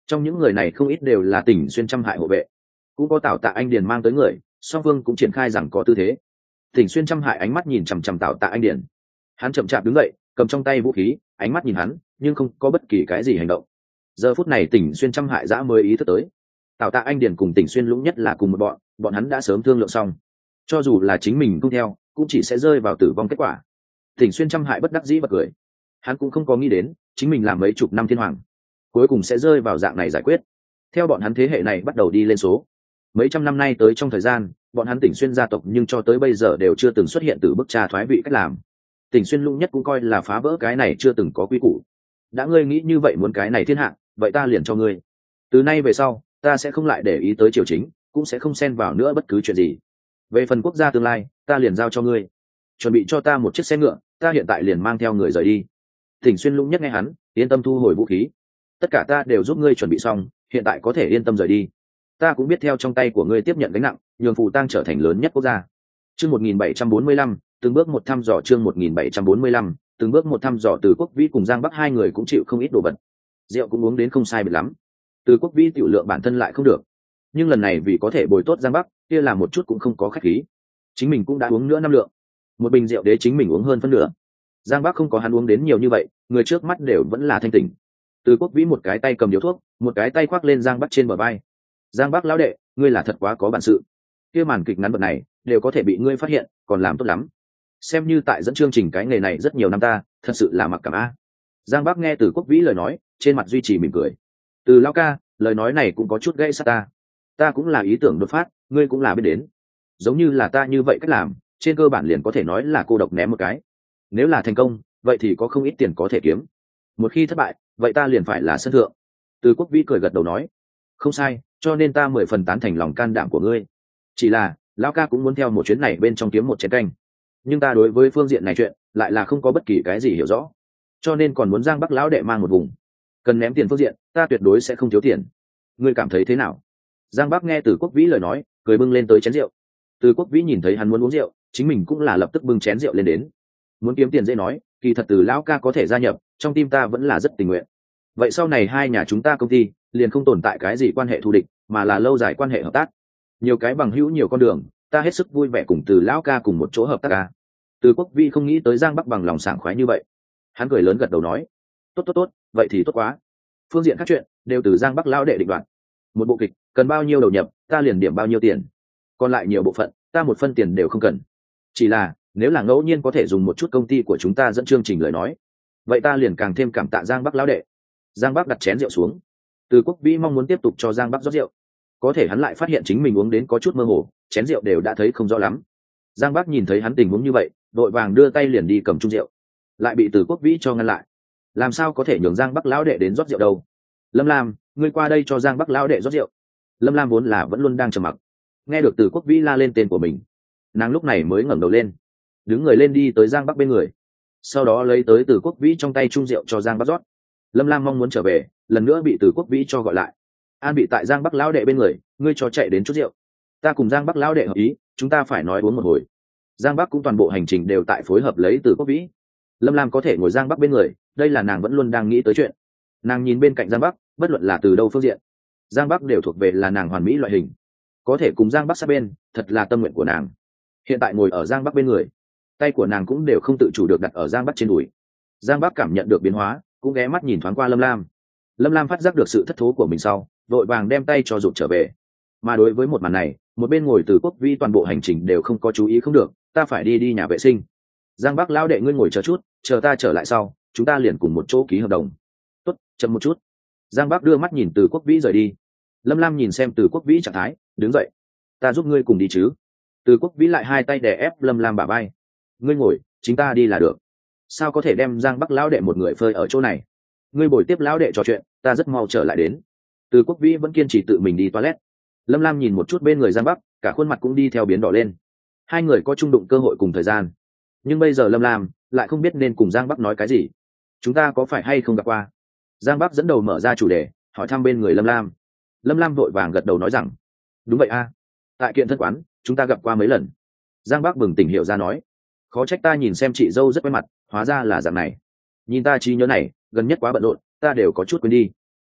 Trong những người này không ít đều là Tỉnh Xuyên trăm hại hộ vệ, cũng có Tào Tạ Anh Điền mang tới người, song phương cũng triển khai rằng có tư thế. Tỉnh Xuyên trăm hại ánh mắt nhìn chằm chằm Tào Tạ Anh Điền, hắn chậm chạp đứng dậy, cầm trong tay vũ khí, ánh mắt nhìn hắn nhưng không có bất kỳ cái gì hành động. Giờ phút này Tỉnh Xuyên trăm hại dã mới ý thức tới, Tào Tạ Anh Điền cùng Tỉnh Xuyên Lũng nhất là cùng một bọn hắn đã sớm thương lượng xong, cho dù là chính mình không theo cũng chỉ sẽ rơi vào tử vong kết quả. Tỉnh Xuyên trăm hại bất đắc dĩ bật cười, hắn cũng không có nghĩ đến chính mình làm mấy chục năm thiên hoàng cuối cùng sẽ rơi vào dạng này giải quyết. Theo bọn hắn thế hệ này bắt đầu đi lên số, mấy trăm năm nay tới trong thời gian bọn hắn Tỉnh Xuyên gia tộc nhưng cho tới bây giờ đều chưa từng xuất hiện từ bức cha thoái vị cách làm. Tỉnh Xuyên Lũng nhất cũng coi là phá vỡ cái này chưa từng có quy củ. Đã ngươi nghĩ như vậy muốn cái này thiên hạ, vậy ta liền cho ngươi. Từ nay về sau ta sẽ không lại để ý tới triều chính, cũng sẽ không xen vào nữa bất cứ chuyện gì. Về phần quốc gia tương lai ta liền giao cho ngươi. Chuẩn bị cho ta một chiếc xe ngựa, ta hiện tại liền mang theo người rời đi. Tỉnh Xuyên Lũng nhất nghe hắn, yên tâm thu hồi vũ khí. Tất cả ta đều giúp ngươi chuẩn bị xong, hiện tại có thể yên tâm rời đi. Ta cũng biết theo trong tay của ngươi tiếp nhận gánh nặng, nhường Phù Tang trở thành lớn nhất quốc gia. Chương 1745, từng bước một thăm dò. Chương 1745, từng bước một thăm dò. Từ Quốc Vĩ cùng Giang Bắc hai người cũng chịu không ít đồ vật, rượu cũng uống đến không sai biệt lắm. Từ Quốc Vĩ tiểu lượng bản thân lại không được, nhưng lần này vì có thể bồi tốt Giang Bắc, kia là một chút cũng không có khách khí. Chính mình cũng đã uống nữa 5 lượng, một bình rượu đế chính mình uống hơn phân nửa. Giang Bắc không có hắn uống đến nhiều như vậy, người trước mắt đều vẫn là thanh tỉnh. Từ Quốc Vĩ một cái tay cầm điếu thuốc, một cái tay khoác lên Giang Bắc trên bờ vai. Giang Bắc lão đệ, ngươi là thật quá có bản sự. Kia màn kịch ngắn bậc này đều có thể bị ngươi phát hiện, còn làm tốt lắm. Xem như tại dẫn chương trình cái nghề này rất nhiều năm ta, thật sự là mặc cảm a. Giang Bắc nghe Từ Quốc Vĩ lời nói, trên mặt duy trì mỉm cười. Từ lão ca, lời nói này cũng có chút gãy sát ta. Ta cũng là ý tưởng đột phát, ngươi cũng là biết đến. Giống như là ta như vậy cách làm, trên cơ bản liền có thể nói là cô độc ném một cái. Nếu là thành công, vậy thì có không ít tiền có thể kiếm. Một khi thất bại, vậy ta liền phải là sân thượng. Từ Quốc Vĩ cười gật đầu nói, không sai, cho nên ta 10 phần tán thành lòng can đảm của ngươi. Chỉ là lão ca cũng muốn theo một chuyến này bên trong kiếm một chén canh, nhưng ta đối với phương diện này chuyện lại là không có bất kỳ cái gì hiểu rõ, cho nên còn muốn Giang Bắc lão đệ mang một vùng. Cần ném tiền phương diện, ta tuyệt đối sẽ không thiếu tiền. Ngươi cảm thấy thế nào? Giang Bắc nghe Từ Quốc Vĩ lời nói, cười bưng lên tới chén rượu. Từ Quốc Vĩ nhìn thấy hắn muốn uống rượu, chính mình cũng là lập tức bưng chén rượu lên đến. Muốn kiếm tiền dễ nói, kỳ thật Từ lão ca có thể gia nhập, trong tim ta vẫn là rất tình nguyện. Vậy sau này hai nhà chúng ta công ty liền không tồn tại cái gì quan hệ thù địch, mà là lâu dài quan hệ hợp tác. Nhiều cái bằng hữu nhiều con đường, ta hết sức vui vẻ cùng Từ lão ca cùng một chỗ hợp tác ca. Từ Quốc Vĩ không nghĩ tới Giang Bắc bằng lòng sảng khoái như vậy, hắn cười lớn gật đầu nói, tốt, vậy thì tốt quá. Phương diện các chuyện đều từ Giang Bắc lão đệ định đoạt. Một bộ kịch cần bao nhiêu đầu nhập, ta liền điểm bao nhiêu tiền, còn lại nhiều bộ phận ta một phân tiền đều không cần. Chỉ là nếu là ngẫu nhiên có thể dùng một chút công ty của chúng ta dẫn chương trình lời nói, vậy ta liền càng thêm cảm tạ Giang Bắc lão đệ. Giang Bắc đặt chén rượu xuống. Từ Quốc Vĩ mong muốn tiếp tục cho Giang Bắc rót rượu, có thể hắn lại phát hiện chính mình uống đến có chút mơ hồ, chén rượu đều đã thấy không rõ lắm. Giang Bắc nhìn thấy hắn tình huống như vậy, đội vàng đưa tay liền đi cầm chung rượu, lại bị Từ Quốc Vĩ cho ngăn lại. Làm sao có thể nhường Giang Bắc lão đệ đến rót rượu đâu? Lâm Lam, ngươi qua đây cho Giang Bắc lão đệ rót rượu. Lâm Lam vốn là vẫn luôn đang trầm mặc, nghe được Từ Quốc Vĩ la lên tên của mình, nàng lúc này mới ngẩng đầu lên, đứng người lên đi tới Giang Bắc bên người, sau đó lấy tới Từ Quốc Vĩ trong tay chung rượu cho Giang Bắc rót. Lâm Lam mong muốn trở về, lần nữa bị Từ Quốc Vĩ cho gọi lại. An bị tại Giang Bắc lão đệ bên người, ngươi cho chạy đến chút rượu. Ta cùng Giang Bắc lão đệ hợp ý, chúng ta phải nói uống một hồi. Giang Bắc cũng toàn bộ hành trình đều tại phối hợp lấy Từ Quốc Vĩ. Lâm Lam có thể ngồi Giang Bắc bên người, đây là nàng vẫn luôn đang nghĩ tới chuyện. Nàng nhìn bên cạnh Giang Bắc, bất luận là từ đâu phương diện, Giang Bắc đều thuộc về là nàng hoàn mỹ loại hình. Có thể cùng Giang Bắc sát bên, thật là tâm nguyện của nàng. Hiện tại ngồi ở Giang Bắc bên người, tay của nàng cũng đều không tự chủ được đặt ở Giang Bắc trên đùi. Giang Bắc cảm nhận được biến hóa, cũng ghé mắt nhìn thoáng qua Lâm Lam. Lâm Lam phát giác được sự thất thố của mình sau, vội vàng đem tay cho rụt trở về. Mà đối với một màn này, một bên ngồi Từ Quốc Vĩ toàn bộ hành trình đều không có chú ý, không được, ta phải đi nhà vệ sinh. Giang Bắc lão đệ ngươi ngồi chờ chút, chờ ta trở lại sau, chúng ta liền cùng một chỗ ký hợp đồng. Tốt, chậm một chút. Giang Bắc đưa mắt nhìn Từ Quốc Vĩ rời đi. Lâm Lam nhìn xem Từ Quốc Vĩ trạng thái, đứng dậy. Ta giúp ngươi cùng đi chứ? Từ Quốc Vĩ lại hai tay đè ép Lâm Lam bả vai. Ngươi ngồi, chính ta đi là được. Sao có thể đem Giang Bắc lão đệ một người phơi ở chỗ này? Ngươi bồi tiếp lão đệ trò chuyện, ta rất mau trở lại đến. Từ Quốc Vĩ vẫn kiên trì tự mình đi toilet. Lâm Lam nhìn một chút bên người Giang Bắc, cả khuôn mặt cũng đi theo biến đỏ lên. Hai người có chung đụng cơ hội cùng thời gian, nhưng bây giờ Lâm Lam lại không biết nên cùng Giang Bắc nói cái gì. Chúng ta có phải hay không gặp qua? Giang Bắc dẫn đầu mở ra chủ đề, hỏi thăm bên người Lâm Lam. Lâm Lam vội vàng gật đầu nói rằng, đúng vậy a, tại kiện thân quán chúng ta gặp qua mấy lần. Giang Bắc bừng tỉnh hiểu ra nói, khó trách ta nhìn xem chị dâu rất quen mặt, hóa ra là dạng này. Nhìn ta trí nhớ này gần nhất quá bận rộn, ta đều có chút quên đi.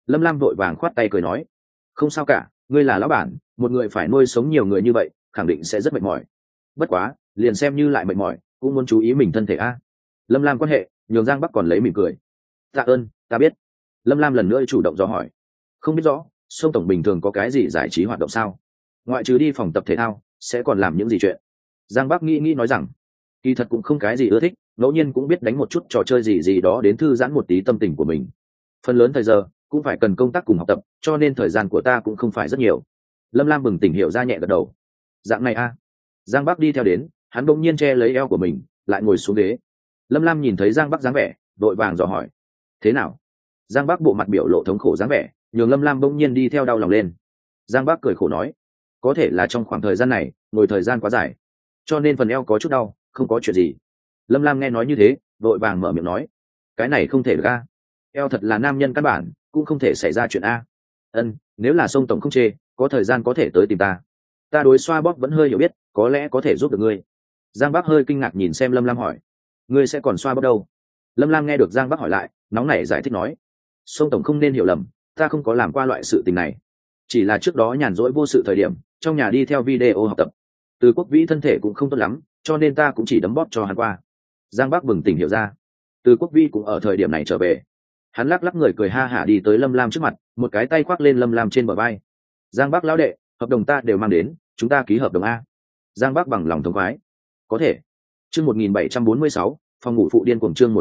Lâm Lam vội vàng khoát tay cười nói, không sao cả, ngươi là lão bản, một người phải nuôi sống nhiều người như vậy khẳng định sẽ rất mệt mỏi. Bất quá liền xem như lại mệt mỏi cũng muốn chú ý mình thân thể a. Lâm Lam quan hệ nhường Giang Bắc còn lấy mỉm cười, tạ ơn, ta biết. Lâm Lam lần nữa chủ động dò hỏi, không biết rõ Sông tổng bình thường có cái gì giải trí hoạt động sao, ngoại trừ đi phòng tập thể thao sẽ còn làm những gì chuyện? Giang Bắc nghĩ nói rằng, kỳ thật cũng không cái gì ưa thích, ngẫu nhiên cũng biết đánh một chút trò chơi gì đó đến thư giãn một tí tâm tình của mình. Phần lớn thời giờ cũng phải cần công tác cùng học tập, cho nên thời gian của ta cũng không phải rất nhiều. Lâm Lam bừng tỉnh hiểu ra, nhẹ gật đầu. Dạng này a. Giang Bắc đi theo đến, hắn bỗng nhiên che lấy eo của mình lại ngồi xuống ghế. Lâm Lam nhìn thấy Giang Bắc dáng vẻ đội vàng dò hỏi, thế nào? Giang Bắc bộ mặt biểu lộ thống khổ dáng vẻ nhường Lâm Lam bỗng nhiên đi theo đau lòng lên. Giang Bắc cười khổ nói, có thể là trong khoảng thời gian này ngồi thời gian quá dài cho nên phần eo có chút đau, không có chuyện gì. Lâm Lam nghe nói như thế vội vàng mở miệng nói, cái này không thể được a, eo thật là nam nhân căn bản cũng không thể xảy ra chuyện a. Nếu là Sông tổng không chê, có thời gian có thể tới tìm ta đối xoa bóp vẫn hơi hiểu biết, có lẽ có thể giúp được ngươi. Giang Bắc hơi kinh ngạc nhìn xem Lâm Lam hỏi, ngươi sẽ còn xoa bóp đâu? Lâm Lam nghe được Giang Bắc hỏi lại nóng nảy giải thích nói, Sông tổng không nên hiểu lầm, ta không có làm qua loại sự tình này, chỉ là trước đó nhàn rỗi vô sự thời điểm trong nhà đi theo video học tập. Từ Quốc Vĩ thân thể cũng không tốt lắm cho nên ta cũng chỉ đấm bóp cho hắn qua. Giang Bắc bừng tỉnh hiểu ra, Từ Quốc Vĩ cũng ở thời điểm này trở về. Hắn lắc lắc người cười ha hả đi tới Lâm Lam trước mặt, một cái tay khoác lên Lâm Lam trên bờ vai. Giang Bắc lão đệ, hợp đồng ta đều mang đến, chúng ta ký hợp đồng a. Giang Bắc bằng lòng thống khoái, có thể. Chương 1746, phòng ngủ phụ điên cuồng. Chương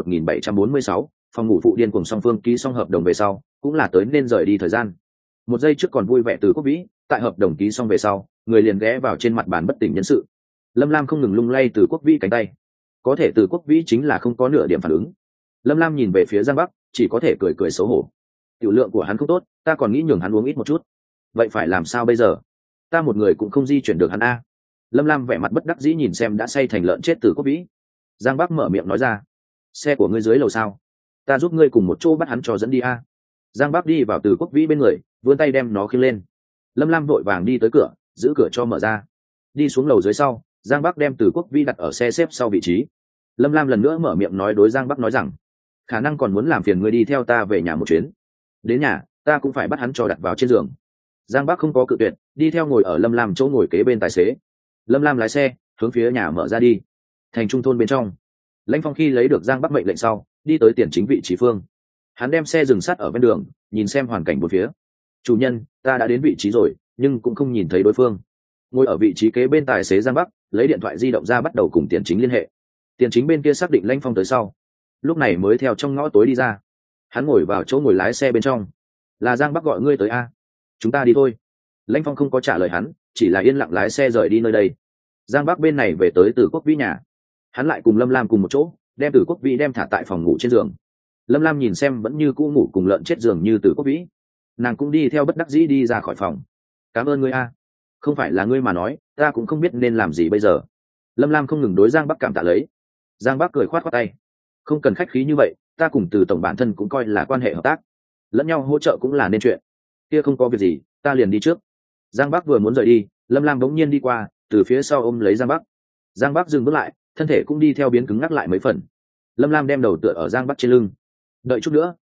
1746, phòng ngủ phụ điên cuồng. Song phương ký xong hợp đồng về sau cũng là tới nên rời đi thời gian. Một giây trước còn vui vẻ Từ Quốc Vĩ, tại hợp đồng ký xong về sau người liền ghé vào trên mặt bàn bất tỉnh nhân sự. Lâm Lam không ngừng lung lay Từ Quốc Vĩ cánh tay, có thể Từ Quốc Vĩ chính là không có nửa điểm phản ứng. Lâm Lam nhìn về phía Giang Bắc chỉ có thể cười cười xấu hổ, tiểu lượng của hắn không tốt, ta còn nghĩ nhường hắn uống ít một chút. Vậy phải làm sao bây giờ? Ta một người cũng không di chuyển được hắn a. Lâm Lam vẻ mặt bất đắc dĩ nhìn xem đã say thành lợn chết Từ Quốc Vĩ. Giang Bắc mở miệng nói ra, xe của ngươi dưới lầu sao, ta giúp ngươi cùng một chỗ bắt hắn cho dẫn đi a. Giang Bắc đi vào Từ Quốc Vĩ bên người vươn tay đem nó khiêng lên. Lâm Lam vội vàng đi tới cửa giữ cửa cho mở ra, đi xuống lầu dưới sau Giang Bắc đem Từ Quốc Vĩ đặt ở xe xếp sau vị trí. Lâm Lam lần nữa mở miệng nói đối Giang Bắc nói rằng, khả năng còn muốn làm phiền ngươi đi theo ta về nhà một chuyến, đến nhà ta cũng phải bắt hắn cho đặt vào trên giường. Giang Bắc không có cự tuyệt, đi theo ngồi ở Lâm Lam chỗ ngồi kế bên tài xế. Lâm Lam lái xe hướng phía nhà mở ra đi. Thành trung thôn bên trong, Lãnh Phong khi lấy được Giang Bắc mệnh lệnh sau đi tới tiền chính vị trí phương. Hắn đem xe dừng sát ở ven đường nhìn xem hoàn cảnh bốn phía. Chủ nhân, ta đã đến vị trí rồi nhưng cũng không nhìn thấy đối phương. Ngồi ở vị trí kế bên tài xế Giang Bắc lấy điện thoại di động ra bắt đầu cùng tiền chính liên hệ. Tiền chính bên kia xác định Lãnh Phong tới sau lúc này mới theo trong ngõ tối đi ra. Hắn ngồi vào chỗ ngồi lái xe bên trong. Là Giang Bắc gọi ngươi tới a? Chúng ta đi thôi. Lãnh Phong không có trả lời hắn, chỉ là yên lặng lái xe rời đi nơi đây. Giang Bắc bên này về tới Từ Quốc Vĩ nhà, hắn lại cùng Lâm Lam cùng một chỗ đem Từ Quốc Vĩ đem thả tại phòng ngủ trên giường. Lâm Lam nhìn xem vẫn như cũ ngủ cùng lợn chết giường như Từ Quốc Vĩ, nàng cũng đi theo bất đắc dĩ đi ra khỏi phòng. Cảm ơn ngươi a, không phải là ngươi mà nói ta cũng không biết nên làm gì bây giờ. Lâm Lam không ngừng đối Giang Bắc cảm tạ lấy. Giang Bắc cười khoát khoát tay, không cần khách khí như vậy, ta cùng Từ tổng bản thân cũng coi là quan hệ hợp tác, lẫn nhau hỗ trợ cũng là nên chuyện. Kia không có việc gì, ta liền đi trước. Giang Bắc vừa muốn rời đi, Lâm Lam bỗng nhiên đi qua từ phía sau ôm lấy Giang Bắc. Giang Bắc dừng bước lại, thân thể cũng đi theo biến cứng ngắc lại mấy phần. Lâm Lam đem đầu tựa ở Giang Bắc trên lưng, đợi chút nữa,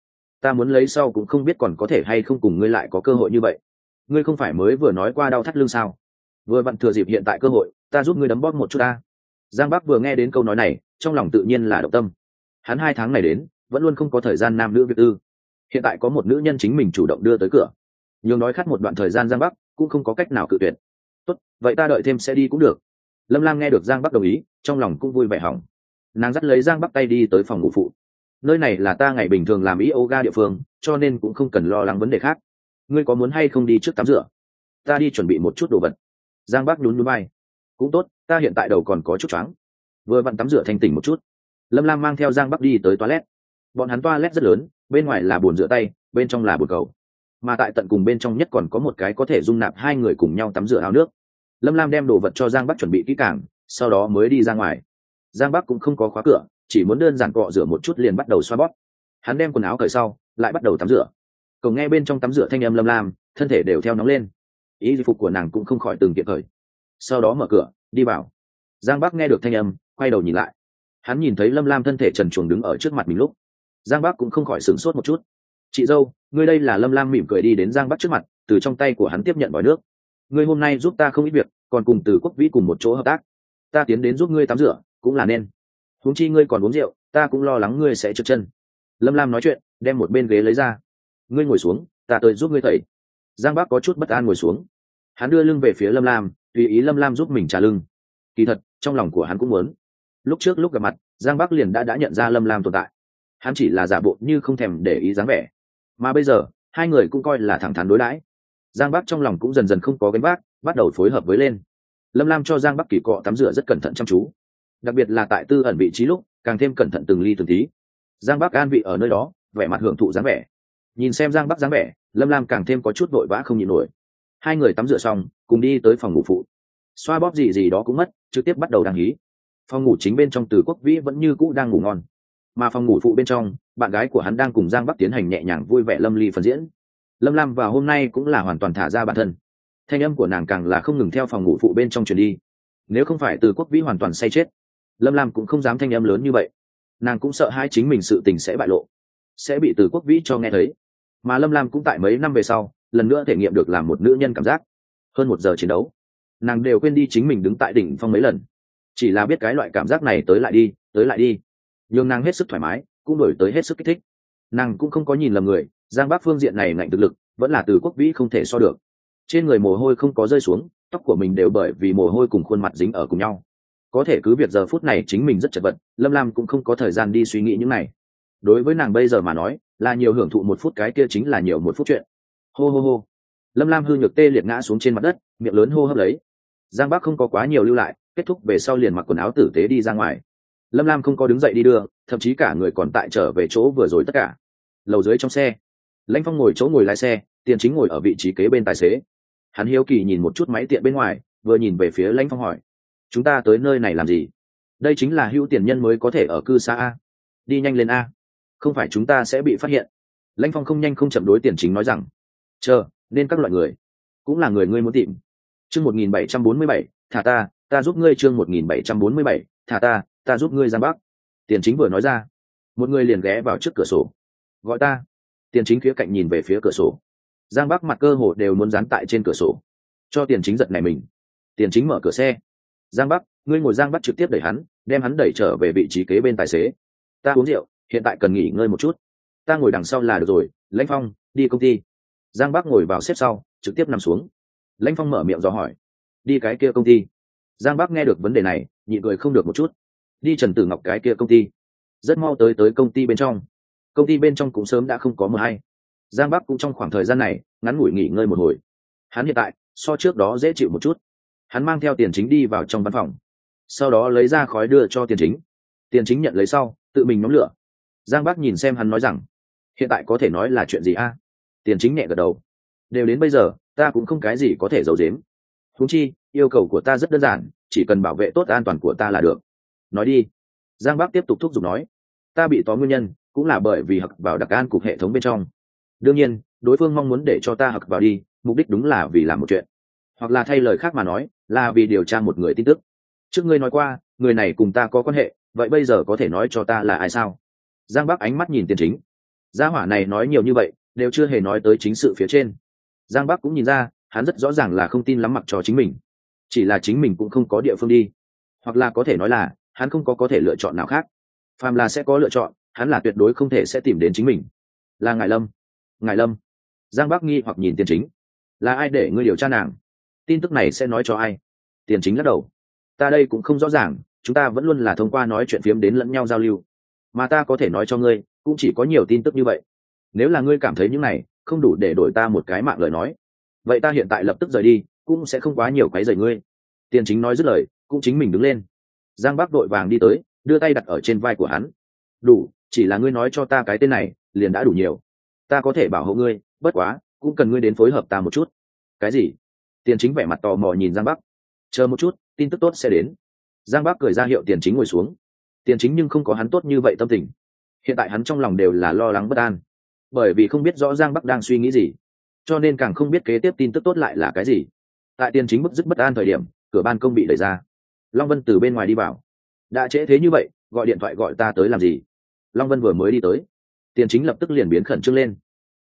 ta muốn lấy sau cũng không biết còn có thể hay không cùng ngươi lại có cơ hội như vậy. Ngươi không phải mới vừa nói qua đau thắt lưng sao, vừa vặn thừa dịp hiện tại cơ hội ta giúp ngươi đấm bóp một chút ta. Giang Bắc vừa nghe đến câu nói này trong lòng tự nhiên là động tâm. Hắn 2 tháng này đến vẫn luôn không có thời gian nam nữ việc tư, hiện tại có một nữ nhân chính mình chủ động đưa tới cửa, nhường nói khát một đoạn thời gian Giang Bắc cũng không có cách nào cự tuyệt. Tốt, vậy ta đợi thêm sẽ đi cũng được. Lâm Lam nghe được Giang Bắc đồng ý trong lòng cũng vui vẻ hỏng. Nàng dắt lấy Giang Bắc tay đi tới phòng ngủ phụ. Nơi này là ta ngày bình thường làm yoga địa phương cho nên cũng không cần lo lắng vấn đề khác. Ngươi có muốn hay không đi trước tắm rửa? Ta đi chuẩn bị một chút đồ vật. Giang Bắc nhún nhún vai. Cũng tốt, ta hiện tại đầu còn có chút choáng, vừa vặn tắm rửa thanh tỉnh một chút. Lâm Lam mang theo Giang Bắc đi tới toilet. Bọn hắn toilet rất lớn, bên ngoài là bồn rửa tay, bên trong là bồn cầu, mà tại tận cùng bên trong nhất còn có một cái có thể dung nạp 2 người cùng nhau tắm rửa ao nước. Lâm Lam đem đồ vật cho Giang Bắc chuẩn bị kỹ càng sau đó mới đi ra ngoài. Giang Bắc cũng không có khóa cửa, chỉ muốn đơn giản cọ rửa một chút liền bắt đầu xoa bóp. Hắn đem quần áo cởi sau lại bắt đầu tắm rửa. Cậu nghe bên trong tắm rửa thanh âm Lâm Lam thân thể đều theo nóng lên, y phục của nàng cũng không khỏi từng kiện cởi. Sau đó mở cửa đi vào. Giang Bắc nghe được thanh âm quay đầu nhìn lại, hắn nhìn thấy Lâm Lam thân thể trần truồng đứng ở trước mặt mình lúc Giang Bắc cũng không khỏi sửng sốt một chút. chị dâu, ngươi đây là. Lâm Lam mỉm cười đi đến Giang Bắc trước mặt, từ trong tay của hắn tiếp nhận vòi nước. Ngươi hôm nay giúp ta không ít việc, còn cùng Từ Quốc Vĩ cùng một chỗ hợp tác, ta tiến đến giúp ngươi tắm rửa cũng là nên. Huống chi ngươi còn uống rượu, ta cũng lo lắng ngươi sẽ trượt chân. Lâm Lam nói chuyện, đem một bên ghế lấy ra. Ngươi ngồi xuống, ta tới giúp ngươi tẩy. Giang Bắc có chút bất an ngồi xuống, hắn đưa lưng về phía Lâm Lam, tùy ý Lâm Lam giúp mình trả lưng. Kỳ thật trong lòng của hắn cũng muốn. Lúc trước lúc gặp mặt, Giang Bắc liền đã nhận ra Lâm Lam tồn tại, hắn chỉ là giả bộ như không thèm để ý dáng vẻ, mà bây giờ hai người cũng coi là thẳng thắn đối đãi. Giang Bắc trong lòng cũng dần dần không có gánh vác, bắt đầu phối hợp với lên. Lâm Lam cho Giang Bắc kỳ cọ tắm rửa rất cẩn thận chăm chú, đặc biệt là tại tư ẩn vị trí lúc càng thêm cẩn thận từng ly từng tí. Giang Bắc an vị ở nơi đó, vẻ mặt hưởng thụ dáng vẻ. Nhìn xem Giang Bắc dáng vẻ, Lâm Lam càng thêm có chút vội vã không nhịn nổi. Hai người tắm rửa xong, cùng đi tới phòng ngủ phụ. Xoa bóp gì đó cũng mất, trực tiếp bắt đầu đăng hí. Phòng ngủ chính bên trong Từ Quốc Vĩ vẫn như cũ đang ngủ ngon, mà phòng ngủ phụ bên trong, bạn gái của hắn đang cùng Giang Bắc tiến hành nhẹ nhàng vui vẻ lâm ly phần diễn. Lâm Lam vào hôm nay cũng là hoàn toàn thả ra bản thân, thanh âm của nàng càng là không ngừng theo phòng ngủ phụ bên trong truyền đi. Nếu không phải Từ Quốc Vĩ hoàn toàn say chết, Lâm Lam cũng không dám thanh âm lớn như vậy. Nàng cũng sợ hai chính mình sự tình sẽ bại lộ, sẽ bị Từ Quốc Vĩ cho nghe thấy. Mà Lâm Lam cũng tại mấy năm về sau lần nữa thể nghiệm được làm một nữ nhân cảm giác. Hơn 1 giờ chiến đấu, nàng đều quên đi chính mình đứng tại đỉnh phong mấy lần, chỉ là biết cái loại cảm giác này tới lại đi, nhưng nàng hết sức thoải mái, cũng đổi tới hết sức kích thích. Nàng cũng không có nhìn lầm người, Giang Bắc phương diện này ngạnh thực lực vẫn là Từ Quốc Vĩ không thể so được. Trên người mồ hôi không có rơi xuống, tóc của mình đều bởi vì mồ hôi cùng khuôn mặt dính ở cùng nhau. Có thể cứ việc giờ phút này chính mình rất chật vật, Lâm Lam cũng không có thời gian đi suy nghĩ những này. Đối với nàng bây giờ mà nói, là nhiều hưởng thụ 1 phút cái kia chính là nhiều 1 phút chuyện. Hô hô hô. Lâm Lam hư nhược tê liệt ngã xuống trên mặt đất, miệng lớn hô hấp lấy. Giang Bắc không có quá nhiều lưu lại, kết thúc về sau liền mặc quần áo tử tế đi ra ngoài. Lâm Lam không có đứng dậy đi đưa, thậm chí cả người còn tại trở về chỗ vừa rồi tất cả. Lầu dưới trong xe, Lãnh Phong ngồi chỗ ngồi lái xe, Tiền Chính ngồi ở vị trí kế bên tài xế. Hắn hiếu kỳ nhìn một chút máy tiện bên ngoài, vừa nhìn về phía Lãnh Phong hỏi: chúng ta tới nơi này làm gì? Đây chính là hữu tiền nhân mới có thể ở cư xa a, đi nhanh lên a, không phải chúng ta sẽ bị phát hiện. Lãnh Phong không nhanh không chậm đối Tiền Chính nói rằng: chờ, nên các loại người cũng là người ngươi muốn tìm. Chương 1747, thả ta giúp ngươi. Chương 1747, thả ta giúp ngươi. Giang Bắc. Tiền Chính vừa nói ra, một người liền ghé vào trước cửa sổ, gọi ta. Tiền Chính khía cạnh nhìn về phía cửa sổ. Giang Bắc mặt cơ hồ đều muốn dán tại trên cửa sổ, cho Tiền Chính giật này mình. Tiền Chính mở cửa xe. Giang Bắc, ngươi ngồi. Giang Bắc trực tiếp đẩy hắn, đem hắn đẩy trở về vị trí kế bên tài xế. Ta uống rượu, hiện tại cần nghỉ ngơi một chút, ta ngồi đằng sau là được rồi. Lãnh Phong, đi công ty. Giang Bắc ngồi vào xếp sau, trực tiếp nằm xuống. Lãnh Phong mở miệng dò hỏi: đi cái kia công ty? Giang Bắc nghe được vấn đề này, nhịn cười không được một chút. Đi Trần Tử Ngọc cái kia công ty. Rất mau tới công ty bên trong. Công ty bên trong cũng sớm đã không có mờ hay. Giang Bắc cũng trong khoảng thời gian này ngắn ngủi nghỉ ngơi một hồi. Hắn hiện tại so trước đó dễ chịu một chút. Hắn mang theo Tiền Chính đi vào trong văn phòng, sau đó lấy ra khói đưa cho Tiền Chính. Tiền Chính nhận lấy sau, tự mình nhóm lửa. Giang Bắc nhìn xem hắn nói rằng: hiện tại có thể nói là chuyện gì a? Tiền Chính nhẹ gật đầu: đều đến bây giờ, ta cũng không cái gì có thể giấu giếm. Huống chi, yêu cầu của ta rất đơn giản, chỉ cần bảo vệ tốt an toàn của ta là được. Nói đi. Giang Bắc tiếp tục thúc giục nói: ta bị tóm nguyên nhân cũng là bởi vì hặc vào đặc an cục hệ thống bên trong. Đương nhiên, đối phương mong muốn để cho ta hặc vào đi, mục đích đúng là vì làm một chuyện, hoặc là thay lời khác mà nói, là vì điều tra một người tin tức. Trước ngươi nói qua, người này cùng ta có quan hệ, vậy bây giờ có thể nói cho ta là ai sao? Giang Bắc ánh mắt nhìn Tiền Chính. Gia hỏa này nói nhiều như vậy, đều chưa hề nói tới chính sự phía trên. Giang Bắc cũng nhìn ra, hắn rất rõ ràng là không tin lắm mặc cho chính mình. Chỉ là chính mình cũng không có địa phương đi, hoặc là có thể nói là hắn không có thể lựa chọn nào khác. Phàm là sẽ có lựa chọn, hắn là tuyệt đối không thể sẽ tìm đến chính mình. Là Ngải Lâm. Ngải Lâm. Giang Bắc nghi hoặc nhìn Tiền Chính. Là ai để ngươi điều tra nàng? Tin tức này sẽ nói cho ai? Tiền Chính lắc đầu: ta đây cũng không rõ ràng, chúng ta vẫn luôn là thông qua nói chuyện phiếm đến lẫn nhau giao lưu, mà ta có thể nói cho ngươi cũng chỉ có nhiều tin tức như vậy. Nếu là ngươi cảm thấy những này không đủ để đổi ta một cái mạng lời nói, vậy ta hiện tại lập tức rời đi, cũng sẽ không quá nhiều quấy rầy ngươi. Tiền Chính nói dứt lời, cũng chính mình đứng lên. Giang Bắc đội vàng đi tới, đưa tay đặt ở trên vai của hắn. đủ, chỉ là ngươi nói cho ta cái tên này liền đã đủ nhiều, ta có thể bảo hộ ngươi, bất quá cũng cần ngươi đến phối hợp ta một chút. Cái gì? Tiền Chính vẻ mặt tò mò nhìn Giang Bắc. Chờ một chút, tin tức tốt sẽ đến. Giang Bắc cười ra hiệu Tiền Chính ngồi xuống. Tiền Chính nhưng không có hắn tốt như vậy tâm tình. Hiện tại hắn trong lòng đều là lo lắng bất an, bởi vì không biết rõ Giang Bắc đang suy nghĩ gì, cho nên càng không biết kế tiếp tin tức tốt lại là cái gì. Tại Tiền Chính bức dứt bất an thời điểm, cửa ban công bị đẩy ra. Long Vân từ bên ngoài đi vào. Đã trễ thế như vậy, gọi điện thoại gọi ta tới làm gì? Long Vân vừa mới đi tới, Tiền Chính lập tức liền biến khẩn trương lên.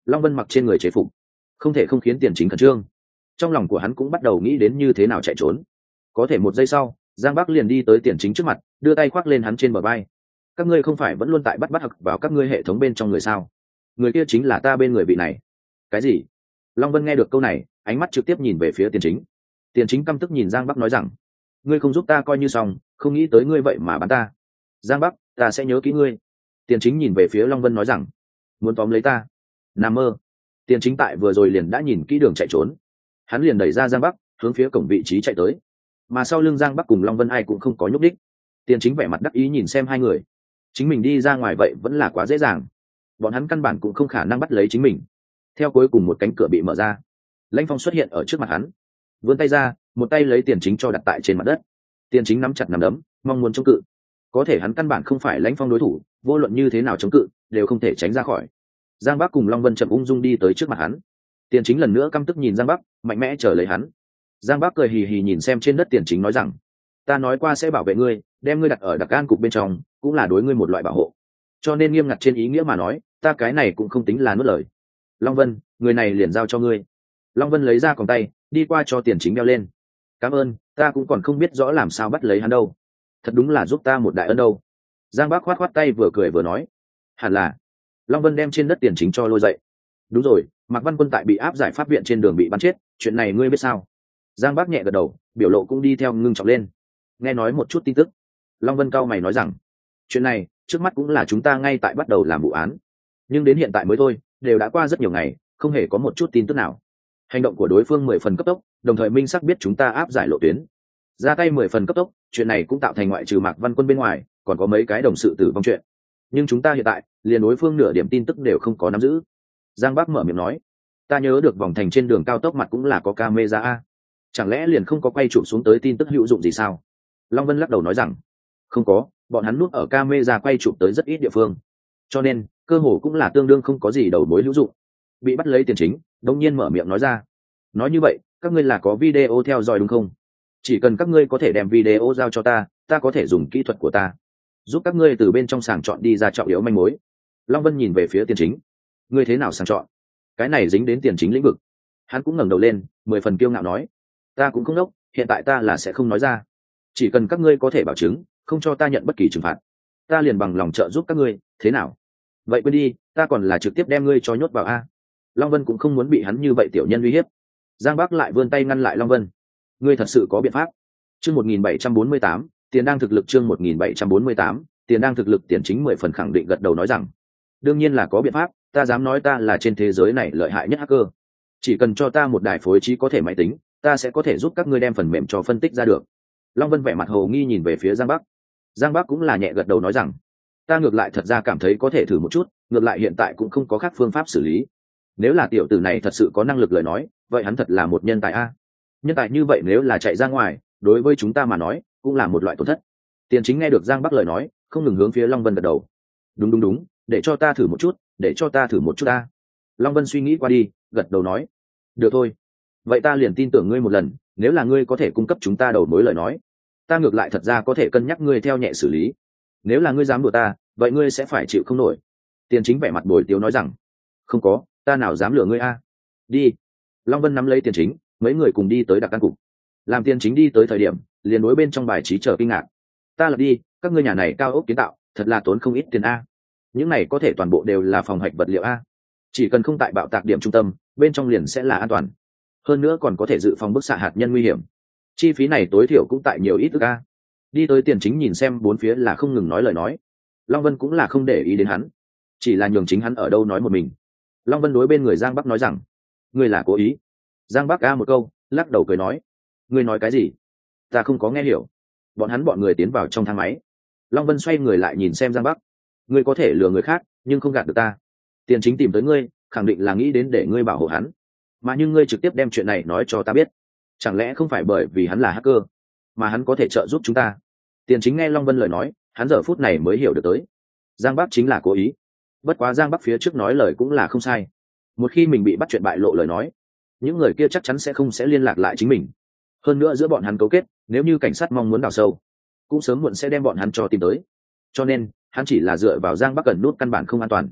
Long Vân mặc trên người chế phục, không thể không khiến Tiền Chính khẩn trương. Trong lòng của hắn cũng bắt đầu nghĩ đến như thế nào chạy trốn. Có thể một giây sau, Giang Bắc liền đi tới Tiền Chính trước mặt, đưa tay khoác lên hắn trên bờ vai. Các ngươi không phải vẫn luôn tại bắt hặc vào các ngươi hệ thống bên trong người sao? Người kia chính là ta bên người vị này. Cái gì? Long Vân nghe được câu này, ánh mắt trực tiếp nhìn về phía Tiền Chính. Tiền Chính căm tức nhìn Giang Bắc nói rằng, ngươi không giúp ta coi như xong, không nghĩ tới ngươi vậy mà bắn ta. Giang Bắc, ta sẽ nhớ kỹ ngươi. Tiền Chính nhìn về phía Long Vân nói rằng, muốn tóm lấy ta? Nằm mơ. Tiền Chính tại vừa rồi liền đã nhìn kỹ đường chạy trốn, hắn liền đẩy ra Giang Bắc, hướng phía cổng vị trí chạy tới. Mà sau lưng Giang Bắc cùng Long Vân ai cũng không có nhúc đích. Tiền Chính vẻ mặt đắc ý nhìn xem hai người, chính mình đi ra ngoài vậy vẫn là quá dễ dàng, bọn hắn căn bản cũng không khả năng bắt lấy chính mình. Theo cuối cùng một cánh cửa bị mở ra, Lãnh Phong xuất hiện ở trước mặt hắn, vươn tay ra, một tay lấy Tiền Chính cho đặt tại trên mặt đất. Tiền Chính nắm chặt nắm đấm, mong muốn chống cự, có thể hắn căn bản không phải Lãnh Phong đối thủ, vô luận như thế nào chống cự đều không thể tránh ra khỏi. Giang Bắc cùng Long Vân chậm ung dung đi tới trước mặt hắn. Tiền Chính lần nữa căm tức nhìn Giang Bắc, mạnh mẽ trở lấy hắn. Giang Bắc cười hì hì nhìn xem trên đất Tiền Chính nói rằng, ta nói qua sẽ bảo vệ ngươi, đem ngươi đặt ở đặc an cục bên trong cũng là đối ngươi một loại bảo hộ, cho nên nghiêm ngặt trên ý nghĩa mà nói, ta cái này cũng không tính là nuốt lời. Long Vân, người này liền giao cho ngươi. Long Vân lấy ra còng tay, đi qua cho Tiền Chính đeo lên. Cảm ơn, ta cũng còn không biết rõ làm sao bắt lấy hắn đâu, thật đúng là giúp ta một đại ân đâu. Giang Bắc khoát khoát tay vừa cười vừa nói, hẳn là. Long Vân đem trên đất Tiền Chính cho lôi dậy. Đúng rồi, Mạc Văn Quân tại bị áp giải pháp viện trên đường bị bắn chết, chuyện này ngươi biết sao? Giang Bắc nhẹ gật đầu, biểu lộ cũng đi theo ngưng trọng lên. Nghe nói một chút tin tức. Long Vân cau mày nói rằng, chuyện này trước mắt cũng là chúng ta ngay tại bắt đầu làm vụ án, nhưng đến hiện tại mới thôi, đều đã qua rất nhiều ngày, không hề có một chút tin tức nào. Hành động của đối phương 10 phần cấp tốc, đồng thời minh xác biết chúng ta áp giải lộ tuyến, ra tay 10 phần cấp tốc, chuyện này cũng tạo thành ngoại trừ Mạc Văn Quân bên ngoài, còn có mấy cái đồng sự tử vong chuyện. Nhưng chúng ta hiện tại liền đối phương nửa điểm tin tức đều không có nắm giữ. Giang Bắc mở miệng nói, ta nhớ được vòng thành trên đường cao tốc mặt cũng là có camera a, chẳng lẽ liền không có quay chụp xuống tới tin tức hữu dụng gì sao? Long Vân lắc đầu nói rằng, không có, bọn hắn núp ở camera quay chụp tới rất ít địa phương, cho nên cơ hồ cũng là tương đương không có gì đầu mối hữu dụng. Bị bắt lấy Tiền Chính đống nhiên mở miệng nói ra, nói như vậy các ngươi là có video theo dõi đúng không? Chỉ cần các ngươi có thể đem video giao cho ta, ta có thể dùng kỹ thuật của ta giúp các ngươi từ bên trong sàng chọn đi ra trọng yếu manh mối. Long Vân nhìn về phía Tiền Chính, ngươi thế nào sàng chọn? Cái này dính đến Tiền Chính lĩnh vực. Hắn cũng ngẩng đầu lên, 10 phần kiêu ngạo nói, ta cũng không đốc, hiện tại ta là sẽ không nói ra. Chỉ cần các ngươi có thể bảo chứng không cho ta nhận bất kỳ trừng phạt, ta liền bằng lòng trợ giúp các ngươi, thế nào? Vậy quên đi, ta còn là trực tiếp đem ngươi cho nhốt vào a. Long Vân cũng không muốn bị hắn như vậy tiểu nhân uy hiếp. Giang Bắc lại vươn tay ngăn lại Long Vân, ngươi thật sự có biện pháp? Chương 1748, tiền đang thực lực. Chương 1748, tiền đang thực lực. Tiền Chính 10 phần khẳng định gật đầu nói rằng, đương nhiên là có biện pháp, ta dám nói ta là trên thế giới này lợi hại nhất hacker. Chỉ cần cho ta một đài phối trí có thể máy tính, ta sẽ có thể giúp các ngươi đem phần mềm cho phân tích ra được. Long Vân vẻ mặt hồ nghi nhìn về phía Giang Bắc. Giang Bắc cũng là nhẹ gật đầu nói rằng, ta ngược lại thật ra cảm thấy có thể thử một chút, ngược lại hiện tại cũng không có khác phương pháp xử lý. Nếu là tiểu tử này thật sự có năng lực lời nói, vậy hắn thật là một nhân tài a. Nhân tài như vậy nếu là chạy ra ngoài, đối với chúng ta mà nói cũng là một loại tổn thất. Tiền Chính nghe được Giang Bắc lời nói, không ngừng hướng phía Long Vân gật đầu, đúng, để cho ta thử một chút, để cho ta thử một chút ta. Long Vân suy nghĩ qua đi, gật đầu nói, được thôi, vậy ta liền tin tưởng ngươi một lần, nếu là ngươi có thể cung cấp chúng ta đầu mối lời nói, ta ngược lại thật ra có thể cân nhắc ngươi theo nhẹ xử lý. Nếu là ngươi dám đùa ta, vậy ngươi sẽ phải chịu không nổi. Tiền Chính vẻ mặt bồi tiếu nói rằng, không có, ta nào dám lừa ngươi a. Đi. Long Vân nắm lấy Tiền Chính, mấy người cùng đi tới đặc căn cục. Làm Tiền Chính đi tới thời điểm, liền đối bên trong bài trí chờ kinh ngạc, ta lật đi, các ngươi nhà này cao ốc kiến tạo thật là tốn không ít tiền a. Những này có thể toàn bộ đều là phòng hạch vật liệu a, chỉ cần không tại bạo tạc điểm trung tâm, bên trong liền sẽ là an toàn, hơn nữa còn có thể dự phòng bức xạ hạt nhân nguy hiểm. Chi phí này tối thiểu cũng tại nhiều ít ức a. Đi tới Tiền Chính nhìn xem bốn phía là không ngừng nói lời nói. Long Vân cũng là không để ý đến hắn, chỉ là nhường chính hắn ở đâu nói một mình. Long Vân đối bên người Giang Bắc nói rằng, ngươi là cố ý. Giang Bắc a một câu, lắc đầu cười nói, ngươi nói cái gì? Ta không có nghe hiểu. Bọn người tiến vào trong thang máy. Long Vân xoay người lại nhìn xem Giang Bắc, ngươi có thể lừa người khác nhưng không gạt được ta. Tiền Chính tìm tới ngươi khẳng định là nghĩ đến để ngươi bảo hộ hắn, mà nhưng ngươi trực tiếp đem chuyện này nói cho ta biết, chẳng lẽ không phải bởi vì hắn là hacker mà hắn có thể trợ giúp chúng ta? Tiền Chính nghe Long Vân lời nói, hắn giờ phút này mới hiểu được tới, Giang Bắc chính là cố ý. Bất quá Giang Bắc phía trước nói lời cũng là không sai, một khi mình bị bắt chuyện bại lộ lời nói, những người kia chắc chắn sẽ liên lạc lại chính mình. Hơn nữa giữa bọn hắn cấu kết, nếu như cảnh sát mong muốn đào sâu, cũng sớm muộn sẽ đem bọn hắn cho tìm tới. Cho nên hắn chỉ là dựa vào Giang Bắc cần nút căn bản không an toàn.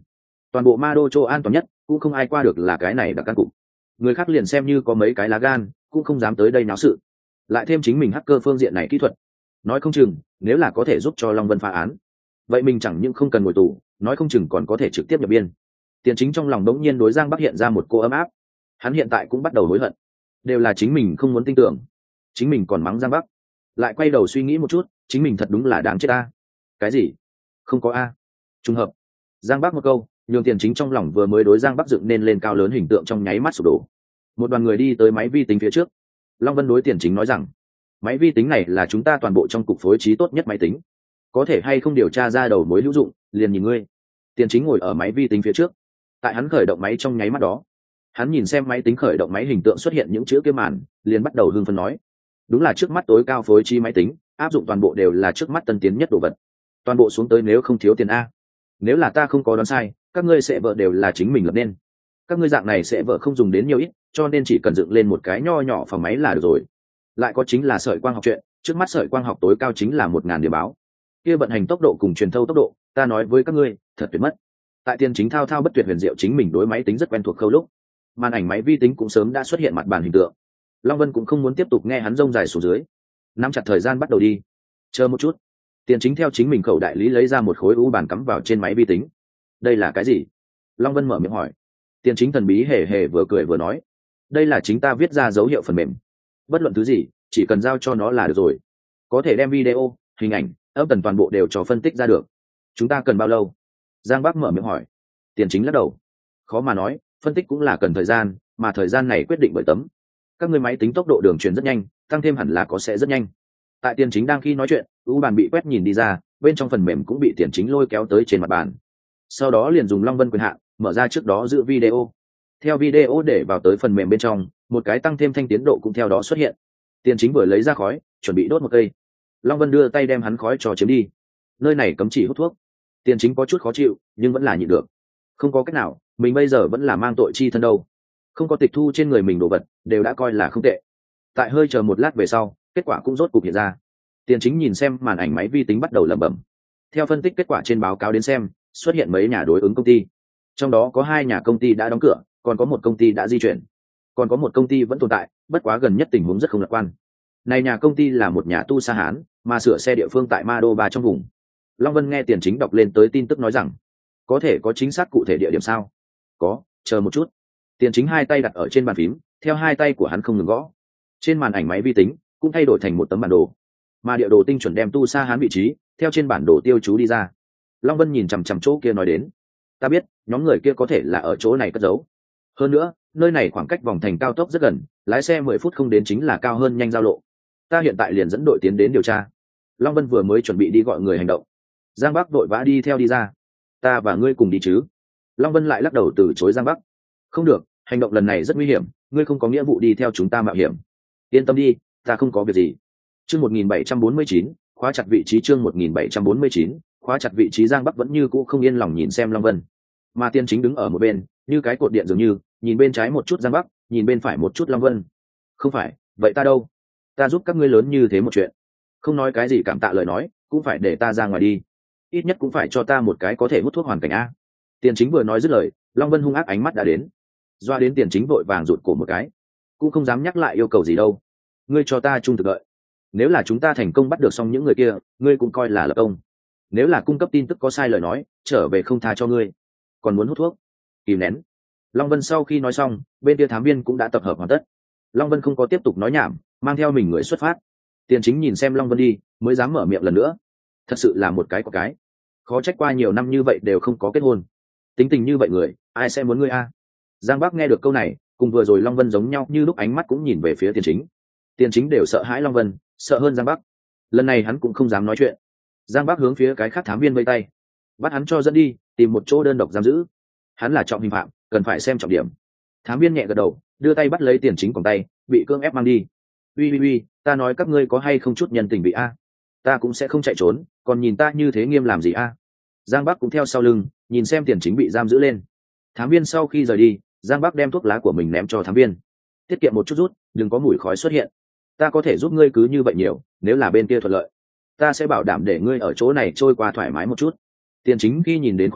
toàn bộ ma đô chỗ an toàn nhất cũng không ai qua được là cái này đặc căn cục. Người khác liền xem như có mấy cái lá gan cũng không dám tới đây náo sự, lại thêm chính mình hacker phương diện này kỹ thuật, nói không chừng nếu là có thể giúp cho Long Vân phá án, vậy mình chẳng những không cần ngồi tù, nói không chừng còn có thể trực tiếp nhập biên. Tiền Chính trong lòng đống nhiên đối Giang Bắc hiện ra một cô ấm áp. Hắn hiện tại cũng bắt đầu hối hận, đều là chính mình không muốn tin tưởng, chính mình còn mắng Giang Bắc. Lại quay đầu suy nghĩ một chút, chính mình thật đúng là đáng chết a. Cái gì? Không có a. Trùng hợp. Giang Bắc một câu, nhường Tiền Chính trong lòng vừa mới đối Giang Bắc dựng nên lên cao lớn hình tượng trong nháy mắt sụp đổ. Một đoàn người đi tới máy vi tính phía trước. Long Vân đối Tiền Chính nói rằng, máy vi tính này là chúng ta toàn bộ trong cục phối trí tốt nhất máy tính, có thể hay không điều tra ra đầu mối hữu dụng, liền nhìn ngươi. Tiền Chính ngồi ở máy vi tính phía trước. Tại hắn khởi động máy trong nháy mắt đó, hắn nhìn xem máy tính khởi động máy hình tượng xuất hiện những chữ kia màn, liền bắt đầu hưng phấn nói, đúng là trước mắt tối cao phối trí máy tính, áp dụng toàn bộ đều là trước mắt tân tiến nhất đồ vật, toàn bộ xuống tới nếu không thiếu tiền a. Nếu là ta không có đoán sai, các ngươi sẽ vợ đều là chính mình lập nên, các ngươi dạng này sẽ vợ không dùng đến nhiều ít, cho nên chỉ cần dựng lên một cái nho nhỏ phòng máy là được rồi. Lại có chính là sợi quang học chuyện, trước mắt sợi quang học tối cao chính là 1000 điểm báo, kia vận hành tốc độ cùng truyền thâu tốc độ, ta nói với các ngươi thật tuyệt mất. Tại Tiền Chính thao thao bất tuyệt huyền diệu chính mình đối máy tính rất quen thuộc khâu lúc, màn ảnh máy vi tính cũng sớm đã xuất hiện mặt bàn hình tượng. Long Vân cũng không muốn tiếp tục nghe hắn rông dài xuống dưới, nắm chặt thời gian bắt đầu đi. Chờ một chút. Tiền Chính theo chính mình khẩu đại lý lấy ra một khối u bàn cắm vào trên máy vi tính. Đây là cái gì? Long Vân mở miệng hỏi. Tiền Chính thần bí hề hề vừa cười vừa nói, đây là chính ta viết ra dấu hiệu phần mềm, bất luận thứ gì chỉ cần giao cho nó là được rồi, có thể đem video, hình ảnh, âm tần toàn bộ đều cho phân tích ra được. Chúng ta cần bao lâu? Giang Bắc mở miệng hỏi. Tiền Chính lắc đầu, khó mà nói, phân tích cũng là cần thời gian, mà thời gian này quyết định bởi tấm các người máy tính tốc độ đường truyền rất nhanh, tăng thêm hẳn là có sẽ rất nhanh. Tại Tiền Chính đang khi nói chuyện, u bàn bị quét nhìn đi ra, bên trong phần mềm cũng bị Tiền Chính lôi kéo tới trên mặt bàn. Sau đó liền dùng Long Vân quyền hạn mở ra trước đó giữ video, theo video để vào tới phần mềm bên trong, một cái tăng thêm thanh tiến độ cũng theo đó xuất hiện. Tiền Chính vừa lấy ra khói, chuẩn bị đốt một cây. Long Vân đưa tay đem hắn khói cho chiếm đi. Nơi này cấm chỉ hút thuốc. Tiền Chính có chút khó chịu, nhưng vẫn là nhịn được. Không có cách nào, mình bây giờ vẫn là mang tội chi thân đâu. Không có tịch thu trên người mình đồ vật, đều đã coi là không tệ. Tại hơi chờ một lát về sau, kết quả cũng rốt cục hiện ra. Tiền Chính nhìn xem màn ảnh máy vi tính bắt đầu lẩm bẩm. Theo phân tích kết quả trên báo cáo đến xem, xuất hiện mấy nhà đối ứng công ty. Trong đó có 2 nhà công ty đã đóng cửa, còn có một công ty đã di chuyển, còn có một công ty vẫn tồn tại, bất quá gần nhất tình huống rất không lạc quan. Này nhà công ty là một nhà tu sa hán, mà sửa xe địa phương tại Ma Đô 3 trong vùng. Long Vân nghe Tiền Chính đọc lên tới tin tức nói rằng, có thể có chính xác cụ thể địa điểm sao? Có, chờ một chút. Tiền Chính 2 tay đặt ở trên bàn phím, theo 2 tay của hắn không ngừng gõ. Trên màn ảnh máy vi tính cũng thay đổi thành một tấm bản đồ, mà địa đồ tinh chuẩn đem tu sa hán vị trí theo trên bản đồ tiêu chú đi ra. Long Vân nhìn chằm chằm chỗ kia nói đến, ta biết nhóm người kia có thể là ở chỗ này cất giấu. Hơn nữa, nơi này khoảng cách vòng thành cao tốc rất gần, lái xe 10 phút không đến chính là cao hơn nhanh giao lộ. Ta hiện tại liền dẫn đội tiến đến điều tra. Long Vân vừa mới chuẩn bị đi gọi người hành động, Giang Bắc vội vã đi theo đi ra. Ta và ngươi cùng đi chứ? Long Vân lại lắc đầu từ chối Giang Bắc. Không được, hành động lần này rất nguy hiểm, ngươi không có nghĩa vụ đi theo chúng ta mạo hiểm. Yên tâm đi, ta không có việc gì. Chương 1749, khóa chặt vị trí. Chương 1749, khóa chặt vị trí. Giang Bắc vẫn như cũ không yên lòng nhìn xem Long Vân, mà Tiền Chính đứng ở một bên, như cái cột điện dường như, nhìn bên trái một chút Giang Bắc, nhìn bên phải một chút Long Vân. Không phải, vậy ta đâu? Ta giúp các ngươi lớn như thế một chuyện, không nói cái gì cảm tạ lời nói, cũng phải để ta ra ngoài đi, ít nhất cũng phải cho ta một cái có thể hút thuốc hoàn cảnh a. Tiền Chính vừa nói dứt lời, Long Vân hung ác ánh mắt đã đến, doa đến Tiền Chính vội vàng rụt cổ một cái, cũng không dám nhắc lại yêu cầu gì đâu. Ngươi cho ta trung thực đợi, nếu là chúng ta thành công bắt được xong những người kia, ngươi cũng coi là lập công. Nếu là cung cấp tin tức có sai lời nói, trở về không tha cho ngươi. Còn muốn hút thuốc, kìm nén. Long Vân sau khi nói xong, bên kia thám viên cũng đã tập hợp hoàn tất. Long Vân không có tiếp tục nói nhảm, mang theo mình người xuất phát. Tiền Chính nhìn xem Long Vân đi, mới dám mở miệng lần nữa. Thật sự là một cái có cái, khó trách qua nhiều năm như vậy đều không có kết hôn. Tính tình như vậy người, ai sẽ muốn ngươi a? Giang Bắc nghe được câu này, cùng vừa rồi Long Vân giống nhau, như lúc ánh mắt cũng nhìn về phía Tiền Chính. Tiền Chính đều sợ hãi Long Vân, sợ hơn Giang Bắc. Lần này hắn cũng không dám nói chuyện. Giang Bắc hướng phía cái khác thám viên vây tay, bắt hắn cho dẫn đi, tìm một chỗ đơn độc giam giữ. Hắn là trọng hình phạm, cần phải xem trọng điểm. Thám viên nhẹ gật đầu, đưa tay bắt lấy Tiền Chính còng tay, bị cưỡng ép mang đi. Uy, ta nói các ngươi có hay không chút nhân tình bị a? Ta cũng sẽ không chạy trốn, còn nhìn ta như thế nghiêm làm gì a? Giang Bắc cũng theo sau lưng, nhìn xem Tiền Chính bị giam giữ lên. Thám viên sau khi rời đi, Giang Bắc đem thuốc lá của mình ném cho thám viên. Tiết kiệm một chút rút, đừng có mùi khói xuất hiện. Ta có thể giúp ngươi cứ như vậy nhiều, nếu là bên kia thuận lợi, ta sẽ bảo đảm để ngươi ở chỗ này trôi qua thoải mái một chút. Tiền Chính khi nhìn đến khói sau,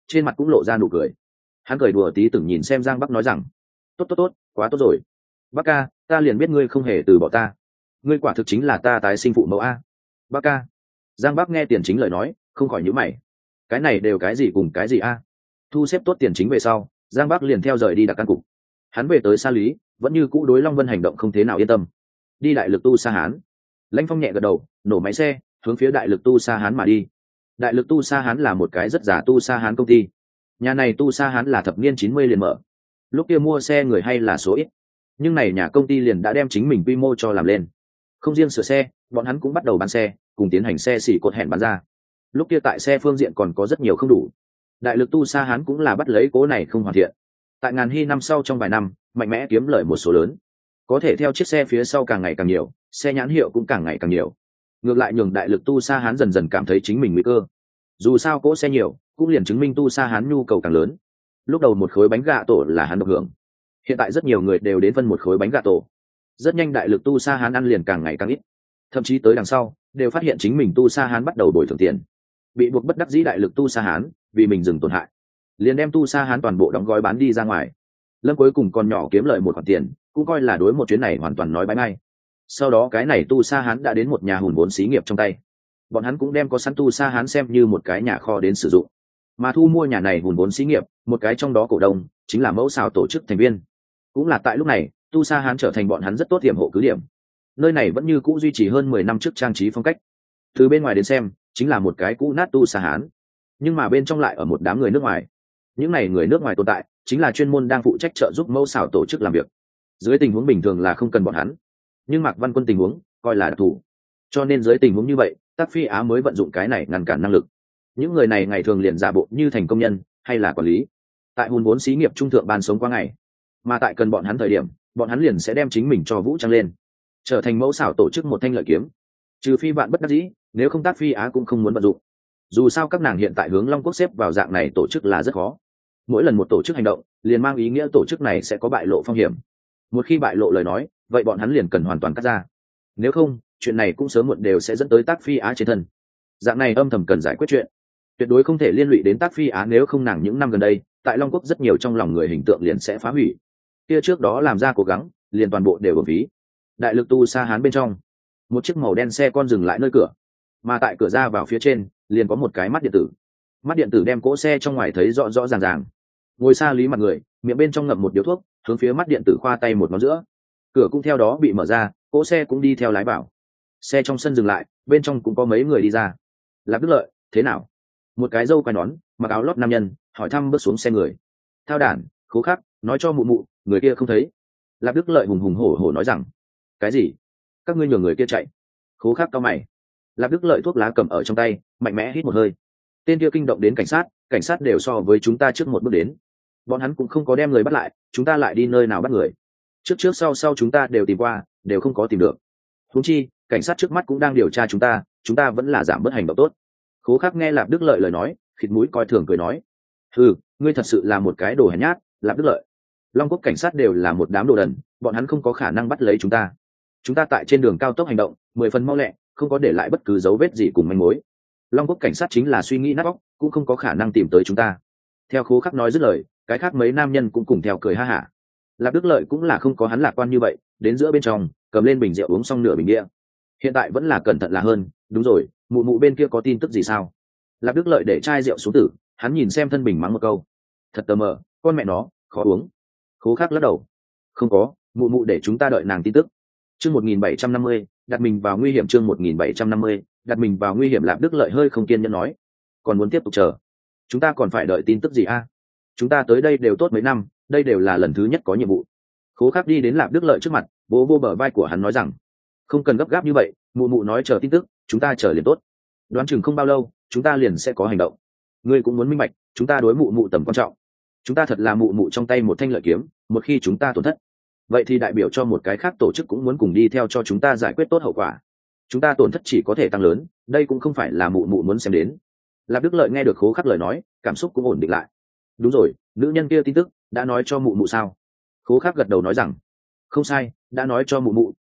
trên mặt cũng lộ ra nụ cười. Hắn cười đùa tí từng nhìn xem Giang Bắc nói rằng, tốt tốt tốt, quá tốt rồi. Bắc ca, ta liền biết ngươi không hề từ bỏ ta. Ngươi quả thực chính là ta tái sinh phụ mẫu a. Bắc ca. Giang Bắc nghe Tiền Chính lời nói, không khỏi nhíu mày. Cái này đều cái gì cùng cái gì a? Thu xếp tốt Tiền Chính về sau, Giang Bắc liền theo rời đi đặc căn cục. Hắn về tới Sa Lý, vẫn như cũ đối Long Vân hành động không thế nào yên tâm. Đi đại lực tu Sa Hán. Lãnh Phong nhẹ gật đầu, nổ máy xe, hướng phía đại lực tu Sa Hán mà đi. Đại lực tu Sa Hán là một cái rất giả tu Sa Hán công ty. Nhà này tu Sa Hán là thập niên 90 liền mở. Lúc kia mua xe người hay là số ít, nhưng này nhà công ty liền đã đem chính mình quy mô cho làm lên. Không riêng sửa xe, bọn hắn cũng bắt đầu bán xe, cùng tiến hành xe xỉ cột hẹn bán ra. Lúc kia tại xe phương diện còn có rất nhiều không đủ. Đại lực tu Sa Hán cũng là bắt lấy cố này không hoàn thiện. Tại ngàn hy năm sau trong vài năm, mạnh mẽ kiếm lợi một số lớn. Có thể theo chiếc xe phía sau càng ngày càng nhiều, xe nhãn hiệu cũng càng ngày càng nhiều. Ngược lại nhường đại lực tu Sa Hán dần dần cảm thấy chính mình nguy cơ. Dù sao cỗ xe nhiều, cũng liền chứng minh tu Sa Hán nhu cầu càng lớn. Lúc đầu một khối bánh gà tổ là hắn độc hưởng, hiện tại rất nhiều người đều đến phân một khối bánh gà tổ. Rất nhanh đại lực tu Sa Hán ăn liền càng ngày càng ít, thậm chí tới đằng sau đều phát hiện chính mình tu Sa Hán bắt đầu bồi thường tiền. Bị buộc bất đắc dĩ đại lực tu Sa Hán vì mình dừng tổn hại, liền đem tu Sa Hán toàn bộ đóng gói bán đi ra ngoài. Lâm cuối cùng còn nhỏ kiếm lợi một khoản tiền, cũng coi là đối một chuyến này hoàn toàn nói bye ngay. Sau đó cái này tu Sa Hán đã đến một nhà hùn vốn xí nghiệp trong tay, bọn hắn cũng đem có sẵn tu Sa Hán xem như một cái nhà kho đến sử dụng. Mà thu mua nhà này hùn vốn xí nghiệp, một cái trong đó cổ đông chính là Mẫu Xào tổ chức thành viên. Cũng là tại lúc này, tu Sa Hán trở thành bọn hắn rất tốt tiềm hộ cứ điểm. Nơi này vẫn như cũ duy trì hơn 10 năm trước trang trí phong cách. Từ bên ngoài đến xem, chính là một cái cũ nát tu Sa Hán, nhưng mà bên trong lại ở một đám người nước ngoài. Những này người nước ngoài tồn tại, chính là chuyên môn đang phụ trách trợ giúp Mẫu Xào tổ chức làm việc. Dưới tình huống bình thường là không cần bọn hắn, nhưng Mạc Văn Quân tình huống coi là đặc thù, cho nên dưới tình huống như vậy, Tác Phi Á mới vận dụng cái này ngăn cản năng lực. Những người này ngày thường liền giả bộ như thành công nhân hay là quản lý, tại hùn vốn xí nghiệp trung thượng ban sống qua ngày, mà tại cần bọn hắn thời điểm, bọn hắn liền sẽ đem chính mình cho vũ trang lên, trở thành Mẫu Xảo tổ chức một thanh lợi kiếm. Trừ phi bạn bất đắc dĩ, nếu không Tác Phi Á cũng không muốn vận dụng. Dù sao các nàng hiện tại hướng Long Quốc xếp vào dạng này tổ chức là rất khó. Mỗi lần một tổ chức hành động, liền mang ý nghĩa tổ chức này sẽ có bại lộ phong hiểm. Một khi bại lộ lời nói, vậy bọn hắn liền cần hoàn toàn cắt ra. Nếu không, chuyện này cũng sớm muộn đều sẽ dẫn tới Tác Phi Á trên thân. Dạng này âm thầm cần giải quyết chuyện, tuyệt đối không thể liên lụy đến Tác Phi Á, nếu không nàng những năm gần đây tại Long Quốc rất nhiều trong lòng người hình tượng liền sẽ phá hủy. Kia trước đó làm ra cố gắng, liền toàn bộ đều ở ví. Đại lực tu Sa Hán bên trong, một chiếc màu đen xe con dừng lại nơi cửa, mà tại cửa ra vào phía trên liền có một cái mắt điện tử. Mắt điện tử đem cỗ xe trong ngoài thấy rõ rõ ràng ràng. Ngồi Sa Lý mặt người, miệng bên trong ngậm một điếu thuốc, hướng phía mắt điện tử khoa tay một ngón giữa. Cửa cũng theo đó bị mở ra, cỗ xe cũng đi theo lái vào. Xe trong sân dừng lại, bên trong cũng có mấy người đi ra. Lạp Đức Lợi, thế nào? Một cái râu quai nón, mặc áo lót nam nhân hỏi thăm bước xuống xe người. Thao đản, Khố Khắc, nói cho mụ mụ, người kia không thấy. Lạp Đức Lợi hùng hùng hổ hổ nói rằng, cái gì? Các ngươi nhường người kia chạy? Khố Khắc cau mày. Lạp Đức Lợi thuốc lá cầm ở trong tay, mạnh mẽ hít một hơi. Tên kia kinh động đến cảnh sát đều so với chúng ta trước một bước đến. Bọn hắn cũng không có đem người bắt lại, chúng ta lại đi nơi nào bắt người? Trước sau chúng ta đều tìm qua, đều không có tìm được. Huống chi, cảnh sát trước mắt cũng đang điều tra chúng ta vẫn là giảm bớt hành động tốt. Khố Khắc nghe Lạp Đức Lợi lời nói, khịt mũi coi thường cười nói, ngươi thật sự là một cái đồ hèn nhát, Lạp Đức Lợi. Long Quốc cảnh sát đều là một đám đồ đần, bọn hắn không có khả năng bắt lấy chúng ta tại trên đường cao tốc hành động 10 phần mau lẹ, không có để lại bất cứ dấu vết gì cùng manh mối. Long Quốc cảnh sát chính là suy nghĩ nát óc, cũng không có khả năng tìm tới chúng ta. Theo Khố Khắc nói dứt lời, cái khác mấy nam nhân cũng cùng theo cười ha hả. Lạp Đức Lợi cũng là không có hắn lạc quan như vậy, đến giữa bên trong cầm lên bình rượu uống xong nửa bình bia. Hiện tại vẫn là cẩn thận là hơn. Đúng rồi, mụ mụ bên kia có tin tức gì sao? Lạp Đức Lợi để chai rượu xuống tử, hắn nhìn xem thân bình mắng một câu, thật tờ mờ, con mẹ nó, khó uống. Khố Khắc lắc đầu, không có, mụ mụ để chúng ta đợi nàng tin tức. Chương 1750, đặt mình vào nguy hiểm. Chương 1750, đặt mình vào nguy hiểm. Lạp Đức Lợi hơi không kiên nhẫn nói, còn muốn tiếp tục chờ? Chúng ta còn phải đợi tin tức gì a? Chúng ta tới đây đều tốt mấy năm, đây đều là lần thứ nhất có nhiệm vụ. Khố Khắc đi đến Lạp Đức Lợi trước mặt, vỗ vô bờ vai của hắn nói rằng, không cần gấp gáp như vậy, mụ mụ nói chờ tin tức, chúng ta chờ liền tốt. Đoán chừng không bao lâu, chúng ta liền sẽ có hành động. Ngươi cũng muốn minh bạch, chúng ta đối mụ mụ tầm quan trọng. Chúng ta thật là mụ mụ trong tay một thanh lợi kiếm, một khi chúng ta tổn thất, vậy thì đại biểu cho một cái khác tổ chức cũng muốn cùng đi theo cho chúng ta giải quyết tốt hậu quả. Chúng ta tổn thất chỉ có thể tăng lớn, đây cũng không phải là mụ mụ muốn xem đến. Lạp Đức Lợi nghe được Khố Khắc lời nói, cảm xúc cũng ổn định lại. Đúng rồi, nữ nhân kia tin tức đã nói cho mụ mụ sao? Khố Khắc gật đầu nói rằng, không sai, đã nói cho mụ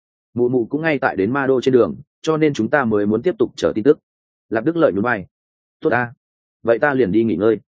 mụ cũng ngay tại đến Ma Đô trên đường, cho nên chúng ta mới muốn tiếp tục chờ tin tức. Lạp Đức Lợi nhún vai, tốt ta, vậy ta liền đi nghỉ ngơi.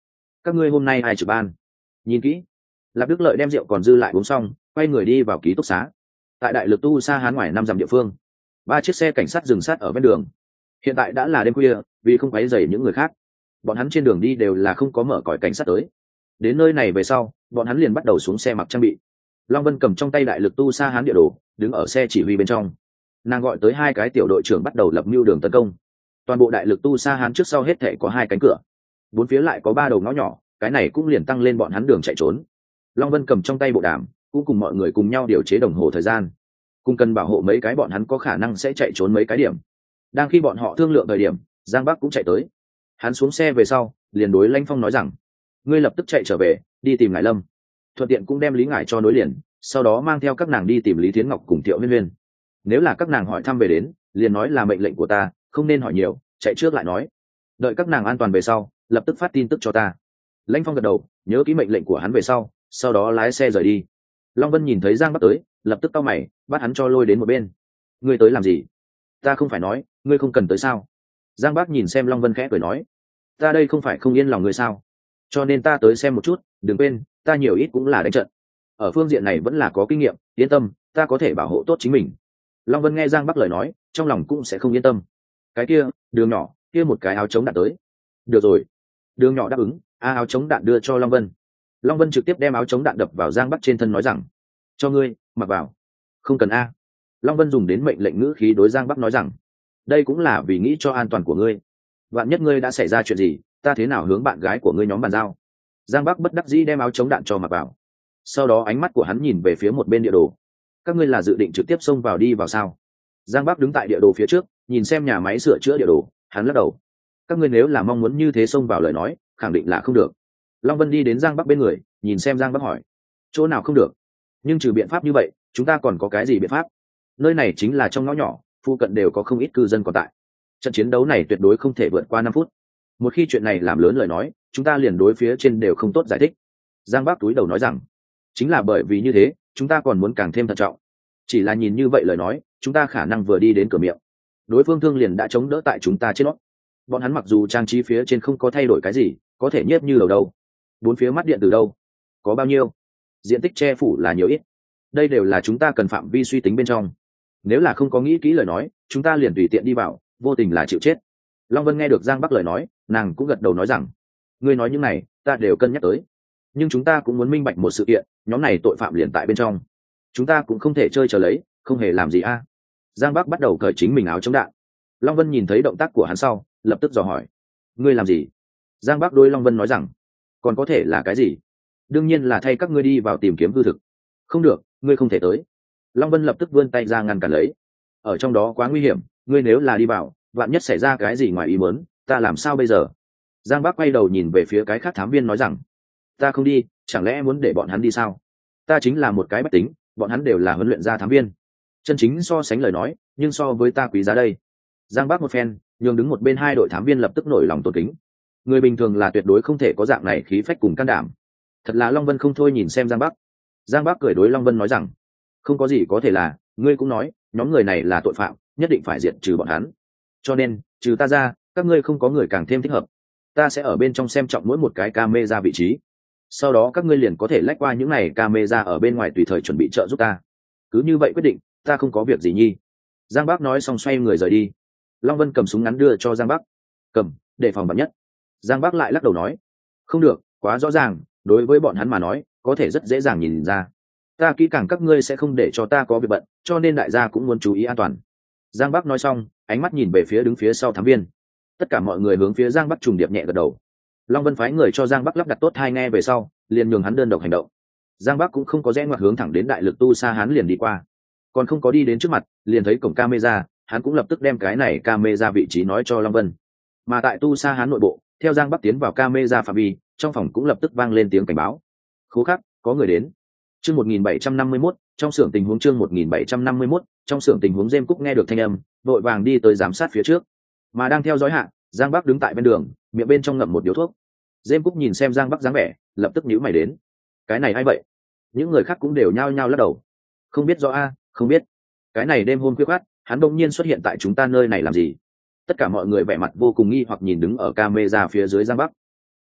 các ngươi hôm nay ai trực ban? Nhìn kỹ. Lạp Đức Lợi đem rượu còn dư lại uống xong, quay người đi vào ký túc xá. Tại đại lực tu xa Hán ngoài 5 dặm địa phương, 3 chiếc xe cảnh sát dừng sát ở ven đường. Hiện tại đã là đêm khuya, vì không quấy rầy những người khác, bọn hắn trên đường đi đều là không có mở còi cảnh sát tới. Đến nơi này về sau, bọn hắn liền bắt đầu xuống xe mặc trang bị. Long Vân cầm trong tay đại lực tu xa Hán địa đồ, đứng ở xe chỉ huy bên trong. Nàng gọi tới 2 cái tiểu đội trưởng bắt đầu lập mưu đường tấn công. Toàn bộ đại lực tu xa Hán trước sau hết thảy có 2 cánh cửa, 4 phía lại có 3 đầu ngõ nhỏ, cái này cũng liền tăng lên bọn hắn đường chạy trốn. Long Vân cầm trong tay bộ đàm, cũng cùng mọi người cùng nhau điều chế đồng hồ thời gian, cùng cần bảo hộ mấy cái bọn hắn có khả năng sẽ chạy trốn mấy cái điểm. Đang khi bọn họ thương lượng thời điểm, Giang Bắc cũng chạy tới. Hắn xuống xe về sau, liền đối Lãnh Phong nói rằng: ngươi lập tức chạy trở về, đi tìm Ngải Lâm, thuận tiện cũng đem Lý Ngải cho nối liền, sau đó mang theo các nàng đi tìm Lý Thiến Ngọc cùng Thiệu Huyên Huyên. Nếu là các nàng hỏi thăm về đến, liền nói là mệnh lệnh của ta, không nên hỏi nhiều, chạy trước lại nói. Đợi các nàng an toàn về sau, lập tức phát tin tức cho ta. Lãnh Phong gật đầu, nhớ kỹ mệnh lệnh của hắn về sau đó lái xe rời đi. Long Vân nhìn thấy Giang Bắc tới, lập tức cau mày, bắt hắn cho lôi đến một bên. Ngươi tới làm gì? Ta không phải nói ngươi không cần tới sao? Giang Bắc nhìn xem Long Vân khẽ cười nói: ta đây không phải không yên lòng ngươi sao? Cho nên ta tới xem một chút, đừng quên, ta nhiều ít cũng là đánh trận, ở phương diện này vẫn là có kinh nghiệm, yên tâm, ta có thể bảo hộ tốt chính mình. Long Vân nghe Giang Bắc lời nói, trong lòng cũng sẽ không yên tâm. Cái kia, Đường nhỏ, kia một cái áo chống đạn tới. Được rồi. Đường nhỏ đáp ứng, áo chống đạn đưa cho Long Vân. Long Vân trực tiếp đem áo chống đạn đập vào Giang Bắc trên thân nói rằng: cho ngươi, mặc vào. Không cần a. Long Vân dùng đến mệnh lệnh ngữ khí đối Giang Bắc nói rằng: đây cũng là vì nghĩ cho an toàn của ngươi. Vạn nhất ngươi đã xảy ra chuyện gì, ta thế nào hướng bạn gái của ngươi nhóm bàn giao. Giang Bắc bất đắc dĩ đem áo chống đạn cho mặc vào. Sau đó ánh mắt của hắn nhìn về phía một bên địa đồ. Các ngươi là dự định trực tiếp xông vào đi vào sao? Giang Bắc đứng tại địa đồ phía trước, nhìn xem nhà máy sửa chữa địa đồ, hắn lắc đầu. Các ngươi nếu là mong muốn như thế xông vào lời nói, khẳng định là không được. Long Vân đi đến Giang Bắc bên người, nhìn xem Giang Bắc hỏi: chỗ nào không được? Nhưng trừ biện pháp như vậy, chúng ta còn có cái gì biện pháp? Nơi này chính là trong ngõ nhỏ, phụ cận đều có không ít cư dân còn tại. Trận chiến đấu này tuyệt đối không thể vượt qua 5 phút. Một khi chuyện này làm lớn lời nói, chúng ta liền đối phía trên đều không tốt giải thích. Giang Bắc túi đầu nói rằng: chính là bởi vì như thế, chúng ta còn muốn càng thêm thận trọng. Chỉ là nhìn như vậy lời nói, chúng ta khả năng vừa đi đến cửa miệng, đối phương thương liền đã chống đỡ tại chúng ta trên nó. Bọn hắn mặc dù trang trí phía trên không có thay đổi cái gì, có thể nhiếp như đầu đâu. 4 phía mắt điện từ đâu? Có bao nhiêu? Diện tích che phủ là nhiều ít? Đây đều là chúng ta cần phạm vi suy tính bên trong. Nếu là không có nghĩ kỹ lời nói, chúng ta liền tùy tiện đi vào, vô tình là chịu chết. Long Vân nghe được Giang Bắc lời nói, nàng cũng gật đầu nói rằng: ngươi nói những này, ta đều cân nhắc tới. Nhưng chúng ta cũng muốn minh bạch một sự kiện, nhóm này tội phạm liền tại bên trong. Chúng ta cũng không thể chơi chờ lấy, không hề làm gì a. Giang Bắc bắt đầu cởi chính mình áo chống đạn. Long Vân nhìn thấy động tác của hắn sau, lập tức dò hỏi: ngươi làm gì? Giang Bắc đối Long Vân nói rằng: còn có thể là cái gì? Đương nhiên là thay các ngươi đi vào tìm kiếm hư thực. Không được, ngươi không thể tới. Long Vân lập tức vươn tay ra ngăn cản lấy. Ở trong đó quá nguy hiểm, ngươi nếu là đi vào, vạn nhất xảy ra cái gì ngoài ý muốn, ta làm sao bây giờ? Giang Bắc quay đầu nhìn về phía cái khác thám viên nói rằng: ta không đi, chẳng lẽ muốn để bọn hắn đi sao? Ta chính là một cái bách tính, bọn hắn đều là huấn luyện gia thám viên, chân chính so sánh lời nói, nhưng so với ta quý giá đây. Giang Bắc một phen, nhường đứng một bên 2 đội thám viên lập tức nổi lòng tôn kính. Người bình thường là tuyệt đối không thể có dạng này khí phách cùng can đảm. Thật là Long Vân không thôi nhìn xem Giang Bắc. Giang Bắc cười đối Long Vân nói rằng: không có gì có thể là, ngươi cũng nói, nhóm người này là tội phạm, nhất định phải diệt trừ bọn hắn. Cho nên, trừ ta ra, các ngươi không có người càng thêm thích hợp. Ta sẽ ở bên trong xem trọng mỗi một cái camera vị trí. Sau đó các ngươi liền có thể lách qua những này camera ở bên ngoài tùy thời chuẩn bị trợ giúp ta. Cứ như vậy quyết định, ta không có việc gì nhi. Giang Bắc nói xong xoay người rời đi. Long Vân cầm súng ngắn đưa cho Giang Bắc. Cầm, để phòng vạn nhất. Giang Bắc lại lắc đầu nói: không được, quá rõ ràng, đối với bọn hắn mà nói, có thể rất dễ dàng nhìn ra. Ta kỹ càng các ngươi sẽ không để cho ta có việc bận, cho nên đại gia cũng muốn chú ý an toàn. Giang Bắc nói xong, ánh mắt nhìn về phía đứng phía sau thám viên. Tất cả mọi người hướng phía Giang Bắc trùng điệp nhẹ gật đầu. Long Vân phái người cho Giang Bắc lắp đặt tốt tai nghe về sau, liền nhường hắn đơn độc hành động. Giang Bắc cũng không có rẽ ngoặt hướng thẳng đến đại lực tu xa hắn liền đi qua. Còn không có đi đến trước mặt, liền thấy cổng camera, hắn cũng lập tức đem cái này camera vị trí nói cho Long Vân. Mà tại tu xa hắn nội bộ, theo Giang Bắc tiến vào camera phạm vi, trong phòng cũng lập tức vang lên tiếng cảnh báo. Khố khắc, có người đến. Chương 1751, trong xưởng tình huống chương 1751, trong xưởng tình huống Gem Cúc nghe được thanh âm, vội vàng đi tới giám sát phía trước. Mà đang theo dõi hạ, Giang Bắc đứng tại bên đường, miệng bên trong ngậm một điếu thuốc. Gem Cúc nhìn xem Giang Bắc dáng vẻ, lập tức nhíu mày đến. Cái này ai vậy? Những người khác cũng đều nhao nhao lắc đầu. Không biết rõ a, không biết. Cái này đêm hôm khuya khoắt, hắn bỗng nhiên xuất hiện tại chúng ta nơi này làm gì? Tất cả mọi người vẻ mặt vô cùng nghi hoặc nhìn đứng ở camera phía dưới Giang Bắc.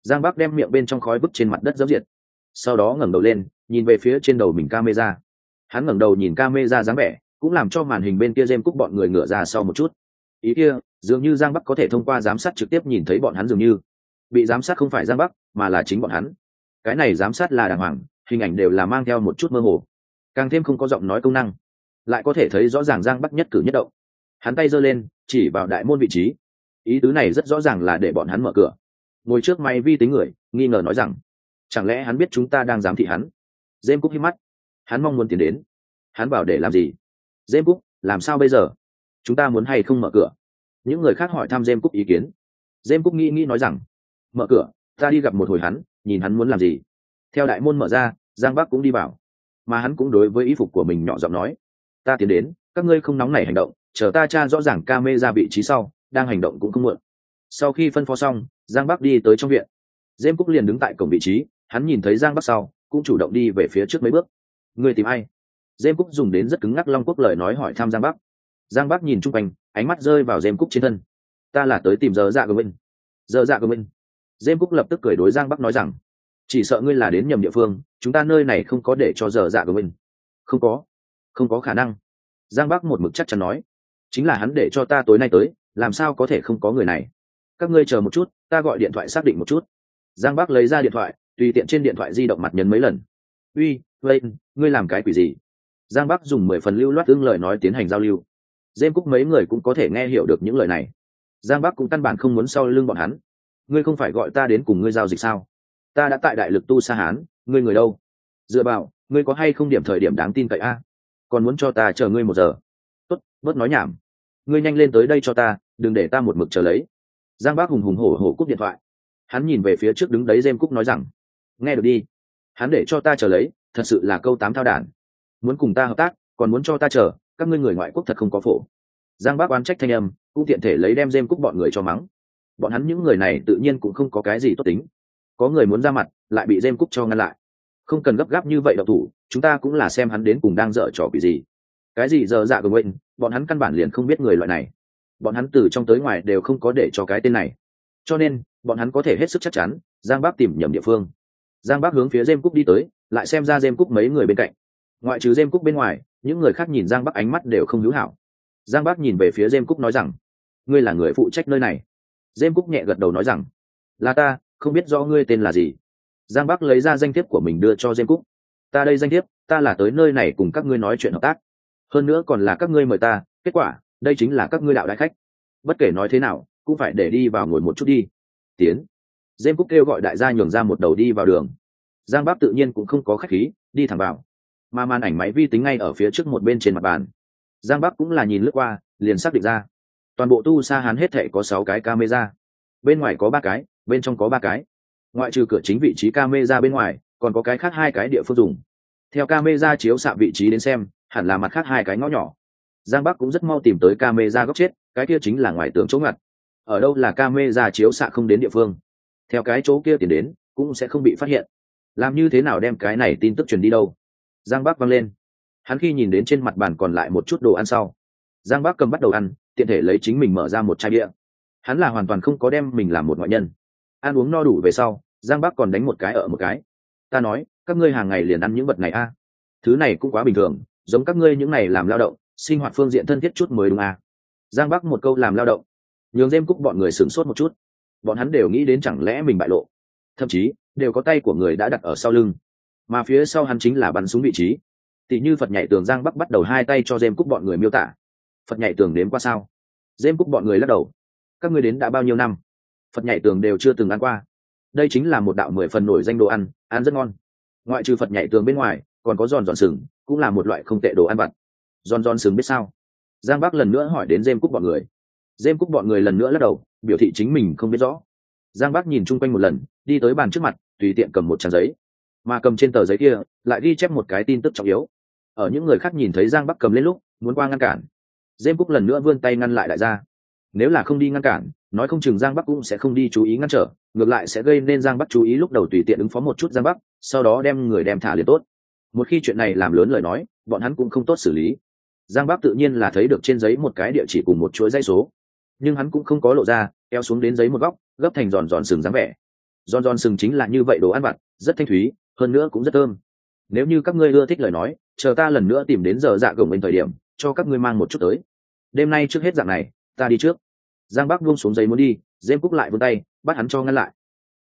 Giang Bắc đem miệng bên trong khói vứt trên mặt đất dẫm diệt, sau đó ngẩng đầu lên nhìn về phía trên đầu mình camera. Hắn ngẩng đầu nhìn camera dáng vẻ cũng làm cho màn hình bên kia James Cook bọn người ngửa ra sau một chút. Ý kia dường như Giang Bắc có thể thông qua giám sát trực tiếp nhìn thấy bọn hắn, dường như bị giám sát không phải Giang Bắc mà là chính bọn hắn. Cái này giám sát là đàng hoàng, hình ảnh đều là mang theo một chút mơ hồ, càng thêm không có giọng nói công năng, lại có thể thấy rõ ràng Giang Bắc nhất cử nhất động. Hắn tay giơ lên chỉ vào đại môn vị trí, ý tứ này rất rõ ràng là để bọn hắn mở cửa. Ngồi trước máy vi tính người nghi ngờ nói rằng, chẳng lẽ hắn biết chúng ta đang giám thị hắn? James Cook hít mắt, hắn mong muốn tiến đến. Hắn bảo để làm gì? James Cook, làm sao bây giờ? Chúng ta muốn hay không mở cửa? Những người khác hỏi thăm James Cook ý kiến. James Cook nghĩ nói rằng, mở cửa, ta đi gặp một hồi hắn, nhìn hắn muốn làm gì. Theo đại môn mở ra, Giang Bắc cũng đi vào, mà hắn cũng đối với ý phục của mình nhỏ giọng nói, ta tiến đến, các ngươi không nóng nảy hành động, chờ ta tra rõ ràng camera vị trí sau, đang hành động cũng không muộn. Sau khi phân phó xong, Giang Bắc đi tới trong viện. James Cook liền đứng tại cổng vị trí, hắn nhìn thấy Giang Bắc sau, cũng chủ động đi về phía trước mấy bước. Người tìm ai? James Cook dùng đến rất cứng ngắc Long Quốc lời nói hỏi thăm Giang Bắc. Giang Bắc nhìn chung quanh, ánh mắt rơi vào James Cook trên thân. Ta là tới tìm Giờ Dạ Gomez. Giờ Dạ Gomez. James Cook lập tức cười đối Giang Bắc nói rằng, chỉ sợ ngươi là đến nhầm địa phương, chúng ta nơi này không có để cho Giờ Dạ Gomez. Không có khả năng. Giang Bắc một mực chắc chắn nói, chính là hắn để cho ta tối nay tới, làm sao có thể không có người này. Các ngươi chờ một chút, ta gọi điện thoại xác định một chút. Giang Bắc lấy ra điện thoại, tùy tiện trên điện thoại di động mặt nhấn mấy lần. Uy, ngươi làm cái quỷ gì? Giang Bắc dùng 10 phần lưu loát ưng lời nói tiến hành giao lưu. James Cook mấy người cũng có thể nghe hiểu được những lời này. Giang Bắc cũng căn bản không muốn sau lưng bọn hắn. Ngươi không phải gọi ta đến cùng ngươi giao dịch sao? Ta đã tại đại lực tu Sa Hán, ngươi người đâu? Dựa vào, ngươi có hay không điểm thời điểm đáng tin cậy a? Còn muốn cho ta chờ ngươi 1 giờ? Tốt, bớt nói nhảm. Ngươi nhanh lên tới đây cho ta, đừng để ta một mực chờ lấy. Giang Bắc hùng hùng hổ hổ cúp điện thoại. Hắn nhìn về phía trước đứng đấy James Cook nói rằng, nghe được đi, hắn để cho ta chờ lấy, thật sự là câu 8 thao đản. Muốn cùng ta hợp tác, còn muốn cho ta chờ, các ngươi người ngoại quốc thật không có phổ. Giang Bắc oán trách thanh âm, cũng tiện thể lấy đem James Cook bọn người cho mắng. Bọn hắn những người này tự nhiên cũng không có cái gì tốt tính. Có người muốn ra mặt, lại bị James Cook cho ngăn lại. Không cần gấp gáp như vậy động thủ, chúng ta cũng là xem hắn đến cùng đang dở trò quỷ gì. Cái gì Giờ Dạ Gomez, bọn hắn căn bản liền không biết người loại này. Bọn hắn từ trong tới ngoài đều không có để cho cái tên này, cho nên bọn hắn có thể hết sức chắc chắn Giang Bắc tìm nhầm địa phương. Giang Bắc hướng phía James Cook đi tới, lại xem ra James Cook mấy người bên cạnh. Ngoại trừ James Cook bên ngoài, những người khác nhìn Giang Bắc ánh mắt đều không hữu hảo. Giang Bắc nhìn về phía James Cook nói rằng, ngươi là người phụ trách nơi này. James Cook nhẹ gật đầu nói rằng, là ta, không biết rõ ngươi tên là gì. Giang Bắc lấy ra danh thiếp của mình đưa cho James Cook. Ta đây danh thiếp, ta là tới nơi này cùng các ngươi nói chuyện hợp tác, hơn nữa còn là các ngươi mời ta, kết quả đây chính là các ngươi đạo đại khách. Bất kể nói thế nào cũng phải để đi vào ngồi một chút đi. Tiến. James Cook kêu gọi đại gia nhường ra một đầu đi vào đường. Giang Bắc tự nhiên cũng không có khách khí, đi thẳng vào. Mà màn ảnh máy vi tính ngay ở phía trước một bên trên mặt bàn. Giang Bắc cũng là nhìn lướt qua, liền xác định ra. Toàn bộ tu Sa Hán hết thảy có 6 cái camera. Bên ngoài có 3 cái, bên trong có 3 cái. Ngoại trừ cửa chính vị trí camera bên ngoài, còn có cái khác 2 cái địa phương dùng. Theo camera chiếu xạ vị trí đến xem, hẳn là mặt khác 2 cái ngõ nhỏ. Giang Bắc cũng rất mau tìm tới camera góc chết, cái kia chính là ngoài tường chỗ ngặt. Ở đâu là camera chiếu xạ không đến địa phương, theo cái chỗ kia tiến đến cũng sẽ không bị phát hiện. Làm như thế nào đem cái này tin tức truyền đi đâu? Giang Bắc văng lên. Hắn khi nhìn đến trên mặt bàn còn lại một chút đồ ăn sau, Giang Bắc cầm bắt đầu ăn, tiện thể lấy chính mình mở ra một chai bia. Hắn là hoàn toàn không có đem mình làm một ngoại nhân. Ăn uống no đủ về sau, Giang Bắc còn đánh một cái ở một cái. Ta nói, các ngươi hàng ngày liền ăn những vật này a? Thứ này cũng quá bình thường, giống các ngươi những này làm lao động, sinh hoạt phương diện thân thiết chút mới đúng a. Giang Bắc một câu làm lao động, nhường James Cook bọn người sửng sốt một chút. Bọn hắn đều nghĩ đến chẳng lẽ mình bại lộ, thậm chí đều có tay của người đã đặt ở sau lưng, mà phía sau hắn chính là bắn súng vị trí. Tỷ như Phật nhảy tường, Giang Bắc bắt đầu 2 tay cho James Cook bọn người miêu tả. Phật nhảy tường đếm qua sao? James Cook bọn người lắc đầu. Các ngươi đến đã bao nhiêu năm, Phật nhảy tường đều chưa từng ăn qua. Đây chính là một đạo 10 phần nổi danh đồ ăn, ăn rất ngon. Ngoại trừ Phật nhảy tường bên ngoài, còn có giòn giòn sừng, cũng là một loại không tệ đồ ăn vặt. Giòn giòn sừng biết sao? Giang Bắc lần nữa hỏi đến James Cook bọn người. James Cook bọn người lần nữa lắc đầu, biểu thị chính mình không biết rõ. Giang Bắc nhìn chung quanh một lần, đi tới bàn trước mặt, tùy tiện cầm một trang giấy, mà cầm trên tờ giấy kia lại ghi chép một cái tin tức trọng yếu. Ở những người khác nhìn thấy Giang Bắc cầm lên lúc muốn qua ngăn cản, James Cook lần nữa vươn tay ngăn lại đại gia. Nếu là không đi ngăn cản, nói không chừng Giang Bắc cũng sẽ không đi chú ý ngăn trở, ngược lại sẽ gây nên Giang Bắc chú ý lúc đầu tùy tiện ứng phó một chút Giang Bắc, sau đó đem người đem thả liền tốt. Một khi chuyện này làm lớn lời nói, bọn hắn cũng không tốt xử lý. Giang Bắc tự nhiên là thấy được trên giấy một cái địa chỉ cùng một chuỗi dãy số, nhưng hắn cũng không có lộ ra, kéo xuống đến giấy một góc, gấp thành giòn giòn sừng dáng vẻ. Giòn sừng chính là như vậy, đồ ăn vặt rất thanh thúy, hơn nữa cũng rất thơm. Nếu như các ngươi ưa thích lời nói, chờ ta lần nữa tìm đến giờ dạ gồng bên thời điểm cho các ngươi mang một chút tới. Đêm nay trước hết dạng này, ta đi trước. Giang Bắc buông xuống giấy muốn đi, Dêm Cúc lại vươn tay bắt hắn cho ngăn lại.